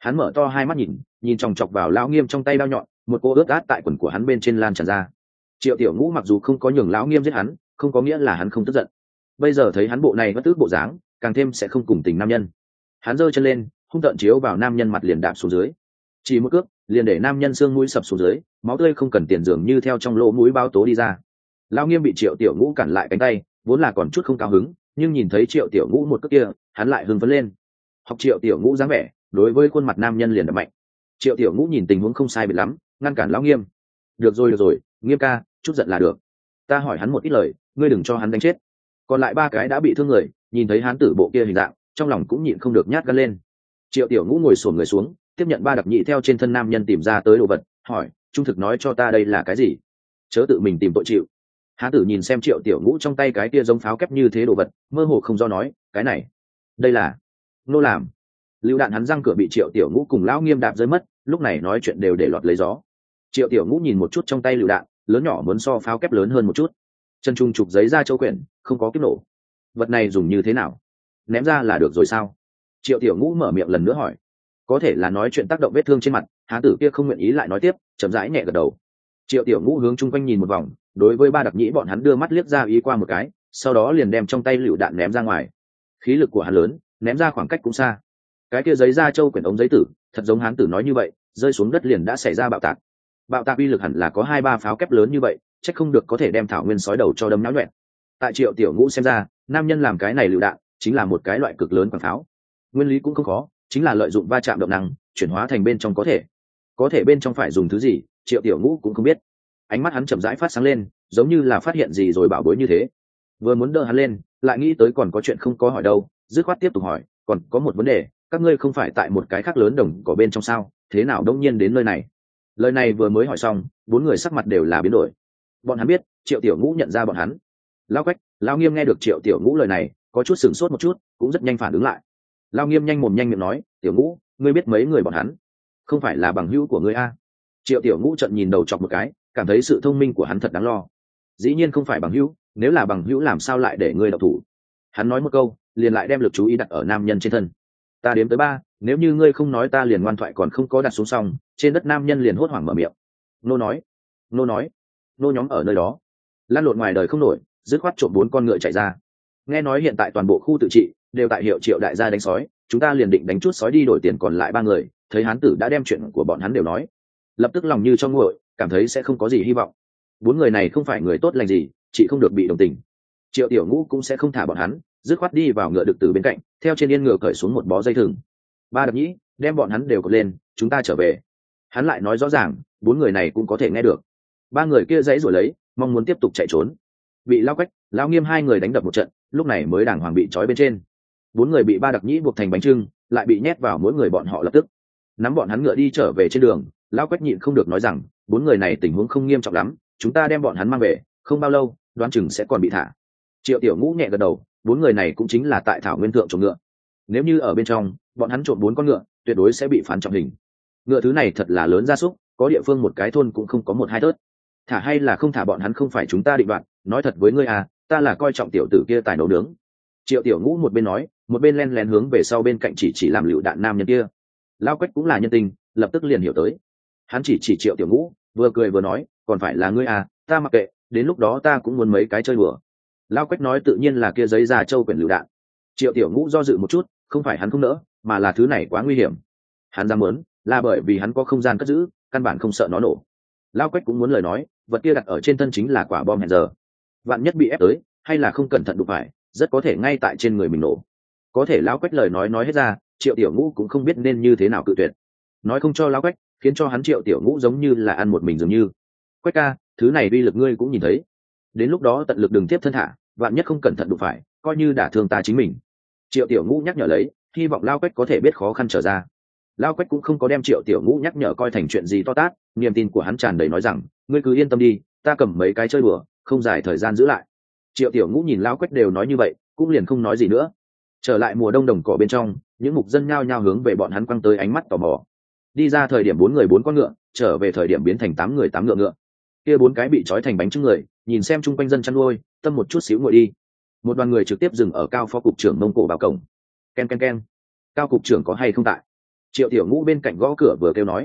Hắn mở to hai mắt nhìn chòng chọc vào lão nghiêm trong tay đao nhọn, một cô ướt át tại quần của hắn bên trên lan tràn ra. Triệu Tiểu Ngũ mặc dù không có nhường lão nghiêm giết hắn, không có nghĩa là hắn không tức giận. Bây giờ thấy hắn bộ này bất tức bộ dáng, càng thêm sẽ không cùng tình nam nhân. Hắn giơ chân lên, hung tợn chiếu vào nam nhân mặt liền đạp xuống dưới. Chỉ một cước, liền để nam nhân xương mũi sập xuống dưới, máu tươi không cần tiền dường như theo trong lỗ mũi bao tố đi ra. Lão nghiêm bị Triệu Tiểu Ngũ cản lại cánh tay, vốn là còn chút không cao hứng, nhưng nhìn thấy Triệu Tiểu Ngũ một cước kia, hắn lại hưng phấn lên. Học Triệu Tiểu Ngũ dáng vẻ, đối với khuôn mặt nam nhân liền đập mạnh. Triệu Tiểu Ngũ nhìn tình huống không sai biệt lắm, ngăn cản lão nghiêm. Được rồi, Nghiêm ca, chút giận là được. Ta hỏi hắn một ít lời, ngươi đừng cho hắn đánh chết. Còn lại ba cái đã bị thương người, nhìn thấy hắn tử bộ kia hình dạng, trong lòng cũng nhịn không được nhát gan lên. Triệu Tiểu Ngũ ngồi xổm người xuống, tiếp nhận ba đặc nhị theo trên thân nam nhân tìm ra tới đồ vật, hỏi, trung thực nói cho ta đây là cái gì, chớ tự mình tìm tội chịu. Hán tử nhìn xem Triệu Tiểu Ngũ trong tay cái kia giống pháo kép như thế đồ vật, mơ hồ không do nói, cái này, đây là nô làm. Lưu đạn hắn răng cửa bị Triệu Tiểu Ngũ cùng lão nghiêm đạp rơi mất, lúc này nói chuyện đều để lọt lấy gió. Triệu Tiểu Ngũ nhìn một chút trong tay lựu đạn, lớn nhỏ muốn so pháo kép lớn hơn một chút. Chân trung trục giấy ra châu quyển, không có kiếp nổ. Vật này dùng như thế nào? Ném ra là được rồi sao? Triệu Tiểu Ngũ mở miệng lần nữa hỏi. Có thể là nói chuyện tác động vết thương trên mặt, hán tử kia không nguyện ý lại nói tiếp, chậm rãi nhẹ gật đầu. Triệu Tiểu Ngũ hướng chung quanh nhìn một vòng, đối với ba đặc nhĩ bọn hắn đưa mắt liếc ra ý qua một cái, sau đó liền đem trong tay lựu đạn ném ra ngoài. Khí lực của hắn lớn, ném ra khoảng cách cũng xa. Cái kia giấy ra châu quyển ống giấy tử, thật giống hán tử nói như vậy, rơi xuống đất liền đã xảy ra bạo tạc. Bạo tạc uy lực hẳn là có 2-3 pháo kép lớn như vậy, chắc không được có thể đem thảo nguyên sói đầu cho đâm náo nhuẹn. Tại Triệu Tiểu Ngũ xem ra, nam nhân làm cái này lựu đạn chính là một cái loại cực lớn quảng pháo. Nguyên lý cũng không khó, chính là lợi dụng va chạm động năng chuyển hóa thành bên trong có thể bên trong phải dùng thứ gì, Triệu Tiểu Ngũ cũng không biết. Ánh mắt hắn chậm rãi phát sáng lên, giống như là phát hiện gì rồi bảo bối như thế. Vừa muốn đỡ hắn lên, lại nghĩ tới còn có chuyện không có hỏi đâu, dứt khoát tiếp tục hỏi, còn có một vấn đề, các ngươi không phải tại một cái khác lớn đồng cỏ bên trong sao, thế nào đông nhiên đến nơi này? Lời này vừa mới hỏi xong, bốn người sắc mặt đều là biến đổi. Bọn hắn biết Triệu Tiểu Ngũ nhận ra bọn hắn. Lão Quách, Lão Nghiêm nghe được Triệu Tiểu Ngũ lời này, có chút sửng sốt một chút, cũng rất nhanh phản ứng lại. Lão Nghiêm nhanh mồm nhanh miệng nói, Tiểu Ngũ, ngươi biết mấy người bọn hắn? Không phải là bằng hữu của ngươi a? Triệu Tiểu Ngũ trợn nhìn đầu chọc một cái, cảm thấy sự thông minh của hắn thật đáng lo. Dĩ nhiên không phải bằng hữu, nếu là bằng hữu làm sao lại để ngươi độc thủ? Hắn nói một câu, liền lại đem lực chú ý đặt ở nam nhân trên thân. Ta đếm tới 3, nếu như ngươi không nói ta liền ngoan thoại còn không có đặt xuống xong, trên đất nam nhân liền hốt hoảng mở miệng. Nô nói, nô nhóm ở nơi đó, lăn lộn ngoài đời không nổi, dứt khoát trộm 4 con ngựa chạy ra. Nghe nói hiện tại toàn bộ khu tự trị đều tại hiệu Triệu đại gia đánh sói, chúng ta liền định đánh chút sói đi đổi tiền còn lại 3 người, thấy hán tử đã đem chuyện của bọn hắn đều nói, lập tức lòng như cho nguội, cảm thấy sẽ không có gì hy vọng. 4 người này không phải người tốt lành gì, chỉ không được bị đồng tình. Triệu Tiểu Ngũ cũng sẽ không thả bọn hắn, dứt khoát đi vào ngựa đực từ bên cạnh, theo trên yên ngựa cởi xuống một bó dây thừng. Ba đặc nhĩ, đem bọn hắn đều cột lên, chúng ta trở về. Hắn lại nói rõ ràng, 4 người này cũng có thể nghe được. 3 người kia dãy rồi lấy, mong muốn tiếp tục chạy trốn, bị Lão Quách, Lão Nghiêm 2 người đánh đập một trận, lúc này mới đàng hoàng bị trói bên trên. 4 người bị ba đặc nhĩ buộc thành bánh trưng, lại bị nhét vào mỗi người bọn họ lập tức nắm bọn hắn ngựa đi trở về trên đường. Lão Quách nhịn không được nói rằng, 4 người này tình huống không nghiêm trọng lắm, chúng ta đem bọn hắn mang về, không bao lâu, đoán chừng sẽ còn bị thả. Triệu Tiểu Ngũ nhẹ gật đầu, 4 người này cũng chính là tại thảo nguyên thượng trộm ngựa. Nếu như ở bên trong, bọn hắn trộm 4 con ngựa, tuyệt đối sẽ bị phán trọng hình. Ngựa thứ này thật là lớn gia súc, có địa phương một cái thôn cũng không có 1-2 tớt. Thả hay là không thả bọn hắn không phải chúng ta định đoạt, nói thật với ngươi à, ta là coi trọng tiểu tử kia tài nấu nướng. Triệu Tiểu Ngũ một bên nói, một bên len lén hướng về sau bên cạnh chỉ làm lựu đạn nam nhân kia. Lão Quách cũng là nhân tình, lập tức liền hiểu tới. Hắn chỉ Triệu Tiểu Ngũ, vừa cười vừa nói, còn phải là ngươi à, ta mặc kệ, đến lúc đó ta cũng muốn mấy cái chơi đùa. Lão Quách nói tự nhiên là kia giấy già châu quyển lựu đạn. Triệu Tiểu Ngũ do dự một chút, không phải hắn không nỡ, mà là thứ này quá nguy hiểm. Hắn dám muốn, là bởi vì hắn có không gian cất giữ, căn bản không sợ nó nổ. Lão Quách cũng muốn lời nói, vật kia đặt ở trên thân chính là quả bom hẹn giờ. Vạn nhất bị ép tới, hay là không cẩn thận đụng phải, rất có thể ngay tại trên người mình nổ. Có thể Lão Quách lời nói hết ra, Triệu Tiểu Ngũ cũng không biết nên như thế nào cự tuyệt. Nói không cho Lão Quách, khiến cho hắn Triệu Tiểu Ngũ giống như là ăn một mình dường như. Quách ca, thứ này uy lực ngươi cũng nhìn thấy, đến lúc đó tận lực đừng tiếp thân thả, vạn nhất không cẩn thận đụng phải, coi như đả thương ta chính mình. Triệu Tiểu Ngũ nhắc nhở lấy, hy vọng Lão Quách có thể biết khó khăn trở ra. Lão Quách cũng không có đem Triệu Tiểu Ngũ nhắc nhở coi thành chuyện gì to tát, niềm tin của hắn tràn đầy nói rằng, ngươi cứ yên tâm đi, ta cầm mấy cái chơi bừa, không dài thời gian giữ lại. Triệu Tiểu Ngũ nhìn Lão Quách đều nói như vậy, cũng liền không nói gì nữa. Trở lại mùa đông đồng cỏ bên trong, những mục dân nhao nhao hướng về bọn hắn quăng tới ánh mắt tò mò. Đi ra thời điểm 4 người 4 con ngựa, trở về thời điểm biến thành 8 người 8 ngựa ngựa. Kia 4 cái bị trói thành bánh trưng người, nhìn xem chung quanh dân chăn nuôi, tâm một chút xíu nguội đi. Một đoàn người trực tiếp dừng ở Cao phó cục trưởng Mông Cổ vào cổng. Ken ken ken. Cao cục trưởng có hay không tại? Triệu Tiểu Ngũ bên cạnh gõ cửa vừa kêu nói,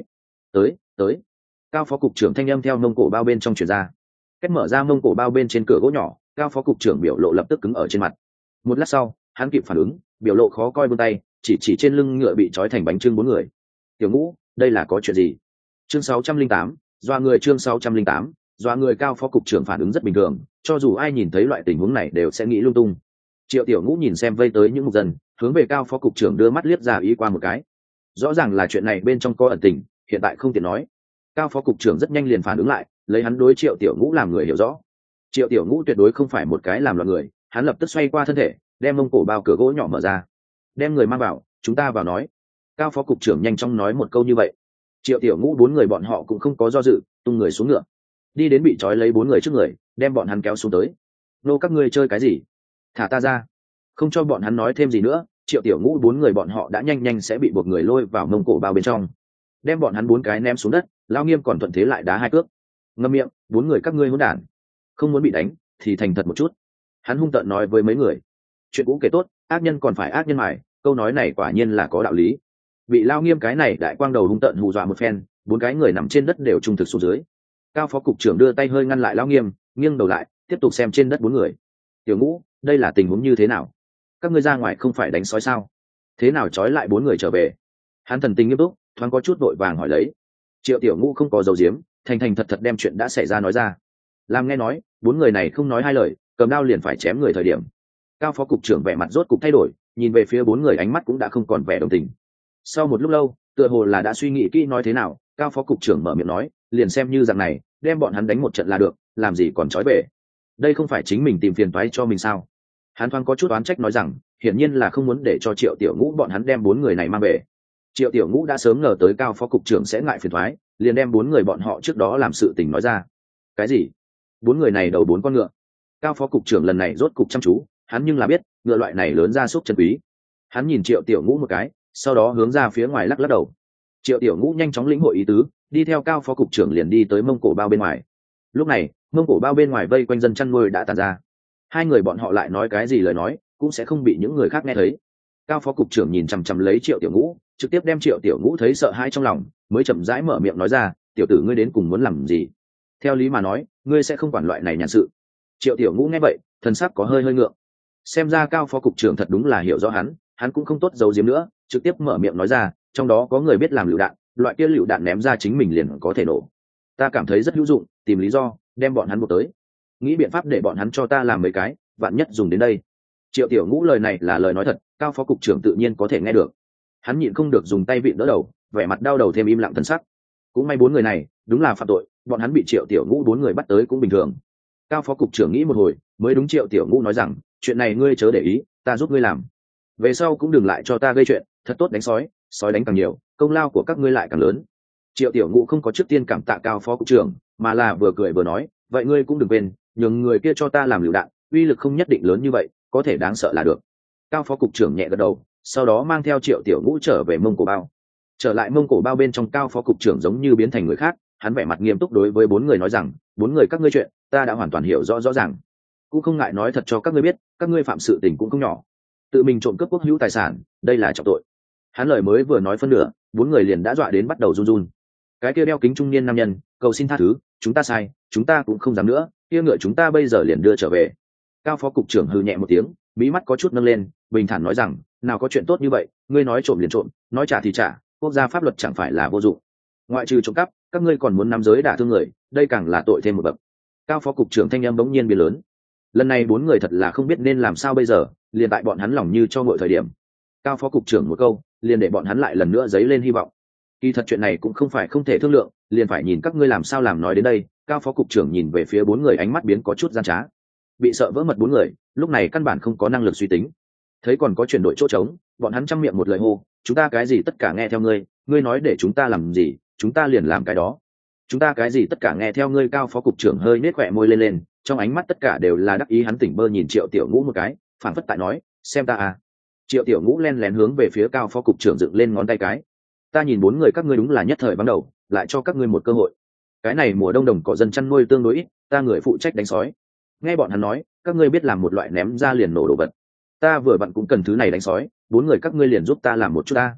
tới. Cao phó cục trưởng thanh âm theo mông cổ bao bên trong truyền ra. Cách mở ra mông cổ bao bên trên cửa gỗ nhỏ, cao phó cục trưởng biểu lộ lập tức cứng ở trên mặt. Một lát sau, hắn kịp phản ứng, biểu lộ khó coi vươn tay, chỉ trên lưng ngựa bị trói thành bánh trưng 4 người. Tiểu Ngũ, đây là có chuyện gì? Chương 608, doa người. Chương 608, doa người. Cao phó cục trưởng phản ứng rất bình thường, cho dù ai nhìn thấy loại tình huống này đều sẽ nghĩ lung tung. Triệu Tiểu Ngũ nhìn xem vây tới những mục dân, hướng về cao phó cục trưởng đưa mắt liếc ra ý qua một cái. Rõ ràng là chuyện này bên trong có ẩn tình, hiện tại không tiện nói. Cao phó cục trưởng rất nhanh liền phản ứng lại, lấy hắn đối Triệu Tiểu Ngũ làm người hiểu rõ. Triệu Tiểu Ngũ tuyệt đối không phải một cái làm loạn người, hắn lập tức xoay qua thân thể, đem mông cổ bao cửa gỗ nhỏ mở ra. Đem người mang vào, chúng ta vào nói. Cao phó cục trưởng nhanh chóng nói một câu như vậy. Triệu Tiểu Ngũ 4 người bọn họ cũng không có do dự, tung người xuống ngựa, đi đến bị trói lấy 4 người trước người, đem bọn hắn kéo xuống tới. Nô, các ngươi chơi cái gì? Thả ta ra. Không cho bọn hắn nói thêm gì nữa, Triệu Tiểu Ngũ 4 người bọn họ đã nhanh sẽ bị buộc người lôi vào mông cổ bao bên trong, đem bọn hắn 4 cái ném xuống đất. Lao Nghiêm còn thuận thế lại đá 2 cước. Ngậm miệng, 4 người các ngươi hỗn đản, không muốn bị đánh thì thành thật một chút. Hắn hung tợn nói với mấy người. Chuyện cũ kể tốt, ác nhân còn phải ác nhân mài, câu nói này quả nhiên là có đạo lý. Bị Lao Nghiêm cái này đại quang đầu hung tợn hù dọa một phen, 4 cái người nằm trên đất đều trung thực xuống dưới. Cao phó cục trưởng đưa tay hơi ngăn lại Lao Nghiêm, nghiêng đầu lại tiếp tục xem trên đất 4 người. Tiểu Ngũ, đây là tình huống như thế nào? Các ngươi ra ngoài không phải đánh sói sao? Thế nào trói lại 4 người trở về? Hắn thần tình nghiêm túc, thoáng có chút vội vàng hỏi lấy. Triệu Tiểu Ngũ không có dầu diếm, thành thật đem chuyện đã xảy ra nói ra. Làm nghe nói, 4 người này không nói hai lời, cầm đao liền phải chém người thời điểm. Cao phó cục trưởng vẻ mặt rốt cục thay đổi, nhìn về phía 4 người ánh mắt cũng đã không còn vẻ đồng tình. Sau một lúc lâu, tựa hồ là đã suy nghĩ kỹ nói thế nào, cao phó cục trưởng mở miệng nói, liền xem như dạng này, đem bọn hắn đánh một trận là được, làm gì còn trói về. Đây không phải chính mình tìm phiền toái cho mình sao? Hắn thoáng có chút oán trách nói rằng, hiển nhiên là không muốn để cho Triệu Tiểu Ngũ bọn hắn đem 4 người này mang về. Triệu Tiểu Ngũ đã sớm ngờ tới cao phó cục trưởng sẽ ngại phiền toái, liền đem 4 người bọn họ trước đó làm sự tình nói ra. Cái gì? 4 người này đầu 4 con ngựa? Cao phó cục trưởng lần này rốt cục chăm chú, hắn nhưng là biết ngựa loại này lớn ra súc chân quý. Hắn nhìn Triệu Tiểu Ngũ một cái, sau đó hướng ra phía ngoài lắc đầu. Triệu Tiểu Ngũ nhanh chóng lĩnh hội ý tứ, đi theo cao phó cục trưởng liền đi tới mông cổ bao bên ngoài. Lúc này mông cổ bao bên ngoài vây quanh dân chăn nuôi đã tàn ra, 2 người bọn họ lại nói cái gì lời nói cũng sẽ không bị những người khác nghe thấy. Cao phó cục trưởng nhìn chằm lấy Triệu Tiểu Ngũ, trực tiếp đem Triệu Tiểu Ngũ thấy sợ hãi trong lòng, mới chậm rãi mở miệng nói ra, tiểu tử ngươi đến cùng muốn làm gì? Theo lý mà nói ngươi sẽ không quản loại này nhàn sự. Triệu Tiểu Ngũ nghe vậy thần sắc có hơi ngượng. Xem ra cao phó cục trưởng thật đúng là hiểu rõ hắn cũng không tốt giấu giếm nữa, trực tiếp mở miệng nói ra, trong đó có người biết làm lựu đạn, loại kia lựu đạn ném ra chính mình liền có thể nổ. Ta cảm thấy rất hữu dụng, tìm lý do đem bọn hắn buộc tới, nghĩ biện pháp để bọn hắn cho ta làm mấy cái, vạn nhất dùng đến đây. Triệu Tiểu Ngũ lời này là lời nói thật, cao phó cục trưởng tự nhiên có thể nghe được. Hắn nhịn không được dùng tay vịn đỡ đầu, vẻ mặt đau đầu thêm im lặng thần sắc. Cũng may 4 người này đúng là phạm tội, bọn hắn bị Triệu Tiểu Ngũ 4 người bắt tới cũng bình thường. Cao phó cục trưởng nghĩ một hồi mới đúng Triệu Tiểu Ngũ nói rằng, chuyện này ngươi chớ để ý, ta giúp ngươi làm, về sau cũng đừng lại cho ta gây chuyện, thật tốt đánh sói, sói đánh càng nhiều công lao của các ngươi lại càng lớn. Triệu Tiểu Ngũ không có trước tiên cảm tạ cao phó cục trưởng, mà là vừa cười vừa nói, vậy ngươi cũng đừng quên nhường người kia cho ta làm lựu đạn, uy lực không nhất định lớn như vậy, có thể đáng sợ là được. Cao phó cục trưởng nhẹ gật đầu, sau đó mang theo Triệu Tiểu Ngũ trở về mông cổ bao. Trở lại mông cổ bao bên trong, cao phó cục trưởng giống như biến thành người khác, hắn vẻ mặt nghiêm túc đối với 4 người nói rằng, 4 người các ngươi chuyện ta đã hoàn toàn hiểu rõ ràng, cũng không ngại nói thật cho các ngươi biết, các ngươi phạm sự tình cũng không nhỏ, tự mình trộm cướp quốc hữu tài sản, đây là trọng tội. Hắn lời mới vừa nói phân nửa, 4 người liền đã dọa đến bắt đầu run run. Cái kia đeo kính trung niên nam nhân cầu xin tha thứ, chúng ta sai, chúng ta cũng không dám nữa, kia ngựa chúng ta bây giờ liền đưa trở về. Cao phó cục trưởng hừ nhẹ một tiếng, mí mắt có chút nâng lên, bình thản nói rằng, nào có chuyện tốt như vậy, ngươi nói trộm liền trộm, nói trả thì trả, quốc gia pháp luật chẳng phải là vô dụng. Ngoại trừ trộm cắp, các ngươi còn muốn nắm giới đả thương người, đây càng là tội thêm một bậc. Cao phó cục trưởng thanh âm bỗng nhiên biến lớn. Lần này 4 người thật là không biết nên làm sao bây giờ, liền tại bọn hắn lòng như cho ngội thời điểm, cao phó cục trưởng một câu liền để bọn hắn lại lần nữa dấy lên hy vọng. Kỳ thật chuyện này cũng không phải không thể thương lượng, liền phải nhìn các ngươi làm sao làm. Nói đến đây, cao phó cục trưởng nhìn về phía 4 người, ánh mắt biến có chút gian trá. Bị sợ vỡ mật 4 người lúc này căn bản không có năng lực suy tính, thấy còn có chuyển đổi chỗ trống, bọn hắn trăm miệng một lời hô, chúng ta cái gì tất cả nghe theo ngươi, ngươi nói để chúng ta làm gì chúng ta liền làm cái đó, chúng ta cái gì tất cả nghe theo ngươi. Cao phó cục trưởng hơi nết khỏe môi lên, trong ánh mắt tất cả đều là đắc ý. Hắn tỉnh bơ nhìn Triệu Tiểu Ngũ một cái, phảng phất tại nói, xem ta à. Triệu Tiểu Ngũ len lén hướng về phía cao phó cục trưởng dựng lên ngón tay cái, ta nhìn 4 người các ngươi đúng là nhất thời ban đầu, lại cho các ngươi một cơ hội. Cái này mùa đông đồng cỏ dân chăn nuôi tương đối ít, ta người phụ trách đánh sói. Nghe bọn hắn nói các ngươi biết làm một loại ném ra liền nổ đồ vật, ta vừa vặn cũng cần thứ này đánh sói, 4 người các ngươi liền giúp ta làm một chút ta.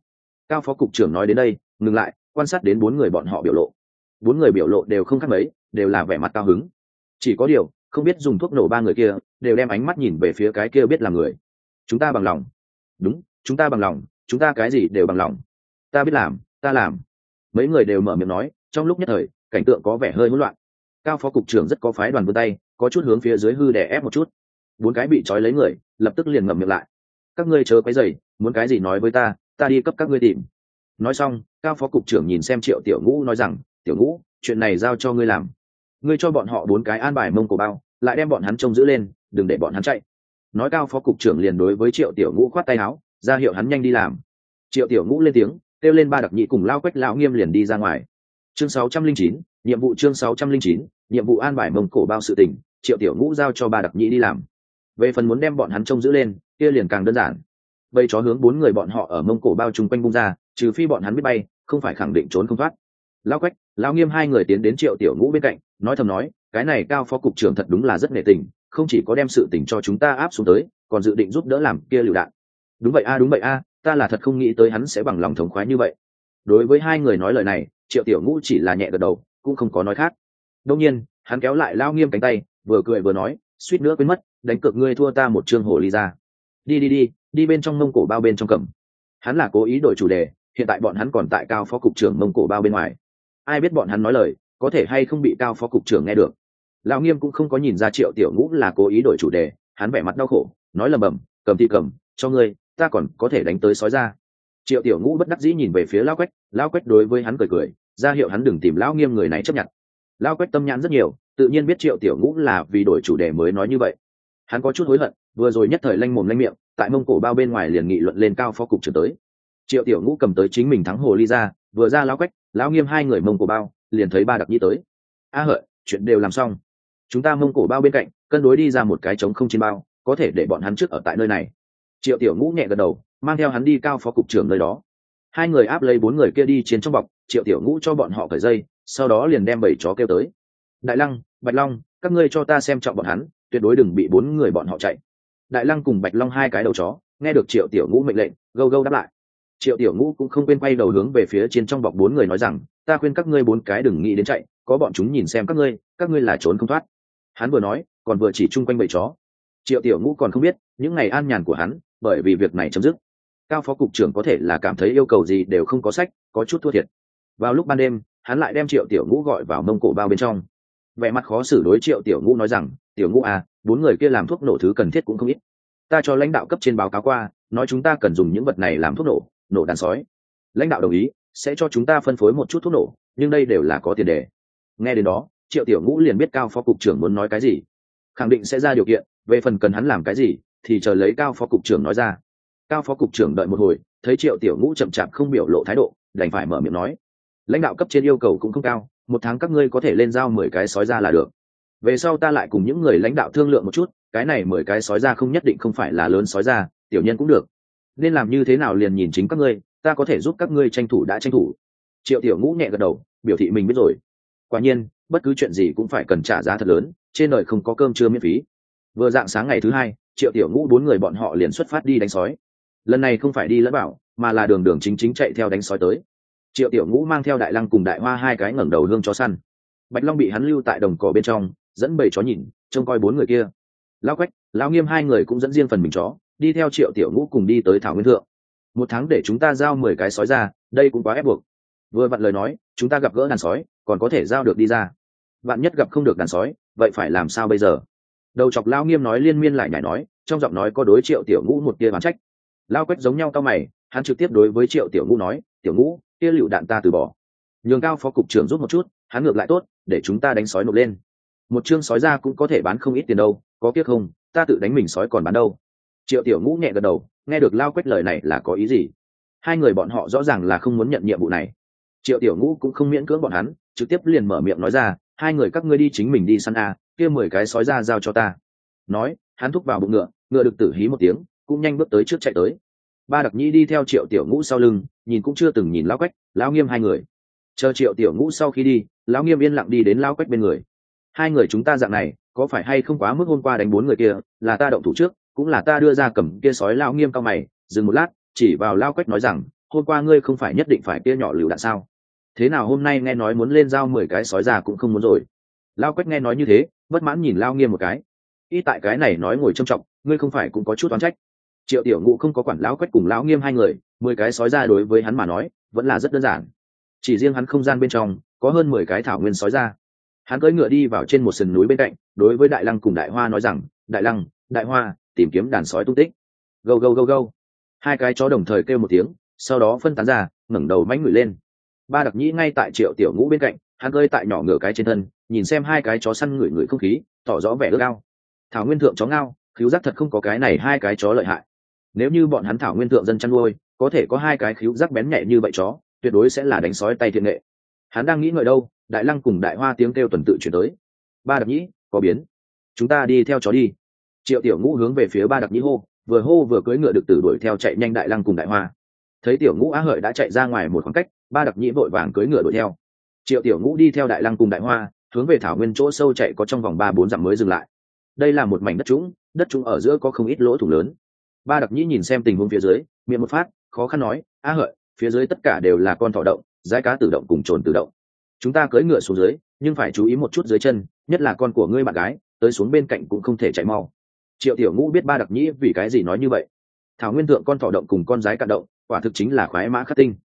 Cao phó cục trưởng nói đến đây ngừng lại, quan sát đến bốn người bọn họ biểu lộ. Bốn người biểu lộ đều không khác mấy, đều là vẻ mặt cao hứng. Chỉ có điều không biết dùng thuốc nổ ba người kia đều đem ánh mắt nhìn về phía cái kia biết làm người. Chúng ta bằng lòng. Đúng, chúng ta bằng lòng, chúng ta cái gì đều bằng lòng. Ta biết làm, ta làm. Mấy người đều mở miệng nói, trong lúc nhất thời cảnh tượng có vẻ hơi hỗn loạn. Cao phó cục trưởng rất có phái đoàn vươn tay, có chút hướng phía dưới hư đè ép một chút. Bốn cái bị trói lấy người lập tức liền ngậm miệng lại. Các ngươi chớ quấy rầy, muốn cái gì nói với ta đi cấp các ngươi tìm. Nói xong, cao phó cục trưởng nhìn xem Triệu Tiểu Ngũ nói rằng, Tiểu Ngũ, chuyện này giao cho ngươi làm. Ngươi cho bọn họ bốn cái an bài Mông Cổ Bao, lại đem bọn hắn trông giữ lên, đừng để bọn hắn chạy. Nói cao phó cục trưởng liền đối với Triệu Tiểu Ngũ khoát tay áo, ra hiệu hắn nhanh đi làm. Triệu Tiểu Ngũ lên tiếng, kêu lên ba đặc nhị cùng Lao Quách lão Nghiêm liền đi ra ngoài. Chương 609, nhiệm vụ chương 609, nhiệm vụ an bài Mông Cổ Bao sự tình, Triệu Tiểu Ngũ giao cho ba đặc nhị đi làm. Về phần muốn đem bọn hắn trông giữ lên, kia liền càng đơn giản. Bầy chó hướng bốn người bọn họ ở Mông Cổ Bao chung quanh bung ra, trừ phi bọn hắn biết bay, không phải khẳng định trốn không thoát. Lao Quách, Lão Nghiêm hai người tiến đến Triệu Tiểu Ngũ bên cạnh, nói thầm nói, cái này cao phó cục trưởng thật đúng là rất nể tình, không chỉ có đem sự tình cho chúng ta áp xuống tới, còn dự định giúp đỡ làm kia lựu đạn. Đúng vậy a, ta là thật không nghĩ tới hắn sẽ bằng lòng thống khoái như vậy. Đối với hai người nói lời này, Triệu Tiểu Ngũ chỉ là nhẹ gật đầu, cũng không có nói khác. Đương nhiên, hắn kéo lại Lão Nghiêm cánh tay, vừa cười vừa nói, suýt nữa quên mất, đánh cược ngươi thua ta một chương hồ ly ra. Đi bên trong Mông Cổ Bao bên trong cầm. Hắn là cố ý đổi chủ đề, hiện tại bọn hắn còn tại cao phó cục trưởng Mông Cổ Bao bên ngoài. Ai biết bọn hắn nói lời có thể hay không bị cao phó cục trưởng nghe được. Lão Nghiêm cũng không có nhìn ra Triệu Tiểu Ngũ là cố ý đổi chủ đề, hắn vẻ mặt đau khổ, nói lầm bầm, cầm thì cầm, cho ngươi, ta còn có thể đánh tới sói ra. Triệu Tiểu Ngũ bất đắc dĩ nhìn về phía Lão Quách đối với hắn cười cười, ra hiệu hắn đừng tìm Lão Nghiêm người này chấp nhận. Lão Quách tâm nhãn rất nhiều, tự nhiên biết Triệu Tiểu Ngũ là vì đổi chủ đề mới nói như vậy. Hắn có chút hối hận, vừa rồi nhất thời lanh mồm lanh miệng, tại Mông Cổ Bao bên ngoài liền nghị luận lên cao phó cục trưởng tới. Triệu Tiểu Ngũ cầm tới chính mình thắng hồ ly ra, vừa ra Lão Quách, Lão Nghiêm hai người Mông Cổ Bao liền thấy ba đặc nhi tới. A hợi, chuyện đều làm xong, chúng ta Mông Cổ Bao bên cạnh cân đối đi ra một cái trống không trên bao, có thể để bọn hắn trước ở tại nơi này. Triệu Tiểu Ngũ nhẹ gật đầu, mang theo hắn đi cao phó cục trưởng nơi đó. Hai người áp lấy bốn người kia đi trên trong bọc, Triệu Tiểu Ngũ cho bọn họ cởi dây, sau đó liền đem bầy chó kêu tới. Đại Lăng, Bạch Long, các ngươi cho ta xem trọng bọn hắn, tuyệt đối đừng bị bốn người bọn họ chạy. Đại Lăng cùng Bạch Long hai cái đầu chó nghe được Triệu Tiểu Ngũ mệnh lệnh, gâu gâu đáp lại. Triệu Tiểu Ngũ cũng không quên quay đầu hướng về phía trên trong bọc bốn người nói rằng, ta khuyên các ngươi bốn cái đừng nghĩ đến chạy, có bọn chúng nhìn xem các ngươi là trốn không thoát. Hắn vừa nói còn vừa chỉ chung quanh bầy chó. Triệu Tiểu Ngũ còn không biết những ngày an nhàn của hắn bởi vì việc này chấm dứt. Cao phó cục trưởng có thể là cảm thấy yêu cầu gì đều không có sách, có chút thua thiệt. Vào lúc ban đêm hắn lại đem Triệu Tiểu Ngũ gọi vào Mông Cổ Bao bên trong, vẻ mặt khó xử đối Triệu Tiểu Ngũ nói rằng, Tiểu Ngũ à, bốn người kia làm thuốc nổ thứ cần thiết cũng không ít, ta cho lãnh đạo cấp trên báo cáo qua, nói chúng ta cần dùng những vật này làm thuốc nổ đàn sói. Lãnh đạo đồng ý sẽ cho chúng ta phân phối một chút thuốc nổ, nhưng đây đều là có tiền đề. Nghe đến đó Triệu Tiểu Ngũ liền biết cao phó cục trưởng muốn nói cái gì, khẳng định sẽ ra điều kiện, về phần cần hắn làm cái gì thì chờ lấy cao phó cục trưởng nói ra. Cao phó cục trưởng đợi một hồi, thấy Triệu Tiểu Ngũ chậm chạp không biểu lộ thái độ, đành phải mở miệng nói, lãnh đạo cấp trên yêu cầu cũng không cao, một tháng các ngươi có thể lên giao 10 cái sói ra là được. Về sau ta lại cùng những người lãnh đạo thương lượng một chút, cái này 10 cái sói ra không nhất định không phải là lớn sói ra, tiểu nhân cũng được, nên làm như thế nào liền nhìn chính các ngươi, ta có thể giúp các ngươi tranh thủ đã tranh thủ. Triệu Tiểu Ngũ nhẹ gật đầu, biểu thị mình biết rồi. Quả nhiên bất cứ chuyện gì cũng phải cần trả giá thật lớn, trên đời không có cơm trưa miễn phí. Vừa dạng sáng ngày thứ hai, Triệu Tiểu Ngũ bốn người bọn họ liền xuất phát đi đánh sói. Lần này không phải đi lẫn bảo, mà là đường đường chính chính chạy theo đánh sói tới. Triệu Tiểu Ngũ mang theo Đại Lăng cùng Đại Hoa hai cái ngẩng đầu hương chó săn. Bạch Long bị hắn lưu tại đồng cỏ bên trong, dẫn bầy chó nhìn trông coi bốn người kia. Lão Quách, Lão Nghiêm hai người cũng dẫn riêng phần mình chó, đi theo Triệu Tiểu Ngũ cùng đi tới thảo nguyên thượng. Một tháng để chúng ta giao 10 cái sói ra, đây cũng quá ép buộc. Vừa vặn lời nói, chúng ta gặp gỡ đàn sói, còn có thể giao được đi ra. Vạn nhất gặp không được đàn sói, vậy phải làm sao bây giờ? Đầu chọc Lão Nghiêm nói liên miên lại nhảy nói, trong giọng nói có đối Triệu Tiểu Ngũ một tia oán trách. Lão Quách giống nhau cau mày, hắn trực tiếp đối với Triệu Tiểu Ngũ nói, Tiểu Ngũ, kia lựu đạn ta từ bỏ. Nhường cao phó cục trưởng giúp một chút, hắn ngược lại tốt, để chúng ta đánh sói nộp lên. Một chương sói ra cũng có thể bán không ít tiền đâu, có tiếc không, ta tự đánh mình sói còn bán đâu. Triệu Tiểu Ngũ nhẹ gật đầu, nghe được Lão Quách lời này là có ý gì. Hai người bọn họ rõ ràng là không muốn nhận nhiệm vụ này. Triệu Tiểu Ngũ cũng không miễn cưỡng bọn hắn, trực tiếp liền mở miệng nói ra, hai người các ngươi đi chính mình đi săn a, kia 10 cái sói ra giao cho ta. Nói hắn thúc vào bụng ngựa, ngựa được tử hí một tiếng, cũng nhanh bước tới trước chạy tới. Ba đặc nhĩ đi theo Triệu Tiểu Ngũ sau lưng, nhìn cũng chưa từng nhìn Lão Quách, Lão Nghiêm hai người. Chờ Triệu Tiểu Ngũ sau khi đi, Lão Nghiêm yên lặng đi đến Lão Quách bên người. Hai người chúng ta dạng này có phải hay không quá mức, hôm qua đánh 4 người kia là ta động thủ trước, cũng là ta đưa ra cầm kia sói. Lão Nghiêm cau mày, dừng một lát, chỉ vào Lão Quách nói rằng, hôm qua ngươi không phải nhất định phải kia nhỏ lựu đạn sao? Thế nào hôm nay nghe nói muốn lên giao 10 cái sói già cũng không muốn rồi? Lao Quách nghe nói như thế, bất mãn nhìn Lao Nghiêm một cái. Ý tại cái này nói ngồi trông trọng, ngươi không phải cũng có chút oán trách. Triệu Tiểu Ngũ không có quản Lão Quách cùng Lão Nghiêm hai người, 10 cái sói già đối với hắn mà nói vẫn là rất đơn giản. Chỉ riêng hắn không gian bên trong có hơn 10 cái thảo nguyên sói già. Hắn cưỡi ngựa đi vào trên một sườn núi bên cạnh, đối với Đại Lăng cùng Đại Hoa nói rằng, Đại Lăng, Đại Hoa, tìm kiếm đàn sói tung tích. Go go go go. Hai cái chó đồng thời kêu một tiếng, sau đó phân tán ra, ngẩng đầu mánh ngửi lên. Ba Đặc Nhĩ ngay tại Triệu Tiểu Ngũ bên cạnh, hắn cơi tại nhỏ ngựa cái trên thân, nhìn xem hai cái chó săn ngửi ngửi không khí, tỏ rõ vẻ ước ao. Thảo nguyên thượng chó ngao, khứu giác thật không có cái này hai cái chó lợi hại. Nếu như bọn hắn thảo nguyên thượng dân chăn nuôi, có thể có hai cái khứu giác bén nhạy như vậy chó, tuyệt đối sẽ là đánh sói tay thiện nghệ. Hắn đang nghĩ ngợi đâu, Đại Lăng cùng Đại Hoa tiếng kêu tuần tự chuyển tới. Ba Đặc Nhĩ, có biến, chúng ta đi theo chó đi. Triệu Tiểu Ngũ hướng về phía Ba Đặc Nhĩ hô vừa cưỡi ngựa được tử đuổi theo chạy nhanh Đại Lăng cùng Đại Hoa. Thấy Tiểu Ngũ Á Hợi đã chạy ra ngoài một khoảng cách, Ba Đặc Nhĩ vội vàng cưỡi ngựa đuổi theo. Triệu Tiểu Ngũ đi theo Đại Lăng cùng Đại Hoa hướng về thảo nguyên chỗ sâu chạy có trong vòng 3-4 dặm mới dừng lại. Đây là một mảnh đất trũng ở giữa có không ít lỗ thủng lớn. Ba Đặc Nhĩ nhìn xem tình huống phía dưới, miệng một phát khó khăn nói, Á Hợi, phía dưới tất cả đều là con thỏ động, dái cá tự động cùng trồn tự động. Chúng ta cưỡi ngựa xuống dưới, nhưng phải chú ý một chút dưới chân, nhất là con của ngươi bạn gái, tới xuống bên cạnh cũng không thể chạy mau. Triệu Tiểu Ngũ biết Ba Đặc Nhĩ vì cái gì nói như vậy. Thảo nguyên thượng con thỏ động cùng con dái cạn động, quả thực chính là khoái mã khắc tinh.